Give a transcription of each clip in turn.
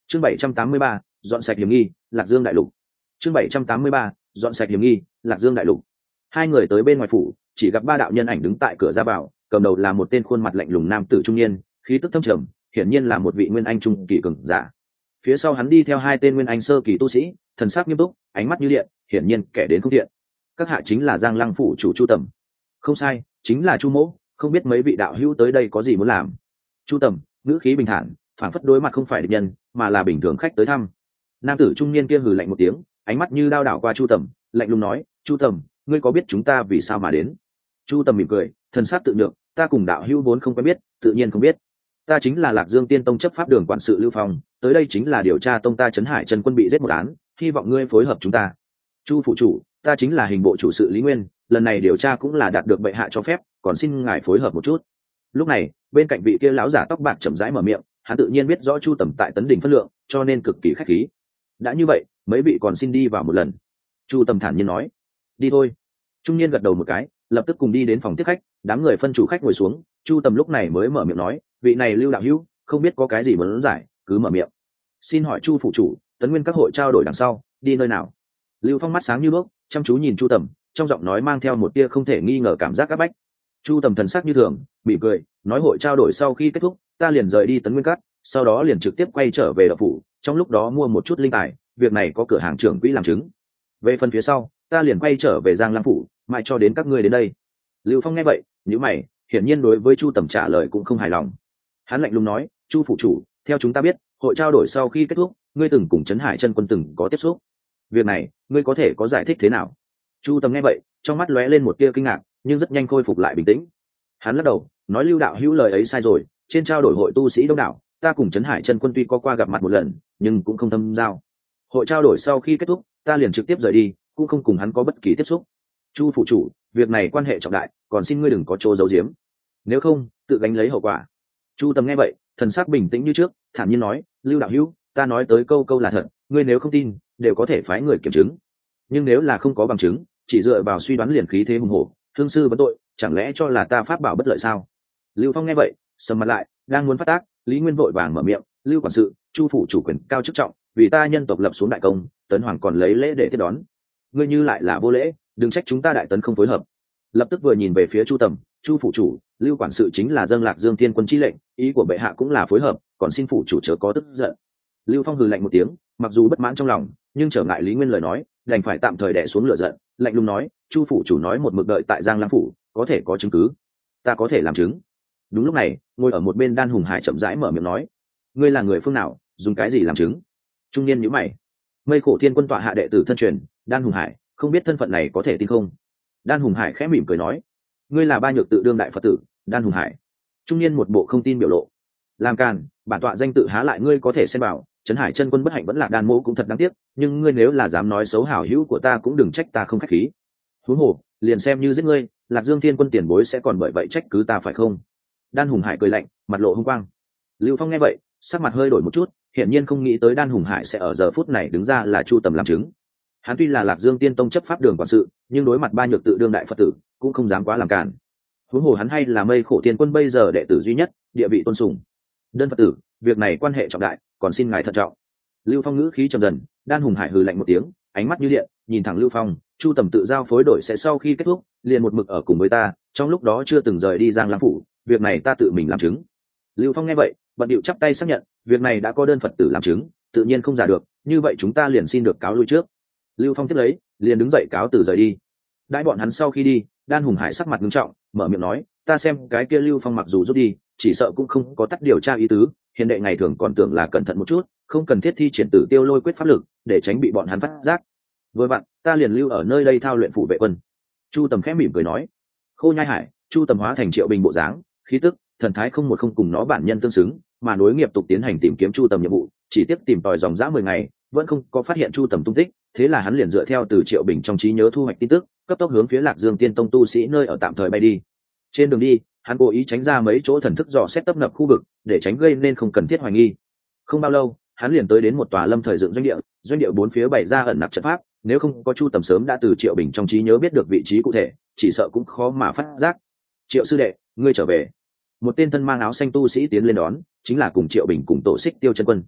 Chương 783, dọn sạch hiểm nghi, Lạc Dương đại lục. Chương 783, dọn sạch hiểm nghi, Lạc Dương đại lục. Hai người tới bên ngoài phủ, chỉ gặp ba đạo nhân ảnh đứng tại cửa ra vào, cầm đầu là một tên khuôn mặt lạnh lùng nam tử trung niên, khí tức thâm trầm, hiển nhiên là một vị nguyên anh trung kỳ cường giả. Phía sau hắn đi theo hai tên nguyên anh sơ kỳ tu sĩ, thần sắc nghiêm túc, ánh mắt như điện, hiển nhiên kẻ đến không thiện. Các hạ chính là Giang Lăng phủ chủ Chu Tầm. Không sai, chính là Chu Mỗ, không biết mấy vị đạo hữu tới đây có gì muốn làm. Chu Tầm, ngữ khí bình thản, phản phất đối mặt không phải địch nhân, mà là bình thường khách tới thăm. Nam tử trung niên kia hừ lạnh một tiếng, ánh mắt như đao đảo qua Chu Tầm, lạnh lùng nói: Chu Tầm, ngươi có biết chúng ta vì sao mà đến? Chu Tầm mỉm cười, thần sắc tự nhượng, ta cùng đạo hữu vốn không quen biết, tự nhiên không biết. Ta chính là Lạc Dương Tiên Tông chấp pháp đường quản sự Lưu Phong, tới đây chính là điều tra tông ta Trấn Hải Trần Quân bị giết một án, hy vọng ngươi phối hợp chúng ta. Chu phụ chủ, ta chính là hình bộ chủ sự Lý Nguyên, lần này điều tra cũng là đạt được bệ hạ cho phép, còn xin ngài phối hợp một chút. Lúc này, bên cạnh vị kia lão giả tóc bạc chậm rãi mở miệng, hắn tự nhiên biết rõ Chu Tầm tại Tấn Đình phân lượng, cho nên cực kỳ khách khí. Đã như vậy, mấy vị còn xin đi vào một lần. Chu Tầm thản nhiên nói. Đi thôi. Trung niên gật đầu một cái, lập tức cùng đi đến phòng tiếp khách, đám người phân chủ khách ngồi xuống. Chu Tầm lúc này mới mở miệng nói: vị này Lưu đạo hữu, không biết có cái gì muốn giải, cứ mở miệng. Xin hỏi Chu phụ chủ, Tấn Nguyên các hội trao đổi đằng sau, đi nơi nào? Lưu Phong mắt sáng như đuốc, chăm chú nhìn Chu Tầm, trong giọng nói mang theo một tia không thể nghi ngờ cảm giác áp bách. Chu Tầm thần sắc như thường, mỉm cười, nói hội trao đổi sau khi kết thúc, ta liền rời đi Tấn Nguyên Các, sau đó liền trực tiếp quay trở về đạo phủ, trong lúc đó mua một chút linh tài, việc này có cửa hàng trưởng quỹ làm chứng. Về phần phía sau, ta liền quay trở về Giang Lăng phủ, mãi cho đến các ngươi đến đây. Lưu Phong nghe vậy, nhíu mày, hiển nhiên đối với Chu Tầm trả lời cũng không hài lòng. Hắn lạnh lùng nói: Chu phụ chủ, theo chúng ta biết, hội trao đổi sau khi kết thúc, ngươi từng cùng Trấn Hải Chân Quân từng có tiếp xúc. Việc này, ngươi có thể có giải thích thế nào? Chu Tầm nghe vậy, trong mắt lóe lên một tia kinh ngạc, nhưng rất nhanh khôi phục lại bình tĩnh. Hắn lắc đầu, nói: Lưu đạo hữu lời ấy sai rồi, trên trao đổi hội tu sĩ đông đảo, ta cùng Trấn Hải Chân Quân tuy có qua gặp mặt một lần, nhưng cũng không thâm giao. Hội trao đổi sau khi kết thúc, ta liền trực tiếp rời đi, cũng không cùng hắn có bất kỳ tiếp xúc. Chu phụ chủ, việc này quan hệ trọng đại, còn xin ngươi đừng có chỗ giấu giếm, nếu không tự gánh lấy hậu quả. Chu Tầm nghe vậy, thần sắc bình tĩnh như trước, thản nhiên nói: Lưu đạo hữu, ta nói tới câu câu là thật, ngươi nếu không tin, đều có thể phái người kiểm chứng. Nhưng nếu là không có bằng chứng, chỉ dựa vào suy đoán liền khí thế hùng hổ, thương sư vấn tội, chẳng lẽ cho là ta pháp bảo bất lợi sao? Lưu Phong nghe vậy, sầm mặt lại, đang muốn phát tác, Lý Nguyên vội vàng mở miệng: Lưu quản sự, Chu phủ chủ quyền cao chức trọng, vì ta nhân tộc lập xuống đại công, Tấn Hoàng còn lấy lễ để tiếp đón, ngươi như lại là vô lễ, đừng trách chúng ta Đại Tấn không phối hợp. Lập tức vừa nhìn về phía Chu Tầm: Chu phủ chủ, Lưu quản sự chính là dâng Lạc Dương Thiên Quân chi lệnh, ý của bệ hạ cũng là phối hợp, còn xin phủ chủ chớ có tức giận. Lưu Phong hừ lạnh một tiếng, mặc dù bất mãn trong lòng, nhưng trở ngại Lý Nguyên lời nói, đành phải tạm thời đè xuống lửa giận, lạnh lùng nói: Chu phủ chủ nói một mực đợi tại Giang Lăng phủ, có thể có chứng cứ? Ta có thể làm chứng. Đúng lúc này, ngồi ở một bên Đan Hùng Hải chậm rãi mở miệng nói: ngươi là người phương nào, dùng cái gì làm chứng? Trung niên nhíu mày. Mây Khổ Thiên Quân tọa hạ đệ tử thân truyền, Đan Hùng Hải, không biết thân phận này có thể tin không? Đan Hùng Hải khẽ mỉm cười nói: ngươi là Ba Nhược Tự đương đại Phật tử, Đan Hùng Hải. Trung niên một bộ không tin biểu lộ. Làm càn, bản tọa danh tự há lại ngươi có thể xem bảo, Trấn Hải Chân Quân bất hạnh vẫn là Đan mỗ cũng thật đáng tiếc, nhưng ngươi nếu là dám nói xấu hảo hữu của ta cũng đừng trách ta không khách khí. Huống hồ, liền xem như giết ngươi, Lạc Dương Thiên Quân tiền bối sẽ còn bởi vậy trách cứ ta phải không? Đan Hùng Hải cười lạnh, mặt lộ hung quang. Lưu Phong nghe vậy, sắc mặt hơi đổi một chút, hiển nhiên không nghĩ tới Đan Hùng Hải sẽ ở giờ phút này đứng ra là Chu Tầm làm chứng. Hắn tuy là Lạc Dương Tiên Tông chấp pháp đường quản sự, nhưng đối mặt Ba Nhược Tự đương đại Phật tử, cũng không dám quá làm cản. Huống hồ hắn hay là Mây Khổ Thiên Quân bây giờ đệ tử duy nhất, địa vị tôn sùng. Đơn Phật tử, việc này quan hệ trọng đại, còn xin ngài thận trọng. Lưu Phong ngữ khí trầm dần, Đan Hùng Hải hừ lạnh một tiếng, ánh mắt như điện, nhìn thẳng Lưu Phong: Chu Tầm tự giao phối đổi sẽ sau khi kết thúc, liền một mực ở cùng với ta, trong lúc đó chưa từng rời đi Giang Lăng phủ, việc này ta tự mình làm chứng. Lưu Phong nghe vậy, bận điệu chắp tay xác nhận, việc này đã có đơn Phật tử làm chứng, tự nhiên không giả được, như vậy chúng ta liền xin được cáo lui trước. Lưu Phong tiếp lấy, liền đứng dậy cáo từ rời đi. Đãi bọn hắn sau khi đi, Đan Hùng Hải sắc mặt nghiêm trọng, mở miệng nói: ta xem cái kia Lưu Phong mặc dù rút đi, chỉ sợ cũng không có tắt điều tra ý tứ, hiền đệ ngày thường còn tưởng là cẩn thận một chút, không cần thiết thi triển Tử Tiêu Lôi quyết pháp lực, để tránh bị bọn hắn phát giác. Vừa vặn, ta liền lưu ở nơi đây thao luyện phủ vệ quân. Chu Tầm khẽ mỉm cười nói. Khô Nhai Hải, Chu Tầm hóa thành Triệu Bình bộ dáng, khí tức, thần thái không một không cùng nó bản nhân tương xứng, mà nối nghiệp tục tiến hành tìm kiếm Chu Tầm nhiệm vụ, chỉ tiếp tìm tòi dòng dã 10 ngày, vẫn không có phát hiện Chu Tầm tung tích, thế là hắn liền dựa theo từ Triệu Bình trong trí nhớ thu hoạch tin tức, cấp tốc hướng phía Lạc Dương Tiên Tông tu sĩ nơi ở tạm thời bay đi. Trên đường đi, hắn cố ý tránh ra mấy chỗ thần thức dò xét tấp nập khu vực, để tránh gây nên không cần thiết hoài nghi. Không bao lâu, hắn liền tới đến một tòa lâm thời dựng doanh địa bốn phía bày ra ẩn nặc trận pháp, nếu không có Chu Tầm sớm đã từ Triệu Bình trong trí nhớ biết được vị trí cụ thể, chỉ sợ cũng khó mà phát giác. Triệu sư đệ, ngươi trở về. Một tên thân mang áo xanh tu sĩ tiến lên đón, chính là cùng Triệu Bình cùng tổ xích Tiêu Chân Quân.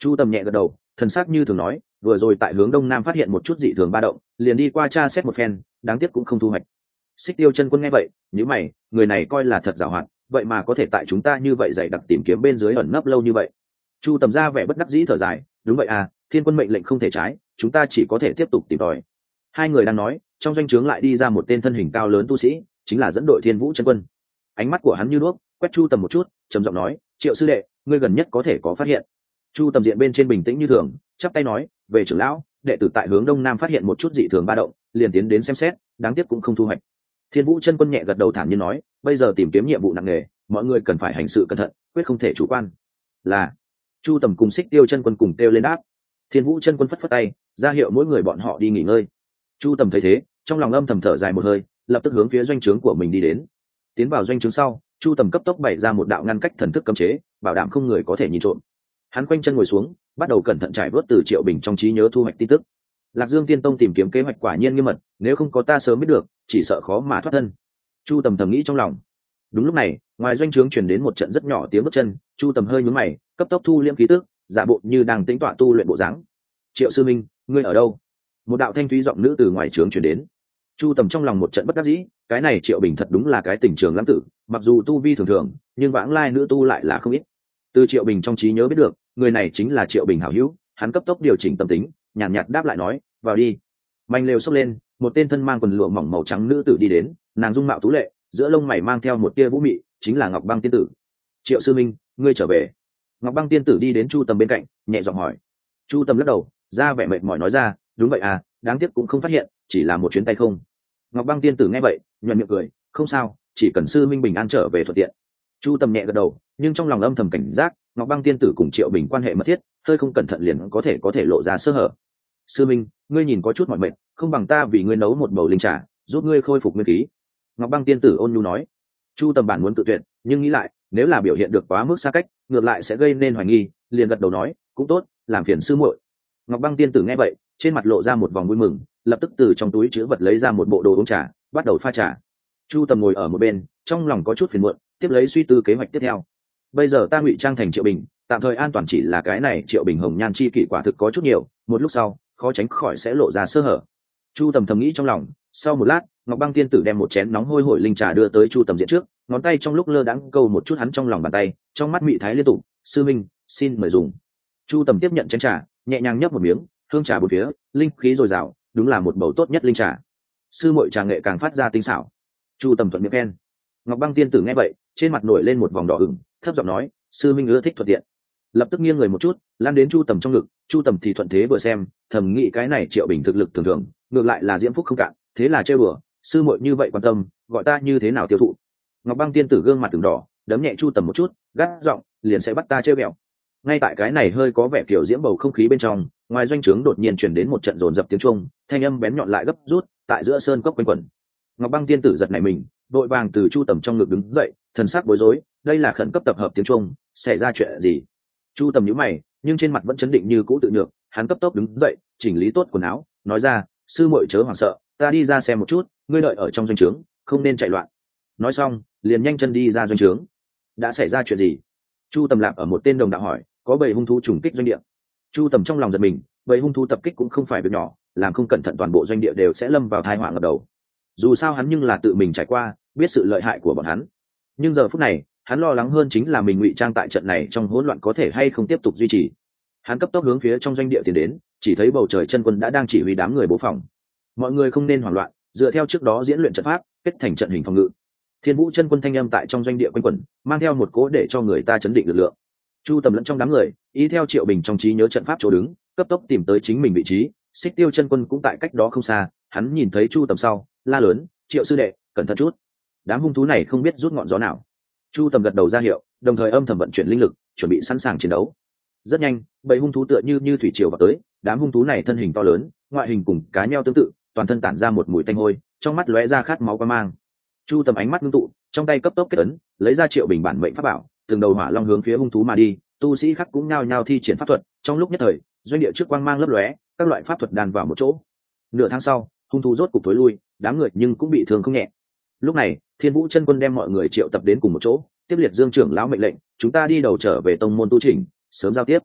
Chu Tầm nhẹ gật đầu, thần sắc như thường nói, vừa rồi tại hướng đông nam phát hiện một chút dị thường ba động, liền đi qua tra xét một phen, đáng tiếc cũng không thu hoạch. Xích Tiêu chân quân nghe vậy, nhíu mày, người này coi là thật giàu hoạt, vậy mà có thể tại chúng ta như vậy dày đặc tìm kiếm bên dưới ẩn nấp lâu như vậy. Chu Tầm ra vẻ bất đắc dĩ thở dài, đúng vậy à, thiên quân mệnh lệnh không thể trái, chúng ta chỉ có thể tiếp tục tìm tòi. Hai người đang nói, trong doanh trướng lại đi ra một tên thân hình cao lớn tu sĩ, chính là dẫn đội Thiên Vũ chân quân. Ánh mắt của hắn như đuốc, quét Chu Tầm một chút, trầm giọng nói, Triệu sư đệ, ngươi gần nhất có thể có phát hiện. Chu Tầm diện bên trên bình tĩnh như thường, chắp tay nói, về trưởng lão, đệ tử tại hướng đông nam phát hiện một chút dị thường ba động, liền tiến đến xem xét, đáng tiếc cũng không thu hoạch. Thiên Vũ chân quân nhẹ gật đầu thản nhiên nói, bây giờ tìm kiếm nhiệm vụ nặng nề, mọi người cần phải hành sự cẩn thận, quyết không thể chủ quan. Là. Chu Tầm cùng Xích Tiêu chân quân cùng kêu lên đáp. Thiên Vũ chân quân phất phất tay, ra hiệu mỗi người bọn họ đi nghỉ ngơi. Chu Tầm thấy thế, trong lòng âm thầm thở dài một hơi, lập tức hướng phía doanh trướng của mình đi đến. Tiến vào doanh trướng sau, Chu Tầm cấp tốc bày ra một đạo ngăn cách thần thức cấm chế, bảo đảm không người có thể nhìn trộm. Hắn quanh chân ngồi xuống, bắt đầu cẩn thận trải vớt từ Triệu Bình trong trí nhớ thu hoạch tin tức. Lạc Dương Tiên Tông tìm kiếm kế hoạch quả nhiên nghiêm mật, nếu không có ta sớm biết được, chỉ sợ khó mà thoát thân. Chu Tầm thầm nghĩ trong lòng. Đúng lúc này, ngoài doanh trướng truyền đến một trận rất nhỏ tiếng bước chân, Chu Tầm hơi nhướng mày, cấp tốc thu liễm khí tức, giả bộ như đang tĩnh tọa tu luyện bộ dáng. Triệu sư minh, ngươi ở đâu? Một đạo thanh thúy giọng nữ từ ngoài trướng truyền đến. Chu Tầm trong lòng một trận bất đắc dĩ, cái này Triệu Bình thật đúng là cái tình trường lãng tử, mặc dù tu vi thường thường, nhưng vãng lai nữ tu lại là không ít. Từ Triệu Bình trong trí nhớ biết được, người này chính là Triệu Bình hảo hữu, hắn cấp tốc điều chỉnh tâm tính, nhàn nhạt đáp lại nói, vào đi. Manh lều xốc lên, một tên thân mang quần lụa mỏng màu trắng nữ tử đi đến, nàng dung mạo tú lệ, giữa lông mày mang theo một tia vũ mị, chính là Ngọc Băng tiên tử. Triệu sư minh, ngươi trở về. Ngọc Băng tiên tử đi đến Chu Tầm bên cạnh, nhẹ giọng hỏi. Chu Tầm lắc đầu, ra vẻ mệt mỏi nói ra, đúng vậy à, đáng tiếc cũng không phát hiện, chỉ là một chuyến tay không. Ngọc Băng tiên tử nghe vậy, nhuận miệng cười, không sao, chỉ cần sư minh bình an trở về thuận tiện. Chu Tầm nhẹ gật đầu, nhưng trong lòng âm thầm cảnh giác, Ngọc Băng tiên tử cùng Triệu Bình quan hệ mật thiết, hơi không cẩn thận liền có thể lộ ra sơ hở. Sư minh, ngươi nhìn có chút mỏi mệt, không bằng ta vì ngươi nấu một bầu linh trà, giúp ngươi khôi phục nguyên khí. Ngọc Băng tiên tử ôn nhu nói. Chu Tầm bản muốn tự tuyệt, nhưng nghĩ lại, nếu là biểu hiện được quá mức xa cách, ngược lại sẽ gây nên hoài nghi, liền gật đầu nói, cũng tốt, làm phiền sư muội. Ngọc Băng tiên tử nghe vậy, trên mặt lộ ra một vòng vui mừng, lập tức từ trong túi chứa vật lấy ra một bộ đồ uống trà, bắt đầu pha trà. Chu Tầm ngồi ở một bên, trong lòng có chút phiền muộn, tiếp lấy suy tư kế hoạch tiếp theo. Bây giờ ta ngụy trang thành Triệu Bình, tạm thời an toàn chỉ là cái này Triệu Bình hồng nhan chi kỷ quả thực có chút nhiều, một lúc sau, khó tránh khỏi sẽ lộ ra sơ hở. Chu Tầm thầm nghĩ trong lòng, sau một lát, Ngọc Băng tiên tử đem một chén nóng hôi hổi linh trà đưa tới Chu Tầm diện trước, ngón tay trong lúc lơ đãng câu một chút hắn trong lòng bàn tay, trong mắt mị thái liên tục, sư minh, xin mời dùng. Chu Tầm tiếp nhận chén trà, nhẹ nhàng nhấp một miếng, hương trà bốn phía, linh khí dồi dào, đúng là một bầu tốt nhất linh trà. Sư muội trà nghệ càng phát ra tinh xảo. Chu Tầm thuận miệng khen. Ngọc Băng tiên tử nghe vậy, trên mặt nổi lên một vòng đỏ ửng, thấp giọng nói, sư minh ưa thích thuận tiện. Lập tức nghiêng người một chút, lan đến Chu Tầm trong ngực, Chu Tầm thì thuận thế vừa xem, thầm nghĩ cái này Triệu Bình thực lực thường thường, ngược lại là diễm phúc không cạn, thế là trêu đùa, sư muội như vậy quan tâm, gọi ta như thế nào tiêu thụ. Ngọc Băng tiên tử gương mặt từng đỏ, đấm nhẹ Chu Tầm một chút, gắt giọng, liền sẽ bắt ta trêu ghẹo. Ngay tại cái này hơi có vẻ kiểu diễm bầu không khí bên trong, ngoài doanh trướng đột nhiên truyền đến một trận rồn rập tiếng chuông, thanh âm bén nhọn lại gấp rút, tại giữa sơn cốc quanh quẩn. Ngọc Băng tiên tử giật nảy mình, vội vàng từ Chu Tầm trong ngực đứng dậy, thần sắc bối rối, đây là khẩn cấp tập hợp tiếng chuông, xảy ra chuyện gì? Chu Tầm nhíu mày, nhưng trên mặt vẫn chấn định như cũ tự nhược, hắn cấp tốc đứng dậy, chỉnh lý tốt quần áo, nói ra, sư muội chớ hoảng sợ, ta đi ra xem một chút, ngươi đợi ở trong doanh trướng, không nên chạy loạn. Nói xong, liền nhanh chân đi ra doanh trướng. Đã xảy ra chuyện gì? Chu Tầm lạp ở một tên đồng đạo hỏi, có bầy hung thú trùng kích doanh địa. Chu Tầm trong lòng giật mình, bầy hung thú tập kích cũng không phải việc nhỏ, làm không cẩn thận toàn bộ doanh địa đều sẽ lâm vào tai họa ngập đầu. Dù sao hắn nhưng là tự mình trải qua, biết sự lợi hại của bọn hắn. Nhưng giờ phút này, hắn lo lắng hơn chính là mình ngụy trang tại trận này trong hỗn loạn có thể hay không tiếp tục duy trì. Hắn cấp tốc hướng phía trong doanh địa tiến đến, chỉ thấy bầu trời chân quân đã đang chỉ huy đám người bố phòng. Mọi người không nên hoảng loạn, dựa theo trước đó diễn luyện trận pháp, kết thành trận hình phòng ngự. Thiên Vũ chân quân thanh âm tại trong doanh địa quanh quẩn, mang theo một cỗ để cho người ta chấn định lực lượng. Chu Tầm lẫn trong đám người, ý theo Triệu Bình trong trí nhớ trận pháp chỗ đứng, cấp tốc tìm tới chính mình vị trí. Xích Tiêu chân quân cũng tại cách đó không xa, hắn nhìn thấy Chu Tầm sau, la lớn, Triệu sư đệ, cẩn thận chút. Đám hung thú này không biết rút ngọn gió nào. Chu Tầm gật đầu ra hiệu, đồng thời âm thầm vận chuyển linh lực, chuẩn bị sẵn sàng chiến đấu. Rất nhanh, bầy hung thú tựa như thủy triều vào tới, đám hung thú này thân hình to lớn, ngoại hình cùng cá nheo tương tự, toàn thân tản ra một mùi tanh hôi, trong mắt lóe ra khát máu quan mang. Chu Tầm ánh mắt ngưng tụ, trong tay cấp tốc kết ấn, lấy ra Triệu Bình bản mệnh pháp bảo, từng đầu hỏa long hướng phía hung thú mà đi, tu sĩ khác cũng nhao nhao thi triển pháp thuật, trong lúc nhất thời, doanh địa trước quang mang lấp lóe, các loại pháp thuật đan vào một chỗ. Nửa tháng sau, hung thú rốt cục tối lui, đám người nhưng cũng bị thương không nhẹ. Lúc này, Thiên Vũ chân quân đem mọi người triệu tập đến cùng một chỗ, tiếp liệt Dương trưởng lão mệnh lệnh, chúng ta đi đầu trở về tông môn tu chỉnh, sớm giao tiếp.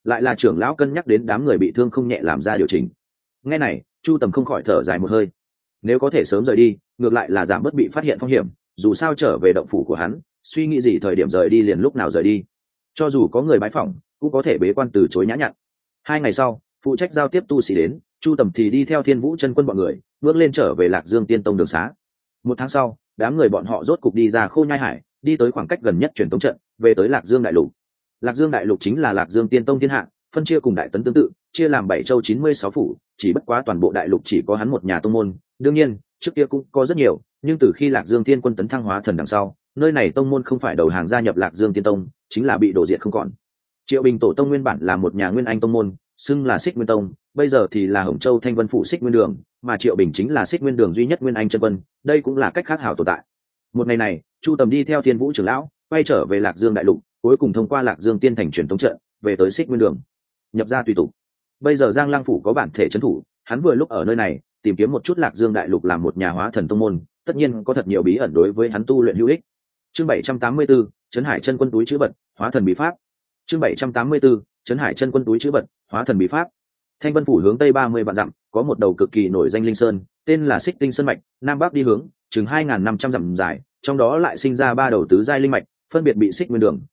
lại là trưởng lão cân nhắc đến đám người bị thương không nhẹ làm ra điều chỉnh. Nghe này, Chu Tầm không khỏi thở dài một hơi. Nếu có thể sớm rời đi, ngược lại là giảm bớt bị phát hiện phong hiểm, dù sao trở về động phủ của hắn, suy nghĩ gì thời điểm rời đi liền lúc nào rời đi. Cho dù có người bái phỏng, cũng có thể bế quan từ chối nhã nhặn. 2 ngày sau, phụ trách giao tiếp tu sĩ đến, Chu Tầm thì đi theo Thiên Vũ chân quân bọn người, bước lên trở về Lạc Dương Tiên Tông đường xá. 1 tháng sau, đám người bọn họ rốt cục đi ra Khô Nhai Hải, đi tới khoảng cách gần nhất truyền tống trận, về tới Lạc Dương đại lục. Lạc Dương đại lục chính là Lạc Dương Tiên Tông thiên hạ, phân chia cùng Đại Tấn tương tự, chia làm 7 châu 96 phủ, chỉ bất quá toàn bộ đại lục chỉ có hắn một nhà tông môn. Đương nhiên, trước kia cũng có rất nhiều, nhưng từ khi Lạc Dương Tiên Quân tấn thăng hóa thần đằng sau, nơi này tông môn không phải đầu hàng gia nhập Lạc Dương Tiên Tông, chính là bị đổ diệt không còn. Triệu Bình tổ tông nguyên bản là một nhà nguyên anh tông môn, xưng là Xích Nguyên Tông, bây giờ thì là Hồng Châu Thanh Vân phủ Xích Nguyên Đường, mà Triệu Bình chính là Xích Nguyên Đường duy nhất nguyên anh chân quân, đây cũng là cách khác hảo tồn tại. Một ngày này, Chu Tầm đi theo Thiên Vũ trưởng lão, quay trở về Lạc Dương đại lục, cuối cùng thông qua Lạc Dương Tiên thành truyền tống trận, về tới Xích Nguyên Đường. Nhập ra tùy tục. Bây giờ Giang Lang phủ có bản thể trấn thủ, hắn vừa lúc ở nơi này, tìm kiếm một chút Lạc Dương đại lục làm một nhà hóa thần tông môn, tất nhiên có thật nhiều bí ẩn đối với hắn tu luyện hữu ích. Chương 784, Trấn Hải chân quân túi trữ vật, hóa thần bí pháp. Chương 784, Trấn Hải chân quân túi trữ vật, hóa thần bí pháp. Thanh Vân phủ hướng tây 30 vạn dặm, có một đầu cực kỳ nổi danh linh sơn, tên là Xích Tinh Sơn mạch, nam bắc đi hướng, chừng 2500 dặm dài, trong đó lại sinh ra 3 đầu tứ giai linh mạch, phân biệt bị Xích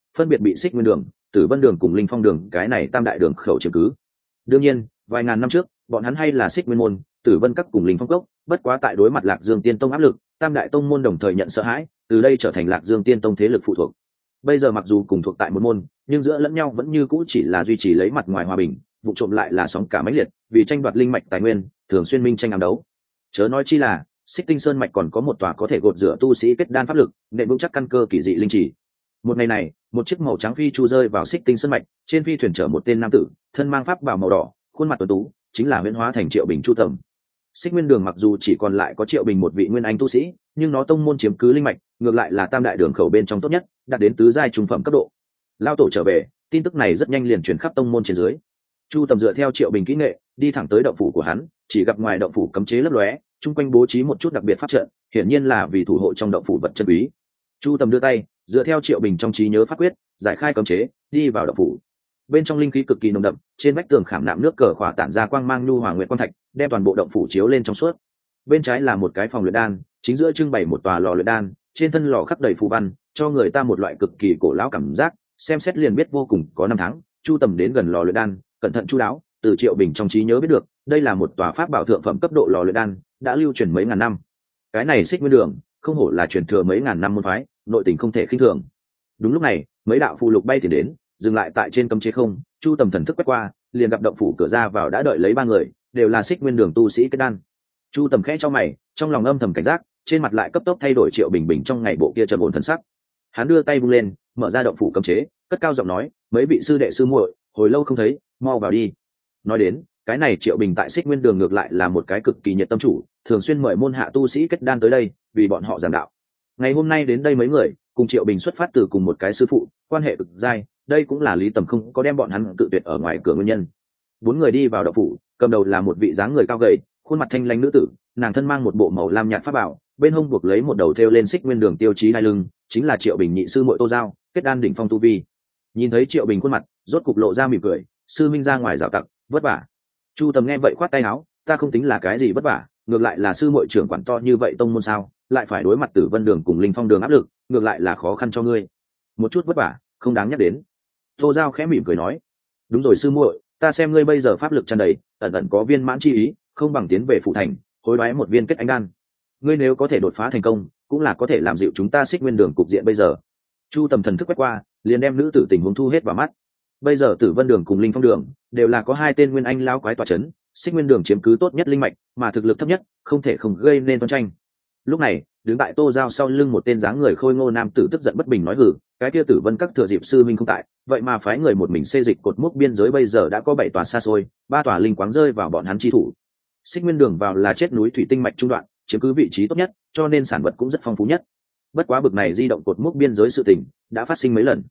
Nguyên Đường, Tử Vân Đường cùng Linh Phong Đường, cái này tam đại đường khẩu chiếm cứ. Đương nhiên, vài ngàn năm trước, bọn hắn hay là Xích Nguyên môn, Tử Vân các cùng Linh Phong cốc, bất quá tại đối mặt Lạc Dương Tiên Tông áp lực, tam đại tông môn đồng thời nhận sợ hãi, từ đây trở thành Lạc Dương Tiên Tông thế lực phụ thuộc. Bây giờ mặc dù cùng thuộc tại một môn, nhưng giữa lẫn nhau vẫn như cũ chỉ là duy trì lấy mặt ngoài hòa bình, vụ trộm lại là sóng cả mãnh liệt, vì tranh đoạt linh mạch tài nguyên, thường xuyên minh tranh ám đấu. Chớ nói chi là, Xích Tinh Sơn mạch còn có một tòa có thể gột rửa tu sĩ kết đan pháp lực, nền vững chắc căn cơ kỳ dị linh chỉ. Một ngày này, một chiếc màu trắng phi chu rơi vào Xích Tinh Sơn mạch, trên phi thuyền chở một tên nam tử, thân mang pháp bào màu đỏ, khuôn mặt tuấn tú, chính là huyễn hóa thành Triệu Bình Chu Tầm. Xích Nguyên Đường mặc dù chỉ còn lại có Triệu Bình một vị nguyên anh tu sĩ, nhưng nó tông môn chiếm cứ linh mạch, ngược lại là tam đại đường khẩu bên trong tốt nhất, đạt đến tứ giai trung phẩm cấp độ. Lao tổ trở về, tin tức này rất nhanh liền truyền khắp tông môn trên dưới. Chu Tầm dựa theo Triệu Bình kỹ nghệ, đi thẳng tới động phủ của hắn, chỉ gặp ngoài động phủ cấm chế lấp lóe, chung quanh bố trí một chút đặc biệt pháp trận, hiển nhiên là vì thủ hộ trong động phủ vật chân quý. Chu Tầm đưa tay, dựa theo Triệu Bình trong trí nhớ pháp quyết, giải khai cấm chế, đi vào động phủ. Bên trong linh khí cực kỳ nồng đậm, trên vách tường khảm nạm nước cờ khỏa tản ra quang mang nhu hòa nguyệt quang thạch, đem toàn bộ động phủ chiếu lên trong suốt. Bên trái là một cái phòng luyện đan, chính giữa trưng bày một tòa lò luyện đan, trên thân lò khắc đầy phù văn, cho người ta một loại cực kỳ cổ lão cảm giác, xem xét liền biết vô cùng có năm tháng. Chu Tầm đến gần lò luyện đan, cẩn thận chu đáo, từ Triệu Bình trong trí nhớ biết được, đây là một tòa pháp bảo thượng phẩm cấp độ lò luyện đan, đã lưu truyền mấy ngàn năm. Cái này Xích Nguyên Đường, không hổ là truyền thừa mấy ngàn năm môn phái, nội tình không thể khinh thường. Đúng lúc này, mấy đạo phù lục bay tiền đến, dừng lại tại trên cấm chế không. Chu Tầm thần thức quét qua, liền gặp động phủ cửa ra vào đã đợi lấy 3 người, đều là Xích Nguyên Đường tu sĩ kết đan. Chu Tầm khẽ cho mày, trong lòng âm thầm cảnh giác, trên mặt lại cấp tốc thay đổi Triệu Bình Bình trong ngày bộ kia trầm ổn thần sắc. Hắn đưa tay vung lên, mở ra động phủ cấm chế, cất cao giọng nói, mấy vị sư đệ sư muội, hồi lâu không thấy, mau vào đi. Nói đến, cái này Triệu Bình tại Xích Nguyên Đường ngược lại là một cái cực kỳ nhiệt tâm chủ, thường xuyên mời môn hạ tu sĩ kết đan tới đây, vì bọn họ giảng đạo. Ngày hôm nay đến đây mấy người, cùng Triệu Bình xuất phát từ cùng một cái sư phụ, quan hệ cực dai, đây cũng là Lý Tầm không có đem bọn hắn cự tuyệt ở ngoài cửa nguyên nhân. 4 người đi vào động phủ, cầm đầu là một vị dáng người cao gầy, khuôn mặt thanh lãnh nữ tử, nàng thân mang một bộ màu lam nhạt pháp bảo, bên hông buộc lấy một đầu thêu lên Xích Nguyên Đường tiêu chí đai lưng, chính là Triệu Bình nhị sư muội Tô Giao, kết đan đỉnh phong tu vi. Nhìn thấy Triệu Bình khuôn mặt, rốt cục lộ ra mỉm cười, sư minh ra ngoài dạo tặc, vất vả. Chu Tầm nghe vậy khoát tay áo, ta không tính là cái gì vất vả, ngược lại là sư muội trưởng quản to như vậy tông môn sao, lại phải đối mặt Tử Vân Đường cùng Linh Phong Đường áp lực, ngược lại là khó khăn cho ngươi. Một chút vất vả, không đáng nhắc đến. Tô Giao khẽ mỉm cười nói, đúng rồi sư muội, ta xem ngươi bây giờ pháp lực tràn đầy, ẩn ẩn có viên mãn chi ý, không bằng tiến về phủ thành, hối đoái một viên kết anh đan. Ngươi nếu có thể đột phá thành công, cũng là có thể làm dịu chúng ta Xích Nguyên Đường cục diện bây giờ. Chu Tầm thần thức quét qua, liền đem nữ tử tình huống thu hết vào mắt. Bây giờ Tử Vân Đường cùng Linh Phong Đường đều là có 2 tên nguyên anh lão quái tọa chấn, Xích Nguyên Đường chiếm cứ tốt nhất linh mạch, mà thực lực thấp nhất, không thể không gây nên phân tranh. Lúc này, đứng tại Tô Giao sau lưng một tên dáng người khôi ngô nam tử tức giận bất bình nói hừ, cái kia Tử Vân các thừa dịp sư minh không tại, vậy mà phái người một mình xê dịch cột mốc biên giới, bây giờ đã có 7 tòa xa xôi, 3 tòa linh quáng rơi vào bọn hắn chi thủ. Xích Nguyên Đường vào là chết núi thủy tinh mạch trung đoạn, chiếm cứ vị trí tốt nhất, cho nên sản vật cũng rất phong phú nhất. Bất quá bực này di động cột mốc biên giới sự tình đã phát sinh mấy lần.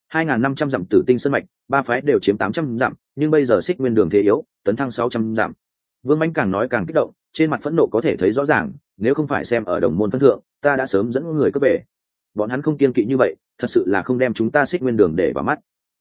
2500 dặm Tử Tinh Sơn mạch, 3 phái đều chiếm 800 dặm, nhưng bây giờ Xích Nguyên Đường thế yếu, tấn thăng 600 dặm. Vương Mạnh càng nói càng kích động, trên mặt phẫn nộ có thể thấy rõ ràng, nếu không phải xem ở đồng môn phân thượng, ta đã sớm dẫn người cướp về. Bọn hắn không kiên kỵ như vậy, thật sự là không đem chúng ta Xích Nguyên Đường để vào mắt.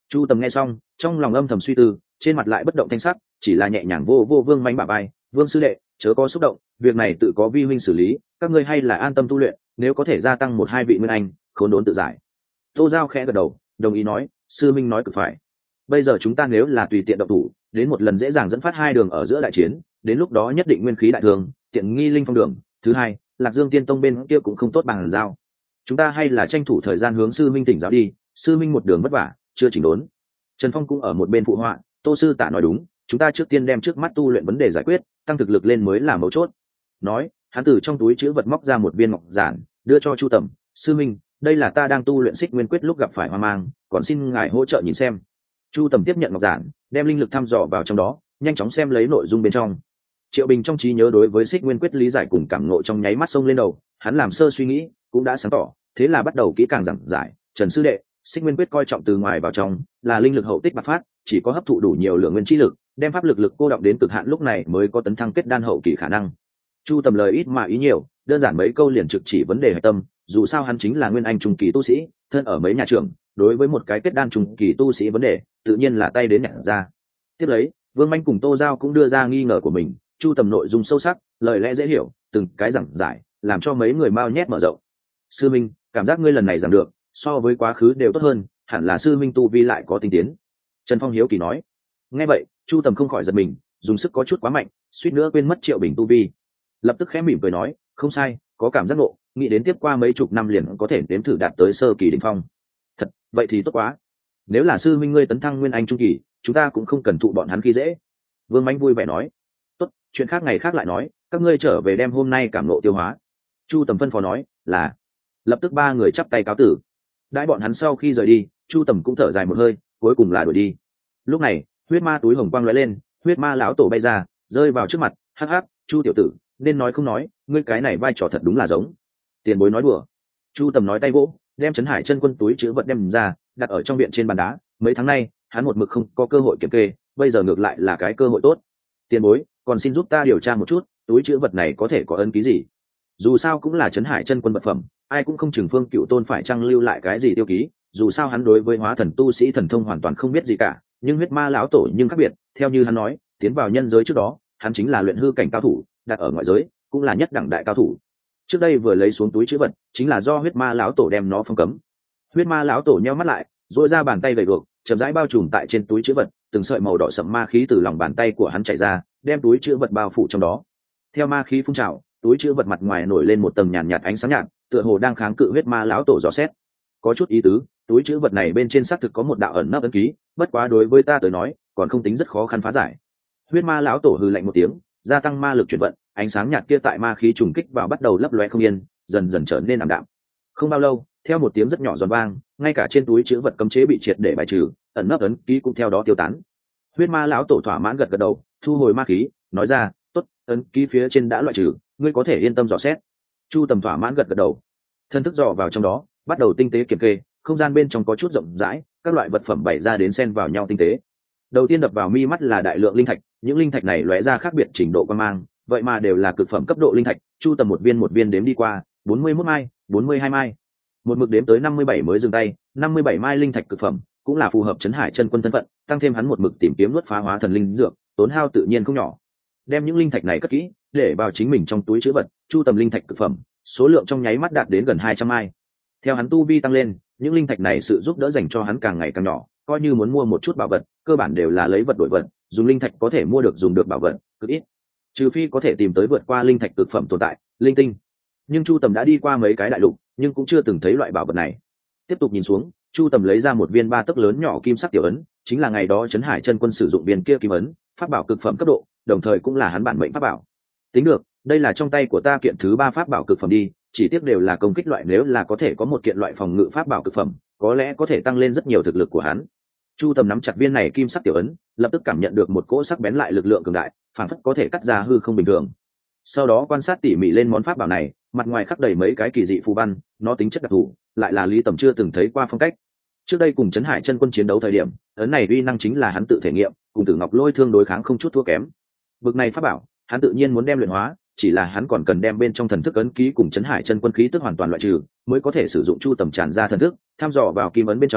Chu Tầm nghe xong trong lòng âm thầm suy tư, trên mặt lại bất động thanh sắc, chỉ là nhẹ nhàng vô vô Vương Manh bả vai. Vương sư đệ chớ có xúc động, việc này tự có vi huynh xử lý, các ngươi hay là an tâm tu luyện, nếu có thể gia tăng một hai vị nguyên anh khốn đốn tự giải. Tô Giao khẽ gật đầu đồng ý nói, sư minh nói cực phải. Bây giờ chúng ta nếu là tùy tiện động thủ, đến một lần dễ dàng dẫn phát hai đường ở giữa đại chiến, đến lúc đó nhất định nguyên khí đại thương, tiện nghi linh phong đường. Thứ hai, Lạc Dương Tiên Tông bên kia cũng không tốt bằng giao, chúng ta hay là tranh thủ thời gian hướng sư minh tỉnh giáo đi, sư minh một đường vất vả chưa chỉnh đốn. Trần Phong cũng ở một bên phụ họa, Tô sư tạ nói đúng, chúng ta trước tiên đem trước mắt tu luyện vấn đề giải quyết, tăng thực lực lên mới là mấu chốt. Nói hắn từ trong túi chữ vật móc ra một viên ngọc giản đưa cho Chu Tầm, sư minh, đây là ta đang tu luyện xích nguyên quyết lúc gặp phải hoang mang, còn xin ngài hỗ trợ nhìn xem. Chu Tầm tiếp nhận ngọc giản, đem linh lực thăm dò vào trong đó, nhanh chóng xem lấy nội dung bên trong. Triệu Bình trong trí nhớ đối với xích nguyên quyết lý giải cùng cảm ngộ trong nháy mắt xông lên đầu, hắn làm sơ suy nghĩ cũng đã sáng tỏ, thế là bắt đầu kỹ càng giảng giải. Trần sư đệ, xích nguyên quyết coi trọng từ ngoài vào trong, là linh lực hậu tích bạc phát, chỉ có hấp thụ đủ nhiều lượng nguyên chi lực, đem pháp lực cô động đến cực hạn, lúc này mới có tấn thăng kết đan hậu kỳ khả năng. Chu Tầm lời ít mà ý nhiều, đơn giản mấy câu liền trực chỉ vấn đề核tâm, dù sao hắn chính là nguyên anh trung kỳ tu sĩ, thân ở mấy nhà trường, đối với một cái kết đan trung kỳ tu sĩ vấn đề, tự nhiên là tay đến nhặt ra. Tiếp lấy, Vương Manh cùng Tô Giao cũng đưa ra nghi ngờ của mình, Chu Tầm nội dung sâu sắc, lời lẽ dễ hiểu, từng cái giảng giải, làm cho mấy người mau nhét mở rộng. Sư minh, cảm giác ngươi lần này giảng được, so với quá khứ đều tốt hơn, hẳn là sư minh tu vi lại có tinh tiến. Trần Phong hiếu kỳ nói. Nghe vậy, Chu Tầm không khỏi giật mình, dùng sức có chút quá mạnh, suýt nữa quên mất Triệu Bình tu vi. Lập tức khẽ mỉm cười nói, không sai, có cảm giác ngộ, nghĩ đến tiếp qua mấy chục năm liền có thể đếm thử đạt tới sơ kỳ đỉnh phong. Thật, vậy thì tốt quá. Nếu là sư minh ngươi tấn thăng nguyên anh trung kỳ, chúng ta cũng không cần thụ bọn hắn khi dễ. Vương Mánh vui vẻ nói. Tốt, chuyện khác ngày khác lại nói, các ngươi trở về đem hôm nay cảm ngộ tiêu hóa. Chu Tầm phân phó nói, là. Lập tức ba người chắp tay cáo tử. Đãi bọn hắn sau khi rời đi, Chu Tầm cũng thở dài một hơi, cuối cùng là đuổi đi. Lúc này, huyết ma túi hồng quang lóe lên, huyết ma lão tổ bay ra, rơi vào trước mặt. Hắc hắc, Chu tiểu tử, nên nói không nói, ngươi cái này vai trò thật đúng là giống. Tiền bối nói đùa. Chu Tầm nói tay vỗ, đem Trấn Hải chân quân túi chứa vật đem ra, đặt ở trong viện trên bàn đá. Mấy tháng nay, hắn một mực không có cơ hội kiểm kê, bây giờ ngược lại là cái cơ hội tốt. Tiền bối, còn xin giúp ta điều tra một chút, túi chứa vật này có thể có ấn ký gì? Dù sao cũng là Trấn Hải chân quân vật phẩm, ai cũng không chừng Phương Cựu Tôn phải chăng lưu lại cái gì tiêu ký. Dù sao hắn đối với hóa thần tu sĩ thần thông hoàn toàn không biết gì cả, nhưng huyết ma lão tổ nhưng khác biệt. Theo như hắn nói, tiến vào nhân giới trước đó, hắn chính là luyện hư cảnh cao thủ, đặt ở ngoại giới cũng là nhất đẳng đại cao thủ. Trước đây vừa lấy xuống túi chữ vật, chính là do huyết ma lão tổ đem nó phong cấm. Huyết ma lão tổ nheo mắt lại, duỗi ra bàn tay gầy guộc, chậm rãi bao trùm tại trên túi chữ vật, từng sợi màu đỏ sẫm ma khí từ lòng bàn tay của hắn chảy ra, đem túi chữ vật bao phủ trong đó. Theo ma khí phun trào, túi chữ vật mặt ngoài nổi lên một tầng nhàn nhạt ánh sáng nhạt, tựa hồ đang kháng cự huyết ma lão tổ dò xét. Có chút ý tứ, túi chữ vật này bên trên xác thực có một đạo ẩn nấp ấn ký, bất quá đối với ta tới nói, còn không tính rất khó khăn phá giải. Huyết ma lão tổ hừ lạnh một tiếng, gia tăng ma lực chuyển vận, ánh sáng nhạt kia tại ma khí trùng kích vào bắt đầu lấp loe không yên, dần dần trở nên ảm đạm. Không bao lâu, theo một tiếng rất nhỏ giòn vang, ngay cả trên túi chữ vật cấm chế bị triệt để bài trừ, ẩn nấp ấn ký cũng theo đó tiêu tán. Huyết ma lão tổ thỏa mãn gật gật đầu, thu hồi ma khí, nói ra, tốt, ấn ký phía trên đã loại trừ, ngươi có thể yên tâm dò xét. Chu Tầm thỏa mãn gật gật đầu, thân thức dò vào trong đó, bắt đầu tinh tế kiểm kê, không gian bên trong có chút rộng rãi, các loại vật phẩm bày ra đến xen vào nhau tinh tế. Đầu tiên đập vào mi mắt là đại lượng linh thạch, những linh thạch này lóe ra khác biệt trình độ quang mang, vậy mà đều là cực phẩm cấp độ linh thạch. Chu Tầm một viên đếm đi qua, 41 mai, 42 mai, một mực đếm tới 57 mới dừng tay. 57 mai linh thạch cực phẩm, cũng là phù hợp Trấn Hải chân quân thân phận, tăng thêm hắn một mực tìm kiếm nuốt phá hóa thần linh dược, tốn hao tự nhiên không nhỏ. Đem những linh thạch này cất kỹ, để vào chính mình trong túi trữ vật. Chu Tầm linh thạch cực phẩm, số lượng trong nháy mắt đạt đến gần 200 mai. Theo hắn tu vi tăng lên, những linh thạch này sự giúp đỡ dành cho hắn càng ngày càng nhỏ, coi như muốn mua một chút bảo vật, cơ bản đều là lấy vật đổi vật, dùng linh thạch có thể mua được dùng được bảo vật cực ít, trừ phi có thể tìm tới vượt qua linh thạch cực phẩm tồn tại, linh tinh. Nhưng Chu Tầm đã đi qua mấy cái đại lục, nhưng cũng chưa từng thấy loại bảo vật này. Tiếp tục nhìn xuống, Chu Tầm lấy ra một viên 3 tấc lớn nhỏ kim sắc tiểu ấn, chính là ngày đó Trấn Hải chân quân sử dụng viên kia kim ấn, pháp bảo cực phẩm cấp độ, đồng thời cũng là hắn bản mệnh pháp bảo. Tính được, đây là trong tay của ta kiện thứ 3 pháp bảo cực phẩm đi, chỉ tiếc đều là công kích loại, nếu là có thể có một kiện loại phòng ngự pháp bảo cực phẩm, có lẽ có thể tăng lên rất nhiều thực lực của hắn. Chu Tầm nắm chặt viên này kim sắc tiểu ấn, lập tức cảm nhận được một cỗ sắc bén lại lực lượng cường đại, phản phất có thể cắt ra hư không bình thường. Sau đó quan sát tỉ mỉ lên món pháp bảo này, mặt ngoài khắc đầy mấy cái kỳ dị phù văn, nó tính chất đặc thù, lại là Lý Tầm chưa từng thấy qua phong cách. Trước đây cùng Trấn Hải chân quân chiến đấu thời điểm, ấn này uy năng chính là hắn tự thể nghiệm, cùng Tử Ngọc Lôi thương đối kháng không chút thua kém. Bực này pháp bảo, hắn tự nhiên muốn đem luyện hóa, chỉ là hắn còn cần đem bên trong thần thức ấn ký cùng Trấn Hải chân quân khí tức hoàn toàn loại trừ, mới có thể sử dụng Chu Tầm tràn ra thần thức, thăm dò vào kim ấn bên trong,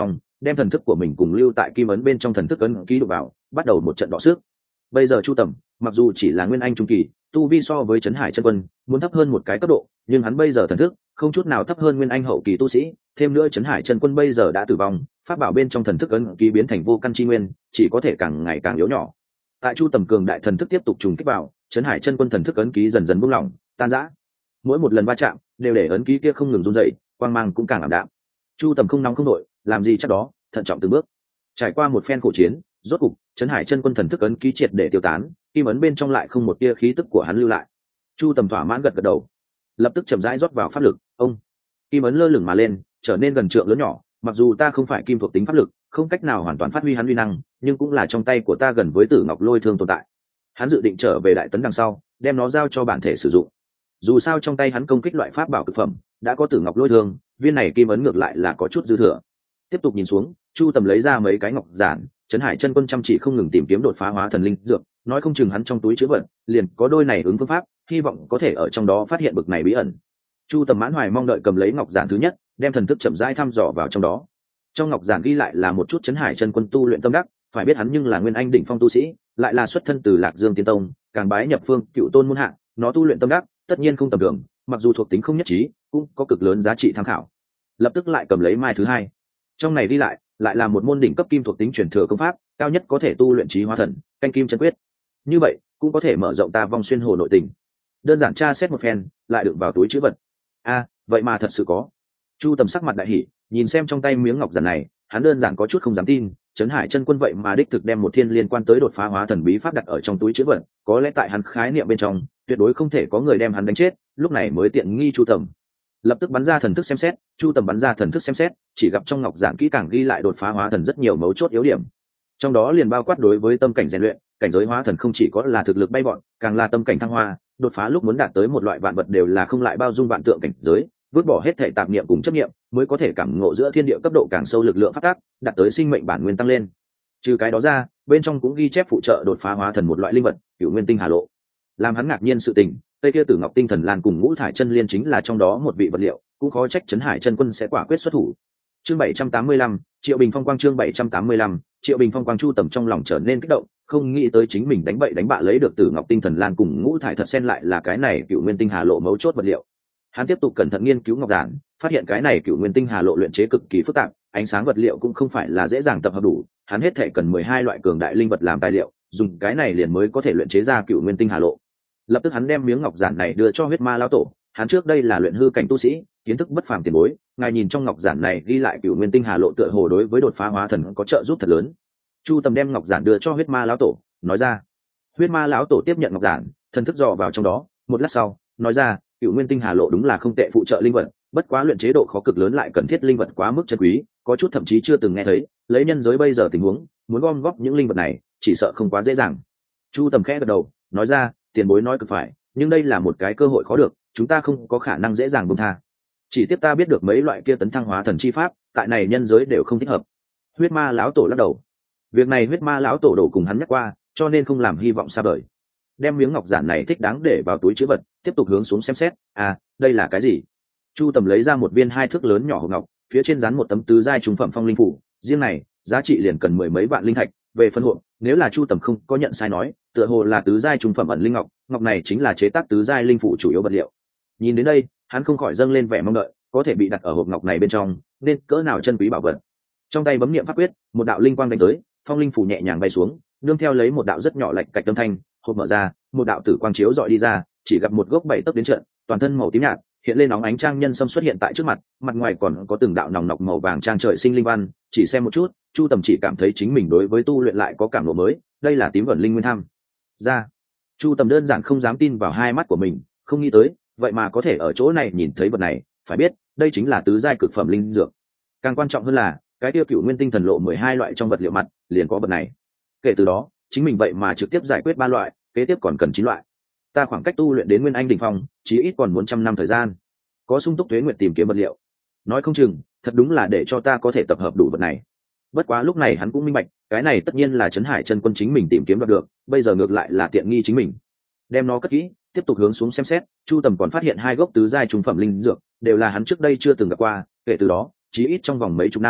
đem thần thức của mình cùng lưu tại kim ấn bên trong thần thức ấn ký đục vào, bắt đầu một trận đọ sức. Bây giờ Chu Tầm mặc dù chỉ là nguyên anh trung kỳ, tu vi so với Trấn Hải chân quân muốn thấp hơn một cái cấp độ, nhưng hắn bây giờ thần thức không chút nào thấp hơn nguyên anh hậu kỳ tu sĩ, thêm nữa Trấn Hải chân quân bây giờ đã tử vong, pháp bảo bên trong thần thức ấn ký biến thành vô căn chi nguyên, chỉ có thể càng ngày càng yếu nhỏ. Tại Chu Tầm cường đại thần thức tiếp tục trùng kích vào, Trấn Hải chân quân thần thức ấn ký dần dần buông lỏng, tan rã. Mỗi một lần va chạm đều để ấn ký kia không ngừng run dậy, quang mang cũng càng ảm đạm. Chu Tầm không nóng không nội, làm gì chắc đó, thận trọng từng bước. Trải qua một phen khổ chiến, rốt cục Trấn Hải chân quân thần thức ấn ký triệt để tiêu tán, kim ấn bên trong lại không một tia khí tức của hắn lưu lại. Chu Tầm thỏa mãn gật gật đầu, lập tức chậm rãi rót vào pháp lực. Ông kim ấn lơ lửng mà lên, trở nên gần trượng lớn nhỏ. Mặc dù ta không phải kim thuộc tính pháp lực, không cách nào hoàn toàn phát huy hắn uy năng, nhưng cũng là trong tay của ta gần với Tử Ngọc Lôi Thương tồn tại. Hắn dự định trở về Đại Tấn đằng sau, đem nó giao cho bản thể sử dụng. Dù sao trong tay hắn công kích loại pháp bảo cực phẩm đã có Tử Ngọc Lôi Thương, viên này kim ấn ngược lại là có chút dư thừa. Tiếp tục nhìn xuống, Chu Tầm lấy ra mấy cái ngọc giản, Trấn Hải chân quân chăm chỉ không ngừng tìm kiếm đột phá hóa thần linh dược, nói không chừng hắn trong túi chứa vật liền có đôi này ứng phương pháp, hy vọng có thể ở trong đó phát hiện bực này bí ẩn. Chu Tầm mãn hoài mong đợi cầm lấy ngọc giản thứ nhất, đem thần thức chậm rãi thăm dò vào trong đó. Trong ngọc giản ghi lại là một chút Trấn Hải chân quân tu luyện tâm đắc, phải biết hắn nhưng là nguyên anh đỉnh phong tu sĩ, lại là xuất thân từ Lạc Dương Tiên Tông, càng bái nhập Phương Cựu Tôn môn hạ, nó tu luyện tâm đắc tất nhiên không tầm thường, mặc dù thuộc tính không nhất trí, cũng có cực lớn giá trị tham khảo. Lập tức lại cầm lấy mai thứ hai. Trong này ghi lại là một môn đỉnh cấp kim thuộc tính truyền thừa công pháp, cao nhất có thể tu luyện trí hóa thần, canh kim chân quyết. Như vậy cũng có thể mở rộng ta vong xuyên hồ nội tình. Đơn giản tra xét một phen, lại đựng vào túi trữ vật. Vậy mà thật sự có. Chu Tầm sắc mặt đại hỉ, nhìn xem trong tay miếng ngọc giản này, hắn đơn giản có chút không dám tin, Trấn Hải chân quân vậy mà đích thực đem một thiên liên quan tới đột phá hóa thần bí pháp đặt ở trong túi trữ vật, có lẽ tại hắn khái niệm bên trong, tuyệt đối không thể có người đem hắn đánh chết, lúc này mới tiện nghi Chu Tầm. Lập tức bắn ra thần thức xem xét, Chu Tầm bắn ra thần thức xem xét, chỉ gặp trong ngọc giản kỹ càng ghi lại đột phá hóa thần rất nhiều mấu chốt yếu điểm. Trong đó liền bao quát đối với tâm cảnh rèn luyện, cảnh giới hóa thần không chỉ có là thực lực bay vọt, càng là tâm cảnh thăng hoa, đột phá lúc muốn đạt tới một loại vạn vật đều là không lại bao dung vạn tượng cảnh giới, vứt bỏ hết thể tạp niệm cùng chấp niệm, mới có thể cảm ngộ giữa thiên địa cấp độ càng sâu lực lượng phát tác, đạt tới sinh mệnh bản nguyên tăng lên. Trừ cái đó ra, bên trong cũng ghi chép phụ trợ đột phá hóa thần một loại linh vật, Cửu Nguyên Tinh Hà Lộ. Làm hắn ngạc nhiên sự tình, tây kia Tử Ngọc Tinh Thần Lan cùng Ngũ Thải Chân Liên chính là trong đó một vị vật liệu, cũng khó trách Trấn Hải chân quân sẽ quả quyết xuất thủ. Chương 785, Triệu Bình Phong quang. Chương 785, Triệu Bình Phong quang. Chu Tầm trong lòng trở nên kích động, không nghĩ tới chính mình đánh bậy đánh bạ lấy được Tử Ngọc Tinh Thần Lan cùng Ngũ Thải thật xen lại là cái này Cửu Nguyên Tinh Hà Lộ mấu chốt vật liệu. Hắn tiếp tục cẩn thận nghiên cứu ngọc giản, phát hiện cái này Cửu Nguyên Tinh Hà Lộ luyện chế cực kỳ phức tạp, ánh sáng vật liệu cũng không phải là dễ dàng tập hợp đủ, hắn hết thể cần 12 loại cường đại linh vật làm tài liệu, dùng cái này liền mới có thể luyện chế ra Cửu Nguyên Tinh Hà Lộ. Lập tức hắn đem miếng ngọc giản này đưa cho Huyết Ma lão tổ, hắn trước đây là luyện hư cảnh tu sĩ, kiến thức bất phàm tiền bối, ngài nhìn trong ngọc giản này ghi lại Cửu Nguyên Tinh Hà Lộ tựa hồ đối với đột phá hóa thần có trợ giúp thật lớn. Chu Tầm đem ngọc giản đưa cho Huyết Ma lão tổ, nói ra. Huyết Ma lão tổ tiếp nhận ngọc giản, thần thức dò vào trong đó, một lát sau, nói ra, Cửu Nguyên Tinh Hà Lộ đúng là không tệ phụ trợ linh vật, bất quá luyện chế độ khó cực lớn lại cần thiết linh vật quá mức chân quý, có chút thậm chí chưa từng nghe thấy, lấy nhân giới bây giờ tình huống, muốn gom góp những linh vật này, chỉ sợ không quá dễ dàng. Chu Tầm khẽ gật đầu, nói ra, tiền bối nói cực phải, nhưng đây là một cái cơ hội khó được, chúng ta không có khả năng dễ dàng buông tha. Chỉ tiếp ta biết được mấy loại kia tấn thăng hóa thần chi pháp, tại này nhân giới đều không thích hợp. Huyết Ma lão tổ lắc đầu. Việc này Huyết Ma lão tổ đổ cùng hắn nhắc qua, cho nên không làm hy vọng xa vời. Đem miếng ngọc giản này thích đáng để vào túi trữ vật, tiếp tục hướng xuống xem xét. Đây là cái gì? Chu Tầm lấy ra một viên 2 thước lớn nhỏ hộp ngọc, phía trên dán một tấm tứ giai trung phẩm phong linh phủ, riêng này giá trị liền cần 10 mấy vạn linh thạch. Về phân hộp, nếu là Chu Tầm không có nhận sai nói, tựa hồ là tứ giai trung phẩm ẩn linh ngọc, ngọc này chính là chế tác tứ giai linh phủ chủ yếu vật liệu. Nhìn đến đây, hắn không khỏi dâng lên vẻ mong đợi, có thể bị đặt ở hộp ngọc này bên trong, nên cỡ nào chân quý bảo vật. Trong tay bấm niệm pháp quyết, một đạo linh quang đánh tới, phong linh phủ nhẹ nhàng bay xuống, nương theo lấy một đạo rất nhỏ lạch cạch âm thanh, hộp mở ra, một đạo tử quang chiếu dọi đi ra, chỉ gặp một gốc 7 tấc đến trận, toàn thân màu tím nhạt, hiện lên óng ánh trang nhân sâm xuất hiện tại trước mặt, mặt ngoài còn có từng đạo nòng nọc màu vàng trang trời sinh linh văn, chỉ xem một chút, Chu Tầm chỉ cảm thấy chính mình đối với tu luyện lại có cảm ngộ mới, đây là tím vẩn linh nguyên tham. Ra, Chu Tầm đơn giản không dám tin vào hai mắt của mình, không nghĩ tới, vậy mà có thể ở chỗ này nhìn thấy vật này, phải biết, đây chính là tứ giai cực phẩm linh dược. Càng quan trọng hơn là, cái tiêu Cửu Nguyên Tinh Thần Lộ 12 loại trong vật liệu mặt, liền có vật này. Kể từ đó, chính mình vậy mà trực tiếp giải quyết 3 loại, kế tiếp còn cần 9 loại. Ta khoảng cách tu luyện đến Nguyên Anh đỉnh phong, chí ít còn muốn 100 năm thời gian. Có sung túc tuế nguyệt tìm kiếm vật liệu. Nói không chừng, thật đúng là để cho ta có thể tập hợp đủ vật này. Bất quá lúc này hắn cũng minh bạch, cái này tất nhiên là Trấn Hải chân quân chính mình tìm kiếm được, bây giờ ngược lại là tiện nghi chính mình. Đem nó cất kỹ, tiếp tục hướng xuống xem xét, Chu Tầm còn phát hiện 2 gốc tứ giai trung phẩm linh dược, đều là hắn trước đây chưa từng gặp qua, kể từ đó, chí ít trong vòng mấy chục năm,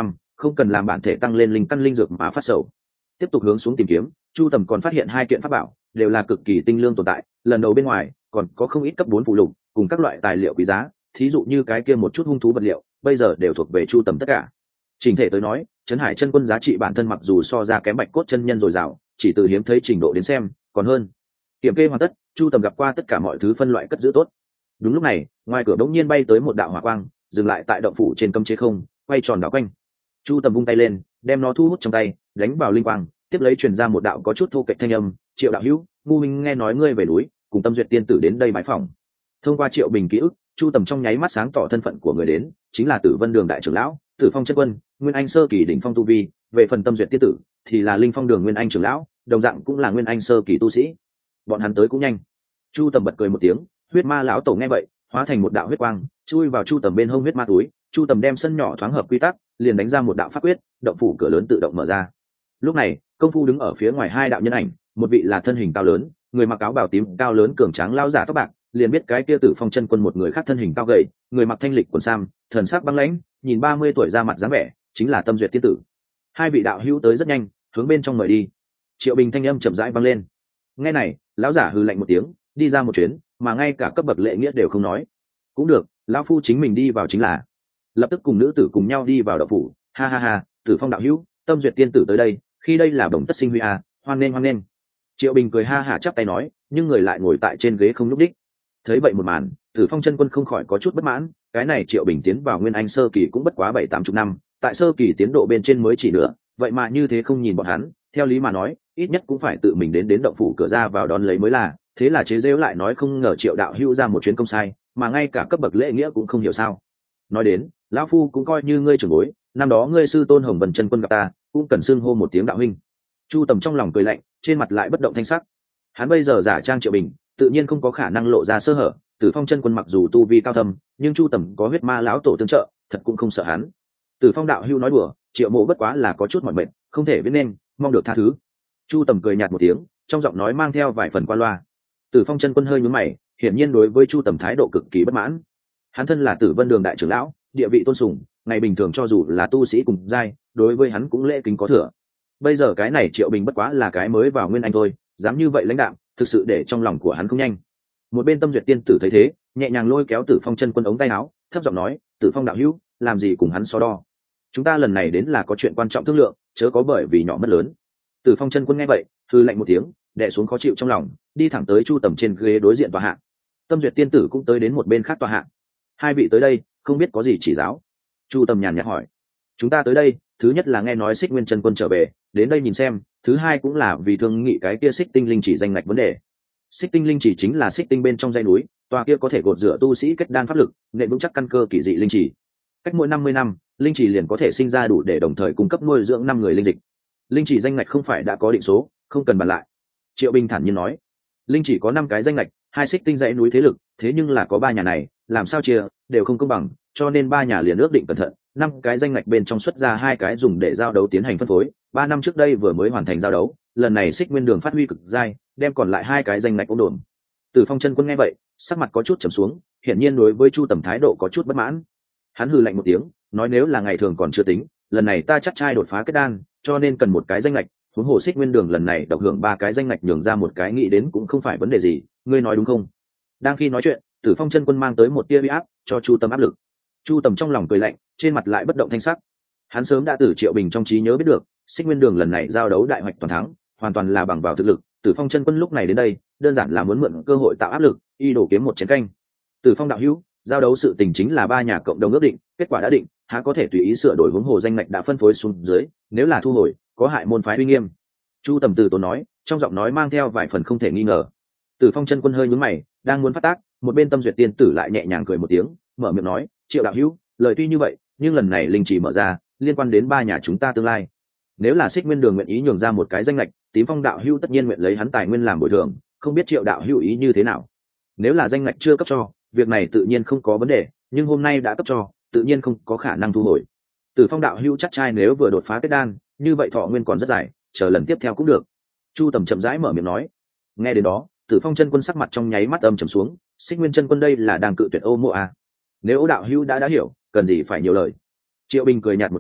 không cần làm bản thể tăng lên linh căn linh dược mà phát sầu. Tiếp tục hướng xuống tìm kiếm, Chu Tầm còn phát hiện 2 kiện pháp bảo đều là cực kỳ tinh lương tồn tại. Lần đầu bên ngoài còn có không ít cấp 4 phụ lục cùng các loại tài liệu quý giá, thí dụ như cái kia một chút hung thú vật liệu bây giờ đều thuộc về Chu Tầm tất cả. Trình thể tới nói, Trấn Hải chân quân giá trị bản thân mặc dù so ra kém Bạch cốt chân nhân dồi dào, chỉ từ hiếm thấy trình độ đến xem còn hơn. Kiểm kê hoàn tất, Chu Tầm gặp qua tất cả mọi thứ phân loại cất giữ tốt. Đúng lúc này, ngoài cửa bỗng nhiên bay tới một đạo hỏa quang, dừng lại tại động phủ trên cấm chế không, quay tròn đảo quanh. Chu Tầm vung tay lên, đem nó thu hút trong tay, đánh vào linh quang, tiếp lấy truyền ra một đạo có chút thô kệch thanh âm, "Triệu đạo hữu, ngu minh nghe nói ngươi về núi, cùng Tâm Duyệt tiên tử đến đây bái phỏng." Thông qua Triệu Bình ký ức, Chu Tầm trong nháy mắt sáng tỏ thân phận của người đến, chính là Tử Vân Đường đại trưởng lão, Tử Phong chân quân, Nguyên Anh sơ kỳ đỉnh phong tu vi, về phần Tâm Duyệt tiên tử thì là Linh Phong Đường Nguyên Anh trưởng lão, đồng dạng cũng là Nguyên Anh sơ kỳ tu sĩ. Bọn hắn tới cũng nhanh. Chu Tầm bật cười một tiếng, huyết ma lão tổ nghe vậy, hóa thành một đạo huyết quang, chui vào Chu Tầm bên hông huyết ma túi. Chu Tầm đem sân nhỏ thoáng hợp quy tắc, liền đánh ra một đạo pháp quyết, động phủ cửa lớn tự động mở ra. Lúc này, công phu đứng ở phía ngoài 2 đạo nhân ảnh, một vị là thân hình cao lớn, người mặc áo bào tím cao lớn cường tráng lão giả tóc bạc, liền biết cái kia Tử Phong chân quân. Một người khác thân hình cao gầy, người mặc thanh lịch quần sam, thần sắc băng lãnh, nhìn 30 tuổi ra mặt dáng vẻ, chính là Tâm Duyệt tiên tử. 2 vị đạo hữu tới rất nhanh, hướng bên trong mời đi. Triệu Bình thanh âm chậm rãi vang lên. Nghe này, lão giả hừ lạnh một tiếng, đi ra một chuyến, mà ngay cả cấp bậc lễ nghĩa đều không nói. Cũng được, lão phu chính mình đi vào chính là. Lập tức cùng nữ tử cùng nhau đi vào động phủ. Ha ha ha, Tử Phong đạo hữu, Tâm Duyệt tiên tử tới đây, khi đây là đồng tất sinh huy à, hoan nghênh hoan nghênh. Triệu Bình cười ha hả chắp tay nói, nhưng người lại ngồi tại trên ghế không nhúc đích. Thấy vậy một màn, Tử Phong chân quân không khỏi có chút bất mãn, cái này Triệu Bình tiến vào Nguyên Anh sơ kỳ cũng bất quá 7-8 năm, tại sơ kỳ tiến độ bên trên mới chỉ nữa, vậy mà như thế không nhìn bọn hắn, theo lý mà nói, ít nhất cũng phải tự mình đến động phủ cửa ra vào đón lấy mới là, thế là chế giễu lại nói không ngờ Triệu đạo hữu ra một chuyến công sai, mà ngay cả cấp bậc lễ nghĩa cũng không hiểu sao. Nói đến, lão phu cũng coi như ngươi trưởng bối, năm đó ngươi sư tôn Hồng Vân chân quân gặp ta, cũng cần xưng hô một tiếng đạo huynh. Chu Tầm trong lòng cười lạnh, trên mặt lại bất động thanh sắc. Hắn bây giờ giả trang Triệu Bình, tự nhiên không có khả năng lộ ra sơ hở. Tử Phong chân quân mặc dù tu vi cao thâm, nhưng Chu Tầm có huyết ma lão tổ tương trợ, thật cũng không sợ hắn. Tử Phong đạo hữu nói đùa, Triệu mộ bất quá là có chút mỏi mệt, không thể biết nên, mong được tha thứ. Chu Tầm cười nhạt một tiếng, trong giọng nói mang theo vài phần qua loa. Tử Phong chân quân hơi nhướng mày, hiển nhiên đối với Chu Tầm thái độ cực kỳ bất mãn. Hắn thân là Tử Vân Đường đại trưởng lão, địa vị tôn sùng, ngày bình thường cho dù là tu sĩ cùng giai, đối với hắn cũng lễ kính có thừa. Bây giờ cái này Triệu Bình bất quá là cái mới vào Nguyên Anh thôi, dám như vậy lãnh đạm, thực sự để trong lòng của hắn không nhanh. Một bên Tâm Duyệt tiên tử thấy thế, nhẹ nhàng lôi kéo Tử Phong chân quân ống tay áo, thấp giọng nói, Tử Phong đạo hữu, làm gì cùng hắn so đo? Chúng ta lần này đến là có chuyện quan trọng thương lượng, chớ có bởi vì nhỏ mất lớn. Tử Phong chân quân nghe vậy, hừ lạnh một tiếng, đè xuống khó chịu trong lòng, đi thẳng tới Chu Tầm trên ghế đối diện tòa hạ. Tâm Duyệt tiên tử cũng tới đến một bên khác tòa hạ. 2 vị tới đây, không biết có gì chỉ giáo? Chu Tầm nhàn nhạt hỏi. Chúng ta tới đây, thứ nhất là nghe nói Xích Nguyên chân quân trở về, đến đây nhìn xem, thứ hai cũng là vì thương nghị cái kia Xích Tinh linh chỉ danh ngạch vấn đề. Xích Tinh linh chỉ chính là xích tinh bên trong dãy núi, tòa kia có thể gột rửa tu sĩ kết đan pháp lực, nện vững chắc căn cơ kỳ dị linh chỉ. Cách mỗi 50 năm, linh chỉ liền có thể sinh ra đủ để đồng thời cung cấp nuôi dưỡng 5 người linh dịch. Linh chỉ danh ngạch không phải đã có định số, không cần bàn lại. Triệu Bình thản nhiên nói, linh chỉ có 5 cái danh ngạch, 2 xích tinh dãy núi thế lực, thế nhưng là có 3 nhà này, làm sao chia, đều không công bằng, cho nên 3 nhà liền ước định cẩn thận, 5 cái danh ngạch bên trong xuất ra 2 cái dùng để giao đấu tiến hành phân phối. 3 năm trước đây vừa mới hoàn thành giao đấu, lần này Xích Nguyên Đường phát huy cực giai, đem còn lại 2 cái danh ngạch ổn đồn. Tử Phong chân quân nghe vậy, sắc mặt có chút trầm xuống, hiển nhiên đối với Chu Tầm thái độ có chút bất mãn. Hắn hừ lạnh một tiếng, nói nếu là ngày thường còn chưa tính, lần này ta chắc trai đột phá kết đan, cho nên cần 1 cái danh ngạch, huống hồ Xích Nguyên Đường lần này độc hưởng 3 cái danh ngạch nhường ra 1 cái nghĩ đến cũng không phải vấn đề gì, ngươi nói đúng không? Đang khi nói chuyện, Tử Phong chân quân mang tới một tia uy áp, cho Chu Tầm áp lực. Chu Tầm trong lòng cười lạnh, trên mặt lại bất động thanh sắc. Hắn sớm đã từ Triệu Bình trong trí nhớ biết được, Xích Nguyên Đường lần này giao đấu đại hoạch toàn thắng, hoàn toàn là bằng vào thực lực. Tử Phong chân quân lúc này đến đây, đơn giản là muốn mượn cơ hội tạo áp lực, y đổ kiếm một chén canh. Tử Phong đạo hữu, giao đấu sự tình chính là 3 nhà cộng đồng ước định, kết quả đã định, há có thể tùy ý sửa đổi huống hồ danh ngạch đã phân phối xuống dưới, nếu là thu hồi, có hại môn phái uy nghiêm. Chu Tầm từ tốn nói, trong giọng nói mang theo vài phần không thể nghi ngờ. Tử Phong chân quân hơi nhướng mày, đang muốn phát tác, một bên Tâm Duyệt tiên tử lại nhẹ nhàng cười một tiếng, mở miệng nói, Triệu đạo hữu, lời tuy như vậy, nhưng lần này linh chỉ mở ra, liên quan đến 3 nhà chúng ta tương lai. Nếu là Xích Nguyên Đường nguyện ý nhường ra 1 cái danh lệch, Tím Phong đạo hữu tất nhiên nguyện lấy hắn tài nguyên làm bồi thường, không biết Triệu đạo hữu ý như thế nào. Nếu là danh lệch chưa cấp cho, việc này tự nhiên không có vấn đề, nhưng hôm nay đã cấp cho, tự nhiên không có khả năng thu hồi. Tử Phong đạo hữu chắc trai nếu vừa đột phá kết đan, như vậy thọ nguyên còn rất dài, chờ lần tiếp theo cũng được. Chu Tầm chậm rãi mở miệng nói. Nghe đến đó, Tử Phong chân quân sắc mặt trong nháy mắt âm trầm xuống, Xích Nguyên chân quân đây là đang cự tuyệt ô mộ à? Nếu đạo hữu đã hiểu, cần gì phải nhiều lời. Triệu Bình cười nhạt một tiếng,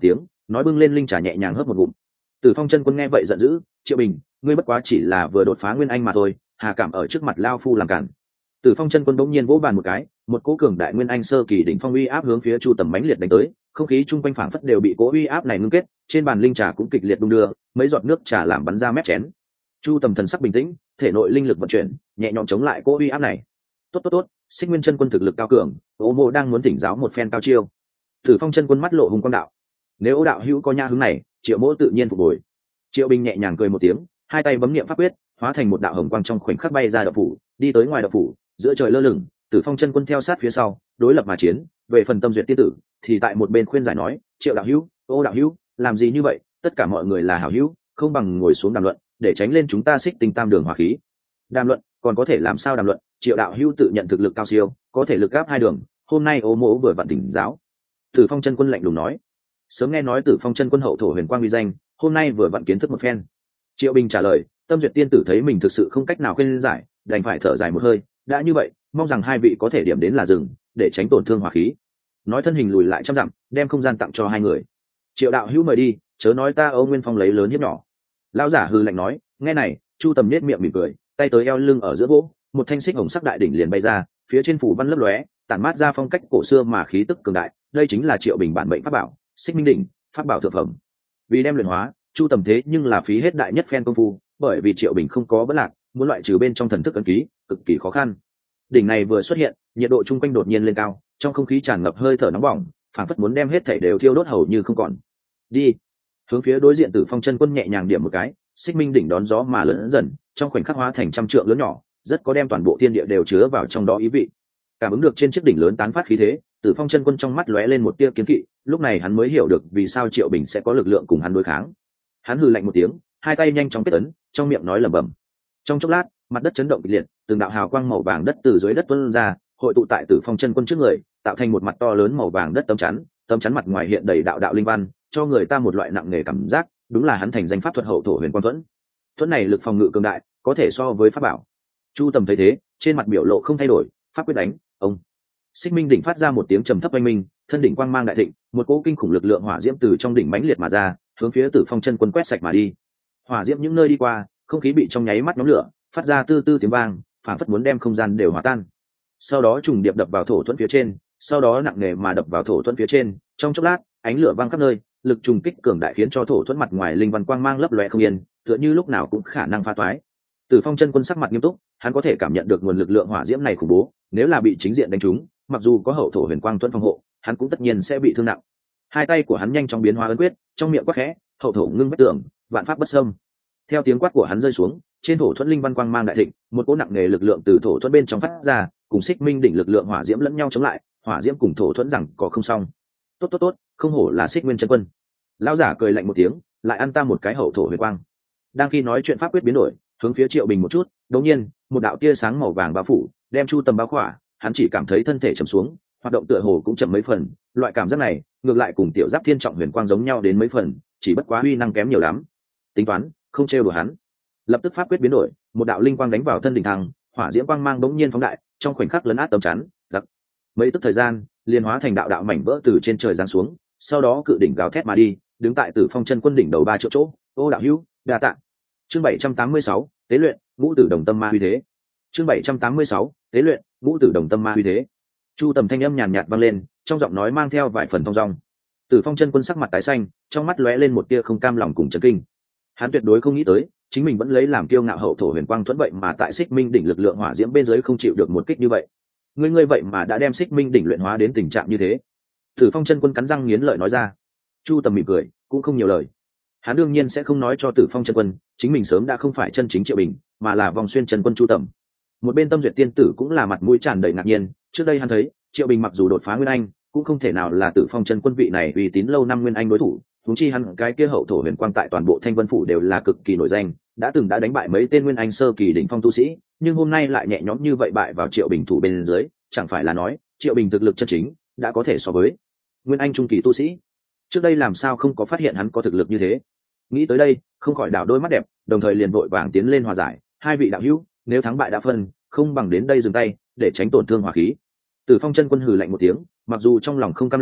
nói bưng lên linh trà nhẹ nhàng hớp một ngụm. Tử Phong chân quân nghe vậy giận dữ, Triệu Bình, ngươi bất quá chỉ là vừa đột phá nguyên anh mà thôi, hà cảm ở trước mặt lao phu làm cản. Tử Phong chân quân bỗng nhiên vỗ bàn một cái, một cỗ cường đại nguyên anh sơ kỳ đỉnh phong uy áp hướng phía Chu Tầm mãnh liệt đánh tới, không khí chung quanh phảng phất đều bị cỗ uy áp này ngưng kết, trên bàn linh trà cũng kịch liệt đung đưa, mấy giọt nước trà làm bắn ra mép chén. Chu Tầm thần sắc bình tĩnh, thể nội linh lực vận chuyển, nhẹ nhõm chống lại cỗ uy áp này. Tốt, Xích Nguyên chân quân thực lực cao cường, Ô Mộ đang muốn thỉnh giáo một phen cao chiêu. Tử Phong chân quân mắt lộ hùng quang đạo, nếu Ô đạo hữu có nha hướng này, Triệu Mỗ tự nhiên phục hồi. Triệu Bình nhẹ nhàng cười một tiếng, hai tay bấm niệm pháp quyết, hóa thành một đạo hồng quang trong khoảnh khắc bay ra động phủ, đi tới ngoài động phủ, giữa trời lơ lửng, Tử Phong chân quân theo sát phía sau, đối lập mà chiến. Về phần Tâm Duyệt tiên tử, thì tại một bên khuyên giải nói, Triệu đạo hữu, Ô đạo hữu, làm gì như vậy, tất cả mọi người là hảo hữu, không bằng ngồi xuống đàm luận, để tránh lên chúng ta xích tinh tam đường hỏa khí. Đàm luận, còn có thể làm sao đàm luận? Triệu đạo hữu tự nhận thực lực cao siêu, có thể lực gáp hai đường, hôm nay Ô Mỗ vừa vặn tỉnh giáo. Tử Phong chân quân lạnh lùng nói. Sớm nghe nói Tử Phong chân quân hậu thổ huyền quang uy danh, hôm nay vừa vặn kiến thức một phen. Triệu Bình trả lời, Tâm Duyệt tiên tử thấy mình thực sự không cách nào khuyên giải, đành phải thở dài một hơi, đã như vậy, mong rằng hai vị có thể điểm đến là dừng, để tránh tổn thương hỏa khí. Nói thân hình lùi lại trăm dặm, đem không gian tặng cho hai người. Triệu đạo hữu mời đi, chớ nói ta Âu Nguyên Phong lấy lớn hiếp nhỏ. Lão giả hừ lạnh nói, nghe này, Chu Tầm nhếch miệng mỉm cười, tay tới eo lưng ở giữa gỗ, một thanh xích hồng sắc đại đỉnh liền bay ra, phía trên phủ văn lấp lóe, tản mát ra phong cách cổ xưa mà khí tức cường đại, đây chính là Triệu Bình bản mệnh pháp bảo, Xích Minh đỉnh, pháp bảo thượng phẩm. Vì đem luyện hóa, Chu Tầm thế nhưng là phí hết đại nhất phen công phu, bởi vì Triệu Bình không có bất lạc, muốn loại trừ bên trong thần thức ấn ký, cực kỳ khó khăn. Đỉnh này vừa xuất hiện, nhiệt độ chung quanh đột nhiên lên cao, trong không khí tràn ngập hơi thở nóng bỏng, phảng phất muốn đem hết thảy đều thiêu đốt hầu như không còn. Đi. Hướng phía đối diện Tử Phong chân quân nhẹ nhàng điểm một cái, Xích Minh đỉnh đón gió mà lớn dần, trong khoảnh khắc hóa thành trăm trượng lớn nhỏ, rất có đem toàn bộ thiên địa đều chứa vào trong đó ý vị. Cảm ứng được trên chiếc đỉnh lớn tán phát khí thế, Tử Phong chân quân trong mắt lóe lên một tia kiến kỵ, lúc này hắn mới hiểu được vì sao Triệu Bình sẽ có lực lượng cùng hắn đối kháng. Hắn hừ lạnh một tiếng, hai tay nhanh chóng kết ấn, trong miệng nói lẩm bẩm. Trong chốc lát, mặt đất chấn động kịch liệt, từng đạo hào quang màu vàng đất từ dưới đất tuôn ra, hội tụ tại Tử Phong chân quân trước người, tạo thành một mặt to lớn màu vàng đất tấm chắn mặt ngoài hiện đầy đạo đạo linh văn, cho người ta một loại nặng nề cảm giác, đúng là hắn thành danh pháp thuật hậu thổ huyền quang thuẫn. Thuẫn này lực phòng ngự cường đại, có thể so với pháp bảo. Chu Tầm thấy thế, trên mặt biểu lộ không thay đổi, pháp quyết đánh, ông. Xích Minh đỉnh phát ra một tiếng trầm thấp oanh minh, thân đỉnh quang mang đại thịnh, một cỗ kinh khủng lực lượng hỏa diễm từ trong đỉnh mãnh liệt mà ra, hướng phía Tử Phong chân quân quét sạch mà đi. Hỏa diễm những nơi đi qua, không khí bị trong nháy mắt nhóm lửa, phát ra tư tư tiếng vang, phảng phất muốn đem không gian đều hòa tan. Sau đó trùng điệp đập vào thổ thuẫn phía trên, sau đó nặng nề mà đập vào thổ thuẫn phía trên, trong chốc lát, ánh lửa vang khắp nơi, lực trùng kích cường đại khiến cho thổ thuẫn mặt ngoài linh văn quang mang lấp lóe không yên, tựa như lúc nào cũng khả năng phá toái. Tử Phong chân quân sắc mặt nghiêm túc, hắn có thể cảm nhận được nguồn lực lượng hỏa diễm này khủng bố, nếu là bị chính diện đánh trúng, mặc dù có hậu thổ huyền quang thuẫn phòng hộ, hắn cũng tất nhiên sẽ bị thương nặng. Hai tay của hắn nhanh chóng biến hóa ấn quyết, trong miệng quát khẽ, hậu thổ ngưng bất tưởng, vạn pháp bất xâm. Theo tiếng quát của hắn rơi xuống, trên thổ thuẫn linh văn quang mang đại thịnh, một cỗ nặng nề lực lượng từ thổ thuẫn bên trong phát ra, cùng Xích Minh đỉnh lực lượng hỏa diễm lẫn nhau chống lại, hỏa diễm cùng thổ thuẫn rằng có không xong. Tốt, không hổ là Xích Nguyên chân quân. Lão giả cười lạnh một tiếng, lại ăn ta một cái hậu thổ huyền quang. Đang khi nói chuyện pháp quyết biến đổi, hướng phía Triệu Bình một chút, đột nhiên, một đạo tia sáng màu vàng bao phủ, đem Chu Tầm bao khỏa, hắn chỉ cảm thấy thân thể trầm xuống, hoạt động tựa hồ cũng chậm mấy phần, loại cảm giác này, ngược lại cùng tiểu giáp thiên trọng huyền quang giống nhau đến mấy phần, chỉ bất quá uy năng kém nhiều lắm. Tính toán, không trêu đùa hắn. Lập tức pháp quyết biến đổi, một đạo linh quang đánh vào thân đỉnh thăng, hỏa diễm quang mang bỗng nhiên phóng đại, trong khoảnh khắc lấn át tấm chắn, giặc. Mấy tức thời gian, liền hóa thành đạo đạo mảnh vỡ từ trên trời giáng xuống, sau đó cự đỉnh gào thét mà đi, đứng tại Tử Phong chân quân đỉnh đầu 3 triệu chỗ. Ô đạo hữu, đa tạ. Chương 786, tế luyện, ngũ tử đồng tâm ma uy thế. Chương 786, tế luyện, ngũ tử đồng tâm ma uy thế. Chu Tầm thanh âm nhàn nhạt vang lên, trong giọng nói mang theo vài phần thong dong. Tử Phong chân quân sắc mặt tái xanh, trong mắt lóe lên một tia không cam lòng cùng chấn kinh. Hắn tuyệt đối không nghĩ tới, chính mình vẫn lấy làm kiêu ngạo hậu thổ huyền quang thuẫn vậy mà tại Xích Minh đỉnh lực lượng hỏa diễm bên dưới không chịu được một kích như vậy. Ngươi vậy mà đã đem Xích Minh đỉnh luyện hóa đến tình trạng như thế. Tử Phong chân quân cắn răng nghiến lợi nói ra. Chu Tầm mỉm cười, cũng không nhiều lời. Hắn đương nhiên sẽ không nói cho Tử Phong chân quân, chính mình sớm đã không phải chân chính Triệu Bình, mà là vòng xuyên chân quân Chu Tầm. Một bên Tâm Duyệt tiên tử cũng là mặt mũi tràn đầy ngạc nhiên, trước đây hắn thấy, Triệu Bình mặc dù đột phá nguyên anh, cũng không thể nào là Tử Phong chân quân vị này uy tín lâu năm nguyên anh đối thủ, huống chi hắn cái kia hậu thổ huyền quang tại toàn bộ Thanh Vân phủ đều là cực kỳ nổi danh, đã đánh bại mấy tên nguyên anh sơ kỳ đỉnh phong tu sĩ, nhưng hôm nay lại nhẹ nhõm như vậy bại vào Triệu Bình thủ bên dưới, chẳng phải là nói, Triệu Bình thực lực chân chính đã có thể so với nguyên anh trung kỳ tu sĩ. Trước đây làm sao không có phát hiện hắn có thực lực như thế? Nghĩ tới đây, không khỏi đảo đôi mắt đẹp, đồng thời liền vội vàng tiến lên hòa giải, hai vị đạo hữu, nếu thắng bại đã phân, không bằng đến đây dừng tay, để tránh tổn thương hỏa khí. Tử Phong chân quân hừ lạnh một tiếng, mặc dù trong lòng không cam lòng,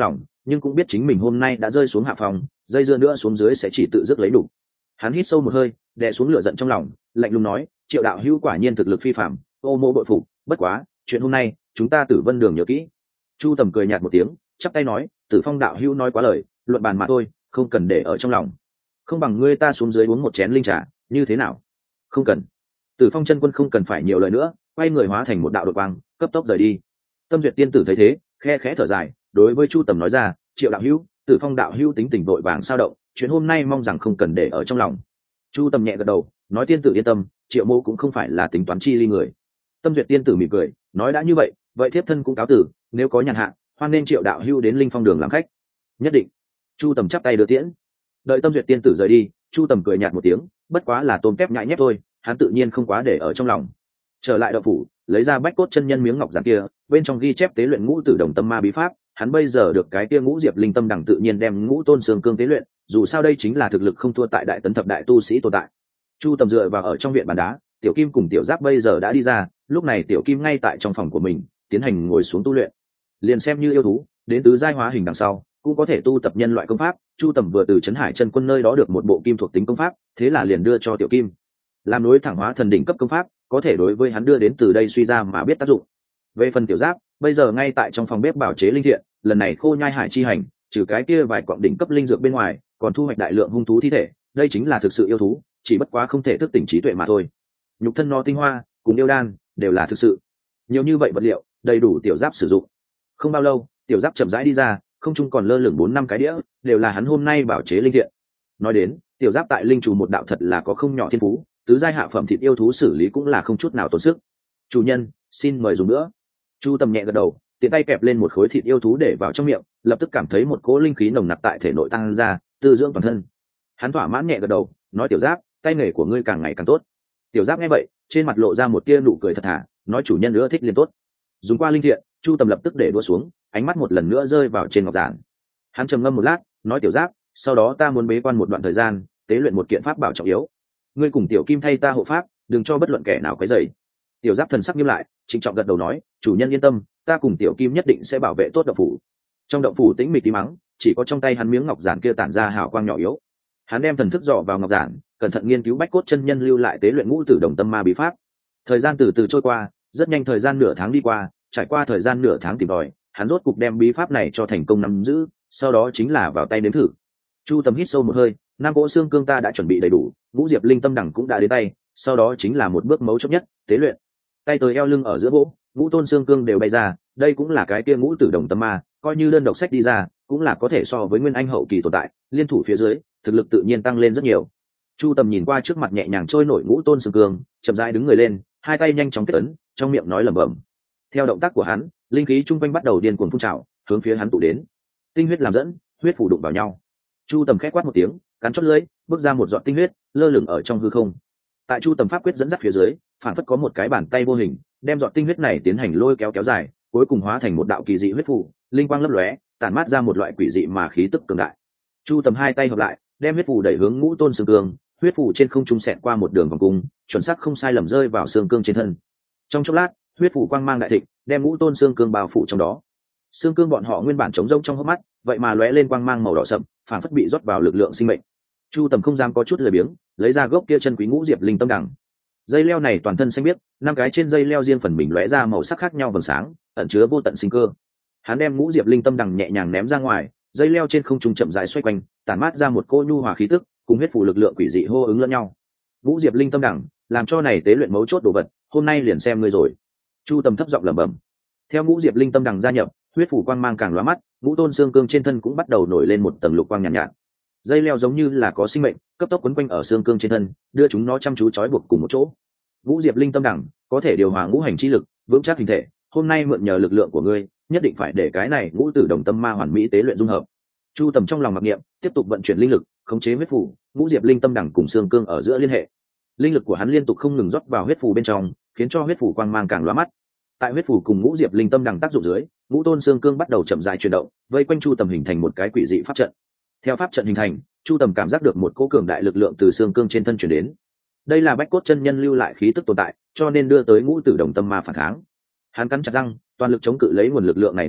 nhưng cũng biết chính mình hôm nay đã rơi xuống hạ phòng, dây dưa nữa xuống dưới sẽ chỉ tự dứt lấy đủ. Hắn hít sâu một hơi, đè xuống lửa giận trong lòng, lạnh lùng nói, Triệu đạo hữu quả nhiên thực lực phi phàm, ô mô bội phục, bất quá chuyện hôm nay chúng ta Tử Vân Đường nhớ kỹ. Chu Tầm cười nhạt một tiếng, chắp tay nói, Tử Phong đạo hữu nói quá lời, luận bàn mà thôi, không cần để ở trong lòng. Không bằng ngươi ta xuống dưới uống một chén linh trà, như thế nào? Không cần. Tử Phong chân quân không cần phải nhiều lời nữa, quay người hóa thành một đạo đột quang, cấp tốc rời đi. Tâm Duyệt tiên tử thấy thế, khe khẽ thở dài, đối với Chu Tầm nói ra, Triệu đạo hữu, Tử Phong đạo hữu tính tình vội vàng sao động, chuyện hôm nay mong rằng không cần để ở trong lòng. Chu Tầm nhẹ gật đầu, nói tiên tử yên tâm, Triệu mô cũng không phải là tính toán chi ly người. Tâm Duyệt tiên tử mỉm cười, nói đã như vậy, vậy thiếp thân cũng cáo tử, nếu có nhàn hạ, hoan nên Triệu đạo hữu đến Linh Phong đường làm khách. Nhất định. Chu Tầm chắp tay đưa tiễn. Đợi Tâm Duyệt tiên tử rời đi, Chu Tầm cười nhạt một tiếng, bất quá là tôm tép nhại nhép thôi, hắn tự nhiên không quá để ở trong lòng. Trở lại động phủ, lấy ra bách cốt chân nhân miếng ngọc giản kia, bên trong ghi chép tế luyện ngũ tử đồng tâm ma bí pháp, hắn bây giờ được cái kia ngũ diệp linh tâm đẳng tự nhiên đem ngũ tôn xương cương tế luyện, dù sao đây chính là thực lực không thua tại đại tấn thập đại tu sĩ tồn tại. Chu Tầm dựa vào ở trong viện bàn đá, Tiểu Kim cùng Tiểu Giáp bây giờ đã đi ra, lúc này Tiểu Kim ngay tại trong phòng của mình, tiến hành ngồi xuống tu luyện. Liền xem như yêu thú, đến tứ giai hóa hình đằng sau, cũng có thể tu tập nhân loại công pháp. Chu Tầm vừa từ Trấn Hải chân quân nơi đó được một bộ kim thuộc tính công pháp, thế là liền đưa cho Tiểu Kim, làm nối thẳng hóa thần đỉnh cấp công pháp, có thể đối với hắn đưa đến từ đây suy ra mà biết tác dụng. Về phần Tiểu Giáp, bây giờ ngay tại trong phòng bếp bảo chế linh thiện, lần này khô nhai hải chi hành, trừ cái kia vài quặng đỉnh cấp linh dược bên ngoài, còn thu hoạch đại lượng hung thú thi thể, đây chính là thực sự yêu thú, chỉ bất quá không thể thức tỉnh trí tuệ mà thôi. Nhục thân nó tinh hoa cùng yêu đan đều là thực sự, nhiều như vậy vật liệu đầy đủ Tiểu Giáp sử dụng. Không bao lâu, Tiểu Giáp chậm rãi đi ra, không trung còn lơ lửng 4-5 cái đĩa, đều là hắn hôm nay bảo chế linh thiện. Nói đến, Tiểu Giáp tại linh trù một đạo thật là có không nhỏ thiên phú, tứ giai hạ phẩm thịt yêu thú xử lý cũng là không chút nào tốn sức. Chủ nhân, xin mời dùng nữa. Chu Tầm nhẹ gật đầu, tiện tay kẹp lên một khối thịt yêu thú để vào trong miệng, lập tức cảm thấy một cỗ linh khí nồng nặc tại thể nội tăng ra, tư dưỡng toàn thân. Hắn thỏa mãn nhẹ gật đầu, nói Tiểu Giáp, tay nghề của ngươi càng ngày càng tốt. Tiểu Giáp nghe vậy, trên mặt lộ ra một tia nụ cười thật thà, nói chủ nhân nữa thích liền tốt. Dùng qua linh thiện, Chu Tầm lập tức để đua xuống, ánh mắt một lần nữa rơi vào trên ngọc giản. Hắn trầm ngâm một lát, nói Tiểu Giáp, sau đó ta muốn bế quan một đoạn thời gian, tế luyện một kiện pháp bảo trọng yếu. Ngươi cùng Tiểu Kim thay ta hộ pháp, đừng cho bất luận kẻ nào quấy rầy. Tiểu Giáp thần sắc nghiêm lại, trịnh trọng gật đầu nói, chủ nhân yên tâm, ta cùng Tiểu Kim nhất định sẽ bảo vệ tốt động phủ. Trong động phủ tĩnh mịch tí mắng, chỉ có trong tay hắn miếng ngọc giản kia tản ra hào quang nhỏ yếu. Hắn đem thần thức dò vào ngọc giản, cẩn thận nghiên cứu bách cốt chân nhân lưu lại tế luyện ngũ tử đồng tâm ma bí pháp. Thời gian từ từ trôi qua, rất nhanh thời gian nửa tháng đi qua, trải qua thời gian nửa tháng tìm tòi, hắn rốt cục đem bí pháp này cho thành công nắm giữ, sau đó chính là vào tay nếm thử. Chu Tầm hít sâu một hơi, năm cỗ xương cương ta đã chuẩn bị đầy đủ, ngũ diệp linh tâm đẳng cũng đã đến tay, sau đó chính là một bước mấu chốt nhất, tế luyện. Tay tới eo lưng ở giữa gỗ, ngũ tôn xương cương đều bay ra, đây cũng là cái kia ngũ tử đồng tâm ma, coi như đơn độc sách đi ra, cũng là có thể so với nguyên anh hậu kỳ tồn tại, liên thủ phía dưới, thực lực tự nhiên tăng lên rất nhiều. Chu Tầm nhìn qua trước mặt nhẹ nhàng trôi nổi ngũ tôn xương cương, chậm rãi đứng người lên, hai tay nhanh chóng kết ấn, trong miệng nói lẩm bẩm. Theo động tác của hắn, linh khí trung quanh bắt đầu điên cuồng phun trào, hướng phía hắn tụ đến. Tinh huyết làm dẫn, huyết phủ đụng vào nhau. Chu Tầm khẽ quát một tiếng, cắn chót lưỡi, bước ra một giọt tinh huyết, lơ lửng ở trong hư không. Tại Chu Tầm pháp quyết dẫn dắt phía dưới, phản phất có một cái bàn tay vô hình, đem giọt tinh huyết này tiến hành lôi kéo kéo dài, cuối cùng hóa thành một đạo kỳ dị huyết phủ, linh quang lấp lóe, tản mát ra một loại quỷ dị mà khí tức cường đại. Chu Tầm hai tay hợp lại, đem huyết phủ đẩy hướng ngũ tôn xương cương, huyết phủ trên không trung xẹt qua một đường vòng cung, chuẩn xác không sai lầm rơi vào xương cương trên thân. Trong chốc lát, huyết phủ quang mang đại thịnh, đem ngũ tôn xương cương bao phủ trong đó. Xương cương bọn họ nguyên bản trống rỗng trong hốc mắt, vậy mà lóe lên quang mang màu đỏ sậm, phản phất bị rót vào lực lượng sinh mệnh. Chu Tầm không dám có chút lười biếng, lấy ra gốc kia chân quý ngũ diệp linh tâm đằng. Dây leo này toàn thân xanh biếc, năm cái trên dây leo riêng phần mình lóe ra màu sắc khác nhau vầng sáng, ẩn chứa vô tận sinh cơ. Hắn đem ngũ diệp linh tâm đằng nhẹ nhàng ném ra ngoài, dây leo trên không trung chậm rãi xoay quanh, tản mát ra một cỗ nhu hòa khí tức, cùng huyết phủ lực lượng quỷ dị hô ứng lẫn nhau. Ngũ diệp linh tâm đằng, làm cho này tế luyện mấu chốt đồ vật, hôm nay liền xem ngươi rồi. Chu Tầm thấp giọng lẩm bẩm. Theo ngũ diệp linh tâm đằng gia nhập, huyết phủ quang mang càng lóa mắt, ngũ tôn xương cương trên thân cũng bắt đầu nổi lên một tầng lục quang nhàn nhạt. Dây leo giống như là có sinh mệnh, cấp tốc quấn quanh ở xương cương trên thân, đưa chúng nó chăm chú trói buộc cùng một chỗ. Ngũ diệp linh tâm đẳng có thể điều hòa ngũ hành chi lực, vững chắc hình thể, hôm nay mượn nhờ lực lượng của ngươi, nhất định phải để cái này ngũ tử đồng tâm ma hoàn mỹ tế luyện dung hợp. Chu Tầm trong lòng mặc niệm, tiếp tục vận chuyển linh lực, khống chế huyết phủ, ngũ diệp linh tâm đẳng cùng xương cương ở giữa liên hệ. Linh lực của hắn liên tục không ngừng rót vào huyết phủ bên trong, khiến cho huyết phủ quang mang càng lóa mắt. Tại huyết phủ cùng ngũ diệp linh tâm đẳng tác dụng dưới, ngũ tôn xương cương bắt đầu chậm rãi chuyển động, vây quanh Chu Tầm hình thành một cái quỷ dị pháp trận. Theo pháp trận hình thành, Chu Tầm cảm giác được một cỗ cường đại lực lượng từ xương cương trên thân chuyển đến. Đây là bách cốt chân nhân lưu lại khí tức tồn tại, cho nên đưa tới ngũ tử đồng tâm ma phản kháng. Hắn cắn chặt răng, toàn lực chống cự lấy nguồn lực lượng này phản vệ,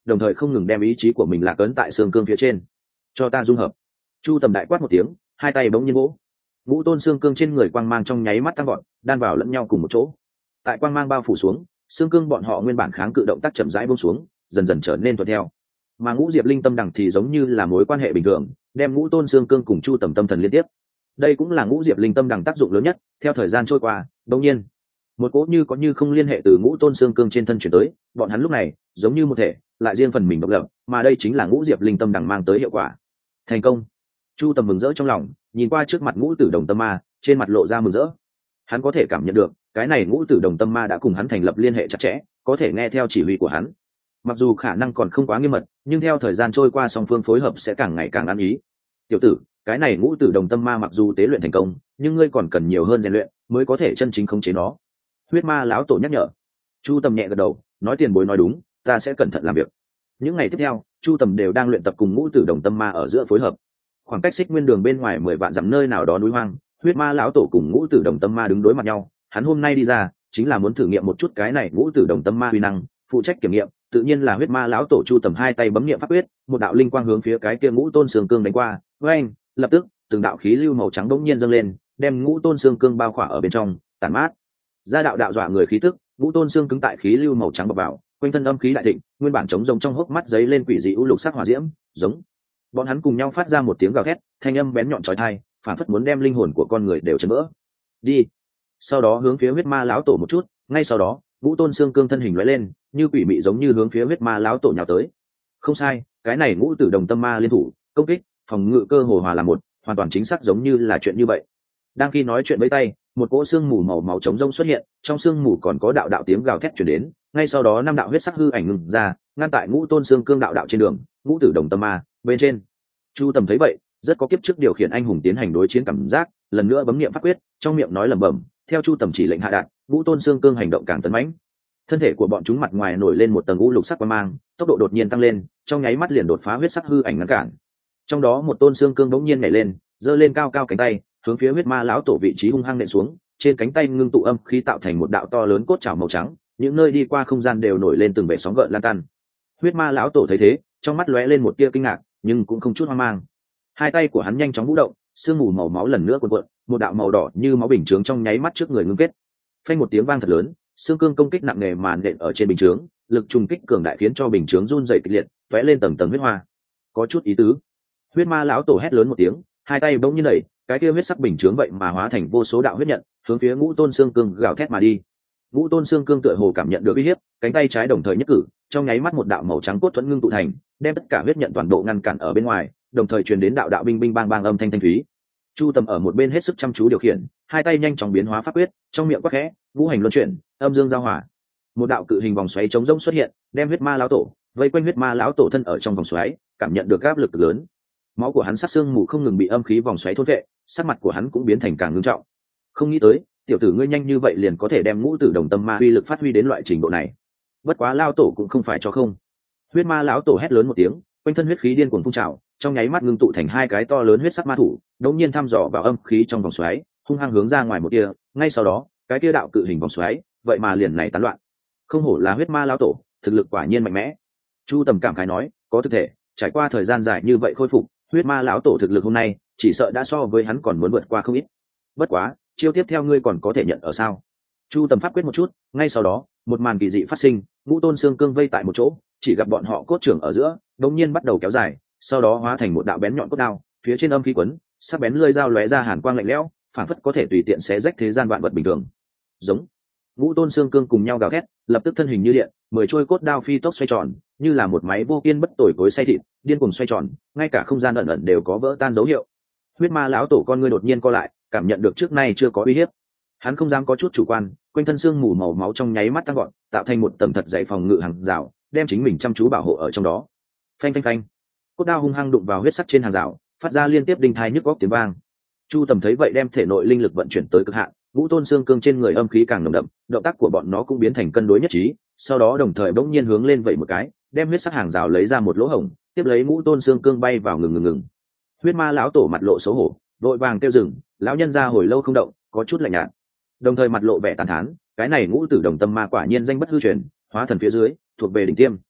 đồng thời không ngừng đem ý chí của mình lạc ấn tại xương cương phía trên. Cho ta dung hợp. Chu Tầm đại quát một tiếng, hai tay bỗng nhiên vỗ, ngũ tôn xương cương trên người quang mang trong nháy mắt tăng gọn, đan vào lẫn nhau cùng một chỗ. Tại quang mang bao phủ xuống, xương cương bọn họ nguyên bản kháng cự động tác chậm rãi buông xuống, dần dần trở nên thuận theo. Mà ngũ diệp linh tâm đằng thì giống như là mối quan hệ bình thường, đem ngũ tôn xương cương cùng Chu Tầm tâm thần liên tiếp. Đây cũng là ngũ diệp linh tâm đằng tác dụng lớn nhất. Theo thời gian trôi qua, đột nhiên một cỗ như có như không liên hệ từ ngũ tôn xương cương trên thân chuyển tới, bọn hắn lúc này giống như một thể, lại riêng phần mình độc lập, mà đây chính là ngũ diệp linh tâm đằng mang tới hiệu quả. Thành công. Chu Tầm mừng rỡ trong lòng, nhìn qua trước mặt ngũ tử đồng tâm ma, trên mặt lộ ra mừng rỡ. Hắn có thể cảm nhận được cái này ngũ tử đồng tâm ma đã cùng hắn thành lập liên hệ chặt chẽ, có thể nghe theo chỉ huy của hắn. Mặc dù khả năng còn không quá nghiêm mật, nhưng theo thời gian trôi qua song phương phối hợp sẽ càng ngày càng ăn ý. Tiểu tử, cái này ngũ tử đồng tâm ma mặc dù tế luyện thành công, nhưng ngươi còn cần nhiều hơn rèn luyện mới có thể chân chính khống chế nó. Huyết ma lão tổ nhắc nhở. Chu Tầm nhẹ gật đầu, nói tiền bối nói đúng, ta sẽ cẩn thận làm việc. Những ngày tiếp theo, Chu Tầm đều đang luyện tập cùng ngũ tử đồng tâm ma ở giữa phối hợp. Khoảng cách Xích Nguyên Đường bên ngoài 10 vạn dặm nơi nào đó núi hoang, huyết ma lão tổ cùng ngũ tử đồng tâm ma đứng đối mặt nhau. Hắn hôm nay đi ra chính là muốn thử nghiệm một chút cái này ngũ tử đồng tâm ma uy năng, phụ trách kiểm nghiệm tự nhiên là huyết ma lão tổ. Chu Tầm hai tay bấm niệm pháp quyết, một đạo linh quang hướng phía cái kia ngũ tôn xương cương đánh qua. Với anh, lập tức từng đạo khí lưu màu trắng bỗng nhiên dâng lên, đem ngũ tôn xương cương bao khỏa ở bên trong, tản mát ra đạo đạo dọa người khí tức. Ngũ tôn xương cứng tại khí lưu màu trắng bọc vào, quanh thân âm khí đại thịnh, nguyên bản trống rỗng trong hốc mắt giấy lên quỷ dị u lục sắc hỏa diễm, giống. Bọn hắn cùng nhau phát ra một tiếng gào thét, thanh âm bén nhọn chói tai, phản phất muốn đem linh hồn của con người đều chấn vỡ. Đi. Sau đó hướng phía huyết ma lão tổ một chút, ngay sau đó, ngũ tôn xương cương thân hình lóe lên, như quỷ mị giống như hướng phía huyết ma lão tổ nhào tới. Không sai, cái này ngũ tử đồng tâm ma liên thủ, công kích, phòng ngự cơ hồ hòa làm một, hoàn toàn chính xác giống như là chuyện như vậy. Đang khi nói chuyện với tay, một cỗ xương mù màu máu trống rông xuất hiện, trong xương mù còn có đạo đạo tiếng gào thét truyền đến, ngay sau đó năm đạo huyết sắc hư ảnh ngừng ra, ngăn tại ngũ tôn xương cương đạo đạo trên đường. Ngũ tử đồng tâm ma bên trên. Chu Tầm thấy vậy, rất có kiếp trước điều khiển anh hùng tiến hành đối chiến cảm giác, lần nữa bấm niệm pháp quyết, trong miệng nói lẩm bẩm, theo Chu Tầm chỉ lệnh hạ đạt, ngũ tôn xương cương hành động càng tấn mãnh. Thân thể của bọn chúng mặt ngoài nổi lên một tầng u lục sắc quang mang, tốc độ đột nhiên tăng lên, trong nháy mắt liền đột phá huyết sắc hư ảnh ngăn cản. Trong đó một tôn xương cương bỗng nhiên nhảy lên, giơ lên cao cao cánh tay, hướng phía huyết ma lão tổ vị trí hung hăng nện xuống. Trên cánh tay ngưng tụ âm khí tạo thành một đạo to lớn cốt trảo màu trắng, những nơi đi qua không gian đều nổi lên từng bể sóng gợn lan tan. Huyết ma lão tổ thấy thế, trong mắt lóe lên một tia kinh ngạc, nhưng cũng không chút hoang mang. Hai tay của hắn nhanh chóng vũ động, sương mù màu máu lần nữa cuộn cuộn, một đạo màu đỏ như máu bình chướng trong nháy mắt trước người ngưng kết. Phanh một tiếng vang thật lớn, xương cương công kích nặng nề màn nện ở trên bình chướng, lực trùng kích cường đại khiến cho bình chướng run rẩy kịch liệt, tóe lên tầng tầng huyết hoa. Có chút ý tứ. Huyết ma lão tổ hét lớn một tiếng, hai tay bỗng nhiên đẩy, cái kia huyết sắc bình chướng vậy mà hóa thành vô số đạo huyết nhận, hướng phía ngũ tôn xương cương gào thét mà đi. Ngũ tôn xương cương tựa hồ cảm nhận được uy hiếp, cánh tay trái đồng thời nhất cử, trong nháy mắt một đạo màu trắng cốt thuẫn ngưng tụ thành, đem tất cả huyết nhận toàn bộ ngăn cản ở bên ngoài, đồng thời truyền đến đạo đạo binh binh bang bang âm thanh thanh thúy. Chu Tầm ở một bên hết sức chăm chú điều khiển, hai tay nhanh chóng biến hóa pháp quyết, trong miệng quát khẽ, ngũ hành luân chuyển, âm dương giao hòa. Một đạo cự hình vòng xoáy trống rỗng xuất hiện, đem huyết ma lão tổ vây quanh. Huyết ma lão tổ thân ở trong vòng xoáy, cảm nhận được áp lực lớn. Máu của hắn sát xương mù không ngừng bị âm khí vòng xoáy thôn vệ, sắc mặt của hắn cũng biến thành càng ngưng trọng. Không nghĩ tới, tiểu tử ngươi nhanh như vậy liền có thể đem ngũ tử đồng tâm ma uy lực phát huy đến loại trình độ này. Bất quá lão tổ cũng không phải cho không. Huyết ma lão tổ hét lớn một tiếng, quanh thân huyết khí điên cuồng phun trào, trong nháy mắt ngưng tụ thành hai cái to lớn huyết sắc ma thủ, đột nhiên thăm dò vào âm khí trong vòng xoáy, hung hăng hướng ra ngoài một tia. Ngay sau đó, cái tia đạo cự hình vòng xoáy, vậy mà liền này tán loạn. Không hổ là huyết ma lão tổ, thực lực quả nhiên mạnh mẽ. Chu Tầm cảm khái nói, có thực thể, trải qua thời gian dài như vậy khôi phục, huyết ma lão tổ thực lực hôm nay chỉ sợ đã so với hắn còn muốn vượt qua không ít. Bất quá, chiêu tiếp theo ngươi còn có thể nhận ở sao? Chu Tầm pháp quyết một chút, ngay sau đó, một màn kỳ dị phát sinh, ngũ tôn xương cương vây tại một chỗ, chỉ gặp bọn họ cốt trưởng ở giữa, đột nhiên bắt đầu kéo dài, sau đó hóa thành một đạo bén nhọn cốt đao, phía trên âm khí quấn, sắc bén lưỡi dao lóe ra hàn quang lạnh lẽo, phản phất có thể tùy tiện xé rách thế gian vạn vật bình thường. Giống. Ngũ tôn xương cương cùng nhau gào thét, lập tức thân hình như điện, 10 trôi cốt đao phi tốc xoay tròn, như là một máy vô kiên bất tồi cối xay thịt, điên cuồng xoay tròn, ngay cả không gian ẩn ẩn đều có vỡ tan dấu hiệu. Huyết ma lão tổ con ngươi đột nhiên co lại, cảm nhận được trước nay chưa có uy hiếp. Hắn không dám có chút chủ quan, quanh thân xương mù màu máu trong nháy mắt tăng gọn, tạo thành một tầng thật dày phòng ngự hàng rào, đem chính mình chăm chú bảo hộ ở trong đó. Phanh phanh phanh. Cốt đao hung hăng đụng vào huyết sắc trên hàng rào, phát ra liên tiếp đinh thai nhức góc tiếng vang. Chu Tầm thấy vậy đem thể nội linh lực vận chuyển tới cực hạn, ngũ tôn xương cương trên người âm khí càng nồng đậm, động tác của bọn nó cũng biến thành cân đối nhất trí, sau đó đồng thời bỗng nhiên hướng lên vậy một cái, đem huyết sắc hàng rào lấy ra một lỗ hổng, tiếp lấy ngũ tôn xương cương bay vào ngừng. Huyết ma lão tổ mặt lộ xấu hổ, vội vàng kêu dừng, lão nhân ra hồi lâu không động, có chút lạnh nhạt, đồng thời mặt lộ vẻ tàn thán, cái này ngũ tử đồng tâm ma quả nhiên danh bất hư truyền, hóa thần phía dưới, thuộc về đỉnh tiêm.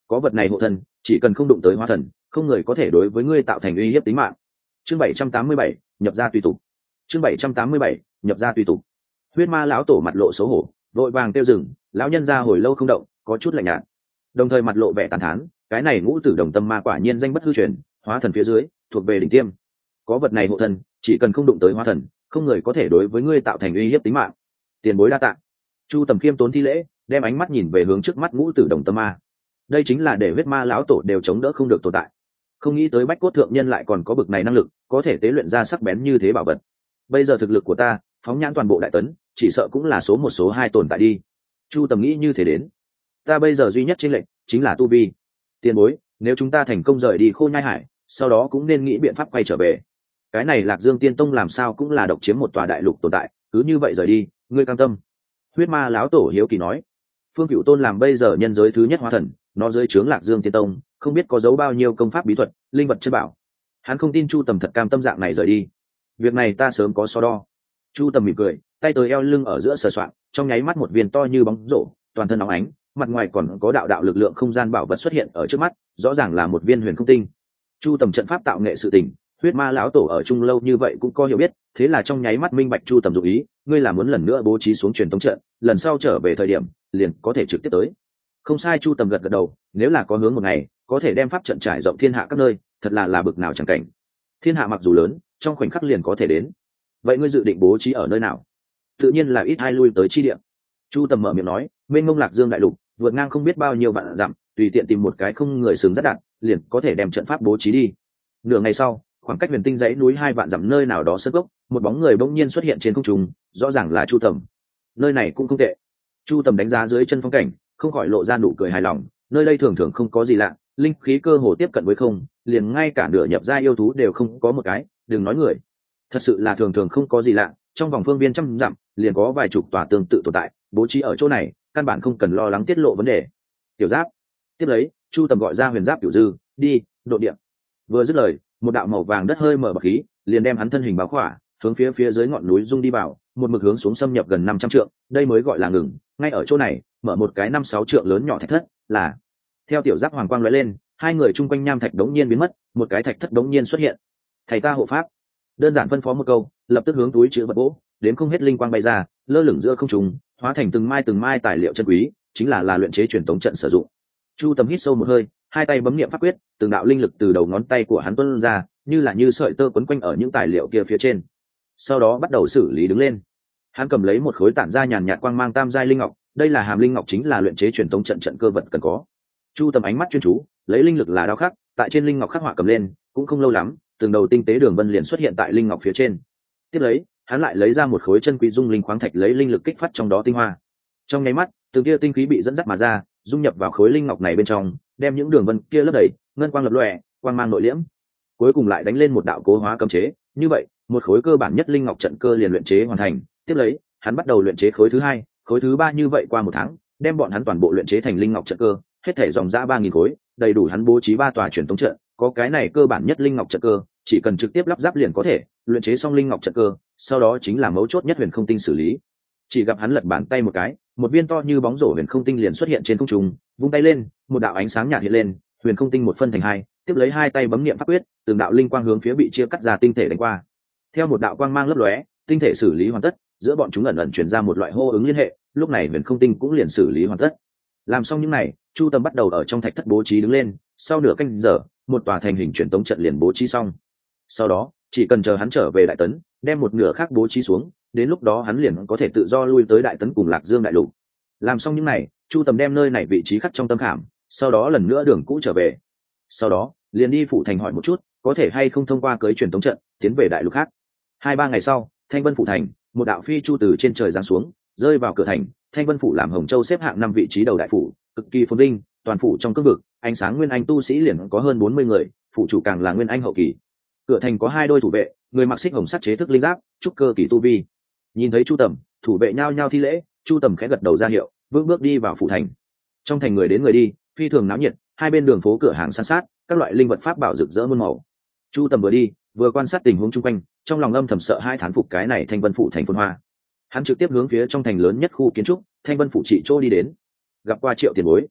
có vật này hộ thân, chỉ cần không đụng tới hóa thần, không người có thể đối với ngươi tạo thành uy hiếp tính mạng. Chương 787, nhập gia tùy tục. Chương 787, nhập gia tùy tục. Huyết ma lão tổ mặt lộ xấu hổ, vội vàng kêu dừng, lão nhân ra hồi lâu không động, có chút lạnh nhạt. Đồng thời mặt lộ vẻ tàn thán, cái này ngũ tử đồng tâm ma quả nhiên danh bất hư truyền, hóa thần phía dưới, thuộc về đỉnh tiêm. Có vật này hộ thân, chỉ cần không đụng tới hóa thần, không người có thể đối với ngươi tạo thành uy hiếp tính mạng. Tiền bối đa tạ. Chu Tầm khiêm tốn thi lễ, đem ánh mắt nhìn về hướng trước mắt ngũ tử đồng tâm ma. Đây chính là để huyết ma lão tổ đều chống đỡ không được tồn tại. Không nghĩ tới bách cốt thượng nhân lại còn có bực này năng lực, có thể tế luyện ra sắc bén như thế bảo vật. Bây giờ thực lực của ta, phóng nhãn toàn bộ đại tấn, chỉ sợ cũng là số một số hai tồn tại đi. Chu Tầm nghĩ như thế đến. Ta bây giờ duy nhất chênh lệch chính là tu vi. Tiền bối, nếu chúng ta thành công rời đi Khô Nhai Hải, sau đó cũng nên nghĩ biện pháp quay trở về. Cái này Lạc Dương Tiên Tông làm sao cũng là độc chiếm một tòa đại lục tồn tại, cứ như vậy rời đi, ngươi cam tâm? Huyết ma lão tổ hiếu kỳ nói. Phương Cửu Tôn làm bây giờ nhân giới thứ nhất hóa thần, nó dưới trướng Lạc Dương Tiên Tông, không biết có giấu bao nhiêu công pháp bí thuật, linh vật chân bảo. Hắn không tin Chu Tầm thật cam tâm dạng này rời đi. Việc này ta sớm có so đo. Chu Tầm mỉm cười, tay tới eo lưng ở giữa sờ soạng, trong nháy mắt một viên to như bóng rổ, toàn thân óng ánh, mặt ngoài còn có đạo đạo lực lượng không gian bảo vật xuất hiện ở trước mắt, rõ ràng là một viên huyền không tinh. Chu Tầm trận pháp tạo nghệ sự tình, huyết ma lão tổ ở chung lâu như vậy cũng có hiểu biết, thế là trong nháy mắt minh bạch Chu Tầm dụng ý, ngươi là muốn lần nữa bố trí xuống truyền tống trận, lần sau trở về thời điểm liền có thể trực tiếp tới. Không sai. Chu Tầm gật gật đầu, nếu là có hướng một ngày có thể đem pháp trận trải rộng thiên hạ các nơi, thật là bực nào chẳng cảnh. Thiên hạ mặc dù lớn, trong khoảnh khắc liền có thể đến. Vậy ngươi dự định bố trí ở nơi nào? Tự nhiên là ít ai lui tới chi địa. Chu Tầm mở miệng nói, mênh mông Lạc Dương đại lục, vượt ngang không biết bao nhiêu vạn dặm, tùy tiện tìm một cái không người sừng rất đạn, liền có thể đem trận pháp bố trí đi. Nửa ngày sau, khoảng cách huyền tinh dãy núi 2 vạn dặm nơi nào đó sân gốc, một bóng người bỗng nhiên xuất hiện trên không trung, rõ ràng là Chu Tầm. Nơi này cũng không tệ. Chu Tầm đánh giá dưới chân phong cảnh, không khỏi lộ ra nụ cười hài lòng, nơi đây thường thường không có gì lạ, linh khí cơ hồ tiếp cận với không, liền ngay cả nửa nhập gia yêu thú đều không có một cái, đừng nói người. Thật sự là thường thường không có gì lạ, trong vòng phương viên trăm dặm, liền có vài chục tòa tương tự tồn tại, bố trí ở chỗ này, căn bản không cần lo lắng tiết lộ vấn đề. Tiểu Giáp. Tiếp lấy, Chu Tầm gọi ra Huyền Giáp Tiểu Dư, đi, độ địa. Vừa dứt lời, một đạo màu vàng đất hơi mở bạc khí, liền đem hắn thân hình bao khỏa, hướng phía dưới ngọn núi rung đi vào, một mực hướng xuống xâm nhập gần 500 trượng, đây mới gọi là ngừng. Ngay ở chỗ này, mở một cái 5-6 trượng lớn nhỏ thạch thất, là. Theo Tiểu Giáp hoàng quang lóe lên, hai người chung quanh nham thạch đống nhiên biến mất, một cái thạch thất đống nhiên xuất hiện. Thầy ta hộ pháp. Đơn giản phân phó một câu, lập tức hướng túi chứa vật bố, đến không hết linh quang bay ra, lơ lửng giữa không trung, hóa thành từng mai tài liệu chân quý, chính là luyện chế truyền tống trận sử dụng. Chu Tầm hít sâu một hơi, hai tay bấm niệm pháp quyết, từng đạo linh lực từ đầu ngón tay của hắn tuôn ra, như sợi tơ quấn quanh ở những tài liệu kia phía trên. Sau đó bắt đầu xử lý đứng lên. Hắn cầm lấy một khối tản ra nhàn nhạt quang mang tam giai linh ngọc, đây là hàm linh ngọc, chính là luyện chế truyền tống trận cơ vật cần có. Chu Tầm ánh mắt chuyên chú, lấy linh lực là đao khắc, tại trên linh ngọc khắc họa cầm lên, cũng không lâu lắm, từng đầu tinh tế đường vân liền xuất hiện tại linh ngọc phía trên. Tiếp lấy, hắn lại lấy ra một khối chân quý dung linh khoáng thạch, lấy linh lực kích phát trong đó tinh hoa. Trong nháy mắt, từng tia tinh khí bị dẫn dắt mà ra, dung nhập vào khối linh ngọc này bên trong, đem những đường vân kia lấp đầy, ngân quang lập lòe, quang mang nội liễm. Cuối cùng lại đánh lên một đạo cố hóa cấm chế, như vậy, một khối cơ bản nhất linh ngọc trận cơ liền luyện chế hoàn thành. Tiếp lấy, hắn bắt đầu luyện chế khối thứ 2, khối thứ 3, như vậy qua 1 tháng, đem bọn hắn toàn bộ luyện chế thành linh ngọc trận cơ, hết thể dòng ra 3000 khối, đầy đủ hắn bố trí 3 tòa truyền tống trận, có cái này cơ bản nhất linh ngọc trận cơ, chỉ cần trực tiếp lắp ráp liền có thể luyện chế xong linh ngọc trận cơ, sau đó chính là mấu chốt nhất huyền không tinh xử lý. Chỉ gặp hắn lật bàn tay một cái, một viên to như bóng rổ huyền không tinh liền xuất hiện trên không trung, vung tay lên, một đạo ánh sáng nhạt hiện lên, huyền không tinh một phân thành 2, tiếp lấy hai tay bấm niệm pháp quyết, từng đạo linh quang hướng phía bị chia cắt ra tinh thể đánh qua. Theo một đạo quang mang lấp lóe, tinh thể xử lý hoàn tất, giữa bọn chúng ẩn ẩn truyền ra một loại hô ứng liên hệ, lúc này huyền không tinh cũng liền xử lý hoàn tất. Làm xong những này, Chu Tầm bắt đầu ở trong thạch thất bố trí đứng lên, sau nửa canh giờ, một tòa thành hình truyền tống trận liền bố trí xong. Sau đó, chỉ cần chờ hắn trở về Đại Tấn, đem một nửa khác bố trí xuống, đến lúc đó hắn liền có thể tự do lui tới Đại Tấn cùng Lạc Dương đại lục. Làm xong những này, Chu Tầm đem nơi này vị trí khắc trong tâm khảm, sau đó lần nữa đường cũ trở về. Sau đó, liền đi phủ thành hỏi một chút, có thể hay không thông qua cưới truyền tống trận tiến về đại lục khác. 2-3 ngày sau, Thanh Vân phủ thành, một đạo phi chu từ trên trời giáng xuống, rơi vào cửa thành. Thanh Vân phủ làm Hồng Châu xếp hạng 5 vị trí đầu đại phủ, cực kỳ phồn vinh, toàn phủ trong cương vực, ánh sáng nguyên anh tu sĩ liền có hơn 40 người, phủ chủ càng là nguyên anh hậu kỳ. Cửa thành có 2 đôi thủ vệ, người mặc xích hồng sắt chế thức linh giáp, trúc cơ kỳ tu vi. Nhìn thấy Chu Tầm, thủ vệ nhao nhao thi lễ, Chu Tầm khẽ gật đầu ra hiệu, bước đi vào phủ thành. Trong thành người đến người đi, phi thường náo nhiệt, hai bên đường phố cửa hàng san sát, các loại linh vật pháp bảo rực rỡ muôn màu. Chu Tầm vừa đi, vừa quan sát tình huống chung quanh, trong lòng âm thầm sợ hai thán phục cái này Thanh Vân phủ thành phồn hoa. Hắn trực tiếp hướng phía trong thành lớn nhất khu kiến trúc Thanh Vân phủ trị chỗ đi đến. Gặp qua Triệu tiền bối.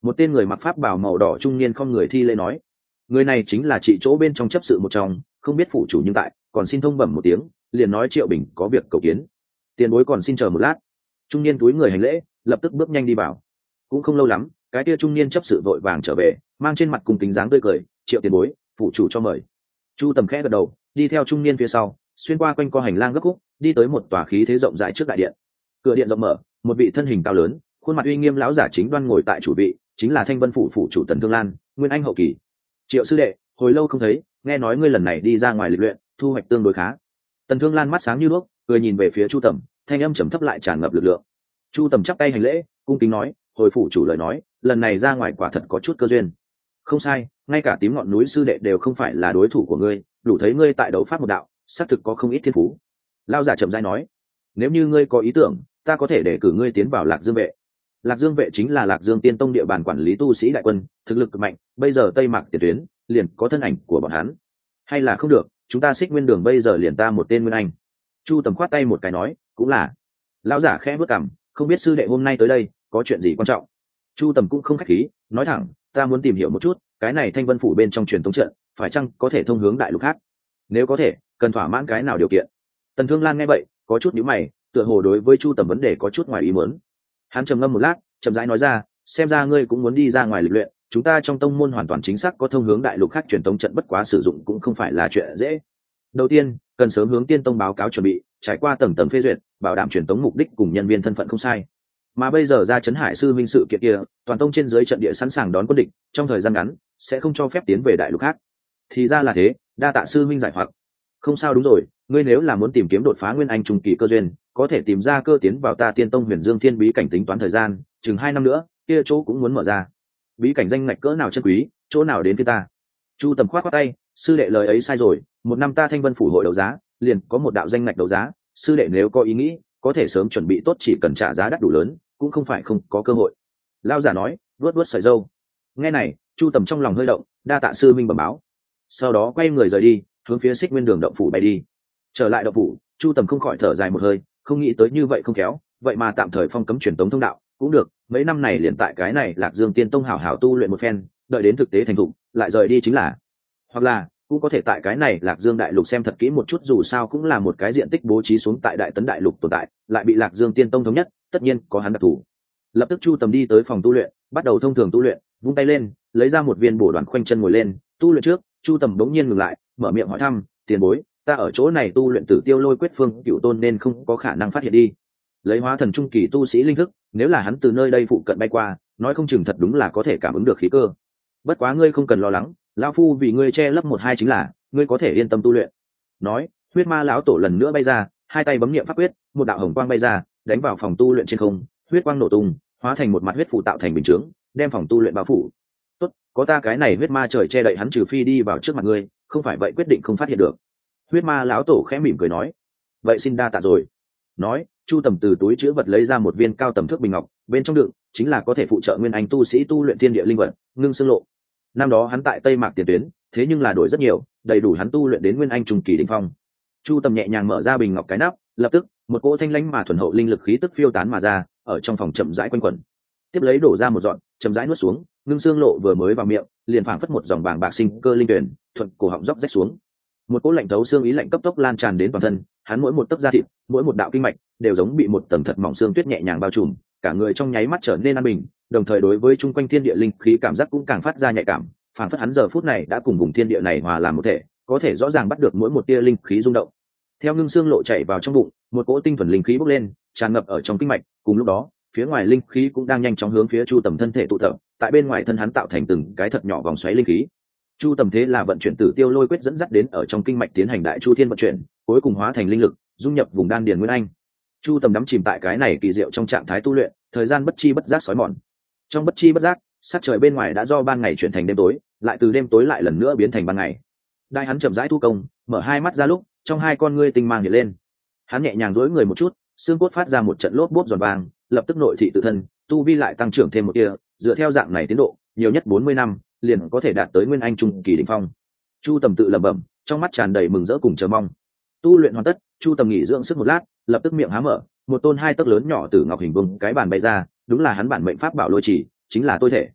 Một tên người mặc pháp bào màu đỏ trung niên không người thi lễ nói, người này chính là chị chỗ bên trong chấp sự một trong, không biết phủ chủ nhưng tại, còn xin thông bẩm một tiếng, liền nói Triệu Bình có việc cầu kiến. Tiền bối còn xin chờ một lát. Trung niên túi người hành lễ, lập tức bước nhanh đi vào. Cũng không lâu lắm, cái kia trung niên chấp sự vội vàng trở về, mang trên mặt cùng kính dáng tươi cười, Triệu tiền bối, phủ chủ cho mời. Chu Tầm khẽ gật đầu, đi theo trung niên phía sau, xuyên qua quanh co hành lang gấp khúc, đi tới một tòa khí thế rộng rãi trước đại điện. Cửa điện rộng mở, một vị thân hình cao lớn, khuôn mặt uy nghiêm lão giả chính đoan ngồi tại chủ vị, chính là Thanh Vân phủ phủ chủ Tần Thương Lan, nguyên anh hậu kỳ. Triệu sư đệ, hồi lâu không thấy, nghe nói ngươi lần này đi ra ngoài lịch luyện, thu hoạch tương đối khá. Tần Thương Lan mắt sáng như đuốc, cười nhìn về phía Chu Tầm, thanh âm trầm thấp lại tràn ngập lực lượng. Chu Tầm chắp tay hành lễ, cung kính nói, hồi phủ chủ lời nói, lần này ra ngoài quả thật có chút cơ duyên. Không sai, ngay cả Tím Ngọn núi sư đệ đều không phải là đối thủ của ngươi, đủ thấy ngươi tại đấu pháp một đạo, xác thực có không ít thiên phú. Lão giả chậm rãi nói, nếu như ngươi có ý tưởng, ta có thể để cử ngươi tiến vào Lạc Dương vệ. Lạc Dương vệ chính là Lạc Dương Tiên Tông địa bàn quản lý tu sĩ đại quân, thực lực cực mạnh, bây giờ Tây Mạc tiền tuyến, liền có thân ảnh của bọn hắn. Hay là không được, chúng ta Xích Nguyên Đường bây giờ liền ta một tên nguyên anh. Chu Tầm khoát tay một cái nói, cũng là. Lão giả khẽ bước cằm, không biết sư đệ hôm nay tới đây có chuyện gì quan trọng. Chu Tầm cũng không khách khí, nói thẳng, ta muốn tìm hiểu một chút, cái này Thanh Vân phủ bên trong truyền thống trận, phải chăng có thể thông hướng đại lục khác? Nếu có thể, cần thỏa mãn cái nào điều kiện? Tần Thương Lan nghe vậy, có chút nhíu mày, tựa hồ đối với Chu Tầm vấn đề có chút ngoài ý muốn. Hắn trầm ngâm một lát, chậm rãi nói ra, xem ra ngươi cũng muốn đi ra ngoài lịch luyện, chúng ta trong tông môn hoàn toàn chính xác có thông hướng đại lục khác truyền tống trận, bất quá sử dụng cũng không phải là chuyện dễ. Đầu tiên, cần sớm hướng Tiên Tông báo cáo chuẩn bị, trải qua tầng tầng phê duyệt, bảo đảm truyền tống mục đích cùng nhân viên thân phận không sai. Mà bây giờ ra Trấn Hải sư minh sự kiện kia, toàn tông trên dưới trận địa sẵn sàng đón quân địch, trong thời gian ngắn sẽ không cho phép tiến về đại lục khác. Thì ra là thế, đa tạ sư minh giải hoặc. Không sao, đúng rồi, ngươi nếu là muốn tìm kiếm đột phá nguyên anh trung kỳ cơ duyên, có thể tìm ra cơ tiến vào ta Tiên Tông Huyền Dương Thiên bí cảnh, tính toán thời gian, chừng 2 năm nữa, kia chỗ cũng muốn mở ra. Bí cảnh danh ngạch cỡ nào chân quý, chỗ nào đến với ta. Chu Tầm khoát tay, sư đệ lời ấy sai rồi, một năm ta Thanh Vân phủ hội đấu giá, liền có một đạo danh ngạch đấu giá, sư đệ nếu có ý nghĩ, có thể sớm chuẩn bị tốt, chỉ cần trả giá đắt đủ lớn, cũng không phải không có cơ hội. Lão giả nói, vuốt vuốt sợi râu. Nghe này, Chu Tầm trong lòng hơi động, đa tạ sư minh bẩm báo. Sau đó quay người rời đi, hướng phía Xích Nguyên Đường động phủ bay đi. Trở lại động phủ, Chu Tầm không khỏi thở dài một hơi, không nghĩ tới như vậy không khéo, vậy mà tạm thời phong cấm truyền tống thông đạo, cũng được, mấy năm này liền tại cái này Lạc Dương Tiên Tông hảo hảo tu luyện một phen, đợi đến thực tế thành thục, lại rời đi chính là. Hoặc là, cũng có thể tại cái này Lạc Dương đại lục xem thật kỹ một chút, dù sao cũng là một cái diện tích bố trí xuống tại Đại Tấn đại lục tồn tại, lại bị Lạc Dương Tiên Tông thống nhất, tất nhiên có hắn đặc thù. Lập tức Chu Tầm đi tới phòng tu luyện, bắt đầu thông thường tu luyện, vung tay lên, lấy ra một viên bổ đoàn khoanh chân ngồi lên, tu luyện trước, Chu Tầm bỗng nhiên ngừng lại, mở miệng hỏi thăm, tiền bối, ta ở chỗ này tu luyện Tử Tiêu Lôi Quyết Phương Cựu Tôn nên không có khả năng phát hiện đi. Lấy hóa thần trung kỳ tu sĩ linh thức, nếu là hắn từ nơi đây phụ cận bay qua, nói không chừng thật đúng là có thể cảm ứng được khí cơ. Bất quá ngươi không cần lo lắng, lão phu vì ngươi che lấp một hai chính là, ngươi có thể yên tâm tu luyện. Nói, huyết ma lão tổ lần nữa bay ra, hai tay bấm niệm pháp quyết, một đạo hồng quang bay ra, đánh vào phòng tu luyện trên không, huyết quang nổ tung, hóa thành một mặt huyết phù tạo thành bình chướng, đem phòng tu luyện bao phủ. Tốt, có ta cái này huyết ma trời che đậy hắn, trừ phi đi vào trước mặt ngươi, không phải vậy quyết định không phát hiện được. Huyết ma lão tổ khẽ mỉm cười nói, vậy xin đa tạ rồi. Nói, Chu Tầm từ túi chứa vật lấy ra một viên cao tầm thước bình ngọc, bên trong đựng chính là có thể phụ trợ nguyên anh tu sĩ tu luyện thiên địa linh vật, ngưng xương lộ. Năm đó hắn tại Tây Mạc tiền tuyến, thế nhưng là đổi rất nhiều, đầy đủ hắn tu luyện đến nguyên anh trung kỳ đỉnh phong. Chu Tầm nhẹ nhàng mở ra bình ngọc cái nắp, lập tức một cỗ thanh lãnh mà thuần hậu linh lực khí tức phiêu tán mà ra, ở trong phòng chậm rãi quanh quẩn. Tiếp lấy đổ ra một dọn, chậm rãi nuốt xuống, ngưng xương lộ vừa mới vào miệng, liền phảng phất một dòng bàng bạc sinh cơ linh tuyển, thuận cổ họng dốc rách xuống. Một cỗ lạnh thấu xương ý lạnh cấp tốc lan tràn đến toàn thân, hắn mỗi một tấc da thịt, mỗi một đạo kinh mạch đều giống bị một tầng thật mỏng xương tuyết nhẹ nhàng bao trùm, cả người trong nháy mắt trở nên an bình, đồng thời đối với chung quanh thiên địa linh khí cảm giác cũng càng phát ra nhạy cảm, phảng phất hắn giờ phút này đã cùng vùng thiên địa này hòa làm một thể, có thể rõ ràng bắt được mỗi một tia linh khí rung động. Theo ngưng xương lộ chảy vào trong bụng, một cỗ tinh thuần linh khí bốc lên, tràn ngập ở trong kinh mạch, cùng lúc đó, phía ngoài linh khí cũng đang nhanh chóng hướng phía Chu Tầm thân thể tụ tập, tại bên ngoài thân hắn tạo thành từng cái thật nhỏ vòng xoáy linh khí. Chu Tầm thế là vận chuyển Tử Tiêu Lôi Quyết dẫn dắt đến ở trong kinh mạch tiến hành đại chu thiên vận chuyển, cuối cùng hóa thành linh lực, dung nhập vùng đan điền nguyên anh. Chu Tầm đắm chìm tại cái này kỳ diệu trong trạng thái tu luyện, thời gian bất chi bất giác sói mòn. Trong bất chi bất giác, sắc trời bên ngoài đã do ban ngày chuyển thành đêm tối, lại từ đêm tối lại lần nữa biến thành ban ngày. Đại hắn chậm rãi thu công, mở hai mắt ra lúc, trong hai con ngươi tinh mang hiện lên. Hắn nhẹ nhàng duỗi người một chút, xương cốt phát ra một trận lốp bốp giòn vàng, lập tức nội thị tự thân, tu vi lại tăng trưởng thêm một tia, dựa theo dạng này tiến độ, nhiều nhất 40 năm, liền có thể đạt tới nguyên anh trung kỳ đỉnh phong. Chu Tầm tự lẩm bẩm, trong mắt tràn đầy mừng rỡ cùng chờ mong. Tu luyện hoàn tất, Chu Tầm nghỉ dưỡng sức một lát, lập tức miệng há mở, một tôn 2 tấc lớn nhỏ tử ngọc hình vuông cái bàn bay ra, đúng là hắn bản mệnh pháp bảo lôi chỉ, chính là tôi thể.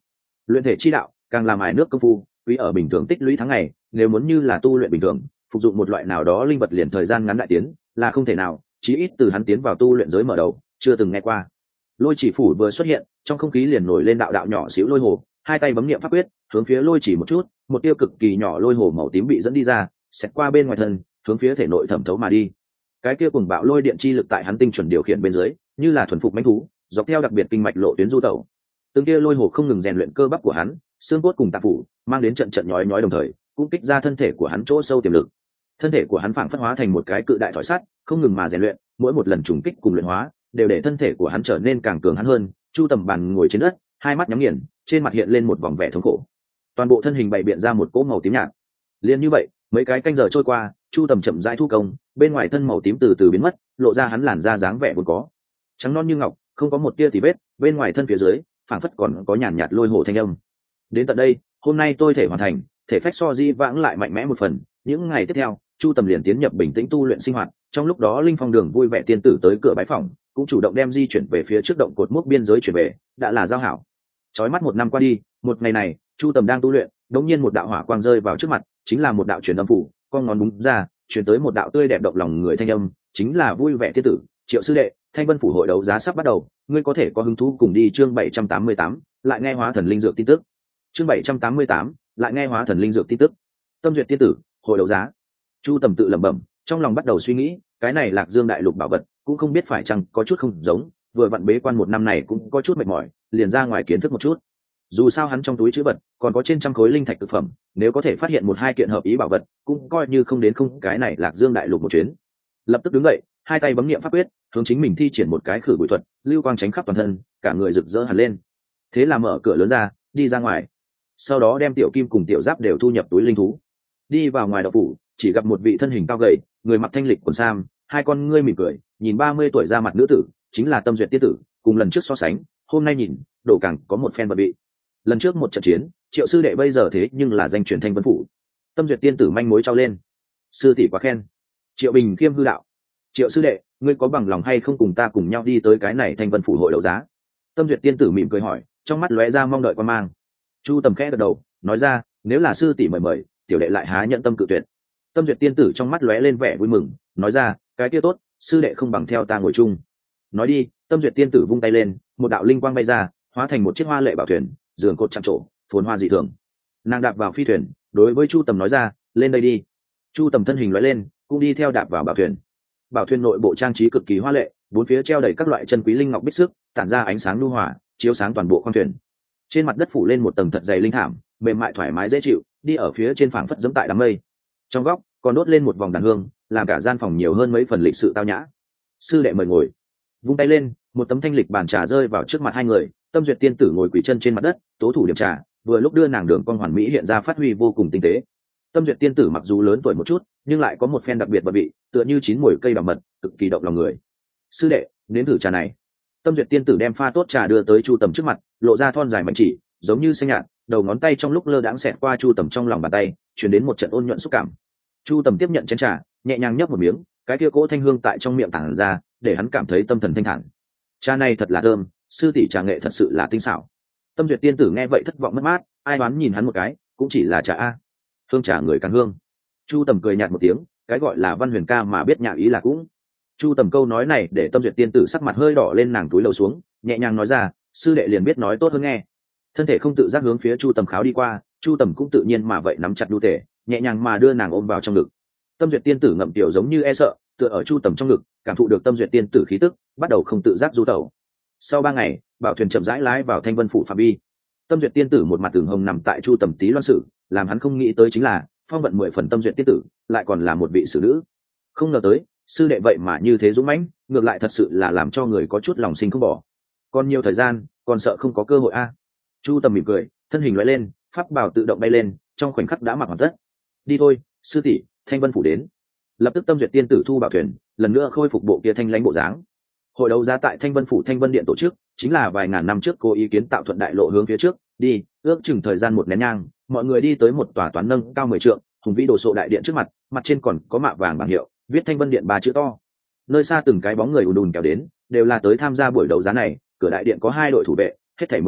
Luyện thể chi đạo càng làm ải nước công phu, quý ở bình thường tích lũy tháng ngày, nếu muốn như là tu luyện bình thường phục dụng một loại nào đó linh vật liền thời gian ngắn đại tiến là không thể nào, chí ít từ hắn tiến vào tu luyện giới mở đầu chưa từng nghe qua. Lôi chỉ phủ vừa xuất hiện, trong không khí liền nổi lên đạo đạo nhỏ xíu lôi hồ, hai tay bấm niệm pháp quyết hướng phía lôi chỉ một chút, một tia cực kỳ nhỏ lôi hồ màu tím bị dẫn đi ra, xẹt qua bên ngoài thân hướng phía thể nội thẩm thấu mà đi. Cái kia cùng bạo lôi điện chi lực tại hắn tinh chuẩn điều khiển bên dưới, như là thuần phục mãnh thú, dọc theo đặc biệt kinh mạch lộ tuyến du tẩu. Từng kia lôi hồ không ngừng rèn luyện cơ bắp của hắn, xương cốt cùng tạng phủ, mang đến trận trận nhói nhói đồng thời cũng kích ra thân thể của hắn chỗ sâu tiềm lực. Thân thể của hắn phảng phất hóa thành một cái cự đại thỏi sắt, không ngừng mà rèn luyện, mỗi một lần trùng kích cùng luyện hóa đều để thân thể của hắn trở nên càng cường hắn hơn. Chu Tầm Bàn ngồi trên đất, hai mắt nhắm nghiền, trên mặt hiện lên một vòng vẻ thống khổ, toàn bộ thân hình bày biện ra một cỗ màu tím nhạt. Liên như vậy, mấy cái canh giờ trôi qua, Chu Tầm chậm rãi thu công, bên ngoài thân màu tím từ từ biến mất, lộ ra hắn làn da dáng vẻ vốn có, trắng non như ngọc, không có một tia tì vết, bên ngoài thân phía dưới phảng phất còn có nhàn nhạt lôi hồ thanh âm. Đến tận đây, hôm nay tôi thể hoàn thành, thể phách so di vãng lại mạnh mẽ một phần. Những ngày tiếp theo, Chu Tầm liền tiến nhập bình tĩnh tu luyện sinh hoạt. Trong lúc đó Linh Phong Đường vui vẻ tiên tử tới cửa bái phòng, cũng chủ động đem di chuyển về phía trước động cột mốc biên giới chuyển về, đã là giao hảo. Chói mắt một năm qua đi, một ngày này, Chu Tầm đang tu luyện, đột nhiên một đạo hỏa quang rơi vào trước mặt, chính là một đạo truyền âm phủ, con ngón búng ra, truyền tới một đạo tươi đẹp động lòng người thanh âm, chính là vui vẻ tiên tử, Triệu sư đệ, Thanh Vân phủ hội đấu giá sắp bắt đầu, ngươi có thể có hứng thú cùng đi. Chương 788, lại nghe hóa thần linh dược tin tức. Chương 788, lại nghe hóa thần linh dược tin tức. Tâm duyệt tiên tử, hội đấu giá. Chu Tầm tự lẩm bẩm, trong lòng bắt đầu suy nghĩ, cái này Lạc Dương đại lục bảo vật, cũng không biết phải chăng có chút không giống, vừa vặn bế quan một năm này cũng có chút mệt mỏi, liền ra ngoài kiến thức một chút. Dù sao hắn trong túi trữ vật còn có trên trăm khối linh thạch thực phẩm, nếu có thể phát hiện một hai kiện hợp ý bảo vật, cũng coi như không đến không cái này Lạc Dương đại lục một chuyến. Lập tức đứng dậy, hai tay bấm niệm pháp quyết, hướng chính mình thi triển một cái khử bụi thuật, lưu quang tránh khắp toàn thân, cả người rực rỡ hẳn lên. Thế là mở cửa lớn ra, đi ra ngoài. Sau đó đem tiểu kim cùng tiểu giáp đều thu nhập túi linh thú. Đi vào ngoài động phủ, chỉ gặp một vị thân hình cao gầy, người mặc thanh lịch quần sam, hai con ngươi mỉm cười, nhìn 30 tuổi ra mặt nữ tử, chính là Tâm Duyệt tiên tử. Cùng lần trước so sánh, hôm nay nhìn, đổ càng có một phen bận bị. Lần trước một trận chiến, Triệu sư đệ bây giờ thế nhưng là danh truyền Thanh Vân phủ. Tâm Duyệt tiên tử manh mối trao lên. Sư tỷ quá khen. Triệu Bình khiêm hư đạo. Triệu sư đệ, ngươi có bằng lòng hay không cùng ta cùng nhau đi tới cái này Thanh Vân phủ hội đấu giá? Tâm Duyệt tiên tử mỉm cười hỏi, trong mắt lóe ra mong đợi quan mang. Chu Tầm khẽ gật đầu, nói ra, nếu là sư tỷ mời, tiểu đệ lại há nhận tâm cự tuyệt. Tâm Duyệt tiên tử trong mắt lóe lên vẻ vui mừng, nói ra, cái kia tốt, sư đệ không bằng theo ta ngồi chung. Nói đi, Tâm Duyệt tiên tử vung tay lên, một đạo linh quang bay ra, hóa thành một chiếc hoa lệ bảo thuyền, giường cột chạm trổ, phồn hoa dị thường. Nàng đạp vào phi thuyền, đối với Chu Tầm nói ra, lên đây đi. Chu Tầm thân hình lóe lên, cũng đi theo đạp vào bảo thuyền. Bảo thuyền nội bộ trang trí cực kỳ hoa lệ, bốn phía treo đầy các loại chân quý linh ngọc bích sức, tản ra ánh sáng nhu hòa, chiếu sáng toàn bộ khoang thuyền. Trên mặt đất phủ lên một tầng thật dày linh thảm, mềm mại thoải mái dễ chịu, đi ở phía trên phảng phất giẫm tại đám mây. Trong góc còn đốt lên một vòng đàn hương, làm cả gian phòng nhiều hơn mấy phần lịch sự tao nhã. Sư đệ mời ngồi. Vung tay lên, một tấm thanh lịch bàn trà rơi vào trước mặt hai người. Tâm Duyệt tiên tử ngồi quỳ chân trên mặt đất, tố thủ điểm trà, vừa lúc đưa nàng đường cong hoàn mỹ hiện ra phát huy vô cùng tinh tế. Tâm Duyệt tiên tử mặc dù lớn tuổi một chút, nhưng lại có một phen đặc biệt và vị, tựa như chín mùi cây đào mật, cực kỳ động lòng người. Sư đệ, nếm thử trà này. Tâm Duyệt tiên tử đem pha tốt trà đưa tới Chu Tầm trước mặt, lộ ra thon dài mảnh chỉ, giống như xanh nhạt, đầu ngón tay trong lúc lơ đãng xẹt qua Chu Tầm trong lòng bàn tay, truyền đến một trận ôn nhuận xúc cảm. Chu Tầm tiếp nhận chén trà, nhẹ nhàng nhấp một miếng, cái kia cỗ thanh hương tại trong miệng tản ra, để hắn cảm thấy tâm thần thanh thản. Trà này thật là thơm, sư tỷ trà nghệ thật sự là tinh xảo. Tâm Duyệt tiên tử nghe vậy thất vọng mất mát, ai đoán nhìn hắn một cái, cũng chỉ là trà a, hương trà người càng hương. Chu Tầm cười nhạt một tiếng, cái gọi là văn huyền ca mà biết nhà ý là cũng. Chu Tầm câu nói này để Tâm Duyệt tiên tử sắc mặt hơi đỏ lên, nàng túi lầu xuống, nhẹ nhàng nói ra, sư đệ liền biết nói tốt hơn nghe. Thân thể không tự giác hướng phía Chu Tầm kháo đi qua, Chu Tầm cũng tự nhiên mà vậy nắm chặt đu thể, nhẹ nhàng mà đưa nàng ôm vào trong ngực. Tâm Duyệt tiên tử ngậm tiểu giống như e sợ, tựa ở Chu Tầm trong ngực, cảm thụ được Tâm Duyệt tiên tử khí tức, bắt đầu không tự giác du tẩu. Sau 3 ngày, bảo thuyền chậm rãi lái vào Thanh Vân phủ phạm vi. Tâm Duyệt tiên tử một mặt tường hồng nằm tại Chu Tầm tí loan sự, làm hắn không nghĩ tới chính là phong vận 10 phần Tâm Duyệt tiên tử lại còn là một vị xử nữ. Không ngờ tới sư đệ vậy mà như thế dũng mãnh, ngược lại thật sự là làm cho người có chút lòng sinh không bỏ. Còn nhiều thời gian, còn sợ không có cơ hội a. Chu Tầm mỉm cười, thân hình lóe lên, pháp bào tự động bay lên, trong khoảnh khắc đã mặc hoàn tất. Đi thôi, sư tỷ, Thanh Vân phủ đến. Lập tức Tâm Duyệt tiên tử thu bảo thuyền, lần nữa khôi phục bộ kia thanh lãnh bộ dáng. Hội đấu giá tại Thanh Vân phủ Thanh Vân điện tổ chức, chính là vài ngàn năm trước cô ý kiến tạo thuận đại lộ hướng phía trước đi, ước chừng thời gian một nén nhang, mọi người đi tới một tòa toán nâng cao 10 trượng, hùng vĩ đồ sộ đại điện trước mặt, mặt trên còn có mạ vàng bảng hiệu, viết Thanh Vân điện 3 chữ to. Nơi xa từng cái bóng người ùn ùn kéo đến, đều là tới tham gia buổi đấu giá này. Cửa đại điện có 2 đội thủ vệ, hết thảy 10 người,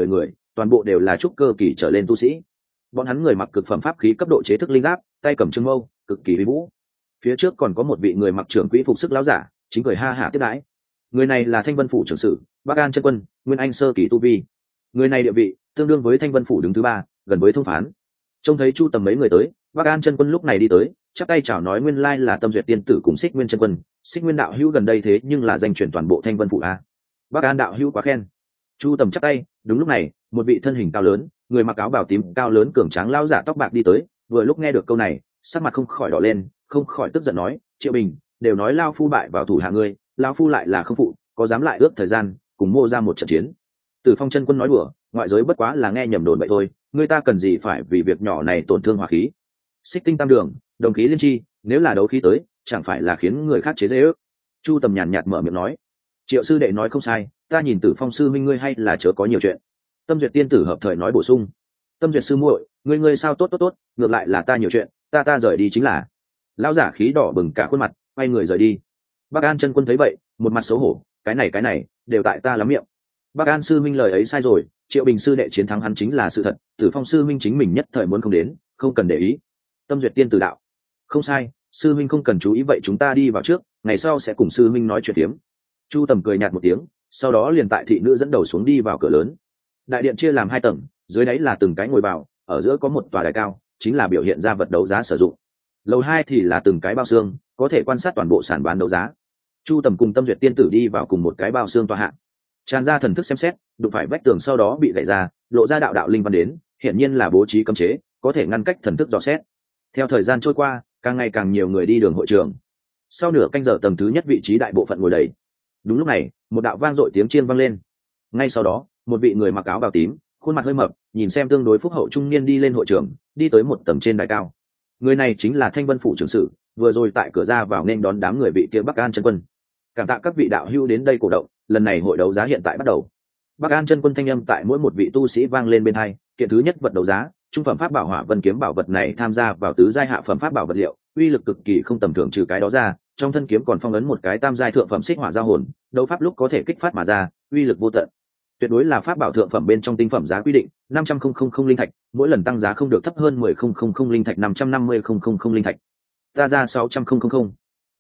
toàn bộ đều là trúc cơ kỳ trở lên tu sĩ. Bọn hắn người mặc cực phẩm pháp khí cấp độ chế thức linh giáp, tay cầm trường mâu, cực kỳ uy vũ. Phía trước còn có một vị người mặc trưởng quỹ phục sức lão giả, chính cười ha hả tiếp đãi. Người này là Thanh Vân phủ trưởng sự, Bắc An chân quân, nguyên anh sơ kỳ tu vi. Người này địa vị tương đương với Thanh Vân phủ đứng thứ ba, gần với thông phán. Trông thấy Chu Tầm mấy người tới, Bắc An chân quân lúc này đi tới, chắp tay chào nói nguyên lai là Tâm Duyệt tiên tử cùng Xích Nguyên chân quân, Xích Nguyên đạo hữu gần đây thế nhưng là danh truyền toàn bộ Thanh Vân phủ a. Bắc An đạo hữu quá khen. Chu Tầm chắp tay, đúng lúc này, một vị thân hình cao lớn, người mặc áo bào tím cao lớn cường tráng lão giả tóc bạc đi tới, vừa lúc nghe được câu này, sắc mặt không khỏi đỏ lên, không khỏi tức giận nói, Triệu Bình, đều nói lao phu bại vào thủ hạ ngươi, lao phu lại là không phụ, có dám lại ước thời gian cùng mô ra một trận chiến. Tử Phong chân quân nói đùa, ngoại giới bất quá là nghe nhầm đồn vậy thôi, người ta cần gì phải vì việc nhỏ này tổn thương hỏa khí. Xích tinh tam đường, đồng khí liên chi, nếu là đấu khí tới, chẳng phải là khiến người khác chế dễ ước. Chu Tầm nhàn nhạt mở miệng nói, Triệu sư đệ nói không sai, ta nhìn Tử Phong sư minh ngươi hay là chớ có nhiều chuyện. Tâm Duyệt tiên tử hợp thời nói bổ sung, Tâm Duyệt sư muội, ngươi sao tốt, ngược lại là ta nhiều chuyện, ta rời đi chính là. Lão giả khí đỏ bừng cả khuôn mặt, quay người rời đi. Bắc An chân quân thấy vậy, một mặt xấu hổ, cái này đều tại ta lắm miệng. Bắc An sư minh lời ấy sai rồi, Triệu Bình sư đệ chiến thắng hắn chính là sự thật, Tử Phong sư minh chính mình nhất thời muốn không đến, không cần để ý. Tâm Duyệt tiên tử đạo, không sai, sư minh không cần chú ý vậy chúng ta đi vào trước, ngày sau sẽ cùng sư minh nói chuyện tiếm. Chu Tầm cười nhạt một tiếng, sau đó liền tại thị nữ dẫn đầu xuống đi vào cửa lớn. Đại điện chia làm 2 tầng, dưới đáy là từng cái ngồi vào, ở giữa có một tòa đài cao, chính là biểu hiện ra vật đấu giá sử dụng. Lầu 2 thì là từng cái bao xương, có thể quan sát toàn bộ sàn bán đấu giá. Chu Tầm cùng Tâm Duyệt tiên tử đi vào cùng một cái bao xương tòa hạ, tràn ra thần thức xem xét, đụng phải vách tường sau đó bị gãy ra, lộ ra đạo linh văn đến, hiển nhiên là bố trí cấm chế, có thể ngăn cách thần thức dò xét. Theo thời gian trôi qua, càng ngày càng nhiều người đi đường hội trường. Sau nửa canh giờ tầng thứ nhất vị trí đại bộ phận ngồi đầy. Đúng lúc này, một đạo vang dội tiếng chiên vang lên. Ngay sau đó, một vị người mặc áo bào tím, khuôn mặt hơi mập, nhìn xem tương đối phúc hậu trung niên đi lên hội trường, đi tới một tầng trên đài cao. Người này chính là Thanh Vân phủ trưởng sự, vừa rồi tại cửa ra vào nên đón đám người vị kia Bắc An chân quân. Cảm tạ các vị đạo hữu đến đây cổ động, lần này hội đấu giá hiện tại bắt đầu. Bắc An chân quân thanh âm tại mỗi một vị tu sĩ vang lên bên hai, kiện thứ nhất vật đấu giá, trung phẩm pháp bảo Hỏa Vân kiếm bảo vật này tham gia vào tứ giai hạ phẩm pháp bảo vật liệu, uy lực cực kỳ không tầm thường, trừ cái đó ra, trong thân kiếm còn phong ấn một cái tam giai thượng phẩm xích hỏa giao hồn, đấu pháp lúc có thể kích phát mà ra, uy lực vô tận. Tuyệt đối là pháp bảo thượng phẩm bên trong tinh phẩm giá quy định, 500,000 linh thạch, mỗi lần tăng giá không được thấp hơn 10,000 linh thạch, 550,000 linh thạch. Ta ra 600,000,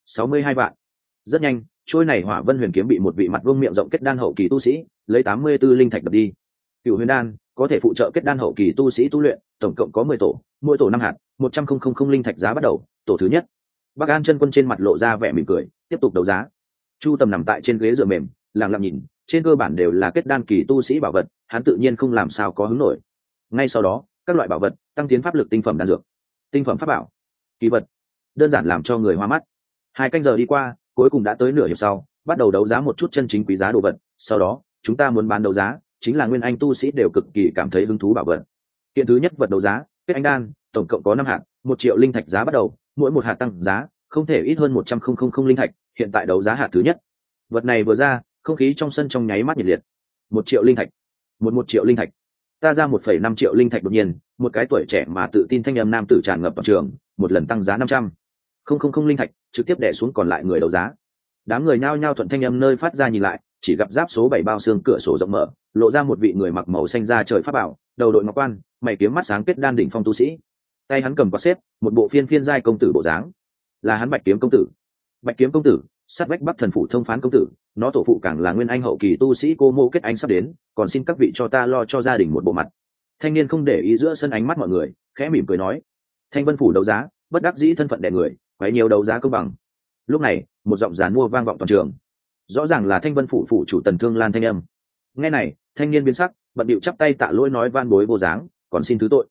62 vạn. Rất nhanh, trôi này Hỏa Vân huyền kiếm bị một vị mặt vuông miệng rộng kết đan hậu kỳ tu sĩ lấy 84 linh thạch đập đi. Cửu huyền đan có thể phụ trợ kết đan hậu kỳ tu sĩ tu luyện, tổng cộng có 10 tổ, mỗi tổ 5 hạt, 100,000 linh thạch giá bắt đầu. Tổ thứ nhất. Bắc An chân quân trên mặt lộ ra vẻ mỉm cười, tiếp tục đấu giá. Chu Tầm nằm tại trên ghế dựa mềm, lặng lặng nhìn, trên cơ bản đều là kết đan kỳ tu sĩ bảo vật, hắn tự nhiên không làm sao có hứng nổi. Ngay sau đó, các loại bảo vật, tăng tiến pháp lực tinh phẩm đan dược, tinh phẩm pháp bảo, kỳ vật, đơn giản làm cho người hoa mắt. 2 canh giờ đi qua, cuối cùng đã tới nửa hiệp sau, bắt đầu đấu giá một chút chân chính quý giá đồ vật, sau đó, chúng ta muốn bán đấu giá, chính là nguyên anh tu sĩ đều cực kỳ cảm thấy hứng thú bảo vật. Kiện thứ nhất vật đấu giá, kết anh đan, tổng cộng có 5 hạt, 1 triệu linh thạch giá bắt đầu, mỗi một hạt tăng giá, không thể ít hơn 100,000 linh thạch, hiện tại đấu giá hạt thứ nhất. Vật này vừa ra, không khí trong sân trong nháy mắt nhiệt liệt. 1 triệu linh thạch, 1 triệu linh thạch. Ta ra 1,5 triệu linh thạch. Đột nhiên, một cái tuổi trẻ mà tự tin thanh âm nam tử tràn ngập vào trường, một lần tăng giá 500,000 linh thạch, trực tiếp đè xuống còn lại người đấu giá. Đám người nhao nhao thuận thanh âm nơi phát ra nhìn lại, chỉ gặp giáp số 7 bao xương cửa sổ rộng mở, lộ ra một vị người mặc màu xanh da trời pháp bảo, đầu đội ngọc quan, mày kiếm mắt sáng kết đan đỉnh phong tu sĩ. Tay hắn cầm quạt xếp, một bộ phiên phiên giai công tử bộ dáng. Là hắn Bạch Kiếm công tử. Bạch Kiếm công tử, sát vách Bắc Thần phủ thông phán công tử, nó tổ phụ càng là nguyên anh hậu kỳ tu sĩ cô mô kết anh sắp đến, còn xin các vị cho ta lo cho gia đình một bộ mặt. Thanh niên không để ý giữa sân ánh mắt mọi người, khẽ mỉm cười nói, Thanh Vân phủ đấu giá, bất đắc dĩ thân phận đè người, quấy nhiều đấu giá công bằng. Lúc này, một giọng giàn mua vang vọng toàn trường. Rõ ràng là Thanh Vân phủ phủ chủ Tần Thương Lan thanh âm. Nghe này, thanh niên biến sắc, bận điệu chắp tay tạ lỗi nói van bối vô dáng, còn xin thứ tội.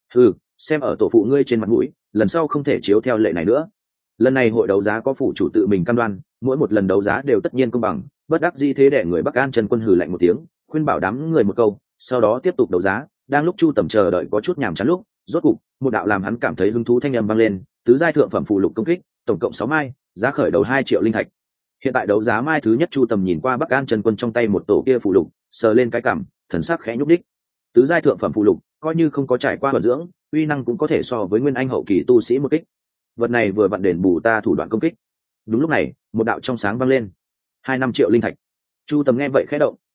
Xem ở tổ phụ ngươi trên mặt mũi, lần sau không thể chiếu theo lệ này nữa. Lần này hội đấu giá có phủ chủ tự mình cam đoan, mỗi một lần đấu giá đều tất nhiên công bằng, bất đắc dĩ thế để người Bắc An chân quân hừ lạnh một tiếng, khuyên bảo đám người một câu, sau đó tiếp tục đấu giá. Đang lúc Chu Tầm chờ đợi có chút nhàm chán lúc, rốt cục, một đạo làm hắn cảm thấy hứng thú thanh âm vang lên, tứ giai thượng phẩm phù lục công kích, tổng cộng 6 mai, giá khởi đầu 2 triệu linh thạch. Hiện tại đấu giá mai thứ nhất, Chu Tầm nhìn qua Bắc An chân quân trong tay một tổ kia phù lục, sờ lên cái cằm, thần sắc khẽ nhúc đích. Tứ giai thượng phẩm phù lục, coi như không có trải qua vận dưỡng, uy năng cũng có thể so với nguyên anh hậu kỳ tu sĩ một kích. Vật này vừa vặn đền bù ta thủ đoạn công kích. Đúng lúc này, một đạo trong sáng vang lên. 25 triệu linh thạch. Chu Tầm nghe vậy khẽ động,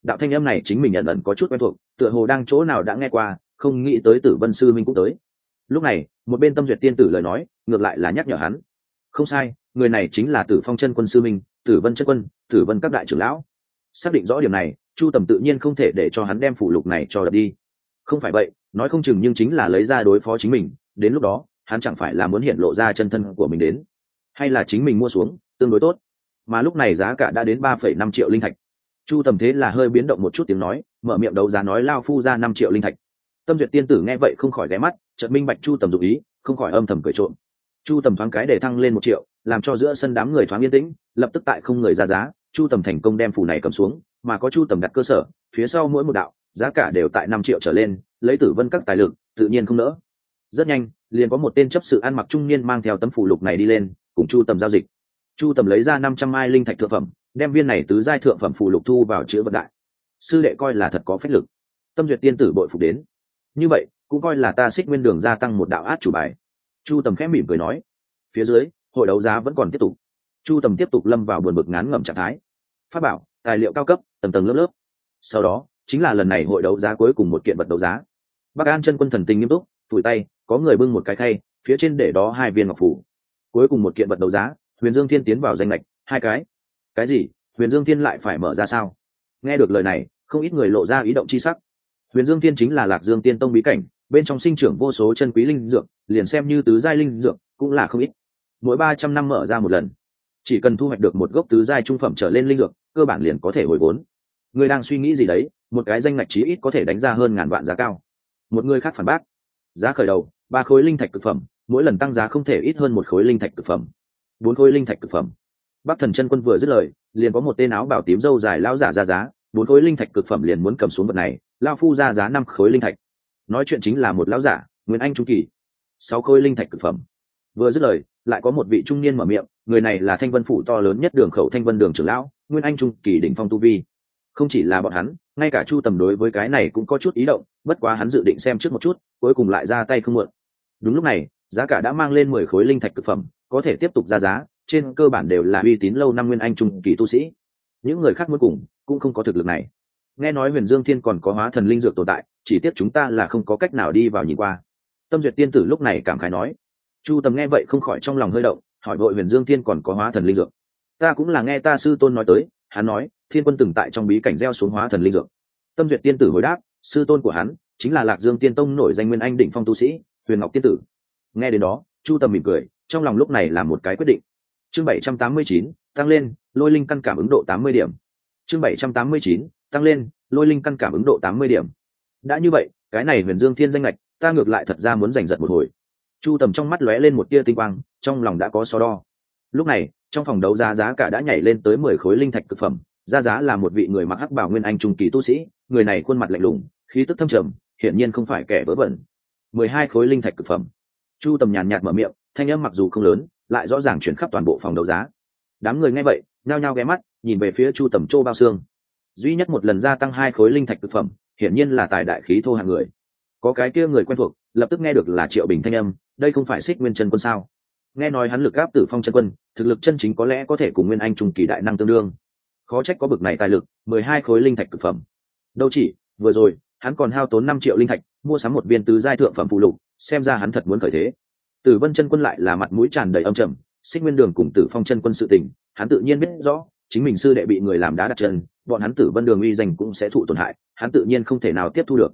đạo thanh âm này chính mình ẩn ẩn có chút quen thuộc, tựa hồ đang chỗ nào đã nghe qua, không nghĩ tới Tử Vân sư minh cũng tới. Lúc này một bên Tâm Duyệt tiên tử lời nói ngược lại là nhắc nhở hắn, không sai, người này chính là Tử Phong chân quân sư minh, Tử Vân chân quân, Tử Vân các đại trưởng lão. Xác định rõ điểm này, Chu Tầm tự nhiên không thể để cho hắn đem phụ lục này cho đập đi. Không phải vậy, nói không chừng nhưng chính là lấy ra đối phó chính mình, đến lúc đó hắn chẳng phải là muốn hiện lộ ra chân thân của mình đến, hay là chính mình mua xuống tương đối tốt. Mà lúc này giá cả đã đến 3,5 triệu linh thạch. Chu Tầm thế là hơi biến động một chút tiếng nói, mở miệng đấu giá nói lao phu ra 5 triệu linh thạch. Tâm Duyệt tiên tử nghe vậy không khỏi ghé mắt, chợt minh bạch Chu Tầm dụng ý, không khỏi âm thầm cười trộm. Chu Tầm thoáng cái để thăng lên 1 triệu, làm cho giữa sân đám người thoáng yên tĩnh, lập tức tại không người ra giá, Chu Tầm thành công đem phù này cầm xuống, mà có Chu Tầm đặt cơ sở, phía sau mỗi một đạo, giá cả đều tại 5 triệu trở lên, lấy Tử Vân các tài lực, tự nhiên không nỡ. Rất nhanh, liền có một tên chấp sự ăn mặc trung niên mang theo tấm phù lục này đi lên, cùng Chu Tầm giao dịch. Chu Tầm lấy ra 500 mai linh thạch thượng phẩm, đem viên này tứ giai thượng phẩm phù lục thu vào chứa vật đại. Sư đệ coi là thật có phách lực. Tâm Duyệt tiên tử bội phục đến. Như vậy, cũng coi là ta Xích Nguyên Đường gia tăng một đạo át chủ bài. Chu Tầm khẽ mỉm cười nói. Phía dưới, hội đấu giá vẫn còn tiếp tục. Chu Tầm tiếp tục lâm vào buồn bực ngán ngẩm trạng thái. Pháp bảo, tài liệu cao cấp, tầng tầng lớp lớp. Sau đó, chính là lần này hội đấu giá cuối cùng một kiện vật đấu giá. Bắc An chân quân thần tình nghiêm túc, phủi tay, có người bưng một cái khay, phía trên để đó 2 viên ngọc phù. Cuối cùng một kiện vật đấu giá, Huyền Dương Thiên tiến vào danh lệch, 2 cái. Cái gì? Huyền Dương Thiên lại phải mở ra sao? Nghe được lời này, không ít người lộ ra ý động chi sắc. Huyền Dương Thiên chính là Lạc Dương Tiên Tông bí cảnh, bên trong sinh trưởng vô số chân quý linh dược, liền xem như tứ giai linh dược, cũng là không ít. Mỗi 300 năm mở ra một lần. Chỉ cần thu hoạch được một gốc tứ giai trung phẩm trở lên linh dược, cơ bản liền có thể hồi vốn. Người đang suy nghĩ gì đấy? Một cái danh ngạch chí ít có thể đánh ra hơn ngàn vạn giá cao. Một người khác phản bác. Giá khởi đầu, 3 khối linh thạch cực phẩm, mỗi lần tăng giá không thể ít hơn 1 khối linh thạch cực phẩm. 4 khối linh thạch cực phẩm. Bắc Thần chân quân vừa dứt lời, liền có một tên áo bảo tím râu dài lão giả ra giá, 4 khối linh thạch cực phẩm liền muốn cầm xuống vật này, lão phu ra giá 5 khối linh thạch. Nói chuyện chính là một lão giả, Nguyên Anh trung kỳ. 6 khối linh thạch cực phẩm. Vừa dứt lời, lại có một vị trung niên mở miệng, người này là Thanh Vân phủ to lớn nhất đường khẩu Thanh Vân đường trưởng lão, Nguyên Anh trung kỳ đỉnh phong tu vi. Không chỉ là bọn hắn, ngay cả Chu Tầm đối với cái này cũng có chút ý động, bất quá hắn dự định xem trước một chút, cuối cùng lại ra tay không muộn. Đúng lúc này, giá cả đã mang lên 10 khối linh thạch cực phẩm, có thể tiếp tục ra giá, trên cơ bản đều là uy tín lâu năm Nguyên Anh trung kỳ tu sĩ. Những người khác muốn cùng cũng không có thực lực này. Nghe nói Huyền Dương Thiên còn có hóa thần linh dược tồn tại, chỉ tiếc chúng ta là không có cách nào đi vào nhìn qua. Tâm Duyệt tiên tử lúc này cảm khái nói. Chu Tầm nghe vậy không khỏi trong lòng hơi động, hỏi vội Huyền Dương Thiên còn có hóa thần linh dược. Ta cũng là nghe ta sư tôn nói tới, hắn nói Thiên Quân từng tại trong bí cảnh gieo xuống hóa thần linh dược. Tâm Duyệt tiên tử hồi đáp, sư tôn của hắn chính là Lạc Dương Tiên Tông nổi danh Nguyên Anh đỉnh phong tu sĩ, Huyền Ngọc tiên tử. Nghe đến đó, Chu Tầm mỉm cười, trong lòng lúc này là một cái quyết định. Chương 789, tăng lên, lôi linh căn cảm ứng độ 80 điểm. Chương 789, tăng lên, lôi linh căn cảm ứng độ 80 điểm. Đã như vậy, cái này Huyền Dương Thiên danh lệch, ta ngược lại thật ra muốn giành giật một hồi. Chu Tầm trong mắt lóe lên một tia tinh quang, trong lòng đã có so đo. Lúc này, trong phòng đấu giá giá cả đã nhảy lên tới 10 khối linh thạch cực phẩm, ra giá là một vị người mặc hắc bào Nguyên Anh trung kỳ tu sĩ, người này khuôn mặt lạnh lùng, khí tức thâm trầm, hiển nhiên không phải kẻ vớ vẩn. 12 khối linh thạch cực phẩm. Chu Tầm nhàn nhạt mở miệng, thanh âm mặc dù không lớn, lại rõ ràng chuyển khắp toàn bộ phòng đấu giá. Đám người nghe vậy, nhao nhao ghé mắt, nhìn về phía Chu Tầm Trô Bao Xương. Duy nhất một lần gia tăng 2 khối linh thạch cực phẩm, hiển nhiên là tài đại khí thô hạng người. Có cái kia người quen thuộc, lập tức nghe được là Triệu Bình thanh âm, đây không phải Xích Nguyên chân quân sao? Nghe nói hắn lực áp Tử Phong chân quân, thực lực chân chính có lẽ có thể cùng Nguyên Anh trung kỳ đại năng tương đương. Khó trách có bực này tài lực, 12 khối linh thạch cực phẩm. Đâu chỉ, vừa rồi, hắn còn hao tốn 5 triệu linh thạch, mua sắm một viên tứ giai thượng phẩm phụ lục, xem ra hắn thật muốn khởi thế. Tử Vân chân quân lại là mặt mũi tràn đầy âm trầm, Xích Nguyên Đường cùng Tử Phong chân quân sự tình, hắn tự nhiên biết rõ, chính mình sư đệ bị người làm đá đặt chân, bọn hắn Tử Vân Đường uy danh cũng sẽ thụ tổn hại, hắn tự nhiên không thể nào tiếp thu được.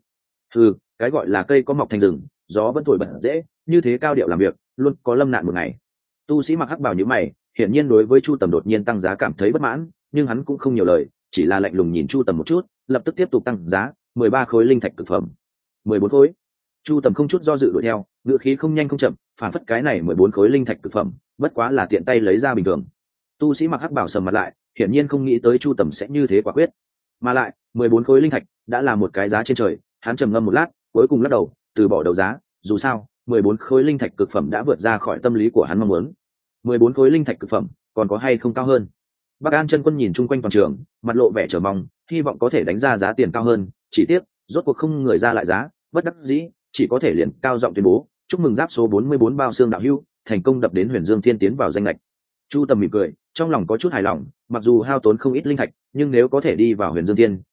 Cái gọi là cây có mọc thành rừng, gió vẫn thổi bật dễ, như thế cao điệu làm việc, luôn có lâm nạn một ngày. Tu sĩ mặc hắc bào như mày, hiển nhiên đối với Chu Tầm đột nhiên tăng giá cảm thấy bất mãn, nhưng hắn cũng không nhiều lời, chỉ là lạnh lùng nhìn Chu Tầm một chút, lập tức tiếp tục tăng giá, 13 khối linh thạch cực phẩm, 14 khối. Chu Tầm không chút do dự đuổi theo, ngựa khí không nhanh không chậm, phản phất cái này 14 khối linh thạch cực phẩm, bất quá là tiện tay lấy ra bình thường. Tu sĩ mặc hắc bào sầm mặt lại, hiển nhiên không nghĩ tới Chu Tầm sẽ như thế quả quyết. Mà lại, 14 khối linh thạch đã là một cái giá trên trời, hắn trầm ngâm một lát, cuối cùng lắc đầu, từ bỏ đấu giá, dù sao, 14 khối linh thạch cực phẩm đã vượt ra khỏi tâm lý của hắn mong muốn. 14 khối linh thạch cực phẩm, còn có hay không cao hơn? Bắc An chân quân nhìn chung quanh toàn trường, mặt lộ vẻ chờ mong, hy vọng có thể đánh ra giá tiền cao hơn, chỉ tiếc, rốt cuộc không người ra lại giá, bất đắc dĩ, chỉ có thể liền cao giọng tuyên bố, chúc mừng giáp số 44 bao xương đạo hữu, thành công đập đến Huyền Dương Thiên tiến vào danh lệch. Chu Tầm mỉm cười, trong lòng có chút hài lòng, mặc dù hao tốn không ít linh thạch, nhưng nếu có thể đi vào Huyền Dương Thiên,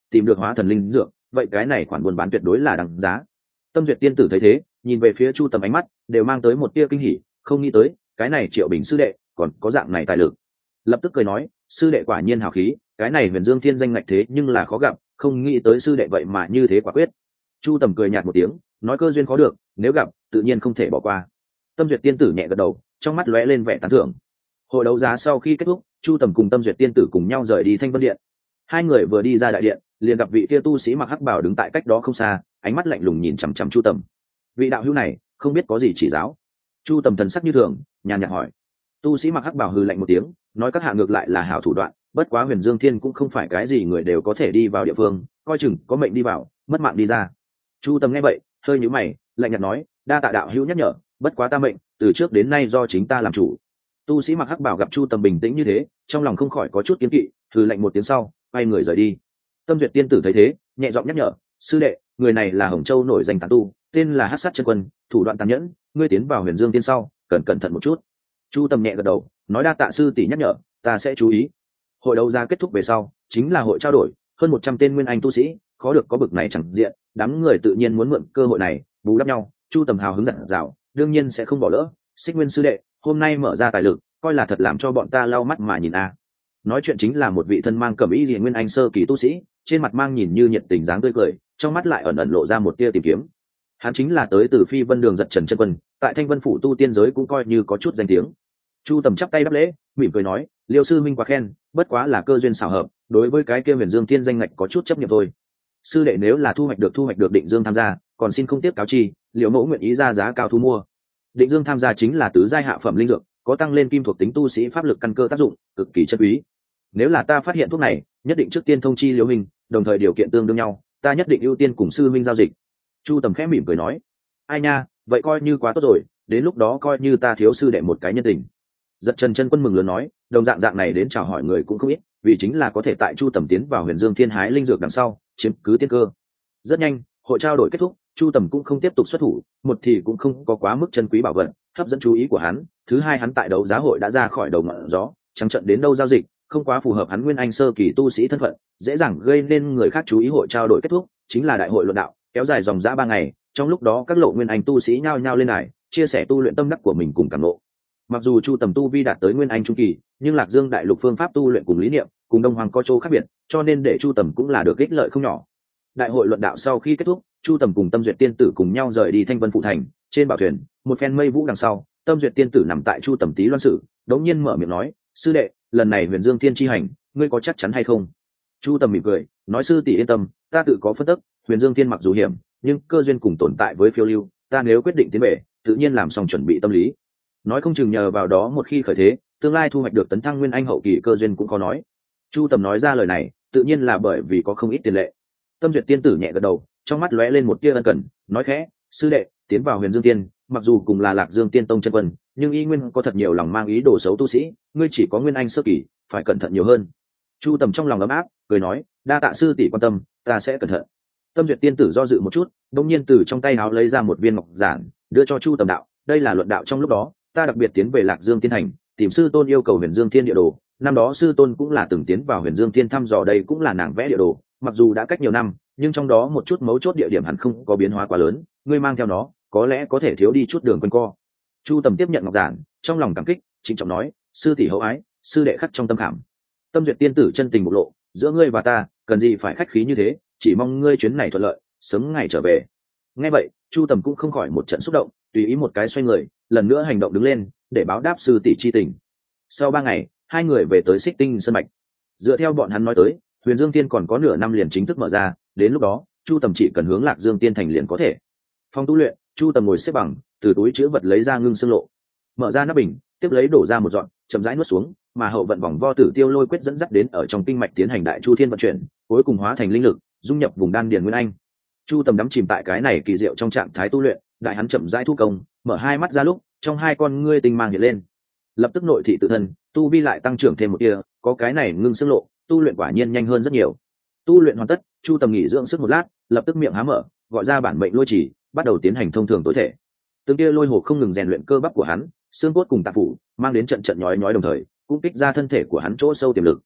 tìm được hóa thần linh dược, vậy cái này khoản buôn bán tuyệt đối là đằng giá. Tâm Duyệt tiên tử thấy thế, nhìn về phía Chu Tầm, ánh mắt đều mang tới một tia kinh hỉ, không nghĩ tới cái này Triệu Bình sư đệ còn có dạng này tài lực. Lập tức cười nói, sư đệ quả nhiên hào khí, cái này Huyền Dương Thiên danh ngạch thế nhưng là khó gặp, không nghĩ tới sư đệ vậy mà như thế quả quyết. Chu Tầm cười nhạt một tiếng, nói cơ duyên khó được, nếu gặp tự nhiên không thể bỏ qua. Tâm Duyệt tiên tử nhẹ gật đầu, trong mắt lóe lên vẻ tán thưởng. Hội đấu giá sau khi kết thúc, Chu Tầm cùng Tâm Duyệt tiên tử cùng nhau rời đi Thanh Vân Điện. Hai người vừa đi ra đại điện, liền gặp vị kia tu sĩ mặc hắc bào đứng tại cách đó không xa, ánh mắt lạnh lùng nhìn chằm chằm Chu Tầm. Vị đạo hữu này không biết có gì chỉ giáo. Chu Tầm thần sắc như thường, nhàn nhạt hỏi. Tu sĩ mặc hắc bào hừ lạnh một tiếng, nói các hạ ngược lại là hảo thủ đoạn, bất quá Huyền Dương Thiên cũng không phải cái gì người đều có thể đi vào địa phương, coi chừng có mệnh đi vào, mất mạng đi ra. Chu Tầm nghe vậy, hơi nhíu mày, lạnh nhạt nói, đa tạ đạo hữu nhắc nhở, bất quá ta mệnh từ trước đến nay do chính ta làm chủ. Tu sĩ mặc hắc bào gặp Chu Tầm bình tĩnh như thế, trong lòng không khỏi có chút kiêng kỵ, hừ lạnh một tiếng sau, quay người rời đi. Tâm Duyệt tiên tử thấy thế, nhẹ giọng nhắc nhở, sư đệ, người này là Hồng Châu nổi danh tán tu, tên là Hắc Sát Chân Quân, thủ đoạn tàn nhẫn, ngươi tiến vào Huyền Dương Tiên sau, cần cẩn thận một chút. Chu Tầm nhẹ gật đầu, nói đa tạ sư tỷ nhắc nhở, ta sẽ chú ý. Hội đấu giá kết thúc về sau, chính là hội trao đổi, hơn 100 tên nguyên anh tu sĩ, khó được có bực này chẳng diện, đám người tự nhiên muốn mượn cơ hội này bù đắp nhau. Chu Tầm hào hứng dặn dào, đương nhiên sẽ không bỏ lỡ. Xích Nguyên sư đệ, hôm nay mở ra tài lực, coi là thật làm cho bọn ta lau mắt mà nhìn a. Nói chuyện chính là một vị thân mang cẩm y liễu nguyên anh sơ kỳ tu sĩ, trên mặt mang nhìn như nhiệt tình dáng tươi cười, trong mắt lại ẩn ẩn lộ ra một tia tìm kiếm. Hắn chính là tới từ Phi Vân Đường Giật Trần Chân Quân, tại Thanh Vân phủ tu tiên giới cũng coi như có chút danh tiếng. Chu Tầm chắp tay đáp lễ, mỉm cười nói, Liêu sư minh quá khen, bất quá là cơ duyên xảo hợp, đối với cái kia Huyền Dương Thiên danh ngạch có chút chấp nhận thôi. Sư đệ nếu là thu hoạch được Định Dương tham gia, còn xin không tiếp cáo chi, Liễu mẫu nguyện ý ra giá cao thu mua. Định Dương tham gia chính là tứ giai hạ phẩm linh dược, có tăng lên kim thuộc tính tu sĩ pháp lực căn cơ tác dụng, cực kỳ chất quý. Nếu là ta phát hiện thuốc này, nhất định trước tiên thông chi Liễu minh, đồng thời điều kiện tương đương nhau, ta nhất định ưu tiên cùng sư minh giao dịch. Chu Tầm khẽ mỉm cười nói, ai nha, vậy coi như quá tốt rồi, đến lúc đó coi như ta thiếu sư đệ một cái nhân tình. Giật Trần Chân Quân mừng lớn nói, đồng dạng này đến chào hỏi người cũng không ít, vì chính là có thể tại Chu Tầm tiến vào Huyền Dương Thiên hái linh dược đằng sau, chiếm cứ tiên cơ. Rất nhanh, hội trao đổi kết thúc, Chu Tầm cũng không tiếp tục xuất thủ, một thì cũng không có quá mức chân quý bảo vật hấp dẫn chú ý của hắn, thứ hai hắn tại đấu giá hội đã ra khỏi đầu ngọn gió, chẳng trận đến đâu giao dịch, không quá phù hợp hắn nguyên anh sơ kỳ tu sĩ thân phận, dễ dàng gây nên người khác chú ý. Hội trao đổi kết thúc, chính là đại hội luận đạo, kéo dài dòng dã 3 ngày, trong lúc đó các lộ nguyên anh tu sĩ nhao nhao lên đài, chia sẻ tu luyện tâm đắc của mình cùng cảm ngộ. Mặc dù Chu Tầm tu vi đạt tới nguyên anh trung kỳ, nhưng Lạc Dương đại lục phương pháp tu luyện cùng lý niệm, cùng Đông Hoàng có chỗ khác biệt, cho nên để Chu Tầm cũng là được ích lợi không nhỏ. Đại hội luận đạo sau khi kết thúc, Chu Tầm cùng Tâm Duyệt tiên tử cùng nhau rời đi Thanh Vân phụ thành. Trên bảo thuyền, một phen mây vũ đằng sau, Tâm Duyệt tiên tử nằm tại Chu Tầm tí loan sử, đống nhiên mở miệng nói, sư đệ, lần này Huyền Dương Thiên chi hành, ngươi có chắc chắn hay không? Chu Tầm mỉm cười, nói, sư tỷ yên tâm, ta tự có phân tích, Huyền Dương Thiên mặc dù hiểm, nhưng cơ duyên cùng tồn tại với phiêu lưu, ta nếu quyết định tiến về, tự nhiên làm xong chuẩn bị tâm lý. Nói không chừng nhờ vào đó một khi khởi thế, tương lai thu hoạch được tấn thăng nguyên anh hậu kỳ cơ duyên cũng có nói. Chu Tầm nói ra lời này, tự nhiên là bởi vì có không ít tiền lệ. Tâm Duyệt tiên tử nhẹ gật đầu, trong mắt lóe lên một tia ân cần, nói khẽ, sư đệ tiến vào Huyền Dương Tiên, mặc dù cùng là Lạc Dương Tiên tông chân quân, nhưng y nguyên có thật nhiều lòng mang ý đồ xấu tu sĩ, ngươi chỉ có nguyên anh sơ kỳ, phải cẩn thận nhiều hơn. Chu Tầm trong lòng ấm áp, cười nói, đa tạ sư tỷ quan tâm, ta sẽ cẩn thận. Tâm Duyệt tiên tử do dự một chút, đột nhiên từ trong tay áo lấy ra một viên ngọc giản, đưa cho Chu Tầm đạo, đây là luận đạo trong lúc đó, ta đặc biệt tiến về Lạc Dương Tiên thành, tìm sư tôn yêu cầu Huyền Dương Thiên địa đồ, năm đó sư tôn cũng là từng tiến vào Huyền Dương Thiên thăm dò, đây cũng là nàng vẽ địa đồ, mặc dù đã cách nhiều năm, nhưng trong đó một chút mấu chốt địa điểm hẳn không có biến hóa quá lớn, ngươi mang theo nó, có lẽ có thể thiếu đi chút đường quanh co. Chu Tầm tiếp nhận ngọc giản, trong lòng cảm kích, trịnh trọng nói, sư tỷ hậu ái, sư đệ khắc trong tâm khảm. Tâm Duyệt tiên tử chân tình bộc lộ, giữa ngươi và ta, cần gì phải khách khí như thế, chỉ mong ngươi chuyến này thuận lợi, sớm ngày trở về. Nghe vậy, Chu Tầm cũng không khỏi một trận xúc động, tùy ý một cái xoay người, lần nữa hành động đứng lên, để báo đáp sư tỷ chi tình. Sau 3 ngày, hai người về tới Xích Tinh Sơn mạch. Dựa theo bọn hắn nói tới, Huyền Dương Tiên còn có nửa năm liền chính thức mở ra, đến lúc đó, Chu Tầm chỉ cần hướng Lạc Dương Tiên thành liền có thể. Phòng tu luyện, Chu Tầm ngồi xếp bằng, từ túi chứa vật lấy ra ngưng xương lộ, mở ra nắp bình, tiếp lấy đổ ra một dọn, chậm rãi nuốt xuống, mà hậu vận vòng vo tử tiêu lôi quyết dẫn dắt đến ở trong kinh mạch tiến hành đại chu thiên vận chuyển, cuối cùng hóa thành linh lực, dung nhập vùng đan điền nguyên anh. Chu Tầm đắm chìm tại cái này kỳ diệu trong trạng thái tu luyện, đại hắn chậm rãi thu công, mở hai mắt ra lúc, trong hai con ngươi tinh mang hiện lên, lập tức nội thị tự thân, tu vi lại tăng trưởng thêm một tia, có cái này ngưng xương lộ, tu luyện quả nhiên nhanh hơn rất nhiều. Tu luyện hoàn tất, Chu Tầm nghỉ dưỡng sức một lát, lập tức miệng há mở, gọi ra bản mệnh lôi chỉ, bắt đầu tiến hành thông thường tối thể. Từng tia lôi hồ không ngừng rèn luyện cơ bắp của hắn, xương cốt cùng tạng phủ, mang đến trận trận nhói nhói đồng thời, cũng kích ra thân thể của hắn chỗ sâu tiềm lực.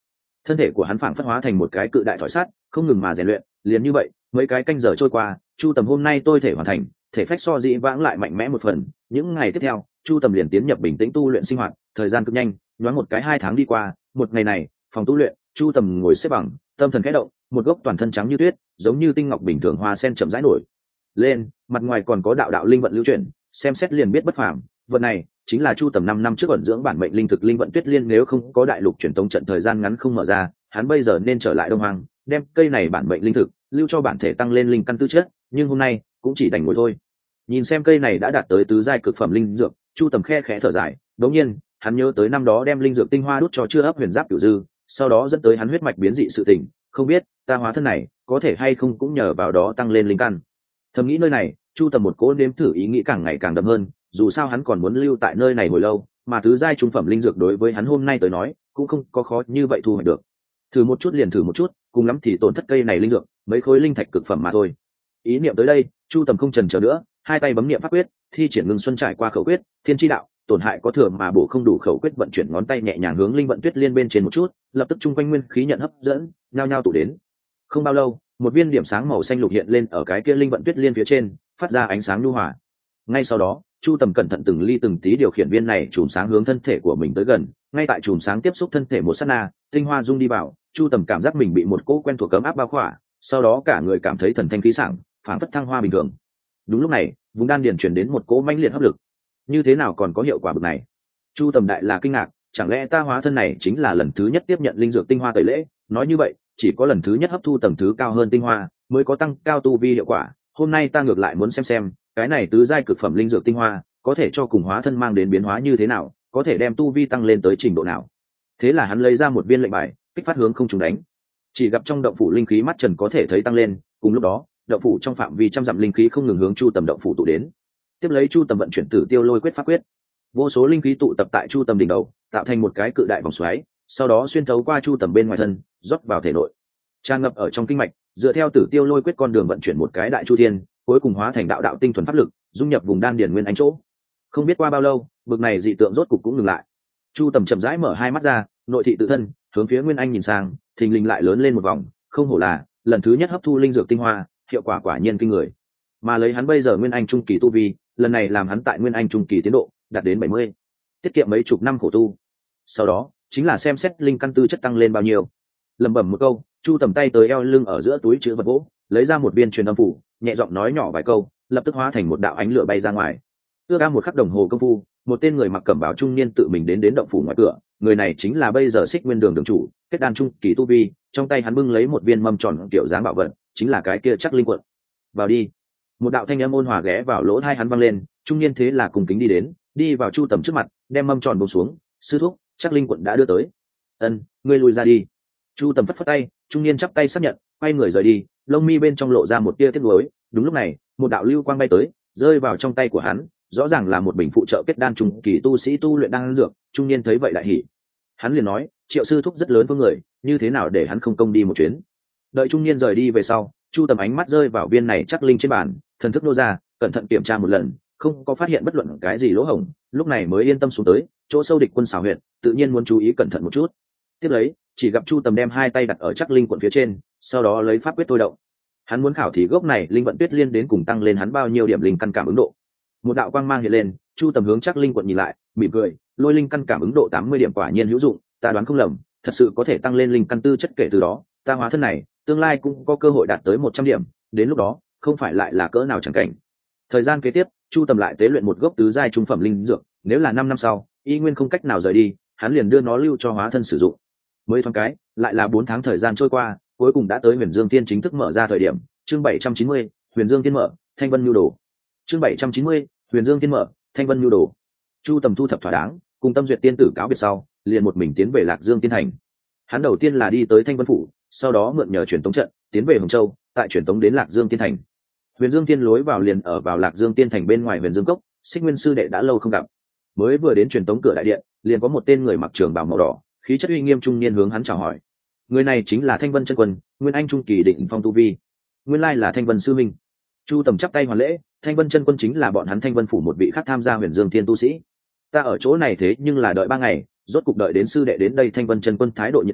thân thể của hắn phảng phất hóa thành một cái cự đại thỏi sắt, không ngừng mà rèn luyện. Liền như vậy mấy cái canh giờ trôi qua, Chu Tầm hôm nay tôi thể hoàn thành, thể phách so dĩ vãng lại mạnh mẽ một phần. Những ngày tiếp theo Chu Tầm liền tiến nhập bình tĩnh tu luyện sinh hoạt, thời gian cực nhanh, nhoáng một cái 2 tháng đi qua. Một ngày này phòng tu luyện, Chu Tầm ngồi xếp bằng, tâm thần khẽ động, một gốc toàn thân trắng như tuyết, giống như tinh ngọc bình thường hoa sen chậm rãi nổi lên, mặt ngoài còn có đạo đạo linh vận lưu chuyển, xem xét liền biết bất phàm. Vật này chính là Chu Tầm 5 năm trước ẩn dưỡng bản mệnh linh thực linh vận tuyết liên, nếu không có đại lục truyền tống trận thời gian ngắn không mở ra, hắn bây giờ nên trở lại Đông Hoang, đem cây này bản mệnh linh thực lưu cho bản thể tăng lên linh căn tư chất, nhưng hôm nay cũng chỉ đành ngồi thôi. Nhìn xem cây này đã đạt tới tứ giai cực phẩm linh dược, Chu Tầm khe khẽ thở dài. Đống nhiên hắn nhớ tới năm đó đem linh dược tinh hoa đút cho chưa ấp huyền giáp cửu dư, sau đó dẫn tới hắn huyết mạch biến dị sự tình, không biết ta hóa thân này có thể hay không cũng nhờ vào đó tăng lên linh căn. Thầm nghĩ nơi này, Chu Tầm một cố nếm thử ý nghĩ càng ngày càng đậm hơn, dù sao hắn còn muốn lưu tại nơi này hồi lâu, mà tứ giai trung phẩm linh dược đối với hắn hôm nay tới nói cũng không có khó như vậy thu hoạch được. Thử một chút liền thử một chút, cùng lắm thì tổn thất cây này linh dược mấy khối linh thạch cực phẩm mà thôi. Ý niệm tới đây, Chu Tầm không chần chờ nữa, hai tay bấm niệm pháp quyết, thi triển ngưng xuân trải qua khẩu quyết, thiên chi đạo, tổn hại có thừa mà bổ không đủ khẩu quyết vận chuyển ngón tay nhẹ nhàng hướng linh vận tuyết liên bên trên một chút, lập tức trung quanh nguyên khí nhận hấp dẫn, nhao nhao tụ đến. Không bao lâu, một viên điểm sáng màu xanh lục hiện lên ở cái kia linh vận tuyết liên phía trên, phát ra ánh sáng nhu hòa. Ngay sau đó, Chu Tầm cẩn thận từng ly từng tí điều khiển viên này chùm sáng hướng thân thể của mình tới gần, ngay tại chùm sáng tiếp xúc thân thể một sát na, tinh hoa dung đi vào, Chu Tầm cảm giác mình bị một cỗ quen thuộc cấm áp bao khỏa, sau đó cả người cảm thấy thần thanh khí sảng, phảng phất thăng hoa bình thường. Đúng lúc này, vùng đan điền truyền đến một cỗ mãnh liệt hấp lực. Như thế nào còn có hiệu quả bực này? Chu Tầm đại là kinh ngạc, chẳng lẽ ta hóa thân này chính là lần thứ nhất tiếp nhận linh dược tinh hoa tẩy lễ? Nói như vậy, chỉ có lần thứ nhất hấp thu tầng thứ cao hơn tinh hoa mới có tăng cao tu vi hiệu quả. Hôm nay ta ngược lại muốn xem cái này tứ giai cực phẩm linh dược tinh hoa có thể cho cùng hóa thân mang đến biến hóa như thế nào, có thể đem tu vi tăng lên tới trình độ nào. Thế là hắn lấy ra một viên lệnh bài, kích phát hướng không trùng đánh. Chỉ gặp trong động phủ linh khí mắt trần có thể thấy tăng lên, cùng lúc đó động phủ trong phạm vi trăm dặm linh khí không ngừng hướng Chu Tầm động phủ tụ đến. Tiếp lấy Chu Tầm vận chuyển Tử Tiêu Lôi quyết pháp quyết, vô số linh khí tụ tập tại Chu Tầm đỉnh đầu, tạo thành một cái cự đại vòng xoáy, sau đó xuyên thấu qua Chu Tầm bên ngoài thân, rót vào thể nội, tràn ngập ở trong kinh mạch, dựa theo Tử Tiêu Lôi quyết con đường vận chuyển một cái đại chu thiên, cuối cùng hóa thành đạo đạo tinh thuần pháp lực, dung nhập vùng đan điền nguyên anh chỗ. Không biết qua bao lâu, bực này dị tượng rốt cục cũng ngừng lại. Chu Tầm chậm rãi mở hai mắt ra, nội thị tự thân, hướng phía nguyên anh nhìn sang, thình lình lại lớn lên một vòng, không hổ là lần thứ nhất hấp thu linh dược tinh hoa, hiệu quả quả nhiên kinh người. Mà lấy hắn bây giờ nguyên anh trung kỳ tu vi, lần này làm hắn tại nguyên anh trung kỳ tiến độ đạt đến 70, tiết kiệm mấy chục năm khổ tu. Sau đó chính là xem xét linh căn tư chất tăng lên bao nhiêu. Lẩm bẩm một câu, Chu Tầm tay tới eo lưng ở giữa túi chứa vật gỗ, lấy ra một viên truyền âm phủ, nhẹ giọng nói nhỏ vài câu, lập tức hóa thành một đạo ánh lửa bay ra ngoài. Ước ca một khắc đồng hồ công phu, một tên người mặc cẩm bào trung niên tự mình đến động phủ ngoài cửa. Người này chính là bây giờ Xích Nguyên Đường đường chủ, kết đan trung kỳ tu vi, trong tay hắn bưng lấy một viên mâm tròn kiểu dáng bảo vật, chính là cái kia chắc linh quận. Vào đi. Một đạo thanh âm ôn hòa ghé vào lỗ tai hắn vang lên, trung niên thế là cùng kính đi vào Chu Tầm trước mặt, đem mâm tròn buông xuống. Sư thúc, chắc linh quận đã đưa tới. Ân, ngươi lùi ra đi. Chu Tầm phất phất tay, trung niên chắp tay xác nhận, quay người rời đi, lông mi bên trong lộ ra một tia tiếc nuối. Đúng lúc này, một đạo lưu quang bay tới, rơi vào trong tay của hắn, rõ ràng là một bình phụ trợ kết đan trung kỳ tu sĩ tu luyện đan dược. Trung niên thấy vậy đại hỉ, hắn liền nói, Triệu sư thúc rất lớn với người, như thế nào để hắn không công đi một chuyến. Đợi trung niên rời đi về sau, Chu Tầm ánh mắt rơi vào viên này chắc linh trên bàn, thần thức nô ra, cẩn thận kiểm tra một lần, không có phát hiện bất luận cái gì lỗ hổng, lúc này mới yên tâm xuống tới chỗ sâu địch quân xảo huyệt, tự nhiên muốn chú ý cẩn thận một chút. Tiếp lấy, chỉ gặp Chu Tầm đem hai tay đặt ở chắc linh quận phía trên, sau đó lấy pháp quyết thôi động. Hắn muốn khảo thí gốc này linh vận tuyết liên đến cùng tăng lên hắn bao nhiêu điểm linh căn cảm ứng độ. Một đạo quang mang hiện lên, Chu Tầm hướng chắc linh quận nhìn lại, mỉm cười, lôi linh căn cảm ứng độ 80 điểm quả nhiên hữu dụng, ta đoán không lầm, thật sự có thể tăng lên linh căn tư chất, kể từ đó ta hóa thân này tương lai cũng có cơ hội đạt tới 100 điểm, đến lúc đó không phải lại là cỡ nào chẳng cảnh. Thời gian kế tiếp, Chu Tầm lại tế luyện một gốc tứ giai trung phẩm linh dược, nếu là 5 năm sau y nguyên không cách nào rời đi, hắn liền đưa nó lưu cho hóa thân sử dụng. Mới thoáng cái lại là 4 tháng thời gian trôi qua, cuối cùng đã tới Huyền Dương Thiên chính thức mở ra thời điểm. Chương 790, Huyền Dương Thiên mở, Thanh Vân Nhu Đồ. Chương 790, Huyền Dương Thiên mở, Thanh Vân Nhu Đồ. Chu Tầm thu thập thỏa đáng, cùng Tâm Duyệt tiên tử cáo biệt sau, liền một mình tiến về Lạc Dương Tiên thành. Hắn đầu tiên là đi tới Thanh Vân phủ, sau đó mượn nhờ truyền tống trận tiến về Hồng Châu, tại truyền tống đến Lạc Dương Tiên thành. Huyền Dương Tiên lối vào liền ở vào Lạc Dương Tiên thành bên ngoài Huyền Dương cốc, Xích Nguyên sư đệ đã lâu không gặp. Mới vừa đến truyền tống cửa đại điện, liền có một tên người mặc trường bào màu đỏ, khí chất uy nghiêm trung niên hướng hắn chào hỏi. Người này chính là Thanh Vân chân quân, nguyên anh trung kỳ định phong tu vi. Nguyên lai là Thanh Vân sư minh. Chu Tầm chắp tay hoàn lễ, Thanh Vân chân quân chính là bọn hắn Thanh Vân phủ một vị khác tham gia Huyền Dương Thiên tu sĩ. Ta ở chỗ này thế nhưng là đợi 3 ngày, rốt cục đợi đến sư đệ đến đây. Thanh Vân chân quân thái độ nhiệt tình,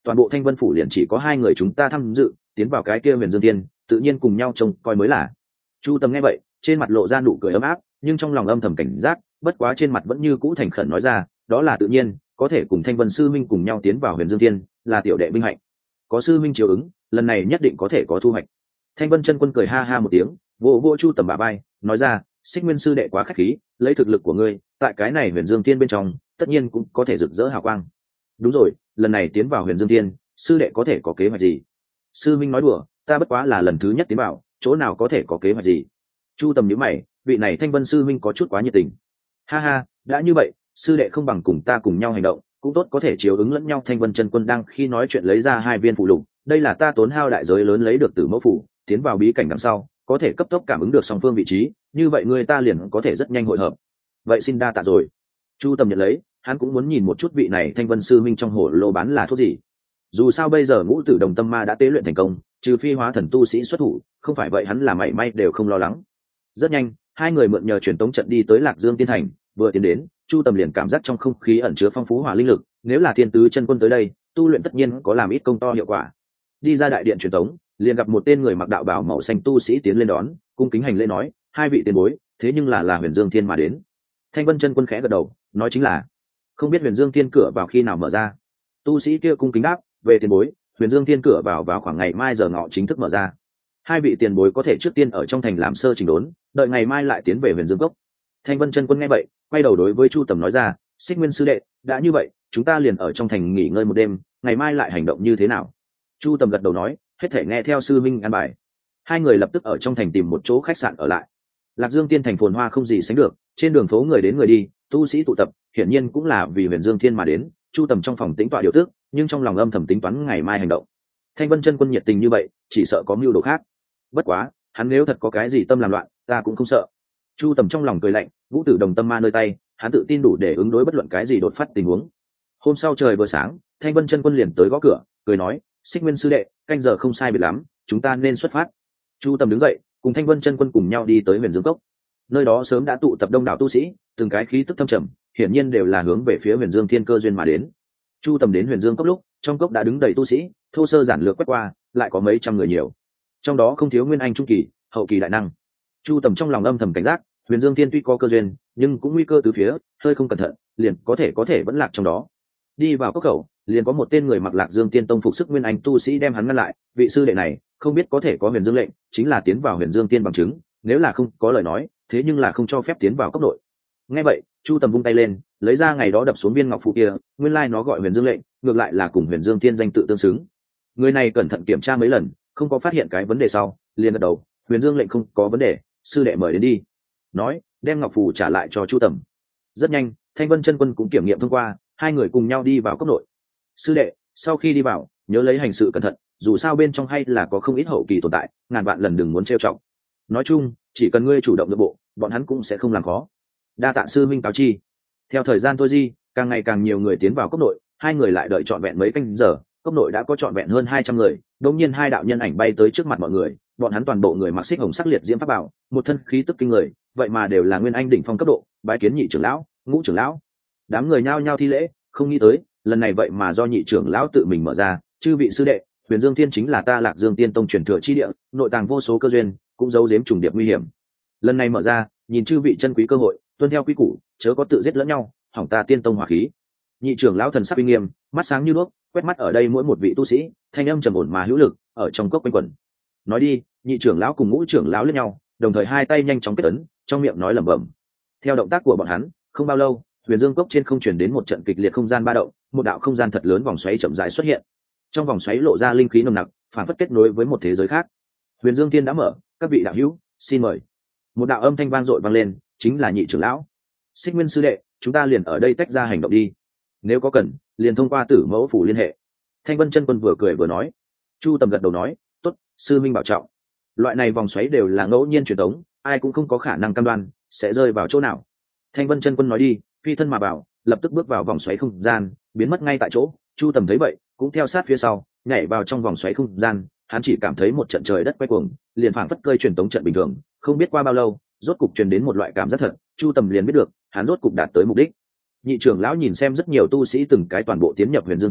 toàn bộ Thanh Vân phủ liền chỉ có hai người chúng ta tham dự, tiến vào cái kia Huyền Dương Tiên, tự nhiên cùng nhau trông coi mới là. Chu Tầm nghe vậy, trên mặt lộ ra nụ cười ấm áp, nhưng trong lòng âm thầm cảnh giác, bất quá trên mặt vẫn như cũ thành khẩn nói ra, đó là tự nhiên, có thể cùng Thanh Vân sư minh cùng nhau tiến vào Huyền Dương Tiên, là tiểu đệ vinh hạnh. Có sư minh chiếu ứng, lần này nhất định có thể có thu hoạch. Thanh Vân chân quân cười ha ha một tiếng, vỗ vỗ Chu Tầm bả vai, nói ra, Xích Nguyên sư đệ quá khách khí, lấy thực lực của ngươi, tại cái này Huyền Dương Tiên bên trong, tất nhiên cũng có thể rực rỡ hào quang. Đúng rồi, lần này tiến vào Huyền Dương Tiên, sư đệ có thể có kế hoạch gì? Sư minh nói đùa, ta bất quá là lần thứ nhất tiến vào, chỗ nào có thể có kế hoạch gì? Chu Tầm nhíu mày, vị này Thanh Vân sư minh có chút quá nhiệt tình. Ha ha, đã như vậy, sư đệ không bằng cùng ta cùng nhau hành động, cũng tốt có thể chiếu ứng lẫn nhau. Thanh Vân chân quân đang khi nói chuyện lấy ra hai viên phụ lục, đây là ta tốn hao đại giới lớn lấy được từ mẫu phủ, tiến vào bí cảnh đằng sau, có thể cấp tốc cảm ứng được song phương vị trí, như vậy người ta liền có thể rất nhanh hội hợp. Vậy xin đa tạ rồi. Chu Tầm nhận lấy, hắn cũng muốn nhìn một chút vị này Thanh Vân sư minh trong hồ lô bán là thuốc gì. Dù sao bây giờ ngũ tử đồng tâm ma đã tế luyện thành công, trừ phi hóa thần tu sĩ xuất thủ, không phải vậy hắn là mảy may đều không lo lắng. Rất nhanh, hai người mượn nhờ truyền tống trận đi tới Lạc Dương Tiên Thành, vừa tiến đến, Chu Tầm liền cảm giác trong không khí ẩn chứa phong phú hỏa linh lực, nếu là thiên tứ chân quân tới đây, tu luyện tất nhiên có làm ít công to hiệu quả. Đi ra đại điện truyền tống, liền gặp một tên người mặc đạo bào màu xanh tu sĩ tiến lên đón, cung kính hành lễ nói, hai vị tiền bối, thế nhưng là Huyền Dương Thiên mà đến. Thanh Vân chân quân khẽ gật đầu, nói chính là, không biết Huyền Dương Thiên cửa vào khi nào mở ra. Tu sĩ kia cung kính đáp, về tiền bối, Huyền Dương Thiên cửa vào khoảng ngày mai giờ ngọ chính thức mở ra. Hai vị tiền bối có thể trước tiên ở trong thành làm sơ chỉnh đốn, đợi ngày mai lại tiến về Huyền Dương Cốc. Thanh Vân chân quân nghe vậy, quay đầu đối với Chu Tầm nói ra, Xích Nguyên sư đệ, đã như vậy, chúng ta liền ở trong thành nghỉ ngơi một đêm, ngày mai lại hành động như thế nào? Chu Tầm gật đầu nói, hết thể nghe theo sư minh an bài. Hai người lập tức ở trong thành tìm một chỗ khách sạn ở lại. Lạc Dương Tiên thành phồn hoa không gì sánh được, trên đường phố người đến người đi, tu sĩ tụ tập, hiển nhiên cũng là vì Huyền Dương Thiên mà đến. Chu Tầm trong phòng tính tọa điều tước, nhưng trong lòng âm thầm tính toán ngày mai hành động. Thanh Vân chân quân nhiệt tình như vậy, chỉ sợ có mưu đồ khác. Bất quá, hắn nếu thật có cái gì tâm làm loạn, ta cũng không sợ. Chu Tầm trong lòng cười lạnh, ngũ tử đồng tâm ma nơi tay, hắn tự tin đủ để ứng đối bất luận cái gì đột phát tình huống. Hôm sau trời vừa sáng, Thanh Vân chân quân liền tới gõ cửa, cười nói, Xích Nguyên sư đệ, canh giờ không sai biệt lắm, chúng ta nên xuất phát. Chu Tầm đứng dậy, cùng Thanh Vân chân quân cùng nhau đi tới Huyền Dương Cốc. Nơi đó sớm đã tụ tập đông đảo tu sĩ, từng cái khí tức thâm trầm, hiển nhiên đều là hướng về phía Huyền Dương Thiên cơ duyên mà đến. Chu Tầm đến Huyền Dương Cốc lúc, trong cốc đã đứng đầy tu sĩ, thô sơ giản lược quét qua, lại có mấy trăm người nhiều. Trong đó không thiếu nguyên anh trung kỳ, hậu kỳ đại năng. Chu Tầm trong lòng âm thầm cảnh giác, Huyền Dương Thiên tuy có cơ duyên, nhưng cũng nguy cơ từ phía, hơi không cẩn thận, liền có thể vẫn lạc trong đó. Đi vào cốc khẩu, liền có một tên người mặc Lạc Dương Tiên tông phục sức nguyên anh tu sĩ đem hắn ngăn lại, vị sư đệ này, không biết có thể có Huyền Dương lệnh, chính là tiến vào Huyền Dương Tiên bằng chứng, nếu là không có lời nói, thế nhưng là không cho phép tiến vào cốc nội. Nghe vậy, Chu Tầm vung tay lên, lấy ra ngày đó đập xuống viên ngọc phù kia, nguyên lai nó gọi Huyền Dương lệnh, ngược lại là cùng Huyền Dương Tiên danh tự tương xứng. Người này cẩn thận kiểm tra mấy lần, không có phát hiện cái vấn đề sau, liền gật đầu, Huyền Dương lệnh không có vấn đề, sư đệ mời đến đi. Nói, đem ngọc phù trả lại cho Chu Tầm. Rất nhanh, Thanh Vân chân quân cũng kiểm nghiệm thông qua, hai người cùng nhau đi vào cốc nội. Sư đệ, sau khi đi vào, nhớ lấy hành sự cẩn thận, dù sao bên trong hay là có không ít hậu kỳ tồn tại, ngàn vạn lần đừng muốn trêu chọc. Nói chung, chỉ cần ngươi chủ động nội bộ, bọn hắn cũng sẽ không làm khó. Đa tạ sư minh cáo chi. Theo thời gian trôi đi, càng ngày càng nhiều người tiến vào cốc nội, hai người lại đợi trọn vẹn mấy canh giờ, cốc nội đã có trọn vẹn hơn 200 người. Đột nhiên hai đạo nhân ảnh bay tới trước mặt mọi người, bọn hắn toàn bộ người mặc xích hồng sắc liệt diễm pháp bảo, một thân khí tức kinh người, vậy mà đều là nguyên anh đỉnh phong cấp độ, bái kiến nhị trưởng lão, ngũ trưởng lão. Đám người nhao nhao thi lễ, không nghĩ tới, lần này vậy mà do nhị trưởng lão tự mình mở ra, chư vị sư đệ, Huyền Dương Thiên chính là ta Lạc Dương Tiên tông truyền thừa chi địa, nội tàng vô số cơ duyên, cũng giấu giếm trùng điệp nguy hiểm. Lần này mở ra, nhìn chư vị chân quý cơ hội, tuân theo quy củ, chớ có tự giết lẫn nhau, hỏng ta tiên tông hỏa khí. Nhị trưởng lão thần sắc uy nghiêm, mắt sáng như đuốc, quét mắt ở đây mỗi một vị tu sĩ, thanh âm trầm ổn mà hữu lực, ở trong cốc quanh quẩn. Nói đi, nhị trưởng lão cùng ngũ trưởng lão liếc nhau, đồng thời hai tay nhanh chóng kết ấn, trong miệng nói lẩm bẩm. Theo động tác của bọn hắn, không bao lâu, Huyền Dương cốc trên không truyền đến một trận kịch liệt không gian ba động, một đạo không gian thật lớn vòng xoáy chậm rãi xuất hiện. Trong vòng xoáy lộ ra linh khí nồng nặc, phản phất kết nối với một thế giới khác. Huyền Dương Tiên đã mở, các vị đạo hữu, xin mời. Một đạo âm thanh vang dội vang lên, chính là nhị trưởng lão. Xích Nguyên sư đệ, chúng ta liền ở đây tách ra hành động đi. Nếu có cần, liền thông qua Tử Mẫu phủ liên hệ. Thanh Vân chân quân vừa cười vừa nói. Chu Tầm gật đầu nói, tốt, sư minh bảo trọng. Loại này vòng xoáy đều là ngẫu nhiên truyền tống, ai cũng không có khả năng cam đoan sẽ rơi vào chỗ nào. Thanh Vân chân quân nói đi, phi thân mà bảo, lập tức bước vào vòng xoáy không gian, biến mất ngay tại chỗ. Chu Tầm thấy vậy, cũng theo sát phía sau, nhảy vào trong vòng xoáy không gian. Hắn chỉ cảm thấy một trận trời đất quay cuồng, liền phảng phất cơi truyền tống trận bình thường. Không biết qua bao lâu, rốt cục truyền đến một loại cảm giác thật. Chu Tầm liền biết được, hắn rốt cục đạt tới mục đích. Nhị trưởng lão nhìn xem rất nhiều tu sĩ từng cái toàn bộ tiến nhập Huyền Dương Thiên,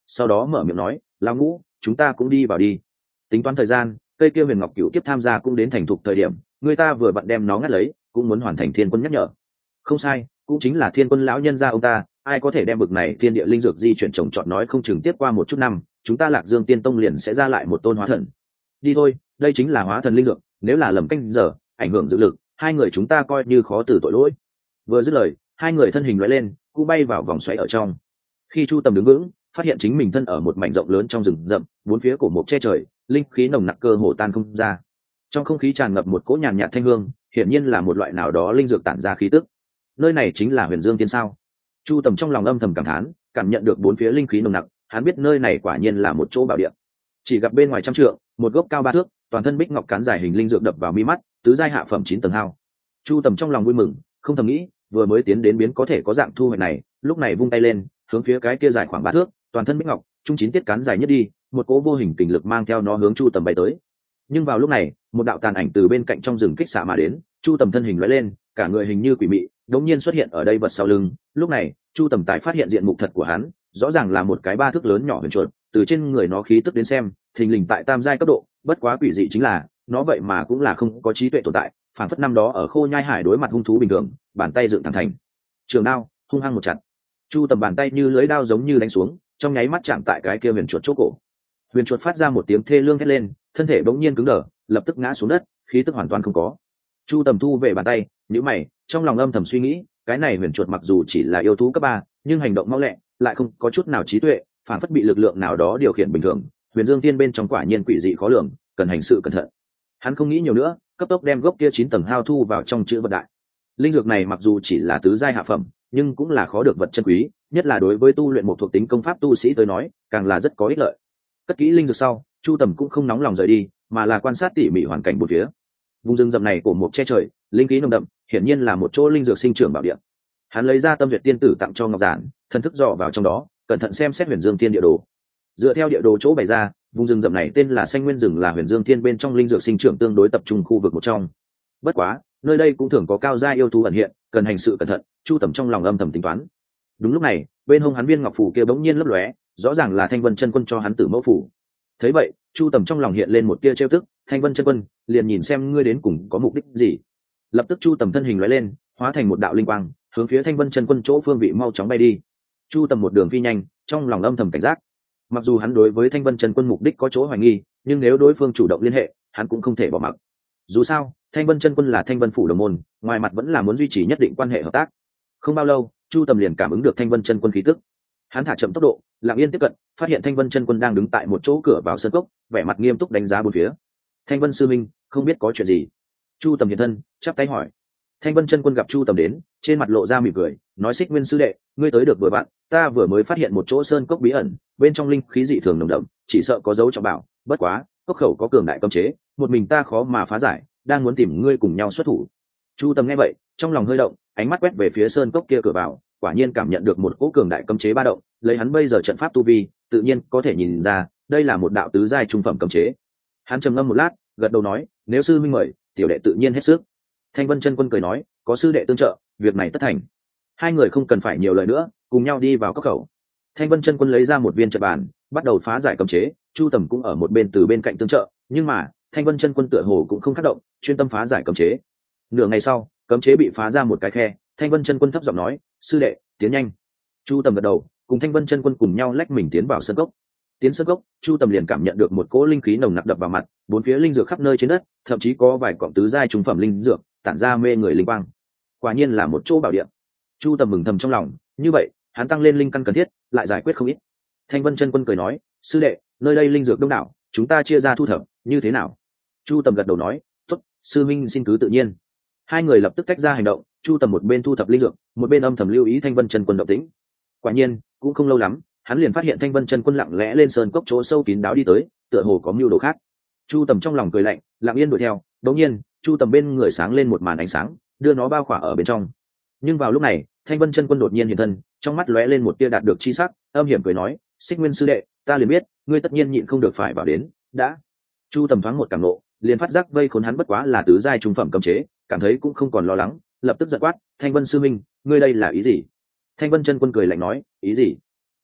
sau đó mở miệng nói, lão Ngũ, chúng ta cũng đi vào đi. Tính toán thời gian, cây kia huyền ngọc cửu kiếp tham gia cũng đến thành thục thời điểm, người ta vừa vặn đem nó ngắt lấy, cũng muốn hoàn thành thiên quân nhắc nhở. Không sai, cũng chính là thiên quân lão nhân gia ông ta, ai có thể đem bực này thiên địa linh dược di chuyển trồng trọt, nói không chừng tiếp qua một chút năm, chúng ta Lạc Dương Tiên Tông liền sẽ ra lại một tôn hóa thần. Đi thôi, đây chính là hóa thần linh dược, nếu là lầm canh giờ, ảnh hưởng dự lực, hai người chúng ta coi như khó từ tội lỗi. Vừa dứt lời, hai người thân hình lóe lên, cũng bay vào vòng xoáy ở trong. Khi Chu Tầm đứng vững, phát hiện chính mình thân ở một mảnh rộng lớn trong rừng rậm, bốn phía cổ mộc che trời, linh khí nồng nặc cơ hồ tan không ra. Trong không khí tràn ngập một cỗ nhàn nhạt thanh hương, hiển nhiên là một loại nào đó linh dược tản ra khí tức. Nơi này chính là Huyền Dương Tiên sao? Chu Tầm trong lòng âm thầm cảm thán, cảm nhận được bốn phía linh khí nồng nặc, hắn biết nơi này quả nhiên là một chỗ bảo địa. Chỉ gặp bên ngoài trăm trượng, một gốc cao 3 thước, toàn thân bích ngọc cán dài hình linh dược đập vào mi mắt, tứ giai hạ phẩm 9 tầng hao. Chu Tầm trong lòng vui mừng, không thầm nghĩ, vừa mới tiến đến biến có thể có dạng thu hoạch này, lúc này vung tay lên, hướng phía cái kia dài khoảng 3 thước, toàn thân bích ngọc, trung 9 tiết cán dài nhất đi, một cỗ vô hình kình lực mang theo nó hướng Chu Tầm bay tới. Nhưng vào lúc này, một đạo tàn ảnh từ bên cạnh trong rừng kích xạ mà đến, Chu Tầm thân hình lóe lên, cả người hình như quỷ mị, đống nhiên xuất hiện ở đây vật sau lưng. Lúc này, Chu Tầm tài phát hiện diện mục thật của hắn, rõ ràng là một cái 3 thước lớn nhỏ huyền chuột, từ trên người nó khí tức đến xem, thình lình tại tam giai cấp độ, bất quá quỷ dị chính là, nó vậy mà cũng là không có trí tuệ tồn tại, phản phất năm đó ở Khô Nhai Hải đối mặt hung thú bình thường, bàn tay dựng thẳng thành trường đao, hung hăng một chặt. Chu Tầm bàn tay như lưới đao giống như đánh xuống, trong nháy mắt chạm tại cái kia huyền chuột chỗ cổ. Huyền chuột phát ra một tiếng thê lương thét lên, thân thể bỗng nhiên cứng đờ, lập tức ngã xuống đất, khí tức hoàn toàn không có. Chu Tầm thu về bàn tay, nhíu mày, trong lòng âm thầm suy nghĩ, cái này huyền chuột mặc dù chỉ là yêu thú cấp 3, nhưng hành động mau lẹ, lại không có chút nào trí tuệ, phản phất bị lực lượng nào đó điều khiển bình thường. Huyền Dương Tiên bên trong quả nhiên quỷ dị khó lường, cần hành sự cẩn thận. Hắn không nghĩ nhiều nữa, cấp tốc đem gốc kia 9 tầng hao thu vào trong chữ vật đại. Linh dược này mặc dù chỉ là tứ giai hạ phẩm, nhưng cũng là khó được vật chân quý, nhất là đối với tu luyện một thuộc tính công pháp tu sĩ tới nói, càng là rất có ích lợi. Cất kỹ linh dược sau, Chu Tầm cũng không nóng lòng rời đi, mà là quan sát tỉ mỉ hoàn cảnh bốn phía. Vùng rừng rậm này cổ mộc che trời, linh khí nồng đậm, hiển nhiên là một chỗ linh dược sinh trưởng bảo địa. Hắn lấy ra Tâm Duyệt Tiên Tử tặng cho Ngọc Giản, thần thức dò vào trong đó, cẩn thận xem xét Huyền Dương Tiên địa đồ. Dựa theo địa đồ chỗ bày ra, vùng rừng rậm này tên là Xanh Nguyên rừng, là Huyền Dương Tiên bên trong linh dược sinh trưởng tương đối tập trung khu vực một trong. Bất quá, nơi đây cũng thường có cao gia yêu thú ẩn hiện, cần hành sự cẩn thận. Chu Tầm trong lòng âm thầm tính toán. Đúng lúc này, bên hông hắn viên ngọc phù kia bỗng nhiên lấp lóe, rõ ràng là Thanh Vân Chân Quân cho hắn Tử Mẫu phù. Thấy vậy, Chu Tầm trong lòng hiện lên một tia trêu tức, Thanh Vân Chân Quân, liền nhìn xem ngươi đến cùng có mục đích gì. Lập tức Chu Tầm thân hình lóe lên, hóa thành một đạo linh quang, hướng phía Thanh Vân Chân Quân chỗ phương vị mau chóng bay đi. Chu Tầm một đường phi nhanh, trong lòng âm thầm cảnh giác. Mặc dù hắn đối với Thanh Vân Chân Quân mục đích có chỗ hoài nghi, nhưng nếu đối phương chủ động liên hệ, hắn cũng không thể bỏ mặc. Dù sao, Thanh Vân Chân Quân là Thanh Vân phủ đồng môn, ngoài mặt vẫn là muốn duy trì nhất định quan hệ hợp tác. Không bao lâu, Chu Tầm liền cảm ứng được Thanh Vân Chân Quân khí tức. Hắn thả chậm tốc độ, lặng yên tiếp cận, phát hiện Thanh Vân Chân Quân đang đứng tại một chỗ cửa vào sân cốc, vẻ mặt nghiêm túc đánh giá bốn phía. Thanh Vân sư minh, không biết có chuyện gì? Chu Tầm hiện thân, chắp tay hỏi. Thanh Vân Chân Quân gặp Chu Tầm đến, trên mặt lộ ra mỉm cười, nói: Xích Nguyên sư đệ, ngươi tới được vừa vặn, ta vừa mới phát hiện một chỗ sơn cốc bí ẩn, bên trong linh khí dị thường nồng đậm, chỉ sợ có dấu trọng bảo, bất quá, cốc khẩu có cường đại cấm chế, một mình ta khó mà phá giải, đang muốn tìm ngươi cùng nhau xuất thủ. Chu Tầm nghe vậy, trong lòng hơi động, ánh mắt quét về phía sơn cốc kia cửa vào, quả nhiên cảm nhận được một cỗ cường đại cấm chế ba động, lấy hắn bây giờ trận pháp tu vi, tự nhiên có thể nhìn ra, đây là một đạo tứ giai trung phẩm cấm chế. Hắn trầm ngâm một lát, gật đầu nói: nếu sư minh mời, tiểu đệ tự nhiên hết sức. Thanh Vân Chân Quân cười nói: có sư đệ tương trợ, việc này tất thành. Hai người không cần phải nhiều lời nữa, cùng nhau đi vào cốc khẩu. Thanh Vân Chân Quân lấy ra một viên trận bàn, bắt đầu phá giải cấm chế. Chu Tầm cũng ở một bên từ bên cạnh tương trợ, nhưng mà Thanh Vân Chân Quân tựa hồ cũng không tác động, chuyên tâm phá giải cấm chế. Nửa ngày sau, cấm chế bị phá ra một cái khe. Thanh Vân Chân Quân thấp giọng nói: sư đệ, tiến nhanh. Chu Tầm gật đầu, cùng Thanh Vân Chân Quân cùng nhau lách mình tiến vào sân cốc. Tiến sân cốc, Chu Tầm liền cảm nhận được một cỗ linh khí nồng nặc đập vào mặt, bốn phía linh dược khắp nơi trên đất, thậm chí có vài cọng tứ giai trung phẩm linh dược tản ra mê người linh quang. Quả nhiên là một chỗ bảo địa. Chu Tầm mừng thầm trong lòng, như vậy, hắn tăng lên linh căn cần thiết, lại giải quyết không ít. Thanh Vân Chân Quân cười nói: sư đệ, nơi đây linh dược đông đảo, chúng ta chia ra thu thập, như thế nào? Chu Tầm gật đầu nói: tốt, sư minh xin cứ tự nhiên. Hai người lập tức tách ra hành động. Chu Tầm một bên thu thập linh dược, một bên âm thầm lưu ý Thanh Vân Chân Quân động tĩnh. Quả nhiên, cũng không lâu lắm, hắn liền phát hiện Thanh Vân Chân Quân lặng lẽ lên sơn cốc chỗ sâu kín đáo đi tới, tựa hồ có mưu đồ khác. Chu Tầm trong lòng cười lạnh, lặng yên đuổi theo. Đột nhiên, Chu Tầm bên người sáng lên một màn ánh sáng, đưa nó bao khỏa ở bên trong. Nhưng vào lúc này, Thanh Vân Chân Quân đột nhiên hiện thân, trong mắt lóe lên một tia đạt được chi sắc, âm hiểm cười nói: Xích Nguyên sư đệ, ta liền biết, ngươi tất nhiên nhịn không được phải vào đến, đã. Chu Tầm thoáng một cảm nộ, liền phát giác vây khốn hắn bất quá là tứ giai trung phẩm cấm chế, cảm thấy cũng không còn lo lắng, lập tức giận quát: Thanh Vân sư minh, ngươi đây là ý gì? Thanh Vân Chân Quân cười lạnh nói: ý gì?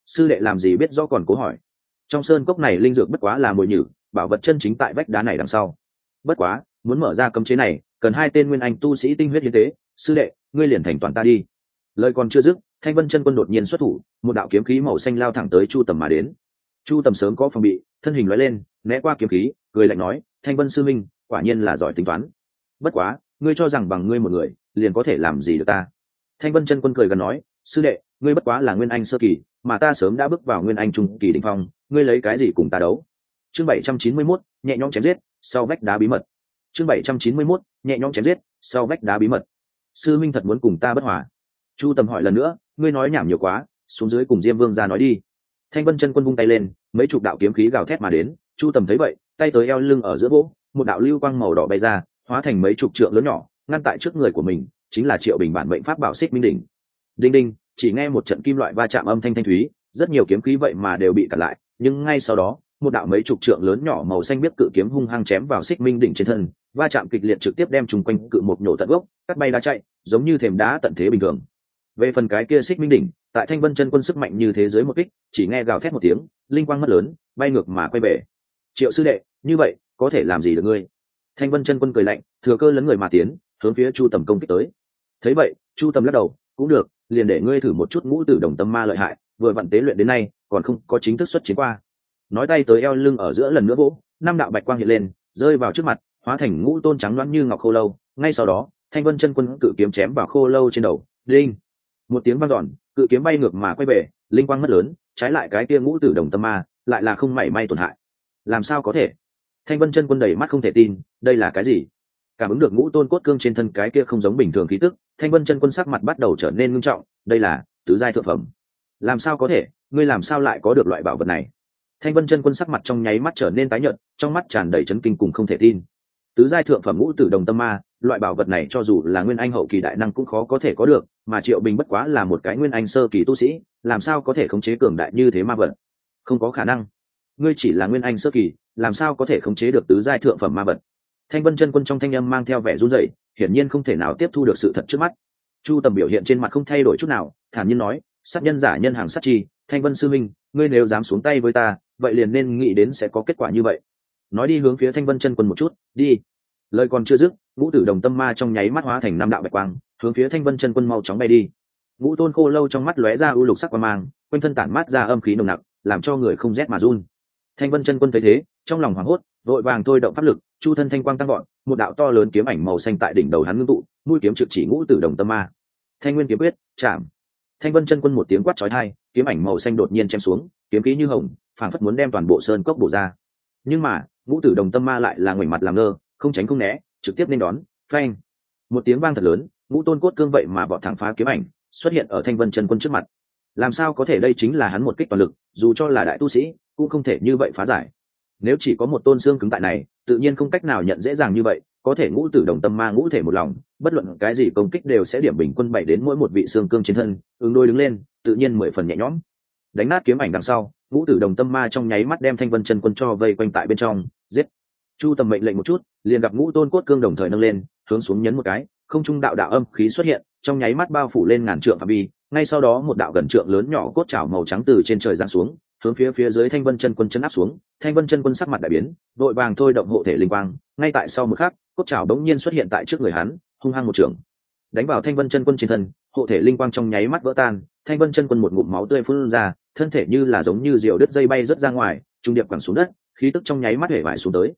Sư đệ làm gì biết rõ còn cố hỏi. Trong sơn cốc này linh dược bất quá là mồi nhử, bảo vật chân chính tại vách đá này đằng sau. Bất quá muốn mở ra cấm chế này cần 2 tên nguyên anh tu sĩ tinh huyết hiến tế, sư đệ ngươi liền thành toàn ta đi. Lời còn chưa dứt, Thanh Vân chân quân đột nhiên xuất thủ, một đạo kiếm khí màu xanh lao thẳng tới Chu Tầm mà đến. Chu Tầm sớm có phòng bị, thân hình lóe lên né qua kiếm khí, cười lạnh nói, Thanh Vân sư minh quả nhiên là giỏi tính toán. Bất quá ngươi cho rằng bằng ngươi một người liền có thể làm gì được ta? Thanh Vân chân quân cười gần nói, sư đệ ngươi bất quá là nguyên anh sơ kỳ, mà ta sớm đã bước vào nguyên anh trung kỳ đỉnh phong, ngươi lấy cái gì cùng ta đấu? Chương 791, nhẹ nhõm chém giết, sau vách đá bí mật. Chương 791, nhẹ nhõm chém giết, sau vách đá bí mật. Sư minh thật muốn cùng ta bất hòa? Chu Tầm hỏi lần nữa, ngươi nói nhảm nhiều quá, xuống dưới cùng Diêm Vương ra nói đi. Thanh Vân chân quân vung tay lên, mấy chục đạo kiếm khí gào thét mà đến. Chu Tầm thấy vậy, tay tới eo lưng ở giữa vỗ, một đạo lưu quang màu đỏ bay ra, hóa thành mấy chục trượng lớn nhỏ, ngăn tại trước người của mình, chính là Triệu Bình bản mệnh pháp bảo Xích Minh đỉnh. Đinh đinh, chỉ nghe một trận kim loại va chạm âm thanh thanh thúy, rất nhiều kiếm khí vậy mà đều bị cản lại, nhưng ngay sau đó, một đạo mấy chục trượng lớn nhỏ màu xanh biếc cự kiếm hung hăng chém vào Xích Minh đỉnh trên thân, va chạm kịch liệt trực tiếp đem chung quanh cự một nhổ tận gốc, cắt bay đá chạy, giống như thềm đá tận thế bình thường. Về phần cái kia Xích Minh đỉnh, tại Thanh Vân chân quân sức mạnh như thế giới một kích, chỉ nghe gào thét một tiếng, linh quang mất lớn, bay ngược mà quay về. Triệu sư đệ, như vậy có thể làm gì được ngươi? Thanh Vân chân quân cười lạnh, thừa cơ lấn người mà tiến, hướng phía Chu Tầm công kích tới. Thấy vậy, Chu Tầm lắc đầu, cũng được, liền để ngươi thử một chút ngũ tử đồng tâm ma lợi hại, vừa vặn tế luyện đến nay, còn không có chính thức xuất chiến qua. Nói tay tới eo lưng ở giữa lần nữa vỗ, 5 đạo bạch quang hiện lên, rơi vào trước mặt, hóa thành ngũ tôn trắng loáng như ngọc khô lâu. Ngay sau đó, Thanh Vân chân quân cự kiếm chém vào khô lâu trên đầu, đinh, một tiếng vang dọn, cự kiếm bay ngược mà quay về, linh quang mất lớn, trái lại cái kia ngũ tử đồng tâm ma lại là không mảy may tổn hại. Làm sao có thể? Thanh Vân chân quân đầy mắt không thể tin, đây là cái gì? Cảm ứng được ngũ tôn cốt cương trên thân cái kia không giống bình thường khí tức, Thanh Vân chân quân sắc mặt bắt đầu trở nên nghiêm trọng, đây là tứ giai thượng phẩm. Làm sao có thể, ngươi làm sao lại có được loại bảo vật này? Thanh Vân chân quân sắc mặt trong nháy mắt trở nên tái nhợt, trong mắt tràn đầy chấn kinh cùng không thể tin. Tứ giai thượng phẩm ngũ tử đồng tâm ma, loại bảo vật này cho dù là nguyên anh hậu kỳ đại năng cũng khó có thể có được, mà Triệu Bình bất quá là một cái nguyên anh sơ kỳ tu sĩ, làm sao có thể khống chế cường đại như thế ma vật? Không có khả năng. Ngươi chỉ là nguyên anh sơ kỳ, làm sao có thể khống chế được tứ giai thượng phẩm ma vật? Thanh Vân chân quân trong thanh âm mang theo vẻ run rẩy, hiển nhiên không thể nào tiếp thu được sự thật trước mắt. Chu Tầm biểu hiện trên mặt không thay đổi chút nào, thản nhiên nói, sát nhân giả nhân hàng sát chi, Thanh Vân sư minh, ngươi nếu dám xuống tay với ta, vậy liền nên nghĩ đến sẽ có kết quả như vậy. Nói đi hướng phía Thanh Vân chân quân một chút, đi. Lời còn chưa dứt, ngũ tử đồng tâm ma trong nháy mắt hóa thành 5 đạo bạch quang, hướng phía Thanh Vân chân quân mau chóng bay đi. Ngũ tôn khô lâu trong mắt lóe ra ưu lục sắc quang mang, quanh thân tản mát ra âm khí nồng nặc, làm cho người không rét mà run. Thanh Vân chân quân thấy thế, trong lòng hoảng hốt, vội vàng thôi động pháp lực, chu thân thanh quang tăng gọn, một đạo to lớn kiếm ảnh màu xanh tại đỉnh đầu hắn ngưng tụ, mũi kiếm trực chỉ ngũ tử đồng tâm ma. Thanh Nguyên kiếm quyết, chạm. Thanh Vân chân quân một tiếng quát chói tai, kiếm ảnh màu xanh đột nhiên chém xuống, kiếm khí như hồng, phảng phất muốn đem toàn bộ sơn cốc bổ ra. Nhưng mà, ngũ tử đồng tâm ma lại là ngoảnh mặt làm ngơ, không tránh không né, trực tiếp nên đón, phanh. Một tiếng vang thật lớn, ngũ tôn cốt cương vậy mà vọt thẳng phá kiếm ảnh, xuất hiện ở Thanh Vân chân quân trước mặt. Làm sao có thể, đây chính là hắn một kích toàn lực, dù cho là đại tu sĩ, cũng không thể như vậy phá giải. Nếu chỉ có một tôn xương cứng tại này, tự nhiên không cách nào nhận dễ dàng như vậy, có thể ngũ tử đồng tâm ma ngũ thể một lòng, bất luận cái gì công kích đều sẽ điểm bình quân 7 đến mỗi một vị xương cương trên thân, ứng đôi đứng lên, tự nhiên 10 phần nhẹ nhõm. Đánh nát kiếm ảnh đằng sau, ngũ tử đồng tâm ma trong nháy mắt đem Thanh Vân chân quân cho vây quanh tại bên trong, giết. Chu Tầm mệnh lệnh một chút, liền gặp ngũ tôn cốt cương đồng thời nâng lên, hướng xuống nhấn một cái, không trung đạo đạo âm khí xuất hiện, trong nháy mắt bao phủ lên ngàn trượng phạm vi, ngay sau đó một đạo gần trượng lớn nhỏ cốt trảo màu trắng từ trên trời giáng xuống, hướng phía dưới Thanh Vân chân quân chấn áp xuống. Thanh Vân chân quân sắc mặt đại biến, đội vàng thôi động hộ thể linh quang, ngay tại sau một khắc, cốt trảo đống nhiên xuất hiện tại trước người hắn, hung hăng một trường đánh vào Thanh Vân chân quân trên thân, hộ thể linh quang trong nháy mắt vỡ tan, Thanh Vân chân quân một ngụm máu tươi phun ra, thân thể như là giống như diều đứt dây bay rất ra ngoài, trung điệp quẳng xuống đất, khí tức trong nháy mắt hể vải xuống tới.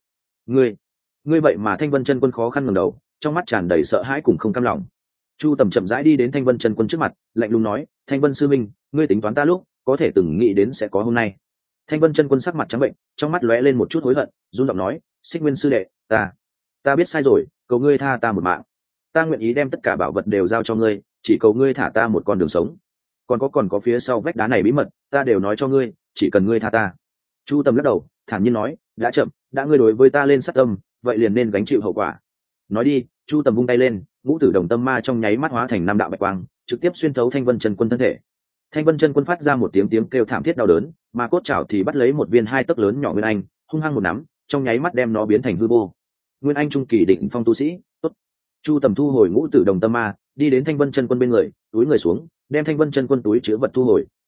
Ngươi vậy mà Thanh Vân chân quân khó khăn ngẩng đầu, trong mắt tràn đầy sợ hãi cùng không cam lòng. Chu Tầm chậm rãi đi đến Thanh Vân chân quân trước mặt, lạnh lùng nói, Thanh Vân sư minh, ngươi tính toán ta lúc có thể từng nghĩ đến sẽ có hôm nay. Thanh Vân chân quân sắc mặt trắng bệnh, trong mắt lóe lên một chút hối hận, run giọng nói, Xích Nguyên sư đệ, ta biết sai rồi, cầu ngươi tha ta một mạng. Ta nguyện ý đem tất cả bảo vật đều giao cho ngươi, chỉ cầu ngươi thả ta một con đường sống. Còn có phía sau vách đá này bí mật, ta đều nói cho ngươi, chỉ cần ngươi tha ta. Chu Tầm lắc đầu, thản nhiên nói, đã chậm, đã ngươi đối với ta lên sát tâm, vậy liền nên gánh chịu hậu quả. Nói đi, Chu Tầm vung tay lên, ngũ tử đồng tâm ma trong nháy mắt hóa thành 5 đạo bạch quang, trực tiếp xuyên thấu Thanh Vân chân quân thân thể. Thanh Vân chân quân phát ra một tiếng kêu thảm thiết đau đớn, mà cốt chảo thì bắt lấy một viên 2 tấc lớn nhỏ nguyên anh, hung hăng một nắm, trong nháy mắt đem nó biến thành hư vô. Nguyên anh trung kỳ định phong tu sĩ, tốt. Chu Tầm thu hồi ngũ tử đồng tâm ma, đi đến Thanh Vân chân quân bên người, túi người xuống, đem Thanh Vân chân quân túi chứa vật thu hồi,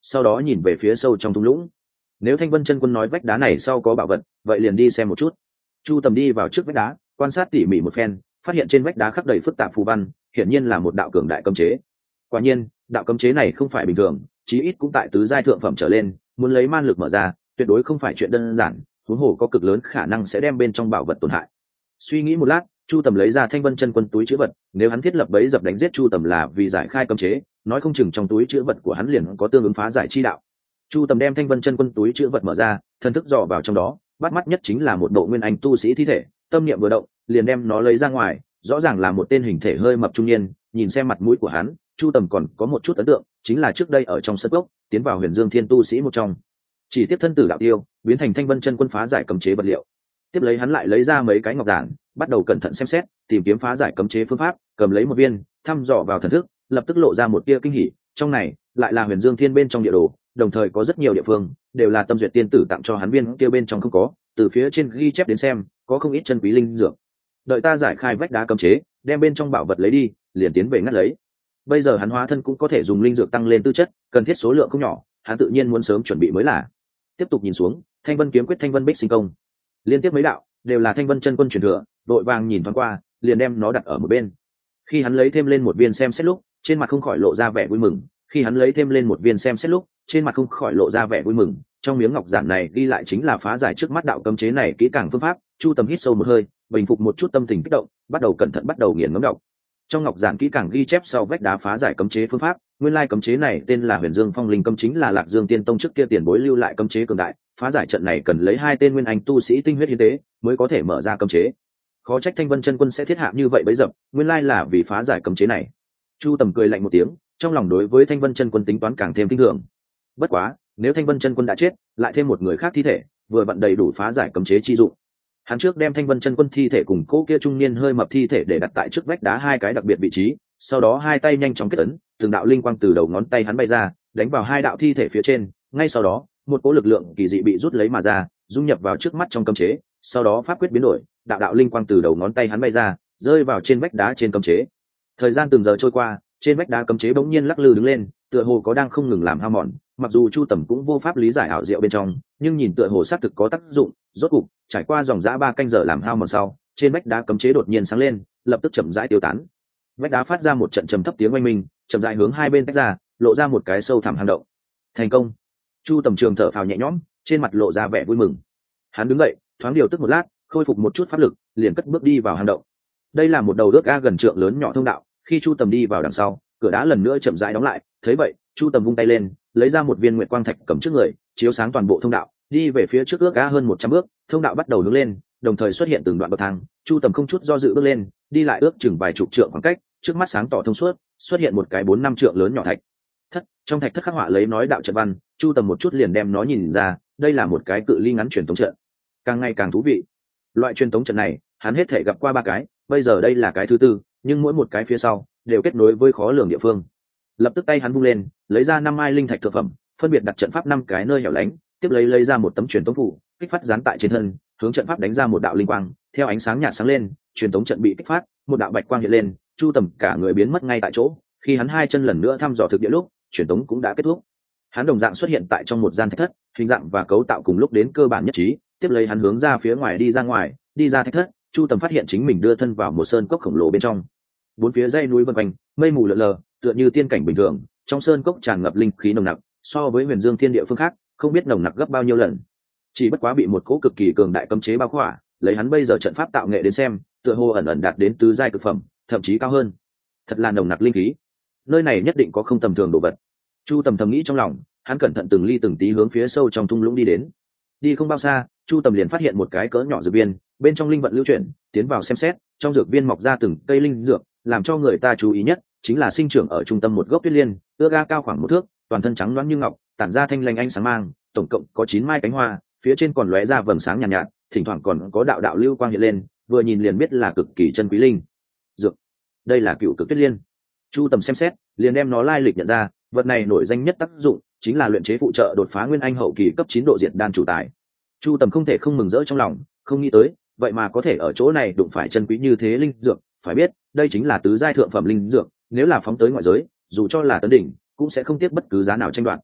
sau đó nhìn về phía sâu trong thung lũng. Nếu Thanh Vân chân quân nói vách đá này sau có bảo vật, vậy liền đi xem một chút. Chu Tầm đi vào trước vách đá, quan sát tỉ mỉ một phen, phát hiện trên vách đá khắc đầy phức tạp phù văn, hiển nhiên là một đạo cường đại cấm chế. Quả nhiên, đạo cấm chế này không phải bình thường, chí ít cũng tại tứ giai thượng phẩm trở lên, muốn lấy man lực mở ra, tuyệt đối không phải chuyện đơn giản, huống hồ có cực lớn khả năng sẽ đem bên trong bảo vật tổn hại. Suy nghĩ một lát, Chu Tầm lấy ra Thanh Vân chân quân túi trữ vật, nếu hắn thiết lập bẫy dập đánh giết Chu Tầm là vì giải khai cấm chế, nói không chừng trong túi trữ vật của hắn liền có tương ứng phá giải chi đạo. Chu Tầm đem Thanh Vân chân quân túi trữ vật mở ra, thần thức dò vào trong đó, bắt mắt nhất chính là một bộ nguyên anh tu sĩ thi thể, tâm niệm vừa động, liền đem nó lấy ra ngoài, rõ ràng là một tên hình thể hơi mập trung niên, nhìn xem mặt mũi của hắn, Chu Tầm còn có một chút ấn tượng, chính là trước đây ở trong sân cốc, tiến vào Huyền Dương Thiên tu sĩ một trong. Chỉ tiếp thân tử đạo tiêu, biến thành Thanh Vân chân quân phá giải cấm chế vật liệu. Tiếp lấy hắn lại lấy ra mấy cái ngọc giản, bắt đầu cẩn thận xem xét, tìm kiếm phá giải cấm chế phương pháp, cầm lấy một viên, thăm dò vào thần thức, lập tức lộ ra một tia kinh hỉ, trong này lại là Huyền Dương Thiên bên trong địa đồ, đồng thời có rất nhiều địa phương đều là Tâm Duyệt tiên tử tặng cho hắn viên kia bên trong không có, từ phía trên ghi chép đến xem, có không ít chân quý linh dược. Đợi ta giải khai vách đá cấm chế, đem bên trong bảo vật lấy đi, liền tiến về ngắt lấy. Bây giờ hắn hóa thân cũng có thể dùng linh dược tăng lên tư chất, cần thiết số lượng không nhỏ, hắn tự nhiên muốn sớm chuẩn bị mới là. Tiếp tục nhìn xuống, Thanh Vân kiếm quyết, Thanh Vân bích sinh công, liên tiếp mấy đạo đều là Thanh Vân chân quân truyền thừa, đội vàng nhìn thoáng qua, liền đem nó đặt ở một bên. Khi hắn lấy thêm lên một viên xem xét lúc, trên mặt không khỏi lộ ra vẻ vui mừng. Khi hắn lấy thêm lên một viên xem xét lúc, trên mặt không khỏi lộ ra vẻ vui mừng. Trong miếng ngọc giản này ghi lại chính là phá giải trước mắt đạo cấm chế này kỹ càng phương pháp. Chu Tầm hít sâu một hơi, bình phục một chút tâm tình kích động, bắt đầu cẩn thận bắt đầu nghiền ngẫm đọc. Trong ngọc giản kỹ càng ghi chép sau vách đá phá giải cấm chế phương pháp, nguyên lai cấm chế này tên là Huyền Dương Phong Linh Cấm, chính là Lạc Dương Tiên Tông trước kia tiền bối lưu lại cấm chế cường đại. Phá giải trận này cần lấy 2 tên nguyên anh tu sĩ tinh huyết hiến tế mới có thể mở ra cấm chế. Khó trách Thanh Vân chân quân sẽ thiết hạ như vậy bấy dập, nguyên lai là vì phá giải cấm chế này. Chu Tầm cười lạnh một tiếng, trong lòng đối với Thanh Vân chân quân tính toán càng thêm kinh thường. Bất quá, nếu Thanh Vân chân quân đã chết, lại thêm một người khác thi thể, vừa vặn đầy đủ phá giải cấm chế chi dụng. Hắn trước đem Thanh Vân chân quân thi thể cùng cô kia trung niên hơi mập thi thể để đặt tại trước vách đá 2 cái đặc biệt vị trí, sau đó 2 tay nhanh chóng kết ấn, từng đạo linh quang từ đầu ngón tay hắn bay ra, đánh vào 2 đạo thi thể phía trên, ngay sau đó, một cỗ lực lượng kỳ dị bị rút lấy mà ra, dung nhập vào trước mắt trong cấm chế, sau đó pháp quyết biến đổi, đạo đạo linh quang từ đầu ngón tay hắn bay ra, rơi vào trên vách đá trên cấm chế. Thời gian từng giờ trôi qua, trên vách đá cấm chế bỗng nhiên lắc lư đứng lên, tựa hồ có đang không ngừng làm hao mòn. Mặc dù Chu Tầm cũng vô pháp lý giải ảo diệu bên trong, nhưng nhìn tựa hồ xác thực có tác dụng. Rốt cục, trải qua dòng dã 3 canh giờ làm hao mòn sau, trên vách đá cấm chế đột nhiên sáng lên, lập tức chậm rãi tiêu tán. Vách đá phát ra một trận trầm thấp tiếng oanh minh, chậm rãi hướng hai bên tách ra, lộ ra một cái sâu thẳm hang động. Thành công! Chu Tầm trường thở phào nhẹ nhõm, trên mặt lộ ra vẻ vui mừng. Hắn đứng dậy, thoáng điều tức một lát, khôi phục một chút pháp lực, liền cất bước đi vào hang động. Đây là một đầu ước ga gần trượng lớn nhỏ thông đạo, khi Chu Tầm đi vào đằng sau, cửa đá lần nữa chậm rãi đóng lại. Thấy vậy, Chu Tầm vung tay lên, lấy ra một viên nguyệt quang thạch cầm trước người, chiếu sáng toàn bộ thông đạo, đi về phía trước ước ga hơn 100 bước, thông đạo bắt đầu hướng lên, đồng thời xuất hiện từng đoạn bậc thang. Chu Tầm không chút do dự bước lên, đi lại ước chừng vài chục trượng khoảng cách, trước mắt sáng tỏ thông suốt, xuất hiện một cái 4-5 trượng lớn nhỏ thạch thất. Trong thạch thất khắc họa lấy nói đạo trận văn, Chu Tầm một chút liền đem nó nhìn ra, đây là một cái cự ly ngắn truyền tống trận, càng ngày càng thú vị. Loại truyền tống trận này, hắn hết thể gặp qua 3 cái, bây giờ đây là cái thứ 4, nhưng mỗi một cái phía sau đều kết nối với khó lường địa phương. Lập tức tay hắn vung lên, lấy ra 5 mai linh thạch thượng phẩm, phân biệt đặt trận pháp 5 cái nơi hẻo lánh, tiếp lấy ra một tấm truyền tống phủ, kích phát dán tại trên thân, hướng trận pháp đánh ra một đạo linh quang, theo ánh sáng nhạt sáng lên, truyền tống trận bị kích phát, một đạo bạch quang hiện lên, Chu Tầm cả người biến mất ngay tại chỗ. Khi hắn 2 chân lần nữa thăm dò thực địa lúc, truyền tống cũng đã kết thúc. Hắn đồng dạng xuất hiện tại trong một gian thạch thất, hình dạng và cấu tạo cùng lúc đến cơ bản nhất trí. Tiếp lấy hắn hướng ra phía ngoài đi ra thạch thất, Chu Tầm phát hiện chính mình đưa thân vào một sơn cốc khổng lồ bên trong. 4 phía dãy núi vân quanh, mây mù lờ lờ, tựa như tiên cảnh bình thường. Trong sơn cốc tràn ngập linh khí nồng nặc, so với Huyền Dương Thiên địa phương khác, không biết nồng nặc gấp bao nhiêu lần. Chỉ bất quá bị một cỗ cực kỳ cường đại cấm chế bao khỏa, lấy hắn bây giờ trận pháp tạo nghệ đến xem, tựa hồ ẩn đạt đến tứ giai cực phẩm, thậm chí cao hơn. Thật là nồng nặc linh khí, nơi này nhất định có không tầm thường đồ vật. Chu Tầm thầm nghĩ trong lòng, hắn cẩn thận từng ly từng tí hướng phía sâu trong thung lũng đi đến. Đi không bao xa, Chu Tầm liền phát hiện một cái cỡ nhỏ dược viên, bên trong linh vận lưu chuyển, tiến vào xem xét, trong dược viên mọc ra từng cây linh dược, làm cho người ta chú ý nhất chính là sinh trưởng ở trung tâm một gốc tuyết liên, ước ga cao khoảng 1 thước, toàn thân trắng loáng như ngọc, tản ra thanh lanh ánh sáng mang, tổng cộng có 9 mai cánh hoa, phía trên còn lóe ra vầng sáng nhàn nhạt, thỉnh thoảng còn có đạo đạo lưu quang hiện lên, vừa nhìn liền biết là cực kỳ chân quý linh dược. Đây là Cựu Cực Tuyết Liên. Chu Tầm xem xét, liền đem nó lai lịch nhận ra, vật này nổi danh nhất tác dụng chính là luyện chế phụ trợ đột phá nguyên anh hậu kỳ cấp 9 độ diện đan chủ tài. Chu Tầm không thể không mừng rỡ trong lòng, không nghĩ tới, vậy mà có thể ở chỗ này đụng phải chân quý như thế linh dược, phải biết, đây chính là tứ giai thượng phẩm linh dược, nếu là phóng tới ngoại giới, dù cho là tấn đỉnh, cũng sẽ không tiếc bất cứ giá nào tranh đoạt.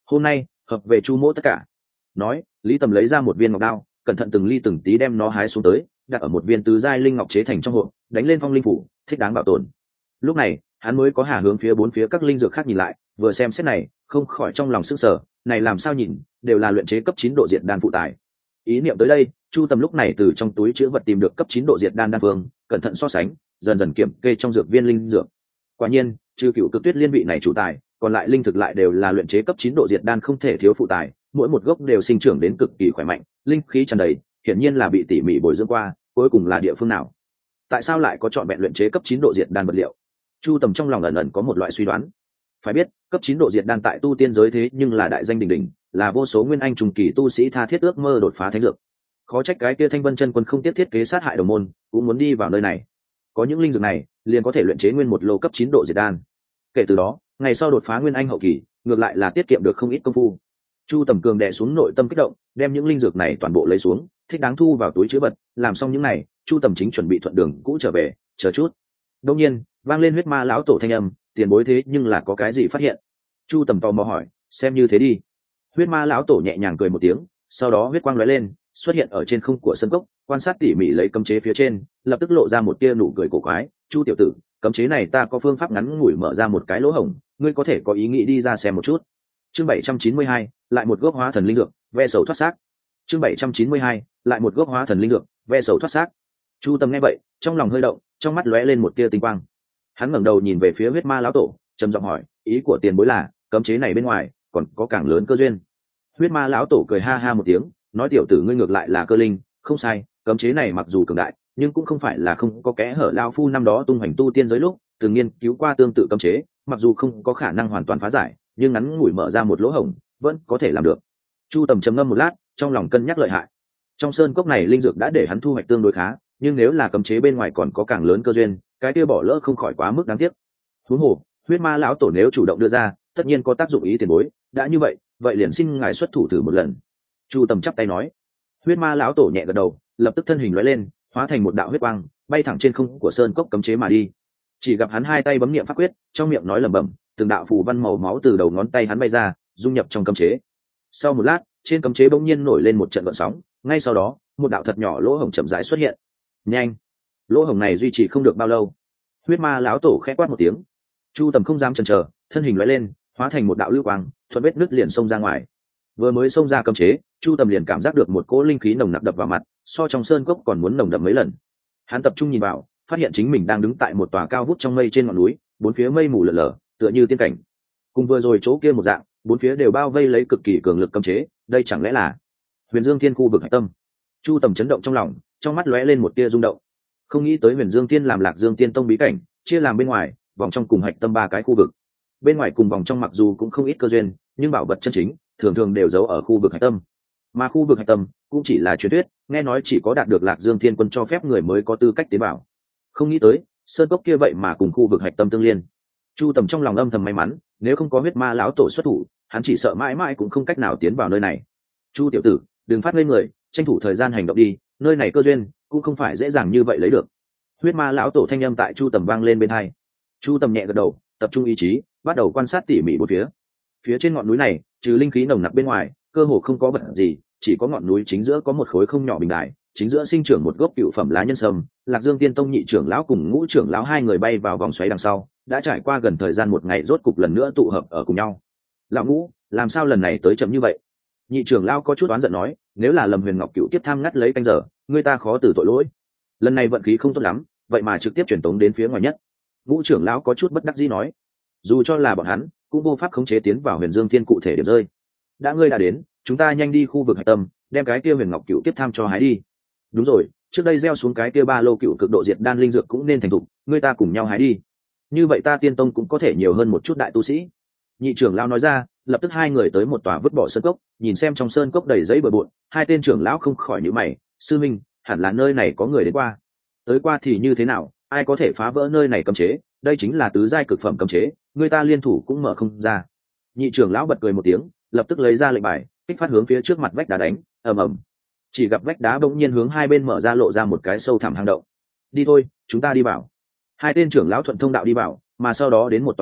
hôm nay hợp về chu mỗ tất cả. Nói, Lý Tầm lấy ra một viên ngọc đao, cẩn thận từng ly từng tí đem nó hái xuống tới, đặt ở một viên tứ giai linh ngọc chế thành trong hộp, đánh lên phong linh phủ, thích đáng bảo tồn. Lúc này hắn mới có hà hướng phía bốn phía các linh dược khác nhìn lại, vừa xem xét này không khỏi trong lòng sức sở, này làm sao nhìn đều là luyện chế cấp 9 độ diệt đan phụ tài. Ý niệm tới đây, Chu Tầm lúc này từ trong túi chứa vật tìm được cấp 9 độ diệt đan đan phương, cẩn thận so sánh, dần dần kiểm kê trong dược viên linh dược. Quả nhiên, trừ Cựu Cực Tuyết Liên vị này chủ tài, còn lại linh thực lại đều là luyện chế cấp 9 độ diệt đan không thể thiếu phụ tài, mỗi một gốc đều sinh trưởng đến cực kỳ khỏe mạnh, linh khí tràn đầy, hiển nhiên là bị tỉ mỉ bồi dưỡng qua, cuối cùng là địa phương nào? Tại sao lại có chọn vẹn luyện chế cấp 9 độ diệt đan vật liệu? Chu Tầm trong lòng ẩn ẩn có một loại suy đoán. Phải biết, cấp 9 độ diệt đan tại tu tiên giới thế nhưng là đại danh đỉnh đỉnh, là vô số nguyên anh trùng kỳ tu sĩ tha thiết ước mơ đột phá thánh dược. Khó trách cái kia Thanh Vân Chân Quân không tiếp thiết kế sát hại đồng môn, cũng muốn đi vào nơi này. Có những linh dược này, liền có thể luyện chế nguyên một lô cấp 9 độ diệt đan. Kể từ đó, ngày sau đột phá nguyên anh hậu kỳ, ngược lại là tiết kiệm được không ít công phu. Chu Tầm cường đè xuống nội tâm kích động, đem những linh dược này toàn bộ lấy xuống, thích đáng thu vào túi trữ vật. Làm xong những này, Chu Tầm chính chuẩn bị thuận đường cũ trở về, chờ chút. Đương nhiên, vang lên huyết ma lão tổ thanh âm, tiền bối thế nhưng là có cái gì phát hiện? Chu Tầm tò mò hỏi, xem như thế đi. Huyết ma lão tổ nhẹ nhàng cười một tiếng, sau đó huyết quang lóe lên, xuất hiện ở trên không của sân cốc, quan sát tỉ mỉ lấy cấm chế phía trên, lập tức lộ ra một tia nụ cười cổ quái. Chu tiểu tử, cấm chế này ta có phương pháp ngắn ngủi mở ra một cái lỗ hổng, ngươi có thể có ý nghĩ đi ra xem một chút. Chương 792, lại một gốc hóa thần linh dược, ve sầu thoát xác. Chương 792, lại một gốc hóa thần linh dược, ve sầu thoát xác. Chu Tầm nghe vậy, trong lòng hơi động, trong mắt lóe lên một tia tinh quang. Hắn ngẩng đầu nhìn về phía huyết ma lão tổ, trầm giọng hỏi, ý của tiền bối là cấm chế này bên ngoài còn có càng lớn cơ duyên? Huyết ma lão tổ cười ha ha một tiếng, nói tiểu tử ngươi ngược lại là cơ linh, không sai, cấm chế này mặc dù cường đại, nhưng cũng không phải là không có kẽ hở. Lão phu năm đó tung hoành tu tiên giới lúc từng nghiên cứu qua tương tự cấm chế, mặc dù không có khả năng hoàn toàn phá giải, nhưng ngắn ngủi mở ra một lỗ hổng vẫn có thể làm được. Chu Tầm trầm ngâm một lát, trong lòng cân nhắc lợi hại. Trong sơn cốc này linh dược đã để hắn thu hoạch tương đối khá, nhưng nếu là cấm chế bên ngoài còn có càng lớn cơ duyên, cái kia bỏ lỡ không khỏi quá mức đáng tiếc. Huống hồ, huyết ma lão tổ nếu chủ động đưa ra, tất nhiên có tác dụng ý tiền bối, đã như vậy, vậy liền xin ngài xuất thủ thử một lần. Chu Tầm chắp tay nói. Huyết ma lão tổ nhẹ gật đầu, lập tức thân hình lóe lên, hóa thành một đạo huyết quang, bay thẳng trên không của sơn cốc cấm chế mà đi. Chỉ gặp hắn hai tay bấm niệm pháp quyết, trong miệng nói lẩm bẩm, từng đạo phù văn màu máu từ đầu ngón tay hắn bay ra, dung nhập trong cấm chế. Sau một lát, trên cấm chế bỗng nhiên nổi lên một trận gợn sóng, ngay sau đó, một đạo thật nhỏ lỗ hổng chậm rãi xuất hiện. Nhanh! Lỗ hổng này duy trì không được bao lâu. Huyết ma lão tổ khẽ quát một tiếng. Chu Tầm không dám chần chờ, thân hình lóe lên, hóa thành một đạo lưu quang, thuận vết nứt liền xông ra ngoài. Vừa mới xông ra cấm chế, Chu Tầm liền cảm giác được một cỗ linh khí nồng nặc đập vào mặt, so trong sơn cốc còn muốn nồng đậm mấy lần. Hắn tập trung nhìn vào, phát hiện chính mình đang đứng tại một tòa cao vút trong mây trên ngọn núi, bốn phía mây mù lờ lờ, tựa như tiên cảnh. Cùng vừa rồi chỗ kia một dạng, bốn phía đều bao vây lấy cực kỳ cường lực cấm chế, đây chẳng lẽ là Huyền Dương Thiên khu vực hạch tâm? Chu Tầm chấn động trong lòng, trong mắt lóe lên một tia rung động. Không nghĩ tới Huyền Dương Thiên làm Lạc Dương Tiên Tông bí cảnh, chia làm bên ngoài, vòng trong cùng hạch tâm ba cái khu vực. Bên ngoài cùng vòng trong mặc dù cũng không ít cơ duyên, nhưng bảo vật chân chính thường thường đều giấu ở khu vực hạch tâm. Mà khu vực hạch tâm cũng chỉ là truyền thuyết, nghe nói chỉ có đạt được Lạc Dương Thiên Quân cho phép người mới có tư cách tiến vào. Không nghĩ tới, sơn cốc kia vậy mà cùng khu vực hạch tâm tương liên. Chu Tầm trong lòng âm thầm may mắn, nếu không có huyết ma lão tổ xuất thủ, hắn chỉ sợ mãi mãi cũng không cách nào tiến vào nơi này. Chu tiểu tử, đừng phát ngây người, tranh thủ thời gian hành động đi, nơi này cơ duyên cũng không phải dễ dàng như vậy lấy được. Huyết ma lão tổ thanh âm tại Chu Tầm vang lên bên tai. Chu Tầm nhẹ gật đầu, tập trung ý chí, bắt đầu quan sát tỉ mỉ bốn phía. Phía trên ngọn núi này, trừ linh khí nồng nặc bên ngoài, cơ hồ không có vật gì, chỉ có ngọn núi chính giữa có một khối không nhỏ bình đài, chính giữa sinh trưởng một gốc cựu phẩm lá nhân sâm. Lạc Dương Tiên Tông nhị trưởng lão cùng ngũ trưởng lão hai người bay vào vòng xoáy đằng sau, đã trải qua gần thời gian một ngày rốt cục lần nữa tụ hợp ở cùng nhau. Lão Ngũ, làm sao lần này tới chậm như vậy? Nhị trưởng lão có chút oán giận nói, nếu là Lâm Huyền Ngọc cựu tiếp tham ngắt lấy canh giờ, người ta khó từ tội lỗi. Lần này vận khí không tốt lắm, vậy mà trực tiếp truyền tống đến phía ngoài nhất. Ngũ trưởng lão có chút bất đắc dĩ nói, dù cho là bọn hắn cũng vô pháp khống chế tiến vào Huyền Dương Thiên cụ thể điểm rơi. Đã ngươi đã đến, chúng ta nhanh đi khu vực hạch tâm, đem cái kia Huyền Ngọc cựu tiếp tham cho hái đi. Đúng rồi, trước đây gieo xuống cái kia ba lô cựu cực độ diệt đan linh dược cũng nên thành thục, người ta cùng nhau hái đi. Như vậy ta Tiên Tông cũng có thể nhiều hơn một chút đại tu sĩ. Nhị trưởng lão nói ra, lập tức hai người tới một tòa vứt bỏ sơn cốc, nhìn xem trong sơn cốc đầy giấy bừa bộn, hai tên trưởng lão không khỏi nhíu mày, sư minh, hẳn là nơi này có người đến qua. Tới qua thì như thế nào, ai có thể phá vỡ nơi này cấm chế, đây chính là tứ giai cực phẩm cấm chế, người ta liên thủ cũng mở không ra. Nhị trưởng lão bật cười một tiếng, lập tức lấy ra lệnh bài, kích phát hướng phía trước mặt vách đá đánh, ầm ầm. Chỉ gặp vách đá bỗng nhiên hướng hai bên mở ra, lộ ra một cái sâu thẳm hang động. Đi thôi, chúng ta đi vào. Hai tên trưởng lão thuận thông đạo đi vào, mà sau đó đến một tòa thạch thất,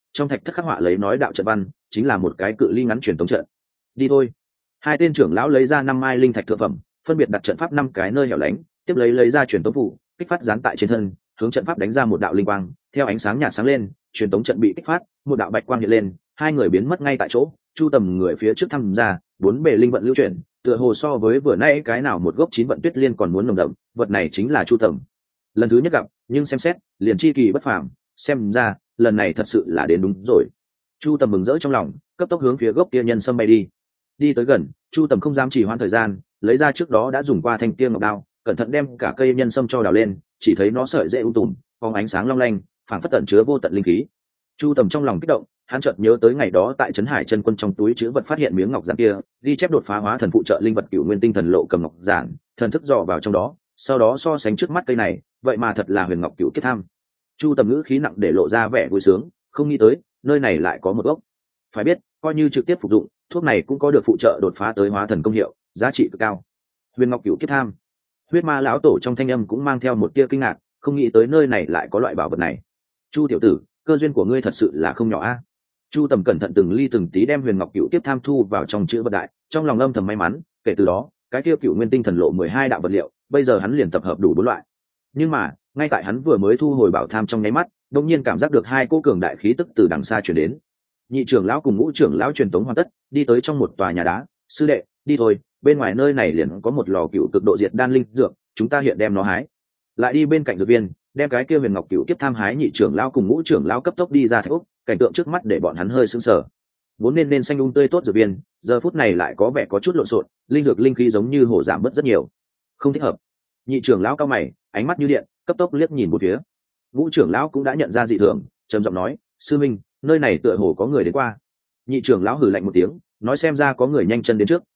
trong thạch thất khắc họa lấy nói đạo trận văn, chính là một cái cự ly ngắn truyền tống trận. Đi thôi. Hai tên trưởng lão lấy ra 5 mai linh thạch thượng phẩm, phân biệt đặt trận pháp 5 cái nơi hẻo lánh, tiếp lấy ra truyền tống phủ, kích phát dán tại trên thân, hướng trận pháp đánh ra một đạo linh quang, theo ánh sáng nhạt sáng lên, truyền tống trận bị kích phát, một đạo bạch quang hiện lên, hai người biến mất ngay tại chỗ. Chu Tầm người phía trước thăm ra, bốn bề linh vận lưu chuyển, tựa hồ so với vừa nãy cái nào một gốc 9 vận tuyết liên còn muốn nồng đậm, vật này chính là Chu Tầm. Lần thứ nhất gặp, nhưng xem xét, liền chi kỳ bất phàm, xem ra, lần này thật sự là đến đúng rồi. Chu Tầm mừng rỡ trong lòng, cấp tốc hướng phía gốc kia nhân sâm bay đi. Đi tới gần, Chu Tầm không dám trì hoãn thời gian, lấy ra trước đó đã dùng qua thanh kia ngọc đao, cẩn thận đem cả cây nhân sâm cho đào lên, chỉ thấy nó sợi dễ tùm, phóng ánh sáng long lanh, phảng phất tẩn chứa vô tận linh khí. Chu Tầm trong lòng kích động, hắn chợt nhớ tới ngày đó tại trấn Hải chân quân trong túi chứa vật phát hiện miếng ngọc giản kia, ghi chép đột phá hóa thần phụ trợ linh vật Cửu Nguyên Tinh Thần Lộ cầm ngọc giản, thần thức dò vào trong đó, sau đó so sánh trước mắt cây này, vậy mà thật là Huyền Ngọc Cửu Kiếp Tham. Chu Tầm ngữ khí nặng để lộ ra vẻ vui sướng, không nghĩ tới, nơi này lại có một gốc. Phải biết, coi như trực tiếp phục dụng, thuốc này cũng có được phụ trợ đột phá tới hóa thần công hiệu, giá trị cực cao. Huyền Ngọc Cửu Kiếp Tham. Huyết Ma lão tổ trong thanh âm cũng mang theo một tia kinh ngạc, không nghĩ tới nơi này lại có loại bảo vật này. Chu tiểu tử, cơ duyên của ngươi thật sự là không nhỏ a. Chu Tầm cẩn thận từng ly từng tí đem Huyền Ngọc Cửu Kiếp Tham thu vào trong chữ vật đại, trong lòng âm thầm may mắn, kể từ đó, cái kia Cửu Nguyên Tinh Thần Lộ 12 đạo vật liệu, bây giờ hắn liền tập hợp đủ 4 loại. Nhưng mà, ngay tại hắn vừa mới thu hồi bảo tham trong nháy mắt, đột nhiên cảm giác được hai cô cường đại khí tức từ đằng xa truyền đến. Nhị trưởng lão cùng ngũ trưởng lão truyền tống hoàn tất, đi tới trong một tòa nhà đá. Sư đệ, đi thôi, bên ngoài nơi này liền có một lò cựu cực độ diệt đan linh dược, chúng ta hiện đem nó hái. Lại đi bên cạnh dược viên, đem cái kia Huyền Ngọc Cửu Kiếp Tham hái. Nhị trưởng lão cùng ngũ trưởng lão cấp tốc đi ra thạch úc, cảnh tượng trước mắt để bọn hắn hơi sững sờ. Vốn nên xanh tươi tốt dược viên, giờ phút này lại có vẻ có chút lộn xộn, linh dược linh khí giống như hổ giảm bớt rất nhiều. Không thích hợp. Nhị trưởng lão cao mày, ánh mắt như điện, cấp tốc liếc nhìn một phía. Ngũ trưởng lão cũng đã nhận ra dị thường, trầm giọng nói: "Sư minh, nơi này tựa hồ có người đến qua." Nhị trưởng lão hừ lạnh một tiếng, nói: "Xem ra có người nhanh chân đến trước.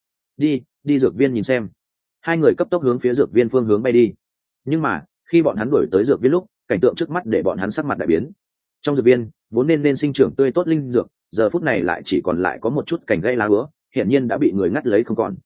Đi dược viên nhìn xem." Hai người cấp tốc hướng phía dược viên phương hướng bay đi. Nhưng mà, khi bọn hắn đuổi tới dược viên lúc, cảnh tượng trước mắt để bọn hắn sắc mặt đại biến. Trong dược viên, vốn nên sinh trưởng tươi tốt linh dược, giờ phút này lại chỉ còn lại có một chút cành gây lá úa, hiển nhiên đã bị người ngắt lấy không còn.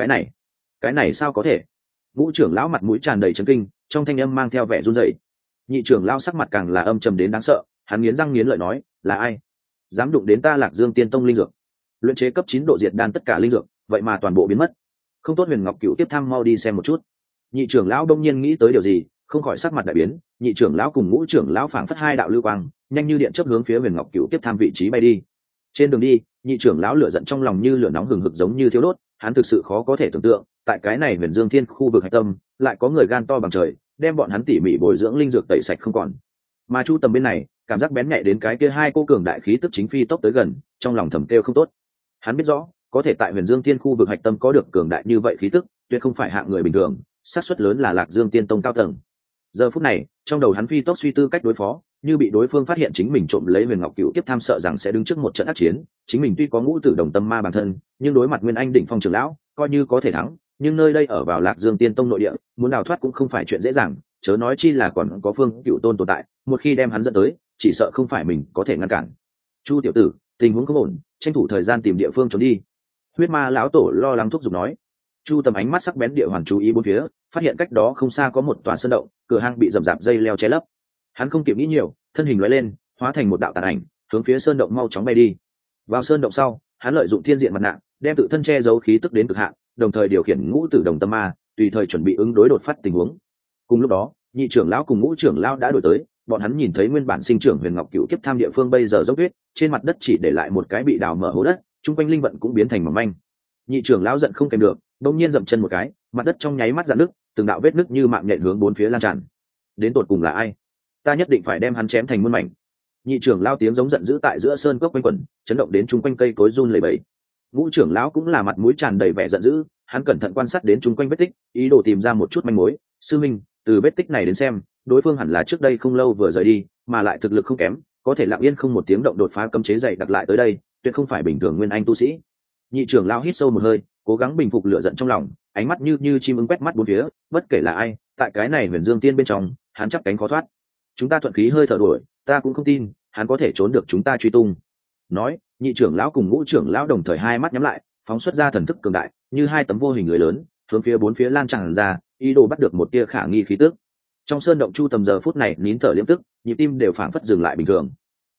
Cái này sao có thể? Ngũ trưởng lão mặt mũi tràn đầy chấn kinh, trong thanh âm mang theo vẻ run rẩy. Nhị trưởng lão sắc mặt càng là âm trầm đến đáng sợ, hắn nghiến răng nghiến lợi nói: "Là ai dám đụng đến ta Lạc Dương Tiên Tông linh dược? Luyện chế cấp 9 độ diệt đan tất cả linh dược, vậy mà toàn bộ biến mất. Không tốt, Huyền Ngọc Cửu Kiếp Tham mau đi xem một chút." Nhị trưởng lão đông nhiên nghĩ tới điều gì, không khỏi sắc mặt đại biến. Nhị trưởng lão cùng ngũ trưởng lão phảng phất hai đạo lưu quang, nhanh như điện chớp hướng phía Huyền Ngọc Cửu Kiếp Tham vị trí bay đi. Trên đường đi, nhị trưởng lão lửa giận trong lòng như lửa nóng hừng hực giống như thiêu đốt, hắn thực sự khó có thể tưởng tượng, tại cái này Huyền Dương Thiên khu vực hạch tâm, lại có người gan to bằng trời, đem bọn hắn tỉ mỉ bồi dưỡng linh dược tẩy sạch không còn. Mà Chu Tầm bên này, cảm giác bén nhạy đến cái kia hai cô cường đại khí tức chính phi tốc tới gần, trong lòng thầm kêu không tốt. Hắn biết rõ, có thể tại Huyền Dương Thiên khu vực hạch tâm có được cường đại như vậy khí tức, tuyệt không phải hạng người bình thường, xác suất lớn là Lạc Dương Tiên Tông cao tầng. Giờ phút này, trong đầu hắn phi tốc suy tư cách đối phó, như bị đối phương phát hiện chính mình trộm lấy Huyền Ngọc Cửu Kiếp Tham, sợ rằng sẽ đứng trước một trận ác chiến. Chính mình tuy có ngũ tử đồng tâm ma bản thân, nhưng đối mặt Nguyên Anh đỉnh phong trưởng lão, coi như có thể thắng, nhưng nơi đây ở vào Lạc Dương Tiên Tông nội địa, muốn đào thoát cũng không phải chuyện dễ dàng, chớ nói chi là còn có Phương Cửu Tôn tồn tại, một khi đem hắn dẫn tới, chỉ sợ không phải mình có thể ngăn cản. Chu tiểu tử, tình huống không ổn, tranh thủ thời gian tìm địa phương trốn đi. Huyết Ma lão tổ lo lắng thúc giục nói. Chu Tầm ánh mắt sắc bén địa hoàn chú ý bốn phía, phát hiện cách đó không xa có một tòa sơn động, cửa hang bị rậm rạp dây leo che lấp. Hắn không kịp nghĩ nhiều, thân hình lóe lên, hóa thành một đạo tàn ảnh, hướng phía sơn động mau chóng bay đi. Vào sơn động sau, hắn lợi dụng thiên diện mặt nạ, đem tự thân che giấu khí tức đến cực hạn, đồng thời điều khiển ngũ tử đồng tâm ma, tùy thời chuẩn bị ứng đối đột phát tình huống. Cùng lúc đó, nhị trưởng lão cùng ngũ trưởng lão đã đuổi tới, bọn hắn nhìn thấy nguyên bản sinh trưởng Huyền Ngọc Cửu Kiếp Tham địa phương bây giờ dốc tuyết, trên mặt đất chỉ để lại một cái bị đào mở hố đất, trung quanh linh vận cũng biến thành mỏng manh. Nhị trưởng lão giận không kèm được, đột nhiên dậm chân một cái, mặt đất trong nháy mắt rạn nứt, từng đạo vết nứt như mạng nhện hướng bốn phía lan tràn. Đến tột cùng là ai? Ta nhất định phải đem hắn chém thành muôn mảnh. Nhị trưởng lão tiếng giống giận dữ tại giữa sơn cốc quanh quẩn, chấn động đến chung quanh cây cối run lẩy bẩy. Ngũ trưởng lão cũng là mặt mũi tràn đầy vẻ giận dữ, hắn cẩn thận quan sát đến chung quanh vết tích, ý đồ tìm ra một chút manh mối. Sư minh, từ vết tích này đến xem, đối phương hẳn là trước đây không lâu vừa rời đi, mà lại thực lực không kém, có thể lặng yên không một tiếng động đột phá cấm chế dày đặt lại tới đây, tuyệt không phải bình thường nguyên anh tu sĩ. Nhị trưởng lão hít sâu một hơi, cố gắng bình phục lửa giận trong lòng, ánh mắt như chim ưng quét mắt bốn phía, bất kể là ai, tại cái này Huyền Dương Tiên bên trong, hắn chắp cánh khó thoát. Chúng ta thuận khí hơi thở đuổi, ta cũng không tin hắn có thể trốn được chúng ta truy tung. Nói, nhị trưởng lão cùng ngũ trưởng lão đồng thời hai mắt nhắm lại, phóng xuất ra thần thức cường đại, như hai tấm vô hình lưới lớn, hướng phía bốn phía lan tràn ra, ý đồ bắt được một tia khả nghi khí tức. Trong sơn động Chu Tầm giờ phút này nín thở liễm tức, nhịp tim đều phảng phất dừng lại bình thường.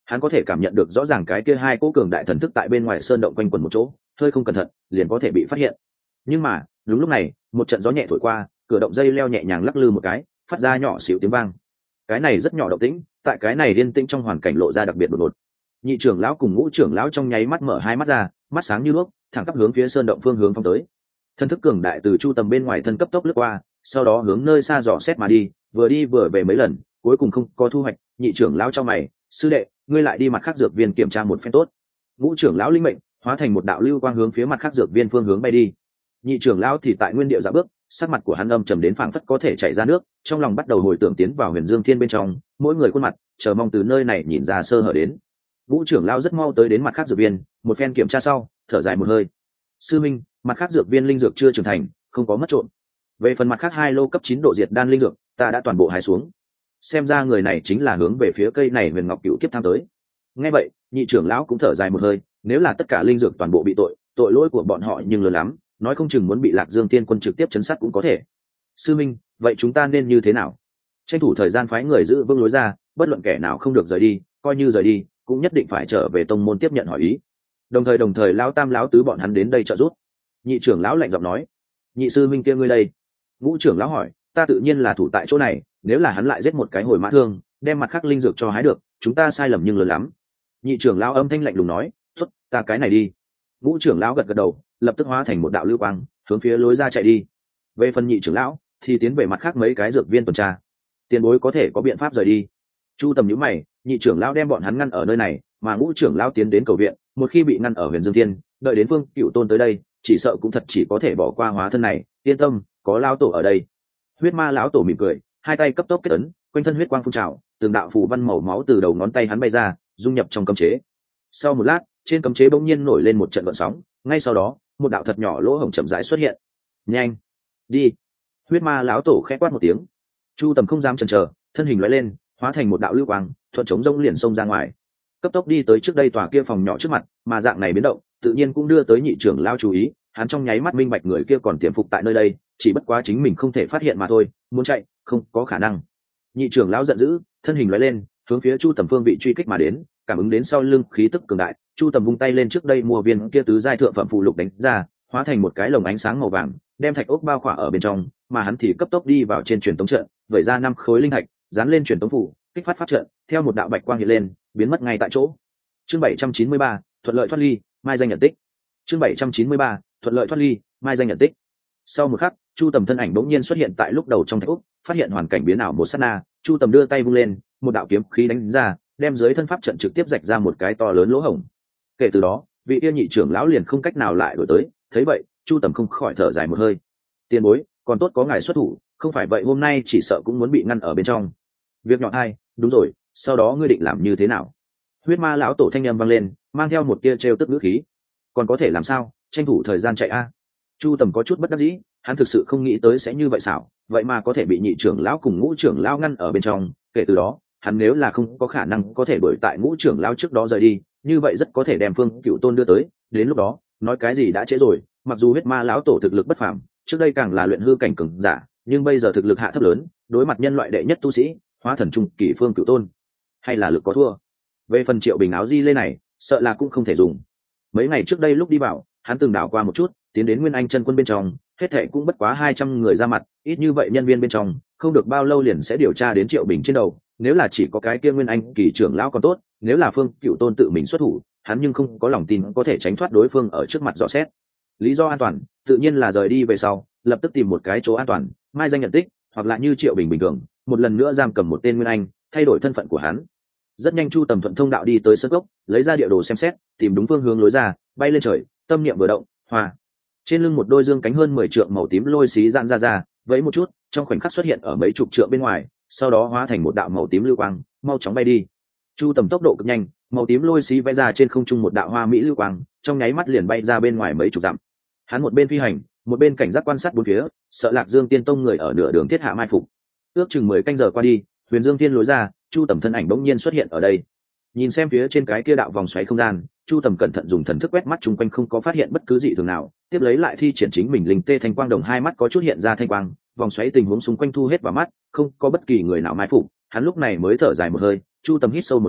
hắn có thể cảm nhận được rõ ràng cái kia hai cỗ cường đại thần thức tại bên ngoài sơn động quanh quẩn một chỗ, hơi không cẩn thận liền có thể bị phát hiện. Nhưng mà đúng lúc này một trận gió nhẹ thổi qua, cửa động dây leo nhẹ nhàng lắc lư một cái, phát ra nhỏ xíu tiếng vang. Cái này rất nhỏ động tĩnh, tại cái này yên tĩnh trong hoàn cảnh lộ ra đặc biệt đột ngột. Nhị trưởng lão cùng ngũ trưởng lão trong nháy mắt mở hai mắt ra, mắt sáng như đuốc, thẳng tắp hướng phía sơn động phương hướng phóng tới. Thân thức cường đại từ chu tầm bên ngoài thân cấp tốc lướt qua, sau đó hướng nơi xa dò xét mà đi vừa về mấy lần, cuối cùng không có thu hoạch. Nhị trưởng lão cho mày, sư đệ, ngươi lại đi mặt khác dược viên kiểm tra một phen tốt. Ngũ trưởng lão linh mệnh, hóa thành một đạo lưu quang hướng phía mặt khác dược viên phương hướng bay đi. Nhị trưởng lão thì tại nguyên địa dạo bước, sắc mặt của hắn âm trầm đến phảng phất có thể chảy ra nước, trong lòng bắt đầu hồi tưởng tiến vào Huyền Dương Thiên bên trong, mỗi người khuôn mặt chờ mong từ nơi này nhìn ra sơ hở đến. Ngũ trưởng lão rất mau tới đến mặt khác dược viên, một phen kiểm tra sau, thở dài một hơi. Sư minh, mặt khác dược viên linh dược chưa trưởng thành, không có mất trộm. Về phần mặt khác 2 lô cấp 9 độ diệt đan linh dược, ta đã toàn bộ hái xuống. Xem ra người này chính là hướng về phía cây này Huyền Ngọc Cửu Kiếp tham tới. Nghe vậy, nhị trưởng lão cũng thở dài một hơi, nếu là tất cả linh dược toàn bộ bị tội lỗi của bọn họ nhưng lớn lắm, nói không chừng muốn bị Lạc Dương Tiên quân trực tiếp chấn sát cũng có thể. Sư minh, vậy chúng ta nên như thế nào? Tranh thủ thời gian phái người giữ vững lối ra, bất luận kẻ nào không được rời đi, coi như rời đi cũng nhất định phải trở về tông môn tiếp nhận hỏi ý. Đồng thời lão tam lão tứ bọn hắn đến đây trợ giúp. Nhị trưởng lão lạnh giọng nói. Nhị sư minh kia ngươi đây? Ngũ trưởng lão hỏi. Ta tự nhiên là thủ tại chỗ này, nếu là hắn lại giết một cái hồi mã thương, đem mặt khác linh dược cho hái được, chúng ta sai lầm nhưng lớn lắm. Nhị trưởng lão âm thanh lạnh lùng nói. Tốt, ta cái này đi. Ngũ trưởng lão gật gật đầu, lập tức hóa thành một đạo lưu quang hướng phía lối ra chạy đi. Về phần nhị trưởng lão thì tiến về mặt khác mấy cái dược viên tuần tra. Tiền bối có thể có biện pháp rời đi. Chu tầm nhíu mày, nhị trưởng lão đem bọn hắn ngăn ở nơi này, mà ngũ trưởng lão tiến đến cầu viện, một khi bị ngăn ở Huyền Dương Thiên, đợi đến Phương Cựu Tôn tới đây, chỉ sợ cũng thật chỉ có thể bỏ qua hóa thân này. Yên tâm, có lão tổ ở đây. Huyết ma lão tổ mỉm cười, hai tay cấp tốc kết ấn, quanh thân huyết quang phun trào, từng đạo phù văn màu máu từ đầu ngón tay hắn bay ra, dung nhập trong cấm chế. Sau một lát, trên cấm chế bỗng nhiên nổi lên một trận gợn sóng, ngay sau đó, một đạo thật nhỏ lỗ hổng chậm rãi xuất hiện. Nhanh, đi! Huyết ma lão tổ khẽ quát một tiếng. Chu tầm không dám chần chờ, thân hình lóe lên, hóa thành một đạo lưu quang, thuận chống rông liền xông ra ngoài, cấp tốc đi tới trước đây tòa kia phòng nhỏ trước mặt. Mà dạng này biến động tự nhiên cũng đưa tới nhị trưởng lão chú ý, hắn trong nháy mắt minh bạch người kia còn tiềm phục tại nơi đây, chỉ bất quá chính mình không thể phát hiện mà thôi, muốn chạy không có khả năng. Nhị trưởng lão giận dữ, thân hình lóe lên, hướng phía Chu tầm phương vị truy kích mà đến. Cảm ứng đến sau lưng khí tức cường đại, Chu tầm vung tay lên trước đây mua viên kia tứ giai thượng phẩm phù lục đánh ra, hóa thành một cái lồng ánh sáng màu vàng, đem thạch ốc bao khỏa ở bên trong. Mà hắn thì cấp tốc đi vào trên truyền tống trận, vẩy ra 5 khối linh thạch, dán lên truyền tống phủ, kích phát trận, theo một đạo bạch quang hiện lên, biến mất ngay tại chỗ. Chương 793, thuận lợi thoát ly, mai danh nhận tích. Chương 793, thuận lợi thoát ly, mai danh nhận tích. Sau một khắc, Chu tầm thân ảnh bỗng nhiên xuất hiện tại lúc đầu trong thạch ốc, phát hiện hoàn cảnh biến ảo một sát na, Chu tầm đưa tay vung lên, một đạo kiếm khí đánh ra, đem dưới thân pháp trận trực tiếp rạch ra một cái to lớn lỗ hổng. Kể từ đó, vị yêu nhị trưởng lão liền không cách nào lại đổi tới. Thấy vậy, Chu tầm không khỏi thở dài một hơi. Tiền bối, còn tốt có ngài xuất thủ, không phải vậy hôm nay chỉ sợ cũng muốn bị ngăn ở bên trong. Việc nhỏ hai, đúng rồi, sau đó ngươi định làm như thế nào? Huyết ma lão tổ thanh âm vang lên, mang theo một tia trêu tức ngữ khí. Còn có thể làm sao, tranh thủ thời gian chạy a. Chu tầm có chút bất đắc dĩ, hắn thực sự không nghĩ tới sẽ như vậy xảo, vậy mà có thể bị nhị trưởng lão cùng ngũ trưởng lão ngăn ở bên trong. Kể từ đó, hắn nếu là không có khả năng có thể đuổi tại ngũ trưởng lão trước đó rời đi, như vậy rất có thể đem Phương Cựu Tôn đưa tới. Đến lúc đó, nói cái gì đã trễ rồi. Mặc dù huyết ma lão tổ thực lực bất phàm, trước đây càng là luyện hư cảnh cường giả, nhưng bây giờ thực lực hạ thấp lớn, đối mặt nhân loại đệ nhất tu sĩ, hóa thần trung kỳ Phương Cựu Tôn, hay là lực có thua. Về phần Triệu Bình áo di lê này, sợ là cũng không thể dùng. Mấy ngày trước đây lúc đi vào, hắn từng đảo qua một chút, tiến đến Nguyên Anh chân quân bên trong, hết thệ cũng bất quá 200 người ra mặt, ít như vậy nhân viên bên trong, không được bao lâu liền sẽ điều tra đến Triệu Bình trên đầu. Nếu là chỉ có cái kia Nguyên Anh kỳ trưởng lão còn tốt, nếu là Phương Cựu Tôn tự mình xuất thủ, hắn nhưng không có lòng tin có thể tránh thoát đối phương ở trước mặt dò xét. Lý do an toàn, tự nhiên là rời đi về sau, lập tức tìm một cái chỗ an toàn, mai danh nhận tích, hoặc là như Triệu Bình bình thường, một lần nữa giam cầm một tên Nguyên Anh, thay đổi thân phận của hắn. Rất nhanh Chu tầm thuận thông đạo đi tới sân gốc, lấy ra địa đồ xem xét, tìm đúng phương hướng lối ra, bay lên trời, tâm niệm vừa động, hòa. Trên lưng một đôi dương cánh hơn 10 trượng màu tím lôi xí giãn ra, vẫy một chút, trong khoảnh khắc xuất hiện ở mấy chục trượng bên ngoài, sau đó hóa thành một đạo màu tím lưu quang, mau chóng bay đi. Chu tầm tốc độ cực nhanh, màu tím lôi xí vẽ ra trên không trung một đạo hoa mỹ lưu quang, trong nháy mắt liền bay ra bên ngoài mấy chục dặm. Hắn một bên phi hành, một bên cảnh giác quan sát bốn phía, sợ Lạc Dương Tiên tông người ở nửa đường thiết hạ mai phục. Ước chừng 10 canh giờ qua đi, Huyền Dương Tiên lối ra, Chu tầm thân ảnh bỗng nhiên xuất hiện ở đây. Nhìn xem phía trên cái kia đạo vòng xoáy không gian, Chu tầm cẩn thận dùng thần thức quét mắt chung quanh không có phát hiện bất cứ dị thường nào, tiếp lấy lại thi triển chính mình linh tê thanh quang đồng, hai mắt có chút hiện ra thanh quang, vòng xoáy tình huống xung quanh thu hết vào mắt, không có bất kỳ người nào mai phục. Hắn lúc này mới thở dài một hơi, Chu tầm hít sâu một hơi,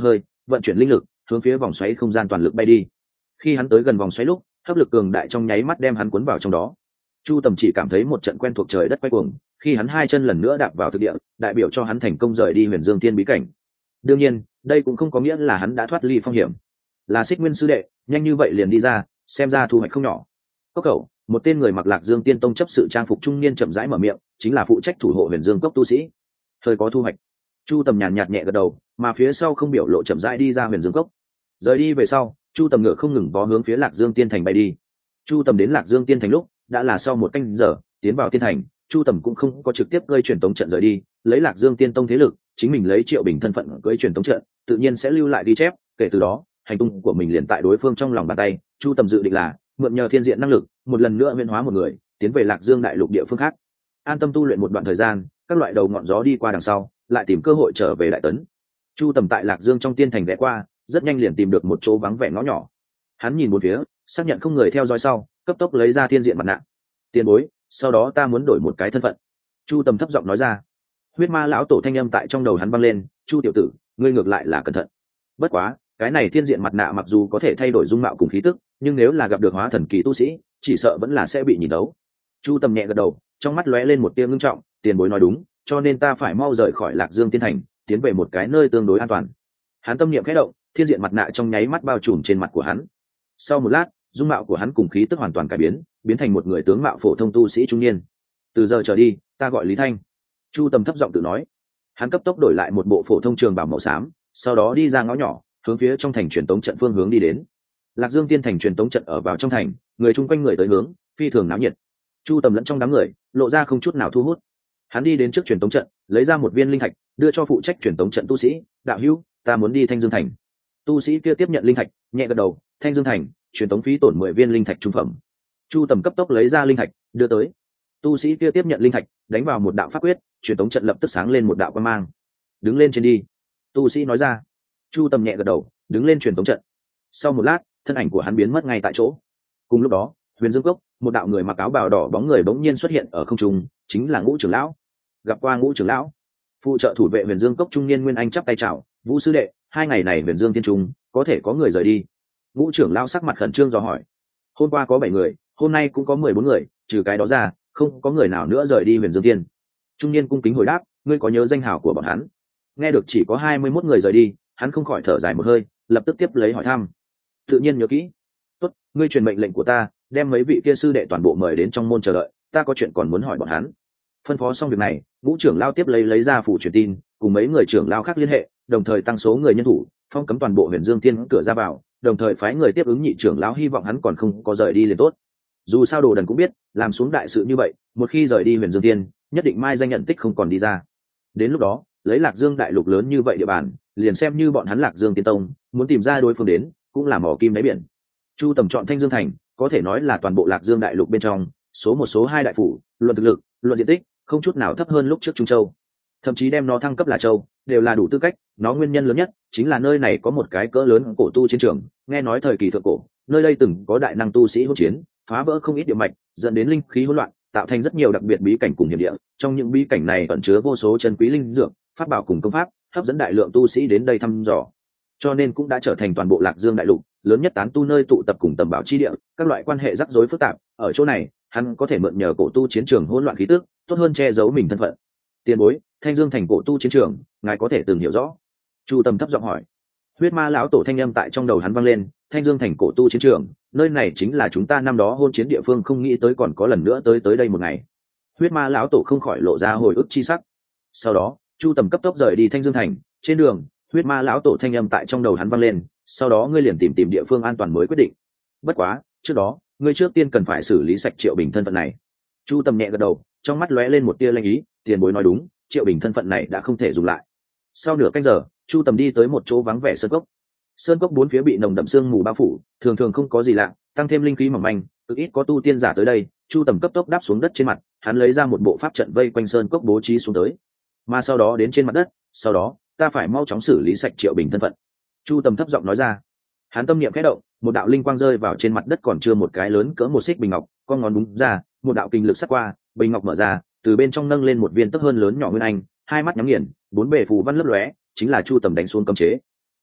vận chuyển linh lực hướng phía vòng xoáy không gian toàn lực bay đi. Khi hắn tới gần vòng xoáy lúc, hấp lực cường đại trong nháy mắt đem hắn cuốn vào trong đó. Chu Tầm chỉ cảm thấy một trận quen thuộc trời đất quay cuồng, khi hắn hai chân lần nữa đạp vào thực địa, đại biểu cho hắn thành công rời đi Huyền Dương Thiên bí cảnh. Đương nhiên, đây cũng không có nghĩa là hắn đã thoát ly phong hiểm. Là Xích Nguyên sư đệ, nhanh như vậy liền đi ra, xem ra thu hoạch không nhỏ. Cốc Khẩu, một tên người mặc Lạc Dương Tiên Tông chấp sự trang phục trung niên chậm rãi mở miệng, chính là phụ trách thủ hộ Huyền Dương Cốc tu sĩ. Thời có thu hoạch. Chu Tầm nhàn nhạt nhẹ gật đầu, mà phía sau không biểu lộ chậm rãi đi ra Huyền Dương Cốc. Rời đi về sau, Chu Tầm ngựa không ngừng vó hướng phía Lạc Dương Tiên Thành bay đi. Chu Tầm đến Lạc Dương Tiên Thành lúc đã là sau một canh giờ, tiến vào Tiên Thành, Chu Tầm cũng không có trực tiếp gây truyền tống trận rời đi, lấy Lạc Dương Tiên Tông thế lực, chính mình lấy Triệu Bình thân phận gây truyền tống trận, tự nhiên sẽ lưu lại ghi chép, kể từ đó, hành tung của mình liền tại đối phương trong lòng bàn tay. Chu Tầm dự định là mượn nhờ thiên diện năng lực, một lần nữa huyễn hóa một người, tiến về Lạc Dương đại lục địa phương khác, an tâm tu luyện một đoạn thời gian, các loại đầu ngọn gió đi qua đằng sau, lại tìm cơ hội trở về Đại Tấn. Chu Tầm tại Lạc Dương trong Tiên Thành ghé qua, rất nhanh liền tìm được một chỗ vắng vẻ ngõ nhỏ. Hắn nhìn một phía, xác nhận không người theo dõi sau, cấp tốc lấy ra thiên diện mặt nạ. Tiền bối, sau đó ta muốn đổi một cái thân phận. Chu Tầm thấp giọng nói ra. Huyết Ma lão tổ thanh âm tại trong đầu hắn vang lên, Chu tiểu tử, ngươi ngược lại là cẩn thận. Bất quá, cái này thiên diện mặt nạ mặc dù có thể thay đổi dung mạo cùng khí tức, nhưng nếu là gặp được hóa thần kỳ tu sĩ, chỉ sợ vẫn là sẽ bị nhìn đấu. Chu Tầm nhẹ gật đầu, trong mắt lóe lên một tia ngưng trọng, tiền bối nói đúng, cho nên ta phải mau rời khỏi Lạc Dương Tiên Thành, tiến về một cái nơi tương đối an toàn. Hắn tâm niệm khẽ động, thiên diện mặt nạ trong nháy mắt bao trùm trên mặt của hắn. Sau một lát, dung mạo của hắn cùng khí tức hoàn toàn cải biến, biến thành một người tướng mạo phổ thông tu sĩ trung niên. Từ giờ trở đi, ta gọi Lý Thanh. Chu Tầm thấp giọng tự nói. Hắn cấp tốc đổi lại một bộ phổ thông trường bào màu xám, sau đó đi ra ngõ nhỏ, hướng phía trong thành truyền tống trận phương hướng đi đến. Lạc Dương Tiên Thành truyền tống trận ở vào trong thành, người chung quanh người tới hướng, phi thường náo nhiệt. Chu Tầm lẫn trong đám người, lộ ra không chút nào thu hút. Hắn đi đến trước truyền tống trận, lấy ra một viên linh thạch, đưa cho phụ trách truyền tống trận tu sĩ, đạo hữu, ta muốn đi Thanh Dương Thành. Tu sĩ kia tiếp nhận linh thạch, nhẹ gật đầu, Thanh Dương Thành, truyền tống phí tổn 10 viên linh thạch trung phẩm. Chu Tầm cấp tốc lấy ra linh thạch, đưa tới. Tu sĩ kia tiếp nhận linh thạch, đánh vào một đạo pháp quyết, truyền tống trận lập tức sáng lên một đạo quang mang. Đứng lên trên đi. Tu sĩ nói ra. Chu Tầm nhẹ gật đầu, đứng lên truyền tống trận. Sau một lát, thân ảnh của hắn biến mất ngay tại chỗ. Cùng lúc đó, Huyền Dương Cốc, một đạo người mặc áo bào đỏ bóng người bỗng nhiên xuất hiện ở không trung, chính là Ngũ trưởng lão. Gặp qua Ngũ trưởng lão. Phụ trợ thủ vệ Huyền Dương Cốc trung niên Nguyên Anh chắp tay chào, Vũ sư đệ, 2 ngày này Huyền Dương Tiên Trung, có thể có người rời đi. Ngũ trưởng lão sắc mặt khẩn trương dò hỏi. Hôm qua có 7 người, hôm nay cũng có 14 người, trừ cái đó ra, không có người nào nữa rời đi Huyền Dương Tiên. Trung niên cung kính hồi đáp, ngươi có nhớ danh hào của bọn hắn? Nghe được chỉ có 21 người rời đi, hắn không khỏi thở dài một hơi, lập tức tiếp lấy hỏi thăm. Tự nhiên nhớ kỹ. Tốt, ngươi truyền mệnh lệnh của ta, đem mấy vị kia sư đệ toàn bộ mời đến trong môn chờ đợi, ta có chuyện còn muốn hỏi bọn hắn. Phân phó xong việc này, Ngũ trưởng lão tiếp lấy ra phủ truyền tin, cùng mấy người trưởng lão khác liên hệ, đồng thời tăng số người nhân thủ, phong cấm toàn bộ Huyền Dương Thiên cửa ra vào, đồng thời phái người tiếp ứng nhị trưởng lão, hy vọng hắn còn không có rời đi liền tốt. Dù sao Đồ Đần cũng biết, làm xuống đại sự như vậy, một khi rời đi Huyền Dương Thiên, nhất định mai danh nhận tích không còn đi ra. Đến lúc đó, lấy Lạc Dương đại lục lớn như vậy địa bàn, liền xem như bọn hắn Lạc Dương Tiên Tông muốn tìm ra đối phương đến, cũng là mỏ kim đáy biển. Chu Tầm chọn Thanh Dương Thành, có thể nói là toàn bộ Lạc Dương đại lục bên trong, số 1 số 2 đại phủ, luận thực lực, luận diện tích, không chút nào thấp hơn lúc trước Trung Châu. Thậm chí đem nó thăng cấp là châu, đều là đủ tư cách. Nó nguyên nhân lớn nhất chính là nơi này có một cái cỡ lớn cổ tu chiến trường, nghe nói thời kỳ thượng cổ, nơi đây từng có đại năng tu sĩ hỗn chiến, phá vỡ không ít địa mạch, dẫn đến linh khí hỗn loạn, tạo thành rất nhiều đặc biệt bí cảnh cùng hiểm địa. Trong những bí cảnh này ẩn chứa vô số chân quý linh dược, pháp bảo cùng công pháp, hấp dẫn đại lượng tu sĩ đến đây thăm dò. Cho nên cũng đã trở thành toàn bộ Lạc Dương đại lục lớn nhất tán tu nơi tụ tập cùng tầm bảo chi địa, các loại quan hệ rắc rối phức tạp. Ở chỗ này, hắn có thể mượn nhờ cổ tu chiến trường hỗn loạn khí tức, tốt hơn che giấu mình thân phận. Tiền bối, Thanh Dương Thành cổ tu chiến trường, ngài có thể từng hiểu rõ? Chu Tầm thấp giọng hỏi. Huyết Ma lão tổ thanh âm tại trong đầu hắn vang lên, Thanh Dương Thành cổ tu chiến trường, nơi này chính là chúng ta năm đó hôn chiến địa phương, không nghĩ tới còn có lần nữa tới đây một ngày. Huyết Ma lão tổ không khỏi lộ ra hồi ức chi sắc. Sau đó, Chu Tầm cấp tốc rời đi Thanh Dương Thành, trên đường, Huyết Ma lão tổ thanh âm tại trong đầu hắn vang lên, sau đó ngươi liền tìm địa phương an toàn mới quyết định. Bất quá, trước đó, ngươi trước tiên cần phải xử lý sạch Triệu Bình thân phận này. Chu Tầm nhẹ gật đầu, trong mắt lóe lên một tia lanh ý, tiền bối nói đúng, Triệu Bình thân phận này đã không thể dùng lại. Sau nửa canh giờ, Chu Tầm đi tới một chỗ vắng vẻ sơn cốc. Sơn cốc bốn phía bị nồng đậm sương mù bao phủ, thường thường không có gì lạ, tăng thêm linh khí mỏng manh, cực ít có tu tiên giả tới đây. Chu Tầm cấp tốc đáp xuống đất trên mặt, hắn lấy ra một bộ pháp trận vây quanh sơn cốc bố trí xuống tới, mà sau đó đến trên mặt đất. Sau đó, ta phải mau chóng xử lý sạch Triệu Bình thân phận. Chu Tầm thấp giọng nói ra. Hắn tâm niệm khẽ động, một đạo linh quang rơi vào trên mặt đất còn chưa một cái lớn cỡ một xích bình ngọc, con ngón búng ra, một đạo kinh lực sát qua, bình ngọc mở ra, từ bên trong nâng lên một viên tấc hơn lớn nhỏ nguyên anh, hai mắt nhắm nghiền, bốn bề phù văn lấp lóe, chính là Chu Tầm đánh xuống cấm chế.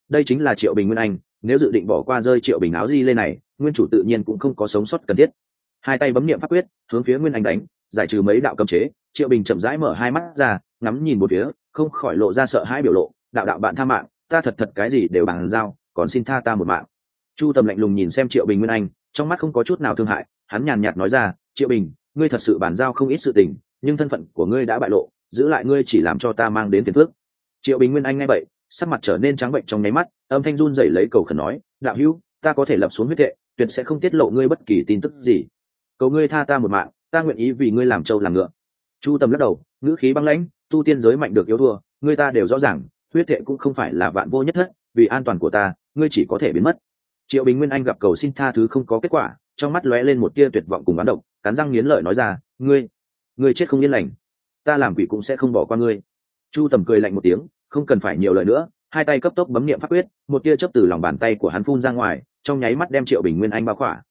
đây chính là Triệu Bình Nguyên Anh, nếu dự định bỏ qua rơi Triệu Bình áo di lê này, nguyên chủ tự nhiên cũng không có sống sót cần thiết. Hai tay bấm niệm pháp quyết, hướng phía Nguyên Anh đánh, giải trừ mấy đạo cấm chế. Triệu Bình chậm rãi mở hai mắt ra, ngắm nhìn một phía, không khỏi lộ ra sợ hãi biểu lộ. Đạo đạo bạn tha mạng, ta thật thật cái gì đều bằng giao, còn xin tha ta một mạng. Chu Tầm lạnh lùng nhìn xem Triệu Bình Nguyên Anh, trong mắt không có chút nào thương hại, hắn nhàn nhạt nói ra, Triệu Bình, ngươi thật sự bàn giao không ít sự tình, nhưng thân phận của ngươi đã bại lộ, giữ lại ngươi chỉ làm cho ta mang đến phiền phức. Triệu Bình Nguyên Anh nghe vậy, sắc mặt trở nên trắng bệnh trong nháy mắt, âm thanh run rẩy lấy cầu khẩn nói, đạo hữu, ta có thể lập xuống huyết thệ, tuyệt sẽ không tiết lộ ngươi bất kỳ tin tức gì. Cầu ngươi tha ta một mạng, ta nguyện ý vì ngươi làm trâu làm ngựa. Chu Tầm lắc đầu, ngữ khí băng lãnh, tu tiên giới mạnh được yếu thua, ngươi ta đều rõ ràng, huyết thệ cũng không phải là vạn vô nhất thất, vì an toàn của ta, ngươi chỉ có thể biến mất. Triệu Bình Nguyên Anh gặp cầu xin tha thứ không có kết quả, trong mắt lóe lên một tia tuyệt vọng cùng bán độc, cắn răng nghiến lợi nói ra, ngươi chết không yên lành, ta làm quỷ cũng sẽ không bỏ qua ngươi. Chu Tầm cười lạnh một tiếng, không cần phải nhiều lời nữa, hai tay cấp tốc bấm niệm pháp quyết, một tia chớp từ lòng bàn tay của hắn phun ra ngoài, trong nháy mắt đem Triệu Bình Nguyên Anh bao khỏa.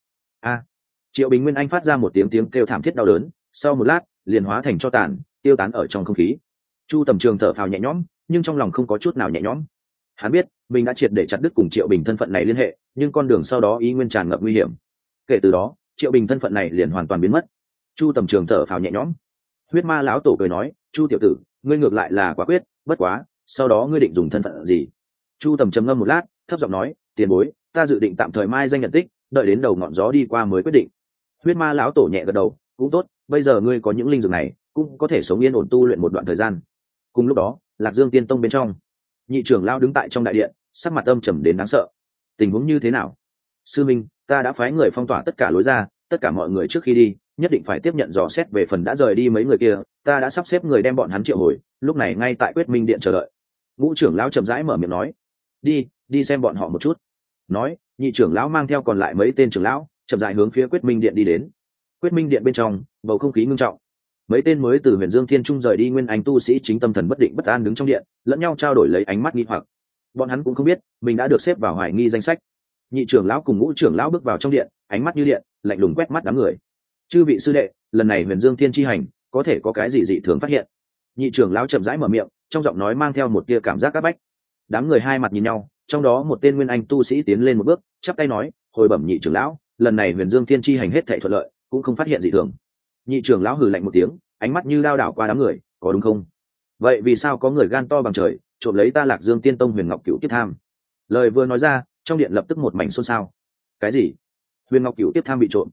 Triệu Bình Nguyên Anh phát ra một tiếng kêu thảm thiết đau đớn, sau một lát liền hóa thành tro tàn, tiêu tán ở trong không khí. Chu Tầm Trường thở phào nhẹ nhõm, nhưng trong lòng không có chút nào nhẹ nhõm. Hắn biết mình đã triệt để chặt đứt cùng Triệu Bình thân phận này liên hệ, nhưng con đường sau đó ý nguyên tràn ngập nguy hiểm. Kể từ đó, Triệu Bình thân phận này liền hoàn toàn biến mất. Chu Tầm Trường thở phào nhẹ nhõm. Huyết Ma lão tổ cười nói, Chu tiểu tử, ngươi ngược lại là quả quyết, bất quá, sau đó ngươi định dùng thân phận gì? Chu Tầm trầm ngâm một lát, thấp giọng nói, tiền bối, ta dự định tạm thời mai danh nhận tích, đợi đến đầu ngọn gió đi qua mới quyết định. Huyết Ma lão tổ nhẹ gật đầu, cũng tốt, bây giờ ngươi có những linh dược này, cũng có thể sống yên ổn tu luyện một đoạn thời gian. Cùng lúc đó, Lạc Dương Tiên Tông bên trong, nhị trưởng lão đứng tại trong đại điện, sắc mặt âm trầm đến đáng sợ. Tình huống như thế nào? Sư minh, ta đã phái người phong tỏa tất cả lối ra, tất cả mọi người trước khi đi nhất định phải tiếp nhận dò xét về phần đã rời đi mấy người kia, ta đã sắp xếp người đem bọn hắn triệu hồi, lúc này ngay tại Quyết Minh điện chờ đợi. Ngũ trưởng lão chậm rãi mở miệng nói, đi xem bọn họ một chút. Nói, nhị trưởng lão mang theo còn lại mấy tên trưởng lão chậm rãi hướng phía Quyết Minh điện đi đến. Quyết Minh điện bên trong, bầu không khí ngưng trọng. Mấy tên mới từ Huyền Dương Thiên Trung rời đi nguyên anh tu sĩ chính tâm thần bất định bất an đứng trong điện, lẫn nhau trao đổi lấy ánh mắt nghi hoặc. Bọn hắn cũng không biết mình đã được xếp vào hoài nghi danh sách. Nhị trưởng lão cùng ngũ trưởng lão bước vào trong điện, ánh mắt như điện, lạnh lùng quét mắt đám người. Chư vị sư đệ, lần này Huyền Dương Thiên chi hành, có thể có cái gì dị thường phát hiện? Nhị trưởng lão chậm rãi mở miệng, trong giọng nói mang theo một tia cảm giác áp bách. Đám người hai mặt nhìn nhau, trong đó một tên nguyên anh tu sĩ tiến lên một bước, chắp tay nói, hồi bẩm nhị trưởng lão, lần này Huyền Dương Thiên chi hành hết thảy thuận lợi, cũng không phát hiện dị thường. Nhị trưởng lão hừ lạnh một tiếng, ánh mắt như đao đảo qua đám người, có đúng không? Vậy vì sao có người gan to bằng trời trộm lấy ta Lạc Dương Tiên Tông Huyền Ngọc Cửu Tiếp Tham? Lời vừa nói ra, trong điện lập tức một mảnh xôn xao. Cái gì? Huyền Ngọc Cửu Tiếp Tham bị trộm?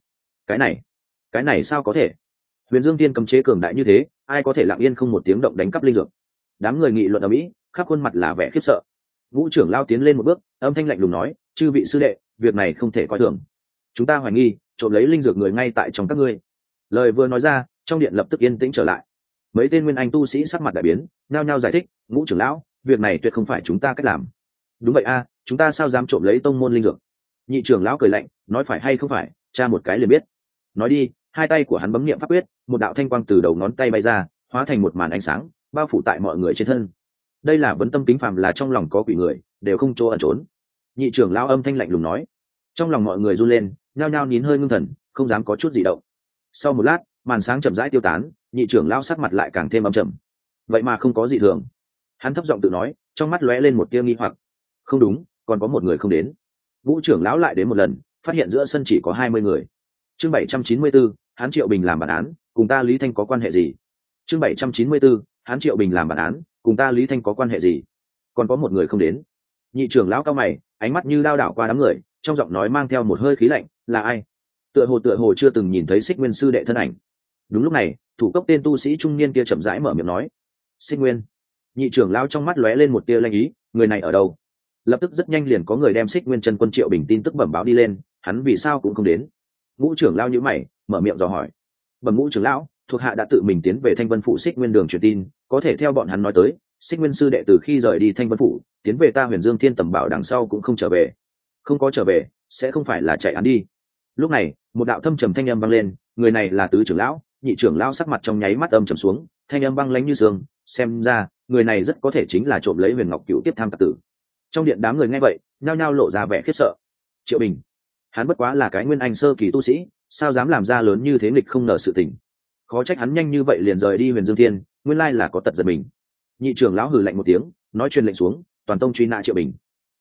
Cái này sao có thể? Huyền Dương Tiên cấm chế cường đại như thế, ai có thể lặng yên không một tiếng động đánh cắp linh dược? Đám người nghị luận ở mỹ, khắp khuôn mặt là vẻ khiếp sợ. Ngũ trưởng lao tiến lên một bước, âm thanh lạnh lùng nói, chư vị sư đệ, việc này không thể coi thường. Chúng ta hoài nghi trộm lấy linh dược người ngay tại trong các ngươi. Lời vừa nói ra, trong điện lập tức yên tĩnh trở lại. Mấy tên nguyên anh tu sĩ sắc mặt đại biến, nhao nhao giải thích, ngũ trưởng lão, việc này tuyệt không phải chúng ta cách làm. Đúng vậy a, chúng ta sao dám trộm lấy tông môn linh dược? Nhị trưởng lão cười lạnh, nói phải hay không phải, tra một cái liền biết. Nói đi, hai tay của hắn bấm niệm pháp quyết, một đạo thanh quang từ đầu ngón tay bay ra, hóa thành một màn ánh sáng, bao phủ tại mọi người trên thân. Đây là vấn tâm kính phàm, là trong lòng có quỷ người, đều không chỗ ẩn trốn. Nhị trưởng lão âm thanh lạnh lùng nói. Trong lòng mọi người run lên, nhao nhao nín hơi ngưng thần, không dám có chút gì động. Sau một lát, màn sáng chậm rãi tiêu tán, nhị trưởng lão sắc mặt lại càng thêm âm trầm. Vậy mà không có gì thường. Hắn thấp giọng tự nói, trong mắt lóe lên một tia nghi hoặc. Không đúng, còn có một người không đến. Vũ trưởng lão lại đến một lần, phát hiện giữa sân chỉ có 20 người. Chương 794, hắn Triệu Bình làm bản án, cùng ta Lý Thanh có quan hệ gì? Chương 794, hắn Triệu Bình làm bản án, cùng ta Lý Thanh có quan hệ gì? Còn có một người không đến. Nhị trưởng lão cao mày, ánh mắt như đao đảo qua đám người, trong giọng nói mang theo một hơi khí lạnh, là ai? Tựa hồ chưa từng nhìn thấy Xích Nguyên sư đệ thân ảnh. Đúng lúc này, thủ cốc tên tu sĩ trung niên kia chậm rãi mở miệng nói, Xích Nguyên. Nhị trưởng lão trong mắt lóe lên một tia lanh ý, người này ở đâu? Lập tức rất nhanh liền có người đem Xích Nguyên chân quân Triệu Bình tin tức bẩm báo đi lên, hắn vì sao cũng không đến? Ngũ trưởng lão nhíu mày, mở miệng dò hỏi. Bẩm ngũ trưởng lão, thuộc hạ đã tự mình tiến về Thanh Vân phủ Xích Nguyên đường truyền tin, có thể theo bọn hắn nói tới, Xích Nguyên sư đệ từ khi rời đi Thanh Vân phủ, tiến về ta Huyền Dương Thiên Tầm Bảo đằng sau cũng không trở về. Không có trở về, sẽ không phải là chạy án đi. Lúc này, một đạo thâm trầm thanh âm vang lên, người này là tứ trưởng lão. Nhị trưởng lão sắc mặt trong nháy mắt âm trầm xuống, thanh âm băng lãnh như sương, xem ra người này rất có thể chính là trộm lấy Huyền Ngọc Cửu Tiếp Tham tặc tử. Trong điện đám người nghe vậy, nhao nhao lộ ra vẻ khiếp sợ. Triệu Bình, hắn bất quá là cái nguyên anh sơ kỳ tu sĩ, sao dám làm ra lớn như thế nghịch không ngờ sự tình. Khó trách hắn nhanh như vậy liền rời đi Huyền Dương Thiên, nguyên lai là có tật giật mình. Nhị trưởng lão hừ lạnh một tiếng, nói truyền lệnh xuống, toàn tông truy nã Triệu Bình.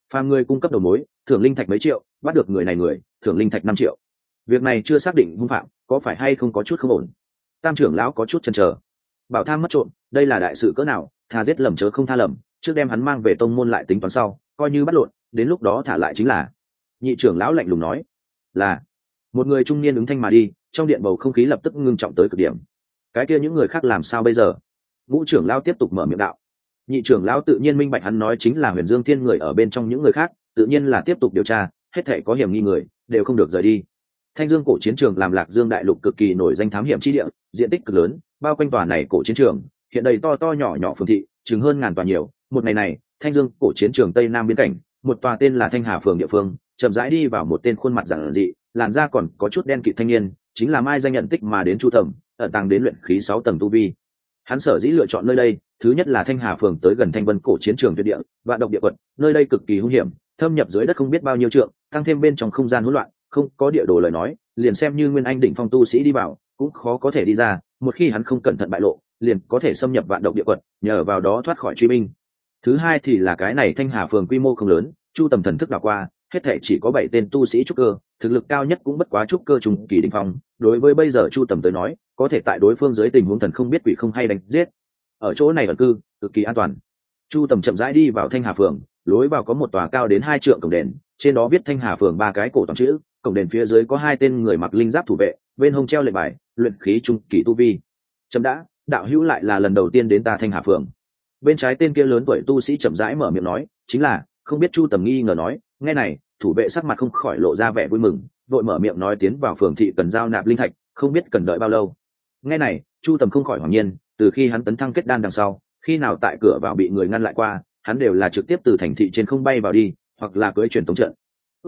phàm người cung cấp đầu mối thưởng linh thạch mấy triệu, bắt được người này người thưởng linh thạch 5 triệu. Việc này chưa xác định hung phạm, có phải hay không có chút không ổn. Tam trưởng lão có chút chần chờ. Bảo tham mất trộm, đây là đại sự cỡ nào, thà giết lầm chớ không tha lầm, trước đem hắn mang về tông môn lại tính toán sau, coi như bắt lộn, đến lúc đó thả lại chính là. Nhị trưởng lão lạnh lùng nói. Là. Một người trung niên ứng thanh mà đi, trong điện bầu không khí lập tức ngưng trọng tới cực điểm. Cái kia những người khác làm sao bây giờ? Ngũ trưởng lão tiếp tục mở miệng đạo. Nhị trưởng lão tự nhiên minh bạch hắn nói chính là Huyền Dương Thiên người ở bên trong những người khác, tự nhiên là tiếp tục điều tra, hết thảy có hiểm nghi người đều không được rời đi. Thanh Dương cổ chiến trường làm Lạc Dương đại lục cực kỳ nổi danh thám hiểm chi địa, diện tích cực lớn, bao quanh tòa này cổ chiến trường, hiện đầy to to nhỏ nhỏ phường thị, chừng hơn ngàn tòa nhiều. Một ngày này, Thanh Dương cổ chiến trường tây nam biên cảnh, một tòa tên là Thanh Hà phường địa phương, chậm rãi đi vào một tên khuôn mặt giản dị, làn da còn có chút đen kịt thanh niên, chính là Mai danh nhận tích mà đến Chu Thẩm, ẩn tàng đến luyện khí 6 tầng tu vi. Hắn sở dĩ lựa chọn nơi đây, thứ nhất là Thanh Hà phường tới gần Thanh Vân cổ chiến trường tuyệt địa, vạn độc địa quật, nơi đây cực kỳ hung hiểm, thâm nhập dưới đất không biết bao nhiêu trượng, tăng thêm bên trong không gian hỗn loạn, không có địa đồ lời nói, liền xem như Nguyên Anh đỉnh phong tu sĩ đi vào, cũng khó có thể đi ra, một khi hắn không cẩn thận bại lộ, liền có thể xâm nhập vạn độc địa quật, nhờ vào đó thoát khỏi truy binh. Thứ hai thì là cái này Thanh Hà phường quy mô không lớn, Chu Tầm thần thức đảo qua, hết thảy chỉ có 7 tên tu sĩ trúc cơ, thực lực cao nhất cũng bất quá trúc cơ trùng kỳ đỉnh phong, đối với bây giờ Chu Tầm tới nói, có thể tại đối phương dưới tình huống thần không biết quỷ không hay đánh giết. Ở chỗ này ẩn cư, cực kỳ an toàn. Chu Tầm chậm rãi đi vào Thanh Hà phường, lối vào có một tòa cao đến 2 trượng cổng đền, trên đó viết Thanh Hà phường 3 cái cổ toàn chữ, cổng đền phía dưới có 2 tên người mặc linh giáp thủ vệ, bên hông treo lệnh bài, luyện khí trung kỳ tu vi. Chậm đã, đạo hữu lại là lần đầu tiên đến ta Thanh Hà phường. Bên trái tên kia lớn tuổi tu sĩ chậm rãi mở miệng nói, chính là, không biết Chu Tầm nghi ngờ nói, nghe này, thủ vệ sắc mặt không khỏi lộ ra vẻ vui mừng, vội mở miệng nói tiến vào phường thị cần giao nạp linh thạch, không biết cần đợi bao lâu. Nghe này, Chu Tầm không khỏi hoảng nhiên, từ khi hắn tấn thăng kết đan đằng sau, khi nào tại cửa vào bị người ngăn lại qua, hắn đều là trực tiếp từ thành thị trên không bay vào đi, hoặc là cưỡi truyền tống trận.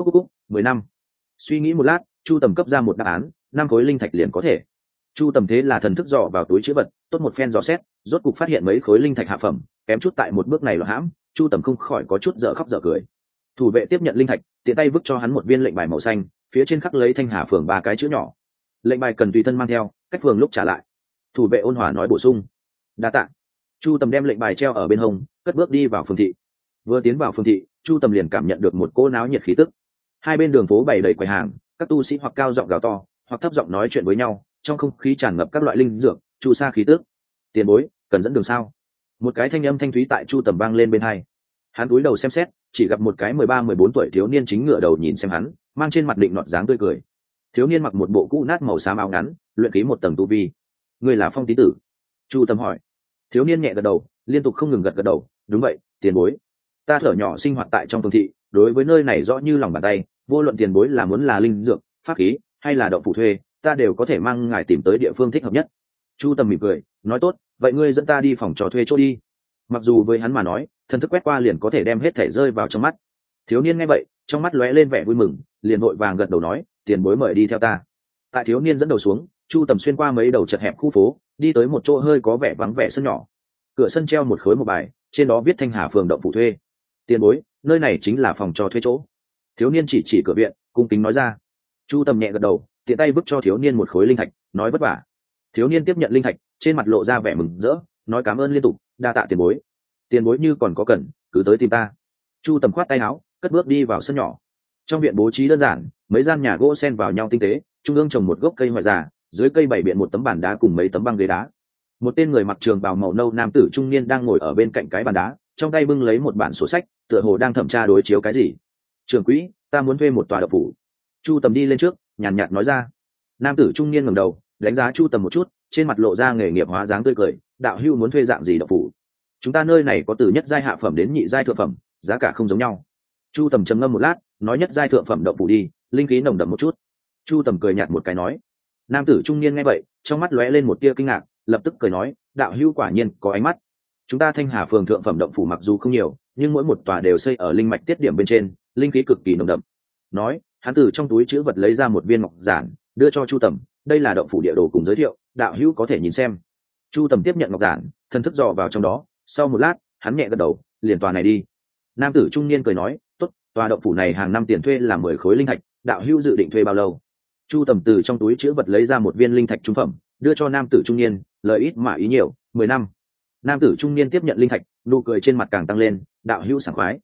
10 năm. Suy nghĩ một lát, Chu Tầm cấp ra một đáp án, 5 khối linh thạch liền có thể. Chu Tầm thế là thần thức dò vào túi trữ vật, tốt một phen dò xét, rốt cục phát hiện mấy khối linh thạch hạ phẩm, kém chút tại một bước này là hãm, Chu Tầm không khỏi có chút dở khóc dở cười. Thủ vệ tiếp nhận linh thạch, tiện tay vứt cho hắn một viên lệnh bài màu xanh, phía trên khắc lấy Thanh Hà phường 3 cái chữ nhỏ. Lệnh bài cần tùy thân mang theo, cách phường lúc trả lại. Thủ vệ ôn hòa nói bổ sung. Đa tạ. Chu Tầm đem lệnh bài treo ở bên hông, cất bước đi vào phường thị. Vừa tiến vào phường thị, Chu Tầm liền cảm nhận được một cỗ náo nhiệt khí tức. Hai bên đường phố bày đầy quầy hàng, các tu sĩ hoặc cao giọng gào to, hoặc thấp giọng nói chuyện với nhau, trong không khí tràn ngập các loại linh dược, chu sa khí tức. Tiền bối, cần dẫn đường sao? Một cái thanh âm thanh thúy tại Chu Tầm vang lên bên hai. Hắn cúi đầu xem xét, chỉ gặp một cái 13-14 tuổi thiếu niên chính ngửa đầu nhìn xem hắn, mang trên mặt định nọt dáng tươi cười. Thiếu niên mặc một bộ cũ nát màu xám áo ngắn, luyện khí 1 tầng tu vi. Người là Phong Tý Tử? Chu Tầm hỏi. Thiếu niên nhẹ gật đầu, liên tục không ngừng gật đầu. Đúng vậy, tiền bối. Ta thở nhỏ sinh hoạt tại trong phường thị, đối với nơi này rõ như lòng bàn tay, vô luận tiền bối là muốn là linh dược, pháp khí hay là động phủ thuê, ta đều có thể mang ngài tìm tới địa phương thích hợp nhất. Chu Tầm mỉm cười, nói tốt, vậy ngươi dẫn ta đi phòng trò thuê chỗ đi. Mặc dù với hắn mà nói, thần thức quét qua liền có thể đem hết thể rơi vào trong mắt. Thiếu niên nghe vậy, trong mắt lóe lên vẻ vui mừng, liền vội vàng gật đầu nói, tiền bối mời đi theo ta. Tại thiếu niên dẫn đầu xuống, Chu Tầm xuyên qua mấy đầu chật hẹp khu phố, đi tới một chỗ hơi có vẻ vắng vẻ sân nhỏ. Cửa sân treo một khối một bài, trên đó viết Thanh Hà phường động phủ thuê. Tiền bối, nơi này chính là phòng trò thuê chỗ. Thiếu niên chỉ cửa viện, cung kính nói ra. Chu Tầm nhẹ gật đầu, tiện tay vứt cho thiếu niên một khối linh thạch, nói vất vả. Thiếu niên tiếp nhận linh thạch, trên mặt lộ ra vẻ mừng rỡ, nói cảm ơn liên tục, đa tạ tiền bối. Tiền bối như còn có cần, cứ tới tìm ta. Chu Tầm khoát tay áo, cất bước đi vào sân nhỏ. Trong viện bố trí đơn giản, mấy gian nhà gỗ xen vào nhau tinh tế, trung ương trồng một gốc cây ngoại già, dưới cây bày biện một tấm bàn đá cùng mấy tấm băng ghế đá. Một tên người mặc trường bào màu nâu nam tử trung niên đang ngồi ở bên cạnh cái bàn đá, trong tay bưng lấy một bản sổ sách, tựa hồ đang thẩm tra đối chiếu cái gì. Trưởng quỹ, ta muốn thuê một tòa động phủ. Chu Tầm đi lên trước, nhàn nhạt nói ra. Nam tử trung niên ngẩng đầu, đánh giá Chu Tầm một chút, trên mặt lộ ra nghề nghiệp hóa dáng tươi cười. Đạo hữu muốn thuê dạng gì động phủ? Chúng ta nơi này có từ nhất giai hạ phẩm đến nhị giai thượng phẩm, giá cả không giống nhau. Chu Tầm trầm ngâm một lát, nói nhất giai thượng phẩm động phủ đi, linh khí nồng đậm một chút. Chu Tầm cười nhạt một cái nói. Nam tử trung niên nghe vậy, trong mắt lóe lên một tia kinh ngạc, lập tức cười nói, đạo hữu quả nhiên có ánh mắt. Chúng ta Thanh Hà phường thượng phẩm động phủ mặc dù không nhiều, nhưng mỗi một tòa đều xây ở linh mạch tiết điểm bên trên, linh khí cực kỳ nồng đậm. Nói, hắn từ trong túi trữ vật lấy ra một viên ngọc giản, đưa cho Chu Tầm, đây là động phủ địa đồ cùng giới thiệu, đạo hữu có thể nhìn xem. Chu Tầm tiếp nhận ngọc giản, thần thức dò vào trong đó, sau một lát, hắn nhẹ gật đầu, liền tòa này đi. Nam tử trung niên cười nói, tốt, tòa động phủ này hàng năm tiền thuê là 10 khối linh thạch, đạo hữu dự định thuê bao lâu? Chu Tầm từ trong túi trữ vật lấy ra một viên linh thạch trung phẩm, đưa cho nam tử trung niên, lời ít mà ý nhiều, 10 năm. Nam tử trung niên tiếp nhận linh thạch, nụ cười trên mặt càng tăng lên, đạo hữu sảng khoái.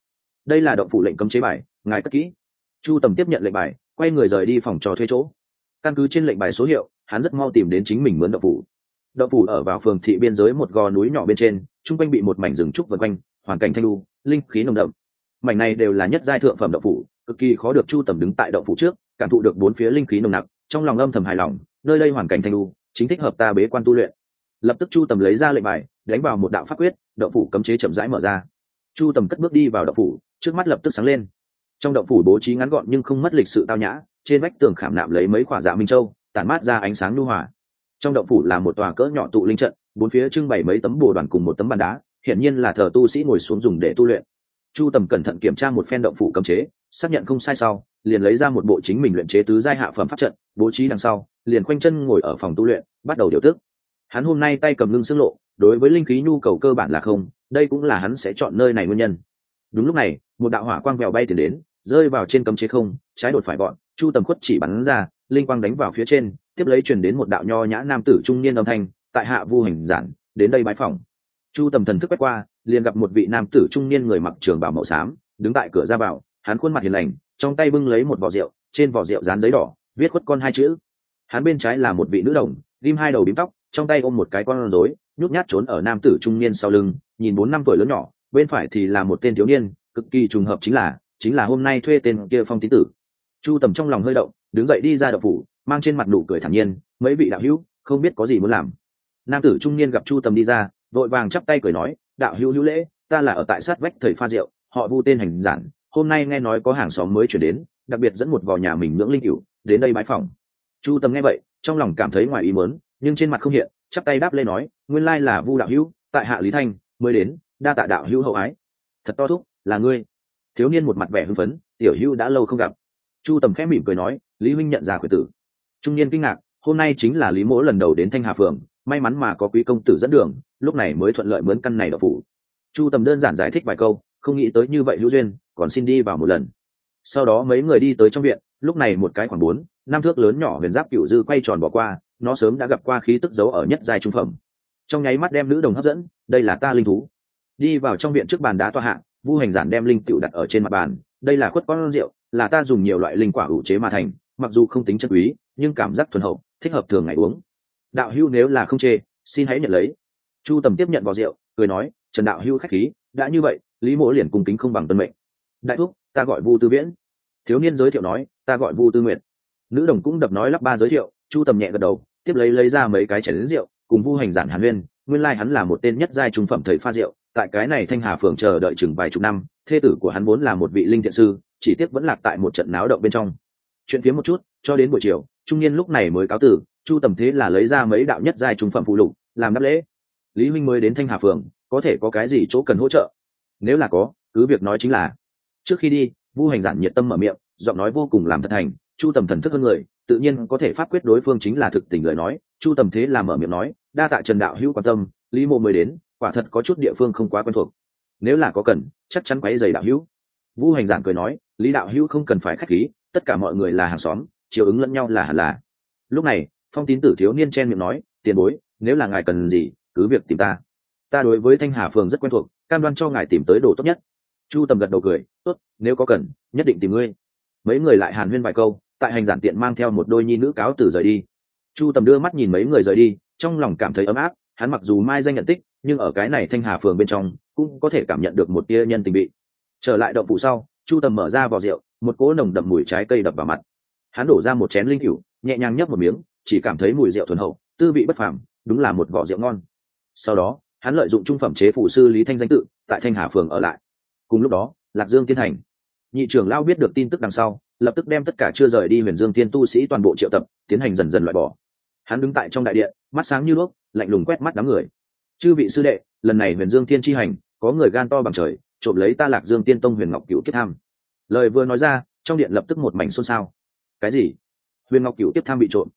đây là động phủ lệnh cấm chế bài, ngài cất kỹ. Chu Tầm tiếp nhận lệnh bài, quay người rời đi phòng trò thuê chỗ. Căn cứ trên lệnh bài số hiệu, hắn rất mau tìm đến chính mình mướn động phủ. Động phủ ở vào phường thị biên giới một gò núi nhỏ bên trên, trung quanh bị một mảnh rừng trúc vần quanh, hoàn cảnh thanh lưu, linh khí nồng đậm. Mảnh này đều là nhất giai thượng phẩm động phủ, cực kỳ khó được. Chu Tầm đứng tại động phủ trước, cảm thụ được bốn phía linh khí nồng nặc, trong lòng âm thầm hài lòng, nơi đây hoàn cảnh thanh lưu, chính thích hợp ta bế quan tu luyện. Lập tức Chu Tầm lấy ra lệnh bài, đánh vào một đạo pháp quyết, động phủ cấm chế chậm rãi mở ra. Chu Tầm cất bước đi vào động phủ, trước mắt lập tức sáng lên. Trong động phủ bố trí ngắn gọn nhưng không mất lịch sự tao nhã, trên vách tường khảm nạm lấy mấy quả dạ minh châu, tản mát ra ánh sáng nhu hòa. Trong động phủ là một tòa cỡ nhỏ tụ linh trận, bốn phía trưng bày mấy tấm bồ đoàn cùng một tấm bàn đá, hiển nhiên là thờ tu sĩ ngồi xuống dùng để tu luyện. Chu Tầm cẩn thận kiểm tra một phen động phủ cấm chế, xác nhận không sai sau, liền lấy ra một bộ chính mình luyện chế tứ giai hạ phẩm pháp trận, bố trí đằng sau, liền khoanh chân ngồi ở phòng tu luyện, bắt đầu điều tức. Hắn hôm nay tay cầm ngưng xương lộ, đối với linh khí nhu cầu cơ bản là không, đây cũng là hắn sẽ chọn nơi này nguyên nhân. Đúng lúc này, một đạo hỏa quang vèo bay tiền đến, rơi vào trên cấm chế không, trái đột phải gọn, Chu Tầm khuất chỉ bắn ra, linh quang đánh vào phía trên, tiếp lấy truyền đến một đạo nho nhã nam tử trung niên âm thanh, tại hạ Vu Hành Giản, đến đây bái phỏng. Chu Tầm thần thức quét qua, liền gặp một vị nam tử trung niên người mặc trường bào màu xám, đứng tại cửa ra vào, hắn khuôn mặt hiền lành, trong tay bưng lấy một vỏ rượu, trên vỏ rượu dán giấy đỏ, viết khuất con hai chữ. Hắn bên trái là một vị nữ đồng, ghim hai đầu bím tóc, trong tay ôm một cái con rối, nhút nhát trốn ở nam tử trung niên sau lưng, nhìn 4-5 tuổi lớn nhỏ, bên phải thì là một tên thiếu niên, cực kỳ trùng hợp chính là hôm nay thuê tên kia Phong Tín Tử. Chu Tầm trong lòng hơi động, đứng dậy đi ra động phủ, mang trên mặt nụ cười thản nhiên, mấy vị đạo hữu, không biết có gì muốn làm. Nam tử trung niên gặp Chu Tầm đi ra, vội vàng chắp tay cười nói, đạo hữu hữu lễ, ta là ở tại sát vách thầy pha rượu, họ Vu tên Hành Giản, hôm nay nghe nói có hàng xóm mới chuyển đến, đặc biệt dẫn một vào nhà mình nhưỡng linh cửu, đến đây bái phỏng. Chu Tầm nghe vậy, trong lòng cảm thấy ngoài ý muốn, nhưng trên mặt không hiện, chắp tay đáp lên nói, nguyên lai là Vu đạo hữu, tại hạ Lý Thanh mới đến, đa tạ đạo hữu hậu ái. Thật to thúc, là ngươi. Thiếu niên một mặt vẻ hưng phấn, tiểu hữu đã lâu không gặp. Chu Tầm khẽ mỉm cười nói, Lý huynh nhận ra khuyển tử. Trung niên kinh ngạc, hôm nay chính là Lý mỗ lần đầu đến Thanh Hà phường, may mắn mà có quý công tử dẫn đường, lúc này mới thuận lợi mướn căn này đậu phủ. Chu Tầm đơn giản giải thích vài câu, không nghĩ tới như vậy hữu duyên, còn xin đi vào một lần. Sau đó mấy người đi tới trong viện, lúc này một cái khoảng 4-5 thước lớn nhỏ huyền giáp cựu dư quay tròn bỏ qua, nó sớm đã gặp qua khí tức giấu ở nhất giai trung phẩm, trong nháy mắt đem nữ đồng hấp dẫn, đây là ta linh thú. Đi vào trong viện trước bàn đá tọa hạ, Vu Hành Giản đem linh cựu đặt ở trên mặt bàn, đây là khuất con rượu, là ta dùng nhiều loại linh quả ủ chế mà thành, mặc dù không tính chân quý, nhưng cảm giác thuần hậu, thích hợp thường ngày uống. Đạo hữu nếu là không chê, xin hãy nhận lấy. Chu Tầm tiếp nhận vỏ rượu, cười nói, Trần đạo hữu khách khí, đã như vậy, Lý mỗ liền cung kính không bằng tuân mệnh. Đại thúc, ta gọi Vu Tư Viễn. Thiếu niên giới thiệu nói, ta gọi Vu Tư Nguyệt. Nữ đồng cũng đập nói lắp ba giới thiệu. Chu Tầm nhẹ gật đầu, tiếp lấy ra mấy cái chén rượu, cùng Vu Hành Giản hàn huyên, nguyên lai hắn là một tên nhất giai trung phẩm thầy pha rượu, tại cái này Thanh Hà phường chờ đợi chừng vài chục năm, thê tử của hắn vốn là một vị linh thiện sư, chỉ tiếc vẫn lạc tại một trận náo động bên trong. Chuyện phía một chút, cho đến buổi chiều, trung niên lúc này mới cáo tử. Chu Tầm thế là lấy ra mấy đạo nhất giai trung phẩm phụ lục, làm đáp lễ. Lý huynh mới đến Thanh Hà phường, có thể có cái gì chỗ cần hỗ trợ? Nếu là có, cứ việc nói chính là. Trước khi đi, Vu Hành Giản nhiệt tâm mở miệng, giọng nói vô cùng làm thật thành. Chu Tầm thần thức hơn người, tự nhiên có thể pháp quyết đối phương chính là thực tình lời nói. Chu Tầm thế là mở miệng nói, đa tạ Trần đạo hữu quan tâm, Lý mộ mới đến, quả thật có chút địa phương không quá quen thuộc, nếu là có cần, chắc chắn quấy giày đạo hữu. Vu Hành Giản cười nói, Lý đạo hữu không cần phải khách khí, tất cả mọi người là hàng xóm, chiều ứng lẫn nhau là hẳn là. Lúc này, Phong Tín Tử thiếu niên chen miệng nói, tiền bối, nếu là ngài cần gì, cứ việc tìm ta. Ta đối với Thanh Hà phường rất quen thuộc, cam đoan cho ngài tìm tới đồ tốt nhất. Chu Tầm gật đầu cười, tốt, nếu có cần, nhất định tìm ngươi. Mấy người lại hàn huyên vài câu, tại Hành Giản tiện mang theo một đôi nhi nữ cáo từ rời đi. Chu Tầm đưa mắt nhìn mấy người rời đi, trong lòng cảm thấy ấm áp. Hắn mặc dù mai danh nhận tích, nhưng ở cái này Thanh Hà phường bên trong cũng có thể cảm nhận được một tia nhân tình vị. Trở lại động phủ sau, Chu Tầm mở ra vò rượu, một cỗ nồng đậm mùi trái cây đập vào mặt. Hắn đổ ra một chén linh cửu, nhẹ nhàng nhấp một miếng, chỉ cảm thấy mùi rượu thuần hậu, tư vị bất phàm, đúng là một vỏ rượu ngon. Sau đó, hắn lợi dụng trung phẩm chế phủ sư Lý Thanh danh tự, tại Thanh Hà phường ở lại. Cùng lúc đó, Lạc Dương Tiên Thành, nhị trưởng lão biết được tin tức đằng sau, lập tức đem tất cả chưa rời đi Huyền Dương Tiên tu sĩ toàn bộ triệu tập, tiến hành dần dần loại bỏ. Hắn đứng tại trong đại điện, mắt sáng như đuốc, lạnh lùng quét mắt đám người. Chư vị sư đệ, lần này Huyền Dương Tiên chi hành, có người gan to bằng trời, trộm lấy ta Lạc Dương Tiên tông Huyền Ngọc Cửu kiếp tham. Lời vừa nói ra, trong điện lập tức một mảnh xôn xao. Cái gì? Huyền Ngọc Cửu kiếp tham bị trộm?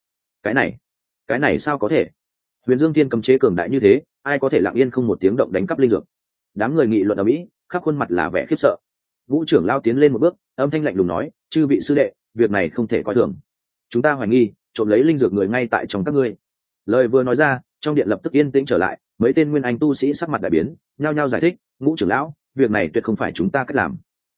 Cái này sao có thể? Huyền Dương Tiên cấm chế cường đại như thế, ai có thể lặng yên không một tiếng động đánh cắp linh dược? Đám người nghị luận ở mỹ, khắp khuôn mặt là vẻ khiếp sợ. Vũ trưởng lao tiến lên một bước, âm thanh lạnh lùng nói, chư vị sư đệ, việc này không thể coi thường. Chúng ta hoài nghi trộm lấy linh dược người ngay tại trong các ngươi. Lời vừa nói ra, trong điện lập tức yên tĩnh trở lại, mấy tên nguyên anh tu sĩ sắc mặt đại biến, nhao nhao giải thích, Ngũ trưởng lão, việc này tuyệt không phải chúng ta cách làm.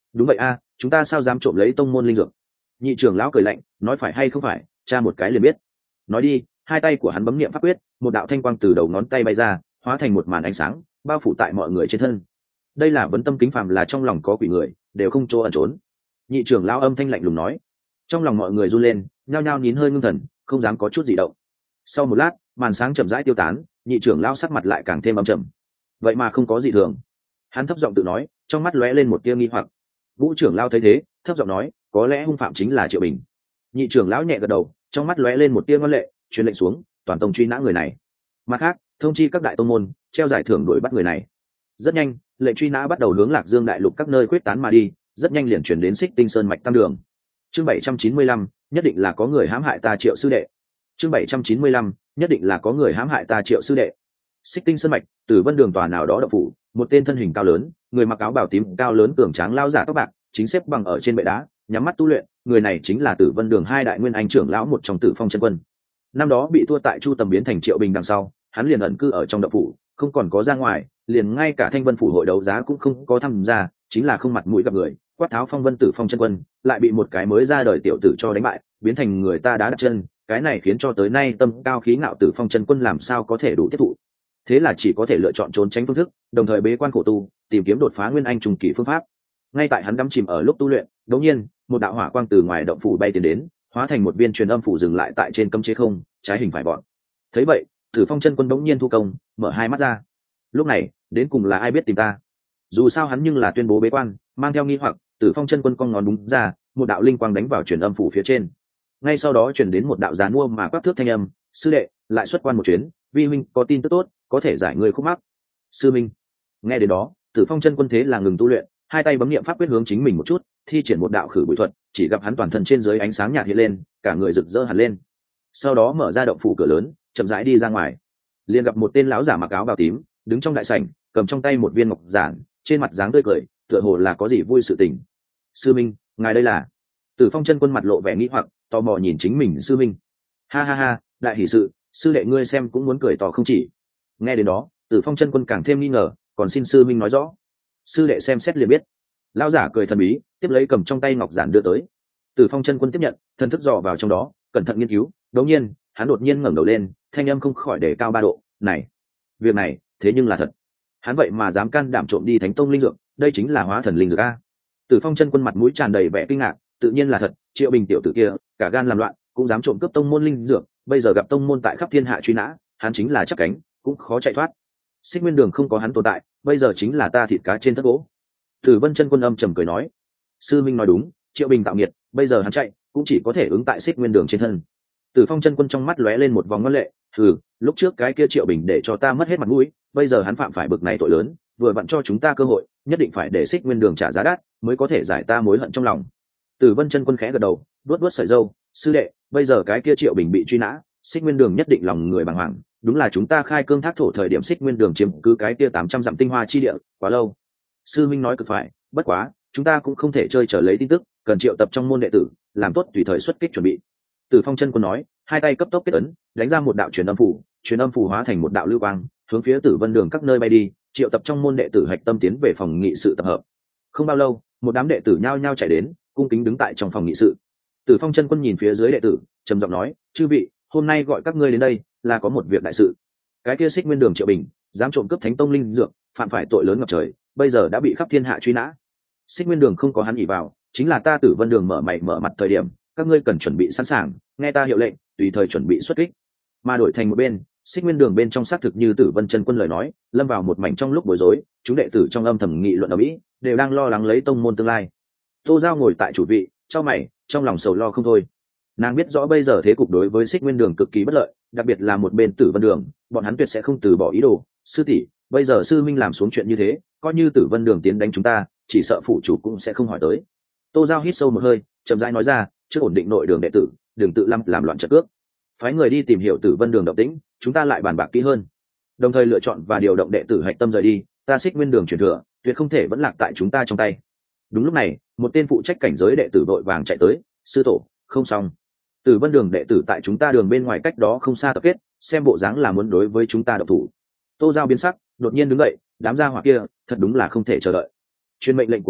đúng vậy a, chúng ta sao dám trộm lấy tông môn linh dược? Nhị trưởng lão cười lạnh, nói phải hay không phải, tra một cái liền biết. Nói đi, hai tay của hắn bấm niệm pháp quyết, một đạo thanh quang từ đầu ngón tay bay ra, hóa thành một màn ánh sáng, bao phủ tại mọi người trên thân. Đây là vấn tâm kính phàm, là trong lòng có quỷ người, đều không chỗ ẩn trốn. Nhị trưởng lão âm thanh lạnh lùng nói. Trong lòng mọi người run lên, nhao nhao nín hơi ngưng thần, không dám có chút gì động. Sau một lát, màn sáng chậm rãi tiêu tán, nhị trưởng lão sắc mặt lại càng thêm âm trầm. Vậy mà không có gì thường. Hắn thấp giọng tự nói, trong mắt lóe lên một tia nghi hoặc. Vũ trưởng lão thấy thế, thấp giọng nói, có lẽ hung phạm chính là Triệu Bình. Nhị trưởng lão nhẹ gật đầu, trong mắt lóe lên một tia ngoan lệ, truyền lệnh xuống, toàn tông truy nã người này. Mặt khác, thông chi các đại tông môn, treo giải thưởng đuổi bắt người này. Rất nhanh, lệnh truy nã bắt đầu hướng Lạc Dương đại lục các nơi quyết tán mà đi, rất nhanh liền chuyển đến Xích Tinh Sơn mạch tam đường. Chương 795, nhất định là có người hãm hại ta Triệu sư đệ. Chương 795, nhất định là có người hãm hại ta Triệu sư đệ. Xích Tinh Sơn mạch, Tử Vân đường tòa nào đó đậu phủ, một tên thân hình cao lớn, người mặc áo bào tím cao lớn cường tráng lao giả tóc bạc, chính xếp bằng ở trên bệ đá, nhắm mắt tu luyện. Người này chính là Tử Vân đường hai đại nguyên anh trưởng lão một trong Tử Phong chân quân. Năm đó bị thua tại Chu Tầm biến thành Triệu Bình đằng sau, hắn liền ẩn cư ở trong đậu phủ, không còn có ra ngoài, liền ngay cả Thanh Vân phủ hội đấu giá cũng không có tham gia, chính là không mặt mũi gặp người, quát tháo phong vân Tử Phong chân quân, lại bị một cái mới ra đời tiểu tử cho đánh bại, biến thành người ta đá đặt chân. Cái này khiến cho tới nay tâm cao khí ngạo Tử Phong chân quân làm sao có thể đủ tiếp thụ. Thế là chỉ có thể lựa chọn trốn tránh phương thức, đồng thời bế quan khổ tu, tìm kiếm đột phá nguyên anh trùng kỳ phương pháp. Ngay tại hắn đắm chìm ở lúc tu luyện, đột nhiên một đạo hỏa quang từ ngoài động phủ bay tiến đến, hóa thành một viên truyền âm phủ dừng lại tại trên cấm chế không, trái hình phải bọn. Thấy vậy, Tử Phong chân quân bỗng nhiên thu công, mở hai mắt ra. Lúc này, đến cùng là ai biết tìm ta? Dù sao hắn nhưng là tuyên bố bế quan, mang theo nghi hoặc, Tử Phong chân quân cong ngón đúng ra, một đạo linh quang đánh vào truyền âm phủ phía trên. Ngay sau đó truyền đến một đạo giàn mua mà quát thước thanh âm, sư đệ, lại xuất quan một chuyến, vi huynh có tin tức tốt, có thể giải người khúc mắc. Sư minh. Nghe đến đó, Tử Phong chân quân thế là ngừng tu luyện, hai tay bấm niệm pháp quyết hướng chính mình một chút, thi triển một đạo khử bụi thuật, chỉ gặp hắn toàn thân trên dưới ánh sáng nhạt hiện lên, cả người rực rỡ hẳn lên. Sau đó mở ra động phủ cửa lớn, chậm rãi đi ra ngoài. Liền gặp một tên lão giả mặc áo bào tím, đứng trong đại sảnh, cầm trong tay một viên ngọc giản, trên mặt dáng tươi cười, tựa hồ là có gì vui sự tình. Sư minh, ngài đây là? Tử Phong chân quân mặt lộ vẻ nghi hoặc, tò mò nhìn chính mình sư minh. Ha ha ha, đại hỷ sự, sư đệ ngươi xem cũng muốn cười tỏ không chỉ. Nghe đến đó, Tử Phong chân quân càng thêm nghi ngờ, còn xin sư minh nói rõ. Sư đệ xem xét liền biết. Lão giả cười thần bí, tiếp lấy cầm trong tay ngọc giản đưa tới. Tử Phong chân quân tiếp nhận, thần thức dò vào trong đó, cẩn thận nghiên cứu. Đột nhiên, hắn đột nhiên ngẩng đầu lên, thanh âm không khỏi để cao 3 độ. Này, việc này, thế nhưng là thật. Hắn vậy mà dám can đảm trộm đi Thánh Tông linh dược, đây chính là hóa thần linh dược a. Tử Phong chân quân mặt mũi tràn đầy vẻ kinh ngạc, tự nhiên là thật. Triệu Bình tiểu tử kia, cả gan làm loạn, cũng dám trộm cướp tông môn linh dược, bây giờ gặp tông môn tại khắp thiên hạ truy nã, hắn chính là chắc cánh, cũng khó chạy thoát. Xích Nguyên Đường không có hắn tồn tại, bây giờ chính là ta thịt cá trên tất gỗ. Tử Vân chân quân âm trầm cười nói, sư minh nói đúng, Triệu Bình tạo nghiệt, bây giờ hắn chạy, cũng chỉ có thể ứng tại Xích Nguyên Đường trên thân. Tử Phong chân quân trong mắt lóe lên một vòng ngân lệ, lúc trước cái kia Triệu Bình để cho ta mất hết mặt mũi, bây giờ hắn phạm phải bực này tội lớn, vừa vặn cho chúng ta cơ hội, nhất định phải để Xích Nguyên Đường trả giá đắt, mới có thể giải ta mối hận trong lòng. Tử Vân chân quân khẽ gật đầu, vuốt vuốt sợi râu, sư đệ, bây giờ cái kia Triệu Bình bị truy nã, Xích Nguyên Đường nhất định lòng người bàng hoàng, đúng là chúng ta khai cương thác thổ thời điểm Xích Nguyên Đường chiếm cứ cái kia 800 dặm tinh hoa chi địa, quá lâu. Sư minh nói cực phải, bất quá, chúng ta cũng không thể chơi trở lấy tin tức, cần triệu tập trong môn đệ tử, làm tốt tùy thời xuất kích chuẩn bị. Tử Phong chân quân nói, hai tay cấp tốc kết ấn, đánh ra một đạo truyền âm phù hóa thành một đạo lưu quang, hướng phía Tử Vân Đường các nơi bay đi, triệu tập trong môn đệ tử hạch tâm tiến về phòng nghị sự tập hợp. Không bao lâu, một đám đệ tử nhao nhao chạy đến, cung kính đứng tại trong phòng nghị sự. Tử Phong chân quân nhìn phía dưới đệ tử, trầm giọng nói, chư vị, hôm nay gọi các ngươi đến đây, là có một việc đại sự. Cái kia Xích Nguyên Đường Triệu Bình, dám trộm cướp Thánh Tông linh dược, phạm phải tội lớn ngập trời, bây giờ đã bị khắp thiên hạ truy nã. Xích Nguyên Đường không có hắn ỷ vào, chính là ta Tử Vân Đường mở mày mở mặt thời điểm, các ngươi cần chuẩn bị sẵn sàng, nghe ta hiệu lệnh, tùy thời chuẩn bị xuất kích. Mà đổi thành một bên, Xích Nguyên Đường bên trong xác thực như Tử Vân chân quân lời nói, lâm vào một mảnh trong lúc bối rối, chúng đệ tử trong âm thầm nghị luận ở mỹ, đều đang lo lắng lấy tông môn tương lai. Tô Giao ngồi tại chủ vị, chau mày, trong lòng sầu lo không thôi. Nàng biết rõ bây giờ thế cục đối với Xích Nguyên Đường cực kỳ bất lợi, đặc biệt là một bên Tử Vân Đường, bọn hắn tuyệt sẽ không từ bỏ ý đồ. Sư tỷ, bây giờ sư minh làm xuống chuyện như thế, coi như Tử Vân Đường tiến đánh chúng ta, chỉ sợ phủ chủ cũng sẽ không hỏi tới. Tô Giao hít sâu một hơi, chậm rãi nói ra, trước ổn định nội đường đệ tử, đừng tự làm loạn trận cước. Phái người đi tìm hiểu Tử Vân Đường động tĩnh, chúng ta lại bàn bạc kỹ hơn. Đồng thời lựa chọn và điều động đệ tử hạch tâm rời đi, ta Xích Nguyên Đường truyền thừa, tuyệt không thể vẫn lạc tại chúng ta trong tay. Đúng lúc này, một tên phụ trách cảnh giới đệ tử vội vàng chạy tới, sư tổ, không xong. Tử Vân Đường đệ tử tại chúng ta đường bên ngoài cách đó không xa tập kết, xem bộ dáng là muốn đối với chúng ta động thủ. Tô Giao biến sắc, đột nhiên đứng dậy, đám gia hỏa kia, thật đúng là không thể chờ đợi. Truyền mệnh lệnh của ta,